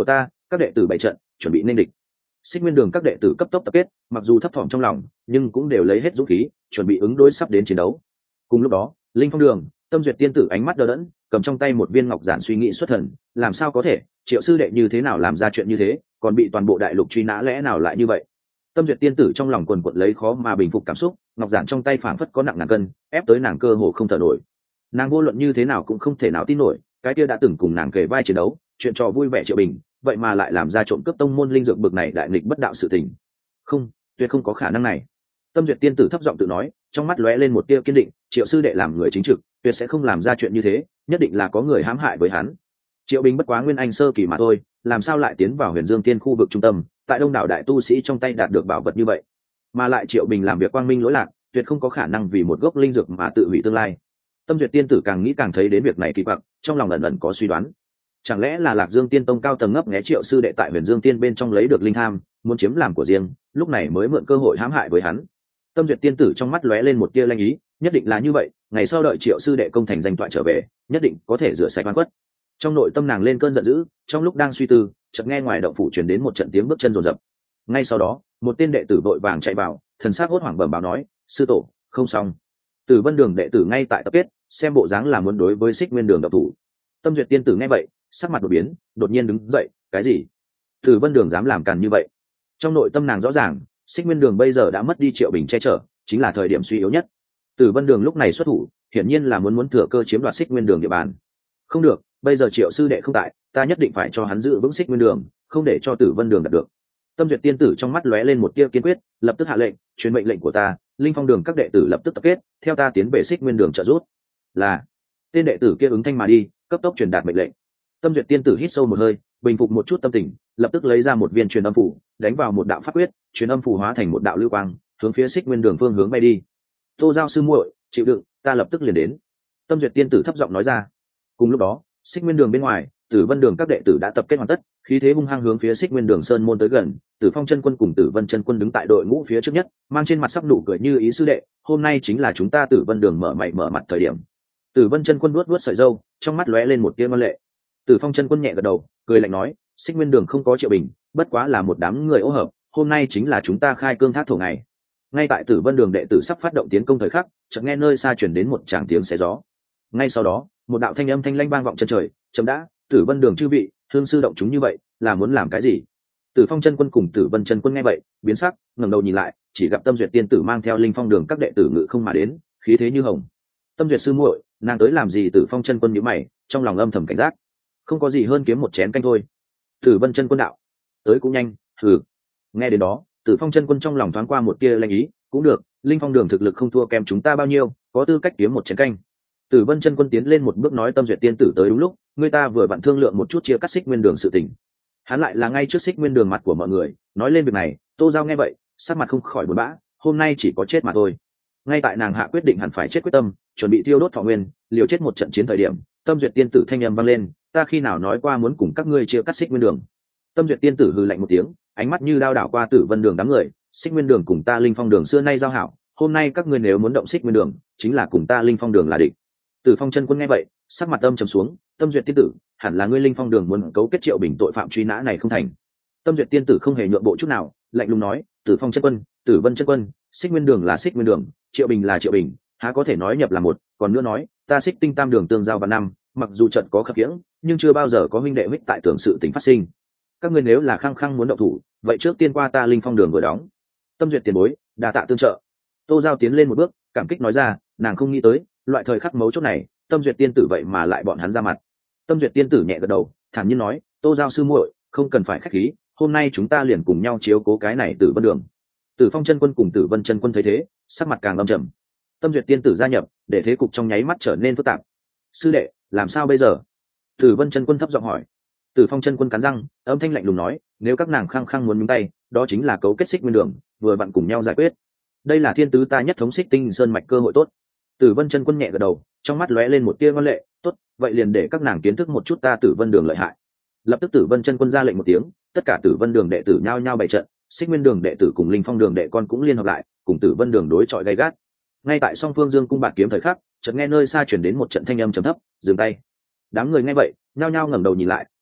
các đệ tử bày trận chuẩn bị nên địch. Xích Nguyên Đường các đệ tử cấp tốc tập kết, mặc dù thấp thỏm trong lòng nhưng cũng đều lấy hết dũng khí chuẩn bị ứng đối sắp đến chiến đấu. Cùng lúc đó, Linh Phong Đường, Tâm Duyệt tiên tử ánh mắt đờ đẫn, cầm trong tay một viên ngọc giản suy nghĩ xuất thần, làm sao có thể, Triệu sư đệ như thế nào làm ra chuyện như thế, còn bị toàn bộ đại lục truy nã, lẽ nào lại như vậy? Tâm Duyệt tiên tử trong lòng quần quật lấy khó mà bình phục cảm xúc, ngọc giản trong tay phảng phất có nặng ngàn cân, ép tới nàng cơ hồ không thở nổi. Nàng vô luận như thế nào cũng không thể nào tin nổi, cái kia đã từng cùng nàng kề vai chiến đấu, chuyện trò vui vẻ Triệu Bình, vậy mà lại làm ra trộm cướp tông môn linh dược bực này đại nghịch bất đạo sự tình. Không, tuyệt không có khả năng này. Tâm Duyệt tiên tử thấp giọng tự nói, trong mắt lóe lên một tia kiên định, Triệu sư đệ làm người chính trực, tuyệt sẽ không làm ra chuyện như thế, nhất định là có người hãm hại với hắn. Triệu Bình bất quá nguyên anh sơ kỳ mà thôi, làm sao lại tiến vào Huyền Dương Tiên khu vực trung tâm, tại đông đảo đại tu sĩ trong tay đạt được bảo vật như vậy? Mà lại Triệu Bình làm việc quang minh lỗi lạc, tuyệt không có khả năng vì một gốc linh dược mà tự hủy tương lai. Tâm Duyệt tiên tử càng nghĩ càng thấy đến việc này kỳ quặc, trong lòng ẩn ẩn có suy đoán. Chẳng lẽ là Lạc Dương Tiên tông cao tầng ngấp nghé Triệu sư đệ tại Huyền Dương Tiên bên trong lấy được linh tham, muốn chiếm làm của riêng, lúc này mới mượn cơ hội hãm hại với hắn. Tâm Duyệt tiên tử trong mắt lóe lên một tia lanh ý, nhất định là như vậy, ngày sau đợi Triệu sư đệ công thành danh toại trở về, nhất định có thể rửa sạch oan khuất. Trong nội tâm nàng lên cơn giận dữ, trong lúc đang suy tư, chợt nghe ngoài động phủ truyền đến một trận tiếng bước chân rồn rập. Ngay sau đó, một tên đệ tử vội vàng chạy vào, thần sắc hốt hoảng bẩm báo nói, sư tổ, không xong. Tử Vân Đường đệ tử ngay tại tập kết, xem bộ dáng là muốn đối với Xích Nguyên Đường độc thủ. Tâm Duyệt tiên tử nghe vậy, sắc mặt đột biến, đột nhiên đứng dậy, cái gì? Tử Vân Đường dám làm càn như vậy? Trong nội tâm nàng rõ ràng, Xích Nguyên Đường bây giờ đã mất đi Triệu Bình che chở, chính là thời điểm suy yếu nhất. Tử Vân Đường lúc này xuất thủ, hiển nhiên là muốn thừa cơ chiếm đoạt Xích Nguyên Đường địa bàn. Không được, bây giờ Triệu sư đệ không tại, ta nhất định phải cho hắn giữ vững Xích Nguyên Đường, không để cho Tử Vân Đường đạt được. Tâm Duyệt tiên tử trong mắt lóe lên một tia kiên quyết, lập tức hạ lệnh, truyền mệnh lệnh của ta, Linh Phong Đường các đệ tử lập tức tập kết, theo ta tiến về Xích Nguyên Đường trợ giúp. Là. Tên đệ tử kia ứng thanh mà đi, cấp tốc truyền đạt mệnh lệnh. Tâm Duyệt tiên tử hít sâu một hơi, bình phục một chút tâm tình, lập tức lấy ra một viên truyền âm phủ, đánh vào một đạo pháp quyết, truyền âm phủ hóa thành một đạo lưu quang, hướng phía Xích Nguyên Đường phương hướng bay đi. Tô Giao sư muội, chịu đựng, ta lập tức liền đến. Tâm Duyệt tiên tử thấp giọng nói ra. Cùng lúc đó, Xích Nguyên Đường bên ngoài, Tử Vân Đường các đệ tử đã tập kết hoàn tất, khí thế hung hăng hướng phía Xích Nguyên Đường sơn môn tới gần. Tử Phong chân quân cùng Tử Vân chân quân đứng tại đội ngũ phía trước nhất, mang trên mặt sắc nụ cười như ý sư đệ, hôm nay chính là chúng ta Tử Vân Đường mở mày mở mặt thời điểm. Tử Vân chân quân vuốt sợi râu, trong mắt lóe lên một tia ngoan lệ. Tử Phong chân quân nhẹ gật đầu, cười lạnh nói, Xích Nguyên Đường không có Triệu Bình, bất quá là một đám người ô hợp, hôm nay chính là chúng ta khai cương thác thổ ngày. Ngay tại Tử Vân Đường đệ tử sắp phát động tiến công thời khắc, chợt nghe nơi xa truyền đến một tràng tiếng xé gió. Ngay sau đó, một đạo thanh âm thanh lãnh vang vọng chân trời, chấm đã, Tử Vân Đường chư vị, hương sư động chúng như vậy, là muốn làm cái gì? Tử Phong chân quân cùng Tử Vân chân quân nghe vậy, biến sắc, ngẩng đầu nhìn lại, chỉ gặp Tâm Duyệt tiên tử mang theo Linh Phong Đường các đệ tử ngự không mà đến, khí thế như hồng. Tâm Duyệt sư muội, nàng tới làm gì? Tử Phong chân quân nhíu mày, trong lòng âm thầm cảnh giác. Không có gì hơn kiếm một chén canh thôi. Tử Vân chân quân đạo, tới cũng nhanh, hừ. Nghe đến đó, Tử Phong chân quân trong lòng thoáng qua một tia lanh ý, cũng được, Linh Phong Đường thực lực không thua kém chúng ta bao nhiêu, có tư cách kiếm một chén canh. Tử Vân chân quân tiến lên một bước nói, Tâm Duyệt tiên tử tới đúng lúc, người ta vừa vặn thương lượng một chút chia cắt Xích Nguyên Đường sự tình. Hắn lại là ngay trước Xích Nguyên Đường mặt của mọi người, nói lên việc này. Tô Giao nghe vậy, sắc mặt không khỏi buồn bã, hôm nay chỉ có chết mà thôi. Ngay tại nàng hạ quyết định hẳn phải chết quyết tâm, chuẩn bị tiêu đốt thọ nguyên, liều chết một trận chiến thời điểm, Tâm Duyệt tiên tử thanh âm vang lên, ta khi nào nói qua muốn cùng các ngươi chia cắt Xích Nguyên Đường? Tâm Duyệt tiên tử hừ lạnh một tiếng, ánh mắt như đao đảo qua Tử Vân Đường đám người, Xích Nguyên Đường cùng ta Linh Phong Đường xưa nay giao hảo, hôm nay các ngươi nếu muốn động Xích Nguyên Đường, chính là cùng ta Linh Phong Đường là địch. Tử Phong chân quân nghe vậy, sắc mặt âm trầm xuống, Tâm Duyệt tiên tử, hẳn là ngươi Linh Phong Đường muốn cấu kết Triệu Bình tội phạm truy nã này không thành? Tâm Duyệt tiên tử không hề nhượng bộ chút nào, lạnh lùng nói, Tử Phong chân quân, Tử Vân chân quân, Xích Nguyên Đường là Xích Nguyên Đường, Triệu Bình là Triệu Bình, há có thể nói nhập là một? Còn nữa nói, ta Xích Tinh Tam Đường tương giao vạn năm, mặc dù trận có khập khiễng, nhưng chưa bao giờ có huynh đệ huyết tại tưởng sự tình phát sinh. Các ngươi nếu là khăng khăng muốn động thủ, vậy trước tiên qua ta Linh Phong Đường vừa đóng. Tâm Duyệt tiền bối, đa tạ tương trợ. Tô Giao tiến lên một bước, cảm kích nói ra, nàng không nghĩ tới, loại thời khắc mấu chốt này, Tâm Duyệt tiên tử vậy mà lại bọn hắn ra mặt. Tâm Duyệt tiên tử nhẹ gật đầu, thản nhiên nói, Tô Giao sư muội, không cần phải khách khí, hôm nay chúng ta liền cùng nhau chiếu cố cái này Tử Vân Đường. Tử Phong chân quân cùng Tử Vân chân quân thấy thế, sắc mặt càng âm trầm. Tâm Duyệt tiên tử gia nhập, để thế cục trong nháy mắt trở nên phức tạp. Sư đệ, làm sao bây giờ? Tử Vân chân quân thấp giọng hỏi. Tử Phong chân quân cắn răng, âm thanh lạnh lùng nói, nếu các nàng khăng khăng muốn nhúng tay, đó chính là cấu kết Xích Nguyên Đường, vừa vặn cùng nhau giải quyết. Đây là thiên tứ ta nhất thống Xích Tinh sơn mạch cơ hội tốt. Tử Vân chân quân nhẹ gật đầu, trong mắt lóe lên một tia ngoan lệ, tốt, vậy liền để các nàng kiến thức một chút ta Tử Vân Đường lợi hại. Lập tức Tử Vân chân quân ra lệnh một tiếng, tất cả Tử Vân Đường đệ tử nhao nhao bày trận, Xích Nguyên Đường đệ tử cùng Linh Phong Đường đệ con cũng liên hợp lại, cùng Tử Vân Đường đối chọi gay gắt. Ngay tại song phương dương cung bạt kiếm thời khắc, chợt nghe nơi xa truyền đến một trận thanh âm trầm thấp, dừng tay. Đám người nghe vậy, nhao nhao ngẩng đầu nhìn lại,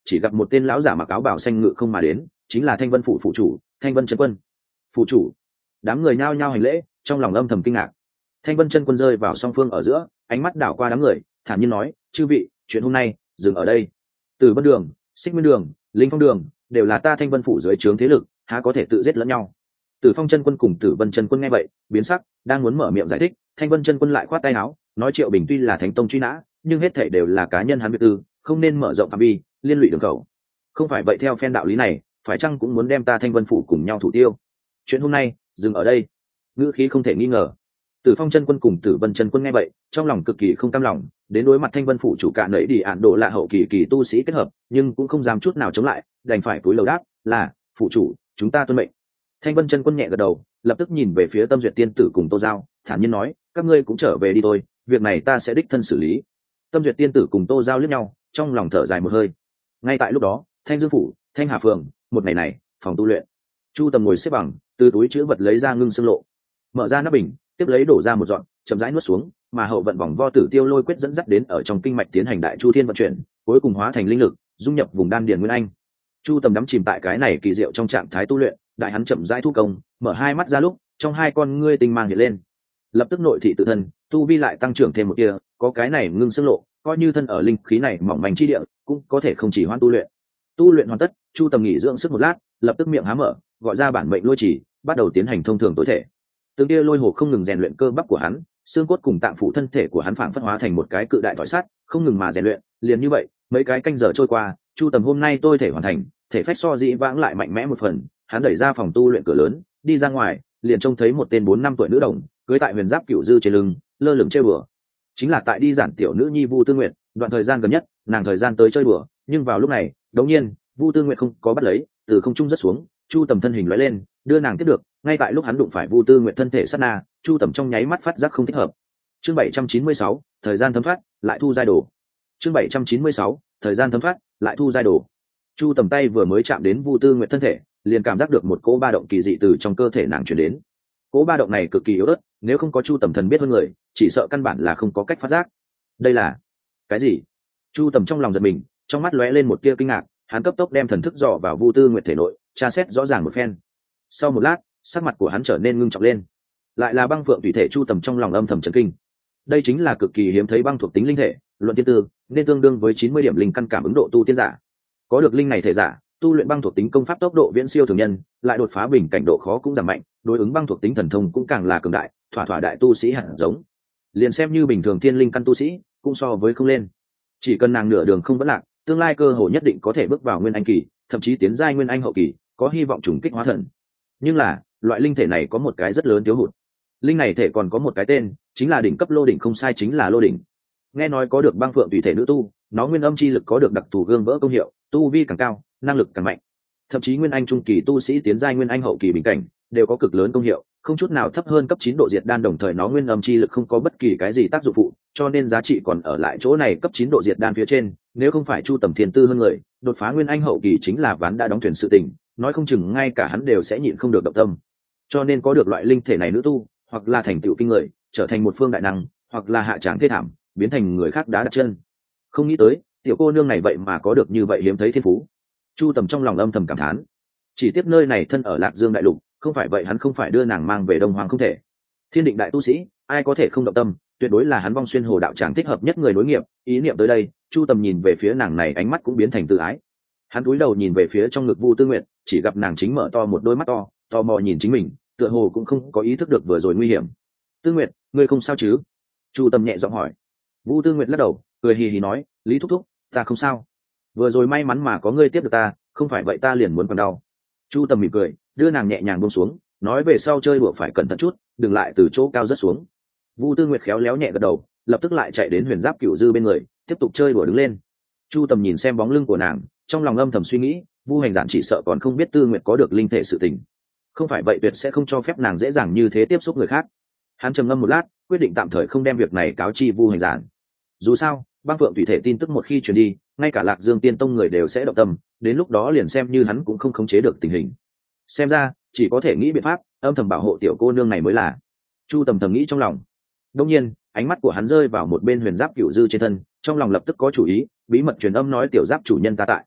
chỉ gặp một tên lão giả mặc áo bào xanh ngự không mà đến, chính là Thanh Vân phủ phủ chủ Thanh Vân chân quân. Phủ chủ. Đám người nhao nhao hành lễ, trong lòng âm thầm kinh ngạc. Thanh Vân chân quân rơi vào song phương ở giữa, ánh mắt đảo qua đám người, thản nhiên nói: chư vị, chuyện hôm nay dừng ở đây. Tử Vân đường, Xích Nguyên đường, Linh Phong đường đều là ta Thanh Vân phủ dưới trướng thế lực, há có thể tự giết lẫn nhau. Tử Phong chân quân cùng Tử Vân chân quân nghe vậy biến sắc, đang muốn mở miệng giải thích, Thanh Vân chân quân lại khoát tay áo, nói Triệu Bình tuy là thánh tông truy nã, nhưng hết thảy đều là cá nhân hắn việc tư, không nên mở rộng phạm vi, liên lụy đường khẩu. Không phải vậy theo phen đạo lý này, phải chăng cũng muốn đem ta Thanh Vân phủ cùng nhau thủ tiêu. Chuyện hôm nay dừng ở đây. Ngữ khí không thể nghi ngờ. Tử Phong chân quân cùng Tử Vân chân quân nghe vậy, trong lòng cực kỳ không cam lòng, đến đối mặt Thanh Vân phủ chủ cạn nấy đi ạn độ là hậu kỳ kỳ tu sĩ kết hợp, nhưng cũng không dám chút nào chống lại, đành phải cúi đầu đáp, là phủ chủ, chúng ta tuân mệnh. Thanh Vân chân quân nhẹ gật đầu, lập tức nhìn về phía Tâm Duyệt tiên tử cùng Tô Giao, thản nhiên nói, các ngươi cũng trở về đi thôi, việc này ta sẽ đích thân xử lý. Tâm Duyệt tiên tử cùng Tô Giao liếc nhau, trong lòng thở dài một hơi. Ngay tại lúc đó, Thanh Dương phủ, Thanh Hà phường, một ngày này, phòng tu luyện. Chu Tầm ngồi xếp bằng, từ túi chứa vật lấy ra ngưng xương lộ, mở ra nắp bình, tiếp lấy đổ ra một dọn, chậm rãi nuốt xuống, mà hậu vận vòng vo tử tiêu lôi quyết dẫn dắt đến ở trong kinh mạch tiến hành đại chu thiên vận chuyển, cuối cùng hóa thành linh lực, dung nhập vùng đan điền nguyên anh. Chu Tầm đắm chìm tại cái này kỳ diệu trong trạng thái tu luyện, đại hắn chậm rãi thu công, mở hai mắt ra lúc, trong hai con ngươi tinh mang hiện lên, lập tức nội thị tự thân, tu vi lại tăng trưởng thêm một tia, có cái này ngưng xương lộ, coi như thân ở linh khí này mỏng manh chi địa, cũng có thể không chỉ hoãn tu luyện. Tu luyện hoàn tất, Chu Tầm nghỉ dưỡng sức một lát, lập tức miệng há mở, gọi ra bản mệnh lôi chỉ, bắt đầu tiến hành thông thường tối thể. Từng tia lôi hồ không ngừng rèn luyện cơ bắp của hắn, xương cốt cùng tạng phủ thân thể của hắn phảng phất hóa thành một cái cự đại thỏi sắt, không ngừng mà rèn luyện. Liền như vậy, mấy cái canh giờ trôi qua, Chu Tầm hôm nay tôi thể hoàn thành, thể phách so dĩ vãng lại mạnh mẽ một phần. Hắn đẩy ra phòng tu luyện cửa lớn, đi ra ngoài, liền trông thấy một tên 4-5 tuổi nữ đồng, cưỡi tại huyền giáp cửu dư trên lưng, lơ lửng chơi bừa. Chính là tại đi giản tiểu nữ nhi Vu Tư Nguyệt, đoạn thời gian gần nhất, nàng thời gian tới chơi bừa, nhưng vào lúc này, đột nhiên, Vu Tư Nguyệt không có bắt lấy, từ không trung rất xuống, Chu Tầm thân hình lóe lên, đưa nàng tiếp được. Ngay tại lúc hắn đụng phải Vu Tư Nguyệt thân thể sát na, Chu Tầm trong nháy mắt phát giác không thích hợp. Chương 796, thời gian thấm thoát, lại thu giai đồ. Chương 796, thời gian thấm thoát, lại thu giai đồ. Chu Tầm tay vừa mới chạm đến Vu Tư Nguyệt thân thể, liền cảm giác được một cỗ ba động kỳ dị từ trong cơ thể nàng truyền đến. Cỗ ba động này cực kỳ yếu ớt, nếu không có Chu Tầm thần biết hơn người, chỉ sợ căn bản là không có cách phát giác. Đây là cái gì? Chu Tầm trong lòng giật mình, trong mắt lóe lên một tia kinh ngạc, hắn cấp tốc đem thần thức dò vào Vu Tư Nguyệt thể nội, tra xét rõ ràng một phen. Sau một lát, sắc mặt của hắn trở nên ngưng trọng lên. Lại là băng phượng thủy thể. Chu Tầm trong lòng âm thầm chấn kinh. Đây chính là cực kỳ hiếm thấy băng thuộc tính linh thể, luận tiên tư, nên tương đương với 90 điểm linh căn cảm ứng độ tu tiên giả. Có được linh này thể giả, tu luyện băng thuộc tính công pháp tốc độ viễn siêu thường nhân, lại đột phá bình cảnh độ khó cũng giảm mạnh, đối ứng băng thuộc tính thần thông cũng càng là cường đại, thỏa thỏa đại tu sĩ hẳn giống. Liền xem như bình thường tiên linh căn tu sĩ, cũng so với không lên. Chỉ cần nàng nửa đường không vẫn lạc, tương lai cơ hội nhất định có thể bước vào nguyên anh kỳ, thậm chí tiến giai nguyên anh hậu kỳ, có hy vọng trùng kích hóa thần. Nhưng là, loại linh thể này có một cái rất lớn thiếu hụt. Linh này thể còn có một cái tên, chính là đỉnh cấp lô đỉnh, không sai chính là lô đỉnh. Nghe nói có được băng phượng tùy thể nữ tu, nó nguyên âm chi lực có được đặc thù gương vỡ công hiệu, tu vi càng cao, năng lực càng mạnh. Thậm chí nguyên anh trung kỳ tu sĩ tiến giai nguyên anh hậu kỳ bình cảnh, đều có cực lớn công hiệu, không chút nào thấp hơn cấp 9 độ diệt đan, đồng thời nó nguyên âm chi lực không có bất kỳ cái gì tác dụng phụ, cho nên giá trị còn ở lại chỗ này cấp 9 độ diệt đan phía trên, nếu không phải Chu Tầm thiên tư hơn người, đột phá nguyên anh hậu kỳ chính là ván đã đóng thuyền sự tình, nói không chừng ngay cả hắn đều sẽ nhịn không được động tâm. Cho nên có được loại linh thể này nữ tu, hoặc là thành tựu kinh người, trở thành một phương đại năng, hoặc là hạ tráng thê thảm, biến thành người khác đá đặt chân. Không nghĩ tới, tiểu cô nương này vậy mà có được như vậy hiếm thấy thiên phú. Chu Tầm trong lòng âm thầm cảm thán. Chỉ tiếc nơi này thân ở Lạc Dương đại lục, không phải vậy hắn không phải đưa nàng mang về Đông Hoàng không thể. Thiên định đại tu sĩ, ai có thể không động tâm, tuyệt đối là hắn Vong Xuyên Hồ đạo tràng thích hợp nhất người nối nghiệp. Ý niệm tới đây, Chu Tầm nhìn về phía nàng này, ánh mắt cũng biến thành tự ái. Hắn cúi đầu nhìn về phía trong ngực Vu Tư Nguyệt, chỉ gặp nàng chính mở to một đôi mắt to, tò mò nhìn chính mình, tựa hồ cũng không có ý thức được vừa rồi nguy hiểm. Tư Nguyệt, ngươi không sao chứ? Chu Tầm nhẹ giọng hỏi. Vu Tư Nguyệt lắc đầu, cười hì hì nói, Lý thúc thúc, ta không sao. Vừa rồi may mắn mà có ngươi tiếp được ta, không phải vậy ta liền muốn còn đau. Chu Tầm mỉm cười, đưa nàng nhẹ nhàng buông xuống, nói về sau chơi đùa phải cẩn thận chút, đừng lại từ chỗ cao rất xuống. Vu Tư Nguyệt khéo léo nhẹ gật đầu, lập tức lại chạy đến huyền giáp cửu dư bên người, tiếp tục chơi đùa đứng lên. Chu Tầm nhìn xem bóng lưng của nàng, trong lòng âm thầm suy nghĩ, Vu Hành Giản chỉ sợ còn không biết Tư Nguyệt có được linh thể sự tình, không phải vậy tuyệt sẽ không cho phép nàng dễ dàng như thế tiếp xúc người khác. Hắn trầm ngâm một lát, quyết định tạm thời không đem việc này cáo chi Vu Hành Giản. Dù sao, băng phượng thủy thể tin tức một khi truyền đi, ngay cả Lạc Dương Tiên Tông người đều sẽ động tâm, đến lúc đó liền xem như hắn cũng không khống chế được tình hình. Xem ra chỉ có thể nghĩ biện pháp âm thầm bảo hộ tiểu cô nương này mới là. Chu Tầm thầm nghĩ trong lòng. Đông nhiên, ánh mắt của hắn rơi vào một bên huyền giáp cửu dư trên thân, trong lòng lập tức có chủ ý, bí mật truyền âm nói tiểu giáp chủ nhân ta tại.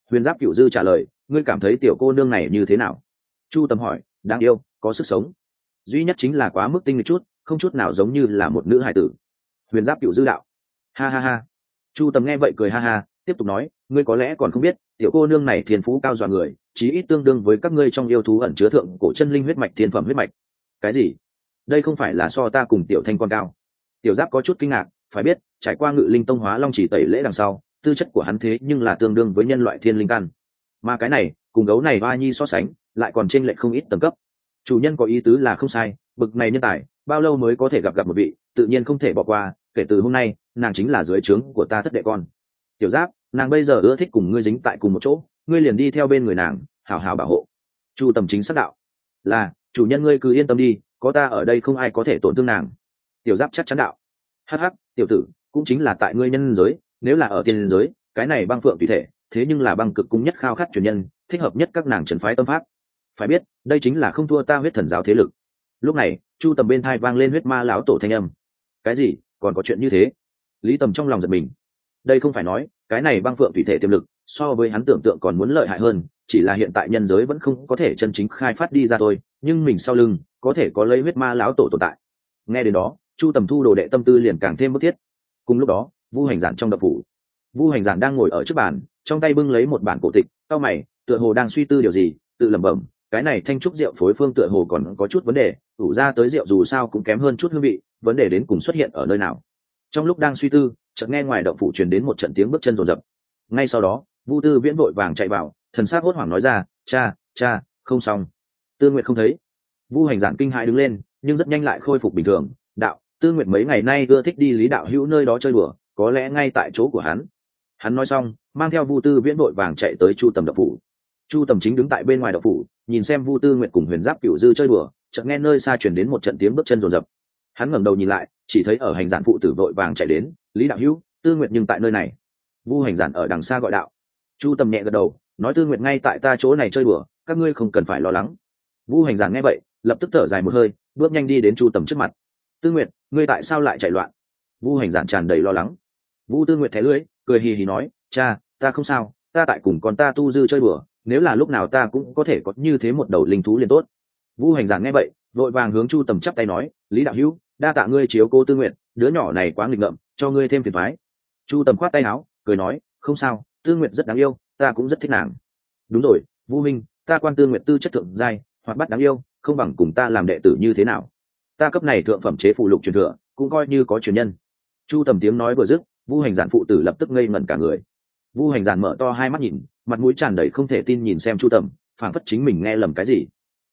Huyền Giáp Cửu Dư trả lời, ngươi cảm thấy tiểu cô nương này như thế nào? Chu Tầm hỏi, đáng yêu, có sức sống, duy nhất chính là quá mức tinh một chút, không chút nào giống như là một nữ hài tử. Huyền Giáp Cửu Dư đạo, ha ha ha. Chu Tầm nghe vậy cười ha ha, tiếp tục nói, ngươi có lẽ còn không biết, tiểu cô nương này thiên phú cao dọa người, chí ít tương đương với các ngươi trong yêu thú ẩn chứa thượng cổ chân linh huyết mạch thiên phẩm huyết mạch. Cái gì? Đây không phải là so ta cùng tiểu thanh con cao? Tiểu Giáp có chút kinh ngạc, phải biết, trải qua Ngự Linh Tông Hóa Long Chỉ tẩy lễ đằng sau, tư chất của hắn thế nhưng là tương đương với nhân loại thiên linh căn. Mà cái này, cùng gấu này Ba Nhi so sánh, lại còn chênh lệch không ít tầng cấp. Chủ nhân có ý tứ là không sai, bực này nhân tài, bao lâu mới có thể gặp một vị, tự nhiên không thể bỏ qua, kể từ hôm nay, nàng chính là dưới trướng của ta thất đệ con. Tiểu Giáp, nàng bây giờ ưa thích cùng ngươi dính tại cùng một chỗ, ngươi liền đi theo bên người nàng, hảo hảo bảo hộ. Chu Tầm chính xác đạo, là, chủ nhân ngươi cứ yên tâm đi, có ta ở đây không ai có thể tổn thương nàng. Tiểu Giáp chắc chắn đạo, hắc hắc, tiểu tử, cũng chính là tại ngươi nhân giới, nếu là ở tiên giới, cái này băng phượng tùy thể, thế nhưng là băng cực cung nhất khao khát truyền nhân, thích hợp nhất các nàng trấn phái tâm pháp. Phải biết, đây chính là không thua ta huyết thần giáo thế lực. Lúc này, Chu Tầm bên thai vang lên huyết ma lão tổ thanh âm. Cái gì? Còn có chuyện như thế? Lý Tầm trong lòng giật mình. Đây không phải nói, cái này băng phượng tùy thể tiềm lực, so với hắn tưởng tượng còn muốn lợi hại hơn, chỉ là hiện tại nhân giới vẫn không có thể chân chính khai phát đi ra thôi, nhưng mình sau lưng có thể có lấy huyết ma lão tổ tồn tại. Nghe đến đó, Chu Tầm thu đồ đệ tâm tư liền càng thêm bức thiết. Cùng lúc đó, Vu Hành Giản trong đập phủ, Vu Hành Giản đang ngồi ở trước bàn, trong tay bưng lấy một bản cổ tịch, cau mày, tựa hồ đang suy tư điều gì, tự lẩm bẩm, cái này thanh trúc rượu phối phương tựa hồ còn có chút vấn đề, ủ ra tới rượu dù sao cũng kém hơn chút hương vị, vấn đề đến cùng xuất hiện ở nơi nào. Trong lúc đang suy tư, chợt nghe ngoài động phủ truyền đến một trận tiếng bước chân rồn rập. Ngay sau đó, Vu Tư Viễn vội vàng chạy vào, thần sắc hốt hoảng nói ra, cha, không xong. Tư Nguyệt không thấy. Vu Hành Giản kinh hãi đứng lên, nhưng rất nhanh lại khôi phục bình thường, đạo, Tư Nguyệt mấy ngày nay ưa thích đi Lý đạo hữu nơi đó chơi đùa, có lẽ ngay tại chỗ của hắn. Hắn nói xong, mang theo Vu Tư Viễn vội vàng chạy tới Chu Tầm động phủ. Chu Tầm chính đứng tại bên ngoài động phủ, nhìn xem Vu Tư Nguyệt cùng Huyền Giáp Cửu Dư chơi đùa, chợt nghe nơi xa truyền đến một trận tiếng bước chân rồn rập. Hắn ngẩng đầu nhìn lại, chỉ thấy ở Hành Giản phụ tử vội vàng chạy đến, Lý đạo hữu, Tư Nguyệt nhưng tại nơi này. Vu Hành Giản ở đằng xa gọi đạo. Chu Tầm nhẹ gật đầu, nói Tư Nguyệt ngay tại ta chỗ này chơi đùa, các ngươi không cần phải lo lắng. Vu Hành Giản nghe vậy, lập tức thở dài một hơi, bước nhanh đi đến Chu Tầm trước mặt. Tư Nguyệt, ngươi tại sao lại chạy loạn? Vu Hành Giản tràn đầy lo lắng. Vu Tư Nguyệt thẻ lưỡi, cười hì hì nói, cha, ta không sao, ta tại cùng con ta Tu Dư chơi đùa, nếu là lúc nào ta cũng có thể có như thế một đầu linh thú liền tốt. Vu Hành Giản nghe vậy, vội vàng hướng Chu Tầm chắp tay nói, Lý đạo hữu, đa tạ ngươi chiếu cố Tư Nguyệt, đứa nhỏ này quá nghịch ngợm, cho ngươi thêm phiền toái. Chu Tầm khoát tay áo, cười nói, không sao, Tư Nguyệt rất đáng yêu, ta cũng rất thích nàng. Đúng rồi, Vu minh, ta quan Tư Nguyệt tư chất thượng giai, hoạt bát đáng yêu, không bằng cùng ta làm đệ tử như thế nào? Ta cấp này thượng phẩm chế phụ lục truyền thừa, cũng coi như có truyền nhân. Chu Tầm tiếng nói vừa dứt, Vu Hành Giản phụ tử lập tức ngây ngẩn cả người. Vu Hành Giản mở to hai mắt nhìn, mặt mũi tràn đầy không thể tin nhìn xem Chu Tầm, phảng phất chính mình nghe lầm cái gì.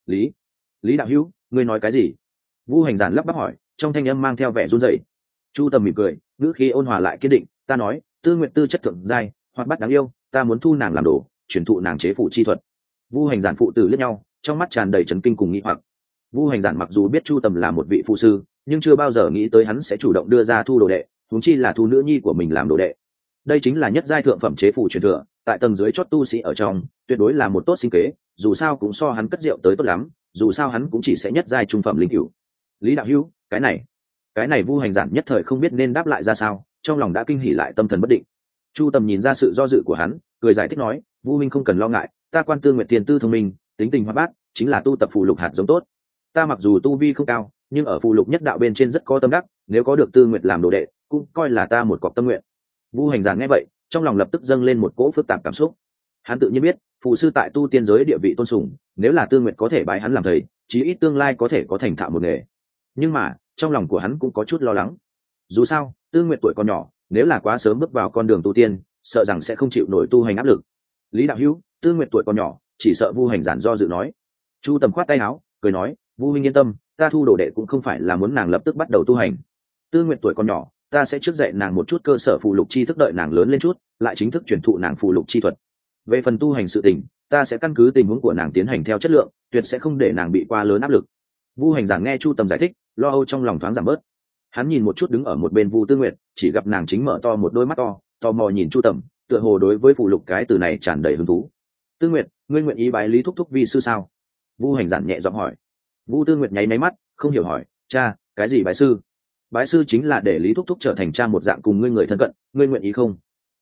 Lý đạo hữu, ngươi nói cái gì? Vu Hành Giản lắp bắp hỏi, trong thanh âm mang theo vẻ run rẩy. Chu Tầm mỉm cười, ngữ khí ôn hòa lại kiên định, ta nói, Tư Nguyệt tư chất thượng giai, hoạt bát đáng yêu, ta muốn thu nàng làm đồ, truyền thụ nàng chế phụ chi thuật. Vu Hành Giản phụ tử liếc nhau, trong mắt tràn đầy chấn kinh cùng nghi hoặc. Vu Hành Giản mặc dù biết Chu Tầm là một vị phụ sư, nhưng chưa bao giờ nghĩ tới hắn sẽ chủ động đưa ra thu đồ đệ, huống chi là thu nữ nhi của mình làm đồ đệ. Đây chính là nhất giai thượng phẩm chế phụ truyền thừa, tại tầng dưới chót tu sĩ ở trong, tuyệt đối là một tốt sinh kế, dù sao cũng so hắn cất rượu tới tốt lắm, dù sao hắn cũng chỉ sẽ nhất giai trung phẩm linh cửu. Lý đạo hữu, cái này Vu Hành Giản nhất thời không biết nên đáp lại ra sao, trong lòng đã kinh hỉ lại tâm thần bất định. Chu Tầm nhìn ra sự do dự của hắn, cười giải thích nói, Vu minh không cần lo ngại, ta quan Tư Nguyệt tiền tư thông minh, tính tình hoạt bát, chính là tu tập phù lục hạt giống tốt. Ta mặc dù tu vi không cao, nhưng ở phù lục nhất đạo bên trên rất có tâm đắc, nếu có được Tư Nguyệt làm đồ đệ, cũng coi là ta một cọc tâm nguyện. Vu Hành Giản nghe vậy, trong lòng lập tức dâng lên một cỗ phức tạp cảm xúc. Hắn tự nhiên biết, phù sư tại tu tiên giới địa vị tôn sùng, nếu là Tư Nguyệt có thể bái hắn làm thầy, chí ít tương lai có thể có thành thạo một nghề. Nhưng mà, trong lòng của hắn cũng có chút lo lắng. Dù sao, Tư Nguyệt tuổi còn nhỏ, nếu là quá sớm bước vào con đường tu tiên, sợ rằng sẽ không chịu nổi tu hành áp lực. Lý đạo hữu, Tư Nguyệt tuổi còn nhỏ, chỉ sợ Vu Hành Giản do dự nói. Chu Tầm khoát tay áo, cười nói, Vu minh yên tâm, ta thu đồ đệ cũng không phải là muốn nàng lập tức bắt đầu tu hành. Tư Nguyệt tuổi còn nhỏ, ta sẽ trước dạy nàng một chút cơ sở phù lục chi thức, đợi nàng lớn lên chút, lại chính thức truyền thụ nàng phù lục chi thuật. Về phần tu hành sự tình, ta sẽ căn cứ tình huống của nàng tiến hành theo chất lượng, tuyệt sẽ không để nàng bị quá lớn áp lực. Vu Hành Giản nghe Chu Tầm giải thích, lo âu trong lòng thoáng giảm bớt. Hắn nhìn một chút đứng ở một bên Vu Tư Nguyệt, chỉ gặp nàng chính mở to một đôi mắt to, tò mò nhìn Chu Tầm, tựa hồ đối với phù lục cái từ này tràn đầy hứng thú. Tư Nguyệt, ngươi nguyện ý bái Lý thúc thúc vi sư sao? Vu Hành Giản nhẹ giọng hỏi. Vu Tư Nguyệt nháy máy mắt, không hiểu hỏi, cha, cái gì bái sư? Bái sư chính là để Lý thúc thúc trở thành cha một dạng cùng ngươi người thân cận, ngươi nguyện ý không?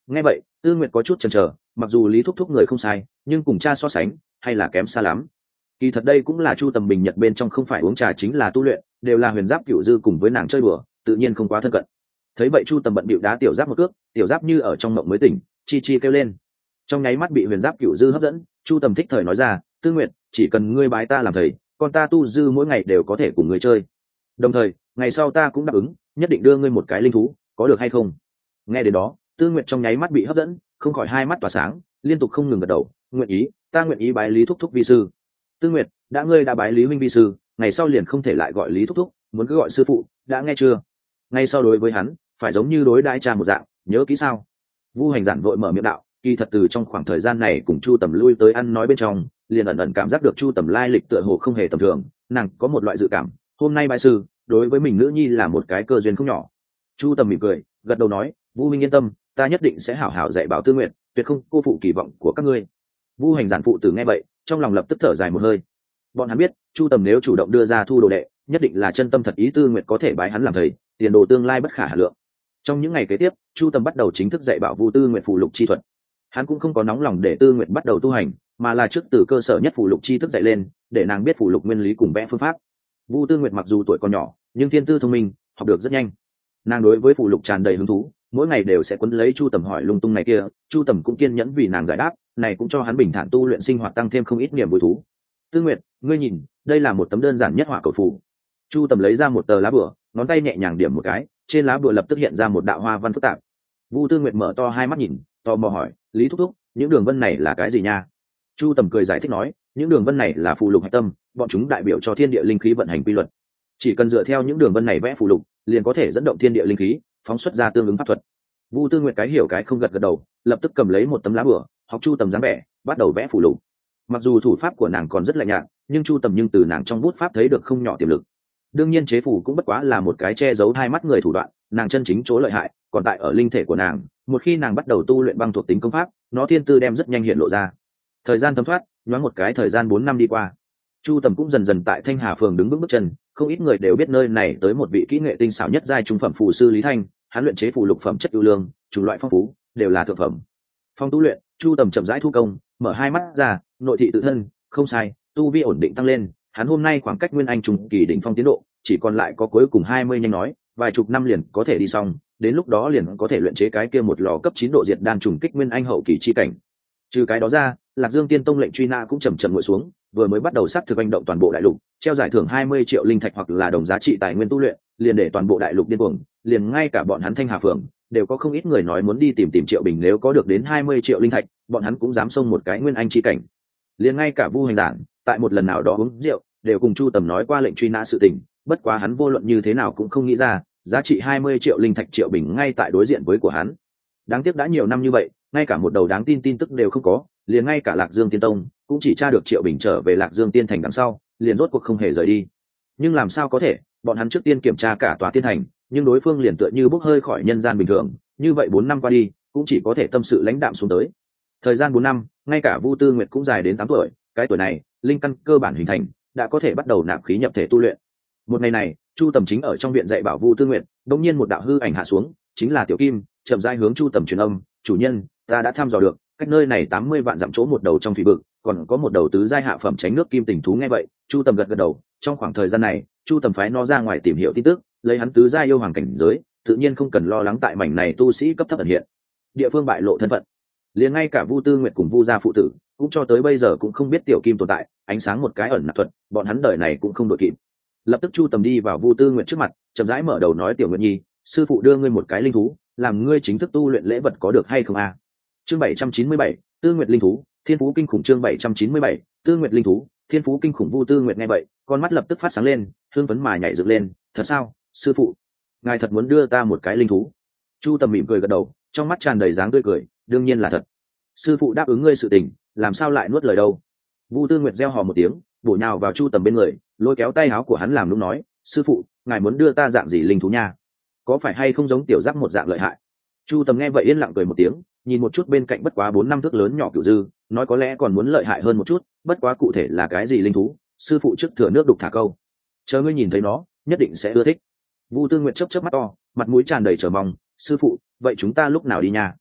Nghe vậy Tư Nguyệt có chút chần chờ, mặc dù Lý Thúc Thúc người không sai nhưng cùng cha so sánh hay là kém xa lắm. Kỳ thật đây cũng là Chu Tầm bình nhật bên trong không phải uống trà chính là tu luyện, đều là Huyền Giáp Cửu Dư cùng với nàng chơi đùa, tự nhiên không quá thân cận. Thấy vậy Chu Tầm bận bịu đá Tiểu Giáp một cước, Tiểu Giáp như ở trong mộng mới tỉnh, chi chi kêu lên. Trong nháy mắt bị Huyền Giáp Cửu Dư hấp dẫn, Chu Tầm thích thời nói ra, Tư Nguyệt, chỉ cần ngươi bái ta làm thầy, con ta tu dư mỗi ngày đều có thể cùng ngươi chơi. Đồng thời ngày sau ta cũng đáp ứng nhất định đưa ngươi một cái linh thú, có được hay không? Nghe đến đó Tư Nguyệt trong nháy mắt bị hấp dẫn, không khỏi hai mắt tỏa sáng, liên tục không ngừng gật đầu, nguyện ý, ta nguyện ý bái Lý Thúc Thúc vi sư. Tư Nguyệt, ngươi đã bái Lý huynh vi sư, ngày sau liền không thể lại gọi Lý Thúc Thúc, muốn cứ gọi sư phụ, đã nghe chưa? Ngay sau đối với hắn phải giống như đối đãi cha một dạng, nhớ kỹ sao? Vu Hành Giản vội mở miệng đạo, kỳ thật từ trong khoảng thời gian này cùng Chu Tầm lui tới ăn nói bên trong, liền ẩn ẩn cảm giác được Chu Tầm lai lịch tựa hồ không hề tầm thường, nàng có một loại dự cảm, hôm nay bái sư đối với mình nữ nhi là một cái cơ duyên không nhỏ. Chu Tầm mỉm cười gật đầu nói, Vu minh yên tâm, ta nhất định sẽ hảo hảo dạy bảo Tư Nguyệt, tuyệt không cô phụ kỳ vọng của các ngươi. Vu Hành Giản phụ tử nghe vậy trong lòng lập tức thở dài một hơi. Bọn hắn biết Chu Tầm nếu chủ động đưa ra thu đồ đệ, nhất định là chân tâm thật ý Tư Nguyệt có thể bái hắn làm thầy, tiền đồ tương lai bất khả hà lượng. Trong những ngày kế tiếp Chu Tầm bắt đầu chính thức dạy bảo Vu Tư Nguyệt phù lục chi thuật. Hắn cũng không có nóng lòng để Tư Nguyệt bắt đầu tu hành, mà là trước từ cơ sở nhất phù lục chi thức dạy lên, để nàng biết phù lục nguyên lý cùng vẽ phương pháp. Vu Tư Nguyệt mặc dù tuổi còn nhỏ nhưng thiên tư thông minh, học được rất nhanh. Nàng đối với phù lục tràn đầy hứng thú, mỗi ngày đều sẽ quấn lấy Chu Tầm hỏi lung tung này kia, Chu Tầm cũng kiên nhẫn vì nàng giải đáp, này cũng cho hắn bình thản tu luyện sinh hoạt tăng thêm không ít niềm vui thú. Tư Nguyệt, ngươi nhìn, đây là một tấm đơn giản nhất họa cầu phù. Chu Tầm lấy ra một tờ lá bùa, ngón tay nhẹ nhàng điểm một cái, trên lá bùa lập tức hiện ra một đạo hoa văn phức tạp. Vu Tư Nguyệt mở to hai mắt nhìn, tò mò hỏi, Lý Thúc Thúc, những đường vân này là cái gì nha? Chu Tầm cười giải thích nói, những đường vân này là phù lục hạch tâm, bọn chúng đại biểu cho thiên địa linh khí vận hành quy luật. Chỉ cần dựa theo những đường vân này vẽ phù lục, liền có thể dẫn động thiên địa linh khí, phóng xuất ra tương ứng pháp thuật. Vu Tư Nguyệt cái hiểu cái không gật gật đầu, lập tức cầm lấy một tấm lá bùa, học Chu Tầm dáng vẻ, bắt đầu vẽ phù lục. Mặc dù thủ pháp của nàng còn rất lạnh nhạt, nhưng Chu Tầm từ nàng trong bút pháp thấy được không nhỏ tiềm lực. Đương nhiên chế phù cũng bất quá là một cái che giấu hai mắt người thủ đoạn, nàng chân chính chỗ lợi hại còn tại ở linh thể của nàng. Một khi nàng bắt đầu tu luyện băng thuộc tính công pháp, nó thiên tư đem rất nhanh hiện lộ ra. Thời gian thấm thoát, nhoáng một cái thời gian 4 năm đi qua. Chu Tầm cũng dần dần tại Thanh Hà phường đứng vững bước chân, không ít người đều biết nơi này tới một vị kỹ nghệ tinh xảo nhất giai trung phẩm phù sư Lý Thanh, hắn luyện chế phù lục phẩm chất ưu lương, chủng loại phong phú, đều là thượng phẩm. Phong tu luyện, Chu Tầm chậm rãi thu công, mở hai mắt ra, nội thị tự thân, không sai, tu vi ổn định tăng lên, hắn hôm nay khoảng cách nguyên anh trung kỳ đỉnh phong tiến độ, chỉ còn lại có cuối cùng 20 nhanh nói, vài chục năm liền có thể đi xong, đến lúc đó liền có thể luyện chế cái kia một lò cấp 9 độ diệt đan trùng kích nguyên anh hậu kỳ chi cảnh. Trừ cái đó ra, Lạc Dương Tiên Tông lệnh truy nã cũng chậm chậm nguội xuống, vừa mới bắt đầu sát thực hành động toàn bộ đại lục, treo giải thưởng 20 triệu linh thạch hoặc là đồng giá trị tài nguyên tu luyện, liền để toàn bộ đại lục điên cuồng, liền ngay cả bọn hắn Thanh Hà phường đều có không ít người nói muốn đi tìm Triệu Bình, nếu có được đến 20 triệu linh thạch, bọn hắn cũng dám xông một cái nguyên anh chi cảnh. Liền ngay cả Vu Hành Giản, tại một lần nào đó uống rượu, đều cùng Chu Tầm nói qua lệnh truy nã sự tình, bất quá hắn vô luận như thế nào cũng không nghĩ ra, giá trị 20 triệu linh thạch Triệu Bình ngay tại đối diện với của hắn. Đáng tiếc đã nhiều năm như vậy, ngay cả một đầu đáng tin tức đều không có, liền ngay cả Lạc Dương Tiên Tông cũng chỉ tra được Triệu Bình trở về Lạc Dương Tiên thành đằng sau, liền rốt cuộc không hề rời đi. Nhưng làm sao có thể, bọn hắn trước tiên kiểm tra cả tòa tiên thành, nhưng đối phương liền tựa như bốc hơi khỏi nhân gian bình thường, như vậy 4 năm qua đi, cũng chỉ có thể tâm sự lãnh đạm xuống tới. Thời gian 4 năm, ngay cả Vu Tư Nguyệt cũng dài đến 8 tuổi, cái tuổi này, linh căn cơ bản hình thành, đã có thể bắt đầu nạp khí nhập thể tu luyện. Một ngày này, Chu Tầm chính ở trong viện dạy bảo Vu Tư Nguyệt, đột nhiên một đạo hư ảnh hạ xuống, chính là Tiểu Kim, chậm rãi hướng Chu Tầm truyền âm, "Chủ nhân, ta đã thăm dò được, cách nơi này 80 vạn dặm chỗ một đầu trong thủy vực, còn có một đầu tứ giai hạ phẩm tránh nước kim tình thú." Nghe vậy, Chu Tầm gật gật đầu, trong khoảng thời gian này, Chu Tầm phái nó ra ngoài tìm hiểu tin tức, lấy hắn tứ giai yêu hoàng cảnh giới, tự nhiên không cần lo lắng tại mảnh này tu sĩ cấp thấp ẩn hiện, địa phương bại lộ thân phận. Liền ngay cả Vu Tư Nguyệt cùng Vu gia phụ tử, cũng cho tới bây giờ cũng không biết Tiểu Kim tồn tại, ánh sáng một cái ẩn nạp thuật, bọn hắn đời này cũng không đội kịp. Lập tức Chu Tầm đi vào Vu Tư Nguyệt trước mặt, chậm rãi mở đầu nói, "Tiểu Nguyệt Nhi, sư phụ đưa ngươi một cái linh thú, làm ngươi chính thức tu luyện lễ vật có được hay không a?" Chương 797, Tư Nguyệt linh thú, thiên phú kinh khủng. Chương 797, Tư Nguyệt linh thú, thiên phú kinh khủng. Vu Tư Nguyệt nghe vậy, con mắt lập tức phát sáng lên, hưng phấn mà nhảy dựng lên, "Thật sao, sư phụ? Ngài thật muốn đưa ta một cái linh thú?" Chu Tầm mỉm cười gật đầu, trong mắt tràn đầy dáng tươi cười, "Đương nhiên là thật. Sư phụ đáp ứng ngươi sự tình, làm sao lại nuốt lời đâu?" Vu Tư Nguyệt reo hò một tiếng, bổ nhào vào Chu Tầm bên người, lôi kéo tay áo của hắn làm lúc nói, "Sư phụ, ngài muốn đưa ta dạng gì linh thú nha? Có phải hay không giống tiểu giác một dạng lợi hại?" Chu Tầm nghe vậy yên lặng cười một tiếng, nhìn một chút bên cạnh bất quá 4 năm thước lớn nhỏ Cửu Dư, nói, "Có lẽ còn muốn lợi hại hơn một chút, bất quá cụ thể là cái gì linh thú, sư phụ trước thừa nước đục thả câu, chờ ngươi nhìn thấy nó, nhất định sẽ ưa thích." Vu Tư Nguyệt chớp chớp mắt to, mặt mũi tràn đầy chờ mong, "Sư phụ, vậy chúng ta lúc nào đi nha?"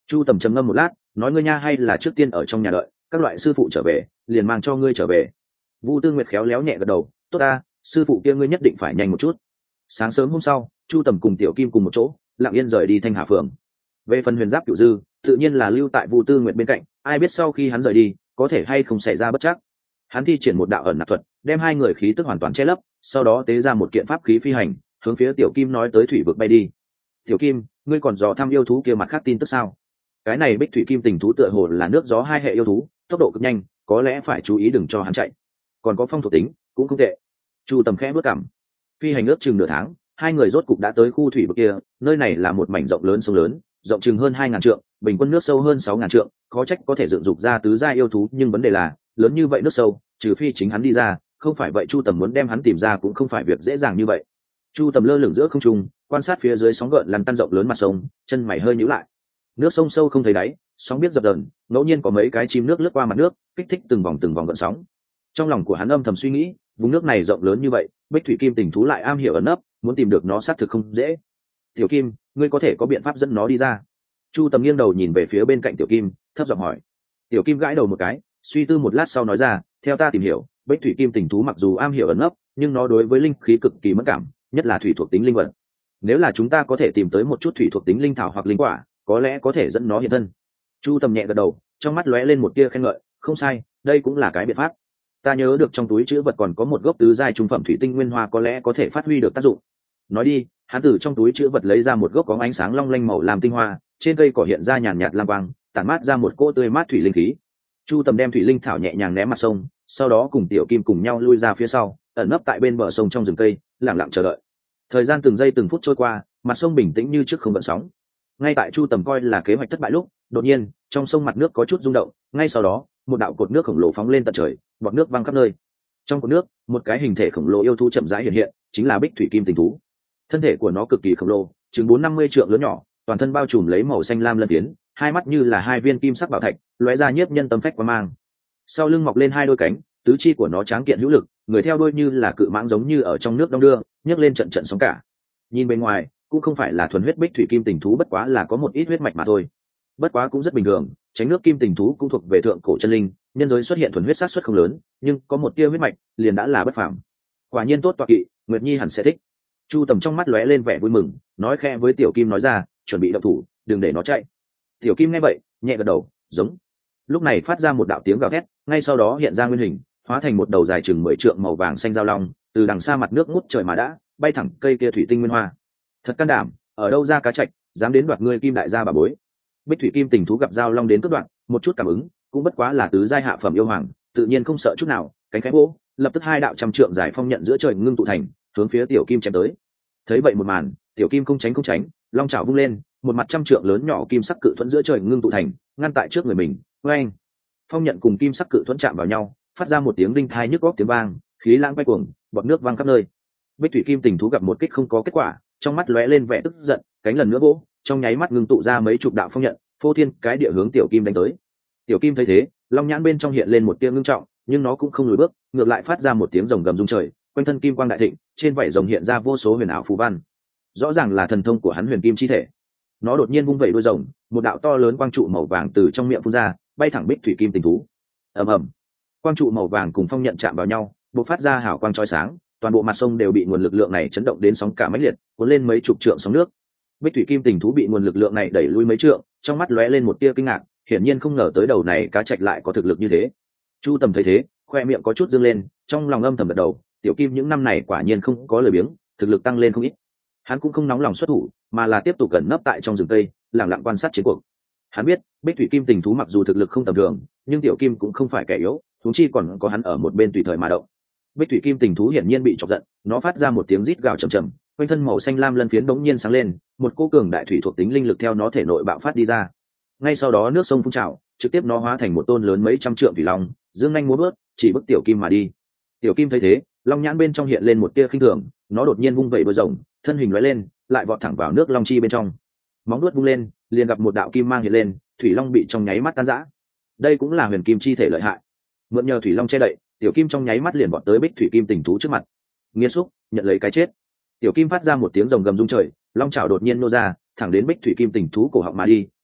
Chu Tầm trầm ngâm một lát, nói ngươi nha hay là trước tiên ở trong nhà đợi, các loại sư phụ trở về liền mang cho ngươi trở về. Vu Tư Nguyệt khéo léo nhẹ gật đầu, tốt ta, sư phụ kia ngươi nhất định phải nhanh một chút. Sáng sớm hôm sau, Chu Tầm cùng Tiểu Kim cùng một chỗ lặng yên rời đi Thanh Hà phường. Về phần Huyền Giáp Cửu Dư tự nhiên là lưu tại Vu Tư Nguyệt bên cạnh, ai biết sau khi hắn rời đi có thể hay không xảy ra bất trắc. Hắn thi triển một đạo ẩn nạp thuật, đem hai người khí tức hoàn toàn che lấp, sau đó tế ra một kiện pháp khí phi hành, hướng phía Tiểu Kim nói tới thủy vực bay đi. Tiểu Kim, ngươi còn dò thăm yêu thú kia mặt khác tin tức sao? Cái này Bích Thủy Kim Tình thú tựa hồ là nước gió hai hệ yêu thú, tốc độ cực nhanh, có lẽ phải chú ý đừng cho hắn chạy. Còn có phong thuộc tính cũng không tệ. Chu Tầm khẽ bước cằm. Phi hành ước chừng nửa tháng, hai người rốt cục đã tới khu thủy vực kia. Nơi này là một mảnh rộng lớn sông lớn, rộng chừng hơn 2.000 trượng, bình quân nước sâu hơn 6.000 trượng, khó trách có thể dựng dục ra tứ gia yêu thú, nhưng vấn đề là lớn như vậy nước sâu, trừ phi chính hắn đi ra, không phải vậy Chu Tầm muốn đem hắn tìm ra cũng không phải việc dễ dàng như vậy. Chu Tầm lơ lửng giữa không trung, quan sát phía dưới sóng gợn lăn tăn rộng lớn mặt sông, chân mày hơi nhíu lại. Nước sông sâu không thấy đáy, sóng biết dập dờn, ngẫu nhiên có mấy cái chim nước lướt qua mặt nước, kích thích từng vòng gợn sóng. Trong lòng của hắn âm thầm suy nghĩ, vùng nước này rộng lớn như vậy, Bích Thủy Kim Tình thú lại am hiểu ẩn nấp, muốn tìm được nó xác thực không dễ. Tiểu Kim, ngươi có thể có biện pháp dẫn nó đi ra? Chu Tầm nghiêng đầu nhìn về phía bên cạnh Tiểu Kim, thấp giọng hỏi. Tiểu Kim gãi đầu một cái, suy tư một lát sau nói ra, theo ta tìm hiểu, Bích Thủy Kim Tình thú mặc dù am hiểu ẩn nấp, nhưng nó đối với linh khí cực kỳ mất cảm, nhất là thủy thuộc tính linh vật. Nếu là chúng ta có thể tìm tới một chút thủy thuộc tính linh thảo hoặc linh quả, có lẽ có thể dẫn nó hiện thân. Chu Tầm nhẹ gật đầu, trong mắt lóe lên một tia khen ngợi, không sai, đây cũng là cái biện pháp. Ta nhớ được trong túi chữ vật còn có một gốc tứ giai trung phẩm thủy tinh nguyên hoa có lẽ có thể phát huy được tác dụng. Nói đi, hắn từ trong túi chữ vật lấy ra một gốc có ánh sáng long lanh màu làm tinh hoa, trên cây cỏ hiện ra nhàn nhạt lam quang, tản mát ra một cỗ tươi mát thủy linh khí. Chu Tầm đem thủy linh thảo nhẹ nhàng ném mặt sông, sau đó cùng Tiểu Kim cùng nhau lui ra phía sau, ẩn nấp tại bên bờ sông trong rừng cây, lặng lặng chờ đợi. Thời gian từng giây từng phút trôi qua, mặt sông bình tĩnh như trước không gợn sóng. Ngay tại Chu Tầm coi là kế hoạch thất bại lúc, đột nhiên trong sông mặt nước có chút rung động, ngay sau đó một đạo cột nước khổng lồ phóng lên tận trời, bọt nước văng khắp nơi. Trong cột nước, một cái hình thể khổng lồ yêu thú chậm rãi hiện hiện, chính là Bích Thủy Kim Tình thú. Thân thể của nó cực kỳ khổng lồ, chừng 4-50 trượng lớn nhỏ, toàn thân bao trùm lấy màu xanh lam lân phiến, hai mắt như là hai viên kim sắc bảo thạch, lóe ra nhiếp nhân tâm phách quang mang. Sau lưng mọc lên hai đôi cánh, tứ chi của nó tráng kiện hữu lực, người theo đuôi như là cự mãng giống như ở trong nước đong đưa, nhấc lên trận trận sóng cả. Nhìn bên ngoài, cũng không phải là thuần huyết Bích Thủy Kim Tình thú, bất quá là có một ít huyết mạch mà thôi. Bất quá cũng rất bình thường, tránh nước Kim Tình thú cũng thuộc về thượng cổ chân linh, nhân giới xuất hiện thuần huyết sát suất không lớn, nhưng có một tia huyết mạch liền đã là bất phàm. Quả nhiên tốt tọa kỵ, Nguyệt Nhi hẳn sẽ thích. Chu Tầm trong mắt lóe lên vẻ vui mừng, nói khẽ với Tiểu Kim nói ra, chuẩn bị động thủ, đừng để nó chạy. Tiểu Kim nghe vậy, nhẹ gật đầu, giống. Lúc này phát ra một đạo tiếng gào thét, ngay sau đó hiện ra nguyên hình, hóa thành một đầu dài chừng 10 trượng màu vàng xanh giao long, từ đằng xa mặt nước ngút trời mà đã bay thẳng cây kia thủy tinh nguyên hoa. Thật can đảm, ở đâu ra cá trạch, dám đến đoạt ngươi Kim đại gia bà bối. Bích Thủy Kim Tình thú gặp giao long đến cướp đoạt, một chút cảm ứng, cũng bất quá là tứ giai hạ phẩm yêu hoàng, tự nhiên không sợ chút nào, cánh khẽ vỗ, lập tức hai đạo trăm trượng giải phong nhận giữa trời ngưng tụ thành, hướng phía Tiểu Kim chém tới. Thấy vậy một màn, Tiểu Kim không tránh, long chảo vung lên, một mặt trăm trượng lớn nhỏ kim sắc cự thuẫn giữa trời ngưng tụ thành, ngăn tại trước người mình. Oeng! Phong nhận cùng kim sắc cự thuẫn chạm vào nhau, phát ra một tiếng đinh thai nhức óc tiếng vang, khí lãng bay cuồng, bọt nước văng khắp nơi. Bích Thủy Kim Tình thú gặp một kích không có kết quả, trong mắt lóe lên vẻ tức giận, cánh lần nữa vỗ, trong nháy mắt ngưng tụ ra mấy chục đạo phong nhận, phô thiên cái địa hướng Tiểu Kim đánh tới. Tiểu Kim thấy thế, long nhãn bên trong hiện lên một tia ngưng trọng, nhưng nó cũng không lùi bước, ngược lại phát ra một tiếng rồng gầm rung trời, quanh thân kim quang đại thịnh, trên vảy rồng hiện ra vô số huyền ảo phù văn. Rõ ràng là thần thông của hắn Huyền Kim chi thể. Nó đột nhiên vung vẩy đuôi rồng, một đạo to lớn quang trụ màu vàng từ trong miệng phun ra, bay thẳng Bích Thủy Kim Tình thú. Ầm ầm. Quang trụ màu vàng cùng phong nhận chạm vào nhau, bộc phát ra hào quang chói sáng, toàn bộ mặt sông đều bị nguồn lực lượng này chấn động đến sóng cả mãnh liệt, cuốn lên mấy chục trượng sóng nước. Bích Thủy Kim Tình thú bị nguồn lực lượng này đẩy lui mấy trượng, trong mắt lóe lên một tia kinh ngạc, hiển nhiên không ngờ tới đầu này cá trạch lại có thực lực như thế. Chu Tầm thấy thế, khoe miệng có chút dương lên, trong lòng âm thầm gật đầu, Tiểu Kim những năm này quả nhiên không có lười biếng, thực lực tăng lên không ít. Hắn cũng không nóng lòng xuất thủ, mà là tiếp tục cẩn nấp tại trong rừng cây, lặng lặng quan sát chiến cuộc. Hắn biết, Bích Thủy Kim Tình thú mặc dù thực lực không tầm thường, nhưng Tiểu Kim cũng không phải kẻ yếu, huống chi còn có hắn ở một bên tùy thời mà động. Bích Thủy Kim Tình thú hiển nhiên bị chọc giận, nó phát ra một tiếng rít gào trầm trầm, quanh thân màu xanh lam lân phiến bỗng nhiên sáng lên, một cô cường đại thủy thuộc tính linh lực theo nó thể nội bạo phát đi ra. Ngay sau đó nước sông phun trào, trực tiếp nó hóa thành một tôn lớn mấy trăm trượng thủy long, dương nhanh múa bước, chỉ bức Tiểu Kim mà đi. Tiểu Kim thấy thế, long nhãn bên trong hiện lên một tia khinh thường, nó đột nhiên vung vẩy đuôi rồng, thân hình lóe lên, lại vọt thẳng vào nước long chi bên trong. Móng vuốt vung lên, liền gặp một đạo kim mang hiện lên, thủy long bị trong nháy mắt tan rã. Đây cũng là Huyền Kim chi thể lợi hại. Mượn nhờ thủy long che đậy, Tiểu Kim trong nháy mắt liền vọt tới Bích Thủy Kim Tình thú trước mặt. Nghiệt xúc, nhận lấy cái chết. Tiểu Kim phát ra một tiếng rồng gầm rung trời, long chảo đột nhiên nô ra, thẳng đến Bích Thủy Kim Tình thú cổ họng mà đi,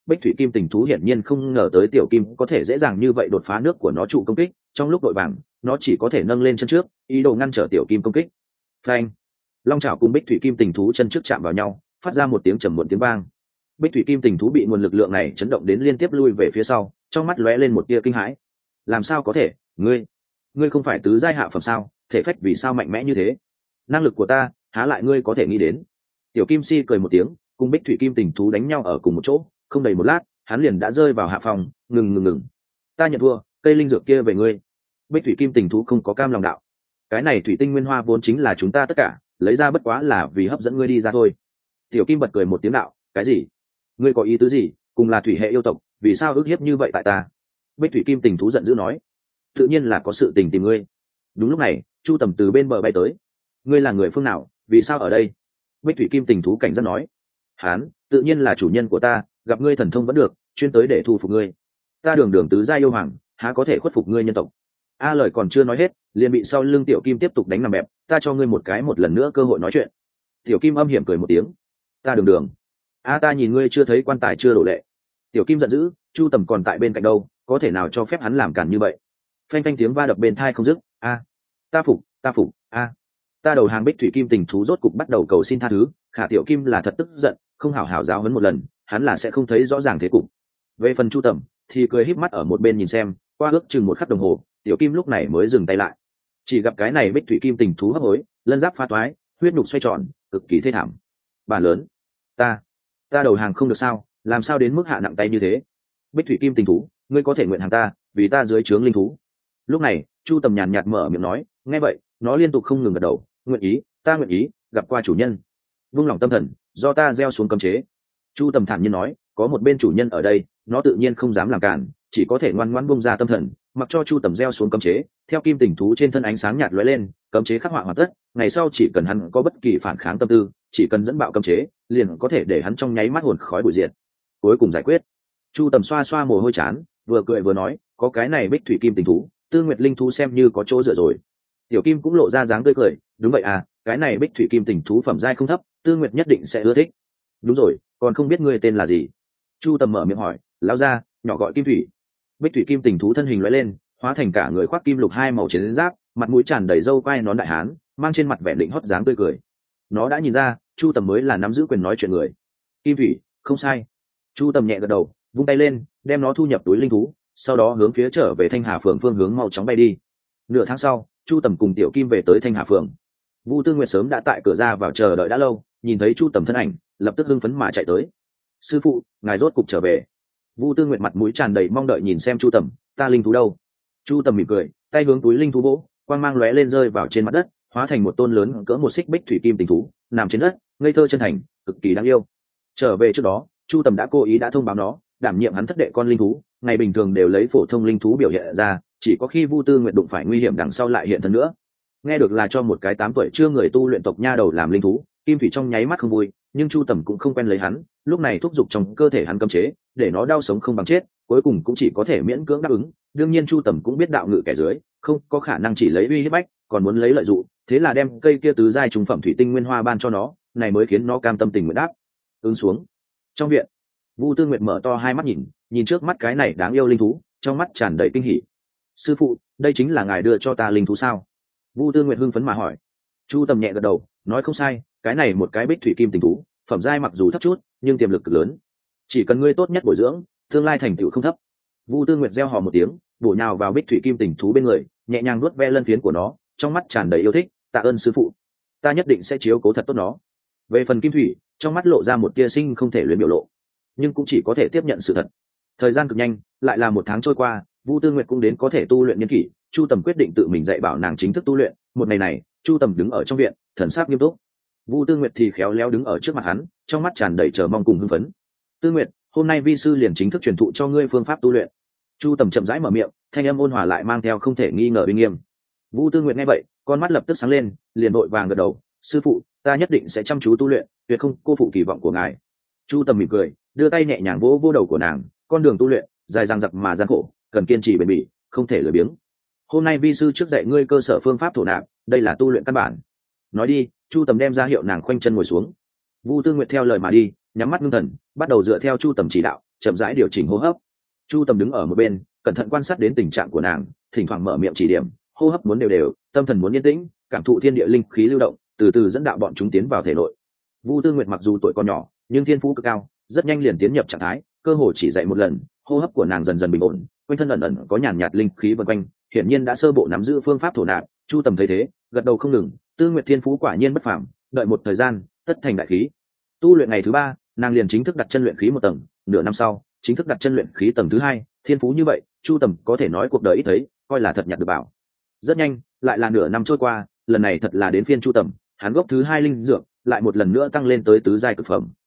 Bích thủy kim tình thú hiển nhiên không ngờ tới tiểu kim có thể dễ dàng như vậy đột phá nước của nó trụ công kích. Trong lúc đội vàng, nó chỉ có thể nâng lên chân trước, ý đồ ngăn trở tiểu kim công kích. Phanh! Long chảo cùng bích thủy kim tình thú chân trước chạm vào nhau, phát ra một tiếng trầm muộn tiếng vang. Bích thủy kim tình thú bị nguồn lực lượng này chấn động đến liên tiếp lui về phía sau, trong mắt lóe lên một tia kinh hãi. Làm sao có thể? Ngươi không phải tứ giai hạ phẩm sao? Thể phách vì sao mạnh mẽ như thế? Năng lực của ta, há lại ngươi có thể nghĩ đến? Tiểu kim si cười một tiếng, cùng bích thủy kim tình thú đánh nhau ở cùng một chỗ, không đầy một lát, hắn liền đã rơi vào hạ phòng. Ngừng. Ta nhận thua, cây linh dược kia về ngươi. Bích thủy kim tình thú không có cam lòng đạo. Cái này thủy tinh nguyên hoa vốn chính là chúng ta tất cả, lấy ra bất quá là vì hấp dẫn ngươi đi ra thôi. Tiểu kim bật cười một tiếng đạo, cái gì? Ngươi có ý tứ gì? Cùng là thủy hệ yêu tộc, vì sao ức hiếp như vậy tại ta? Bích thủy kim tình thú giận dữ nói, tự nhiên là có sự tình tìm ngươi. Đúng lúc này, Chu Tầm từ bên bờ bay tới. Ngươi là người phương nào, vì sao ở đây? Bích thủy kim tình thú cảnh giác nói, hán, tự nhiên là chủ nhân của ta, gặp ngươi thần thông vẫn được, chuyên tới để thu phục ngươi. Ta đường tứ gia yêu hoàng, há có thể khuất phục ngươi nhân tộc? A lời còn chưa nói hết, liền bị sau lưng tiểu kim tiếp tục đánh nằm bẹp. Ta cho ngươi một lần nữa cơ hội nói chuyện. Tiểu kim âm hiểm cười một tiếng, ta đường a ta nhìn ngươi chưa thấy quan tài chưa đổ lệ. Tiểu kim giận dữ, Chu Tầm còn tại bên cạnh đâu, có thể nào cho phép hắn làm cản như vậy? Phanh phanh tiếng va đập bên thai không dứt. Ta phục ta đầu hàng. Bích thủy kim tình thú rốt cục bắt đầu cầu xin tha thứ. Khả tiểu kim là thật tức giận, không hảo hảo giáo huấn một lần, hắn là sẽ không thấy rõ ràng thế cục. Về phần Chu Tầm thì cười híp mắt ở một bên nhìn xem. Qua ước chừng một khắc đồng hồ, tiểu kim lúc này mới dừng tay lại. Chỉ gặp cái này bích thủy kim tình thú hấp hối, lân giáp pha toái, huyết nhục xoay tròn, cực kỳ thê thảm. Bản lớn, ta đầu hàng không được sao? Làm sao đến mức hạ nặng tay như thế? Bích thủy kim tình thú, ngươi có thể nguyện hàng ta, vì ta dưới trướng linh thú. Lúc này, Chu Tầm nhàn nhạt mở miệng nói, nghe vậy, nó liên tục không ngừng gật đầu, nguyện ý, ta nguyện ý, gặp qua chủ nhân. Vung lòng tâm thần, do ta gieo xuống cấm chế. Chu Tầm thản nhiên nói, có một bên chủ nhân ở đây, nó tự nhiên không dám làm cản, chỉ có thể ngoan ngoãn bung ra tâm thần, mặc cho Chu Tầm gieo xuống cấm chế. Theo kim tình thú trên thân ánh sáng nhạt lóe lên, cấm chế khắc họa hoàn tất. Ngày sau chỉ cần hắn có bất kỳ phản kháng tâm tư, chỉ cần dẫn bạo cấm chế, liền có thể để hắn trong nháy mắt hồn khói bụi diệt. Cuối cùng giải quyết. Chu Tầm xoa xoa mồ hôi chán, vừa cười vừa nói, có cái này bích thủy kim tình thú, tư nguyệt linh thú xem như có chỗ dựa rồi. Tiểu kim cũng lộ ra dáng tươi cười, đúng vậy à, cái này bích thủy kim tình thú phẩm giai không thấp, tư nguyệt nhất định sẽ ưa thích. Đúng rồi, còn không biết ngươi tên là gì? Chu Tầm mở miệng hỏi. Lão gia, nhỏ gọi Kim Thủy. Bích thủy kim tình thú thân hình lóe lên, hóa thành cả người khoác kim lục hai màu chiến giáp, mặt mũi tràn đầy râu quai nón đại hán, mang trên mặt vẻ định hót dáng tươi cười. Nó đã nhìn ra, Chu Tầm mới là nắm giữ quyền nói chuyện người. Kim Thủy, không sai. Chu Tầm nhẹ gật đầu, vung tay lên, đem nó thu nhập túi linh thú, sau đó hướng phía trở về Thanh Hà phường phương hướng mau chóng bay đi. Nửa tháng sau, Chu Tầm cùng tiểu kim về tới Thanh Hà phường. Vu Tư Nguyệt sớm đã tại cửa ra vào chờ đợi đã lâu, nhìn thấy Chu Tầm thân ảnh, lập tức hưng phấn mà chạy tới. Sư phụ, ngài rốt cục trở về. Vu Tư Nguyệt mặt mũi tràn đầy mong đợi nhìn xem Chu Tầm, ta linh thú đâu? Chu Tầm mỉm cười, tay hướng túi linh thú vỗ, quang mang lóe lên rơi vào trên mặt đất, hóa thành một tôn lớn cỡ một xích bích thủy kim tình thú, nằm trên đất, ngây thơ chân thành, cực kỳ đáng yêu. Trở về trước đó, Chu Tầm đã cố ý đã thông báo nó, đảm nhiệm hắn thất đệ con linh thú, ngày bình thường đều lấy phổ thông linh thú biểu hiện ra, chỉ có khi Vu Tư Nguyệt đụng phải nguy hiểm đằng sau lại hiện thân nữa. Nghe được là cho một cái 8 tuổi chưa người tu luyện tộc nha đầu làm linh thú, Kim Thủy trong nháy mắt không vui, nhưng Chu Tầm cũng không quen lấy hắn, lúc này thúc giục trong cơ thể hắn cấm chế, để nó đau sống không bằng chết, cuối cùng cũng chỉ có thể miễn cưỡng đáp ứng. Đương nhiên Chu Tầm cũng biết đạo ngự kẻ dưới, không có khả năng chỉ lấy uy hiếp bách, còn muốn lấy lợi dụng, thế là đem cây kia tứ giai trùng phẩm thủy tinh nguyên hoa ban cho nó, này mới khiến nó cam tâm tình nguyện đáp ứng xuống. Trong viện, Vu Tư Nguyệt mở to hai mắt nhìn trước mắt cái này đáng yêu linh thú, trong mắt tràn đầy kinh hỉ. Sư phụ, đây chính là ngài đưa cho ta linh thú sao? Vu Tư Nguyệt hưng phấn mà hỏi. Chu Tầm nhẹ gật đầu, nói không sai, cái này một cái bích thủy kim tình thú, phẩm giai mặc dù thấp chút, nhưng tiềm lực cực lớn. Chỉ cần ngươi tốt nhất bồi dưỡng, tương lai thành tựu không thấp. Vu Tư Nguyệt reo hò một tiếng, bổ nhào vào bích thủy kim tình thú bên người, nhẹ nhàng nuốt ve lân phiến của nó, trong mắt tràn đầy yêu thích. Tạ ơn sư phụ, ta nhất định sẽ chiếu cố thật tốt nó. Về phần Kim Thủy, trong mắt lộ ra một tia sinh không thể luyến biểu lộ, nhưng cũng chỉ có thể tiếp nhận sự thật. Thời gian cực nhanh, lại là một tháng trôi qua, Vu Tư Nguyệt cũng đến có thể tu luyện niên kỷ. Chu Tầm quyết định tự mình dạy bảo nàng chính thức tu luyện. Một ngày này, Chu Tầm đứng ở trong viện, thần sắc nghiêm túc. Vu Tư Nguyệt thì khéo léo đứng ở trước mặt hắn, trong mắt tràn đầy chờ mong cùng hưng phấn. Tư Nguyệt, hôm nay vi sư liền chính thức truyền thụ cho ngươi phương pháp tu luyện. Chu Tầm chậm rãi mở miệng, thanh âm ôn hòa lại mang theo không thể nghi ngờ uy nghiêm. Vu Tư Nguyệt nghe vậy, con mắt lập tức sáng lên, liền vội vàng gật đầu. Sư phụ, ta nhất định sẽ chăm chú tu luyện, tuyệt không cô phụ kỳ vọng của ngài. Chu Tầm mỉm cười, đưa tay nhẹ nhàng vỗ vỗ đầu của nàng. Con đường tu luyện dài dằng dặc mà gian khổ, cần kiên trì bền bỉ, không thể lười biếng. Hôm nay vi sư trước dạy ngươi cơ sở phương pháp thổ nạp, đây là tu luyện căn bản. Nói đi. Chu Tầm đem ra hiệu nàng khoanh chân ngồi xuống. Vu Tư Nguyệt theo lời mà đi, nhắm mắt ngưng thần, bắt đầu dựa theo Chu Tầm chỉ đạo chậm rãi điều chỉnh hô hấp. Chu Tầm đứng ở một bên cẩn thận quan sát đến tình trạng của nàng, thỉnh thoảng mở miệng chỉ điểm, hô hấp muốn đều đều, tâm thần muốn yên tĩnh, cảm thụ thiên địa linh khí lưu động, từ từ dẫn đạo bọn chúng tiến vào thể nội. Vu Tư Nguyệt mặc dù tuổi còn nhỏ nhưng thiên phú cực cao, rất nhanh liền tiến nhập trạng thái, cơ hồ chỉ dạy một lần, hô hấp của nàng dần dần bình ổn, quanh thân ẩn ẩn có nhàn nhạt linh khí vần quanh, hiển nhiên đã sơ bộ nắm giữ phương pháp thổ nạp. Chu Tầm thấy thế gật đầu không ngừng, Tư Nguyệt thiên phú quả nhiên bất phàm, đợi một thời gian tất thành đại khí. Tu luyện ngày thứ 3, nàng liền chính thức đặt chân luyện khí một tầng, nửa năm sau chính thức đặt chân luyện khí tầng thứ 2. Thiên phú như vậy Chu Tầm có thể nói cuộc đời ít thấy, coi là thật nhặt được bảo. Rất nhanh lại là nửa năm trôi qua, lần này thật là đến phiên Chu Tầm, hắn gốc thứ 2 linh dược lại một lần nữa tăng lên tới tứ giai cực phẩm.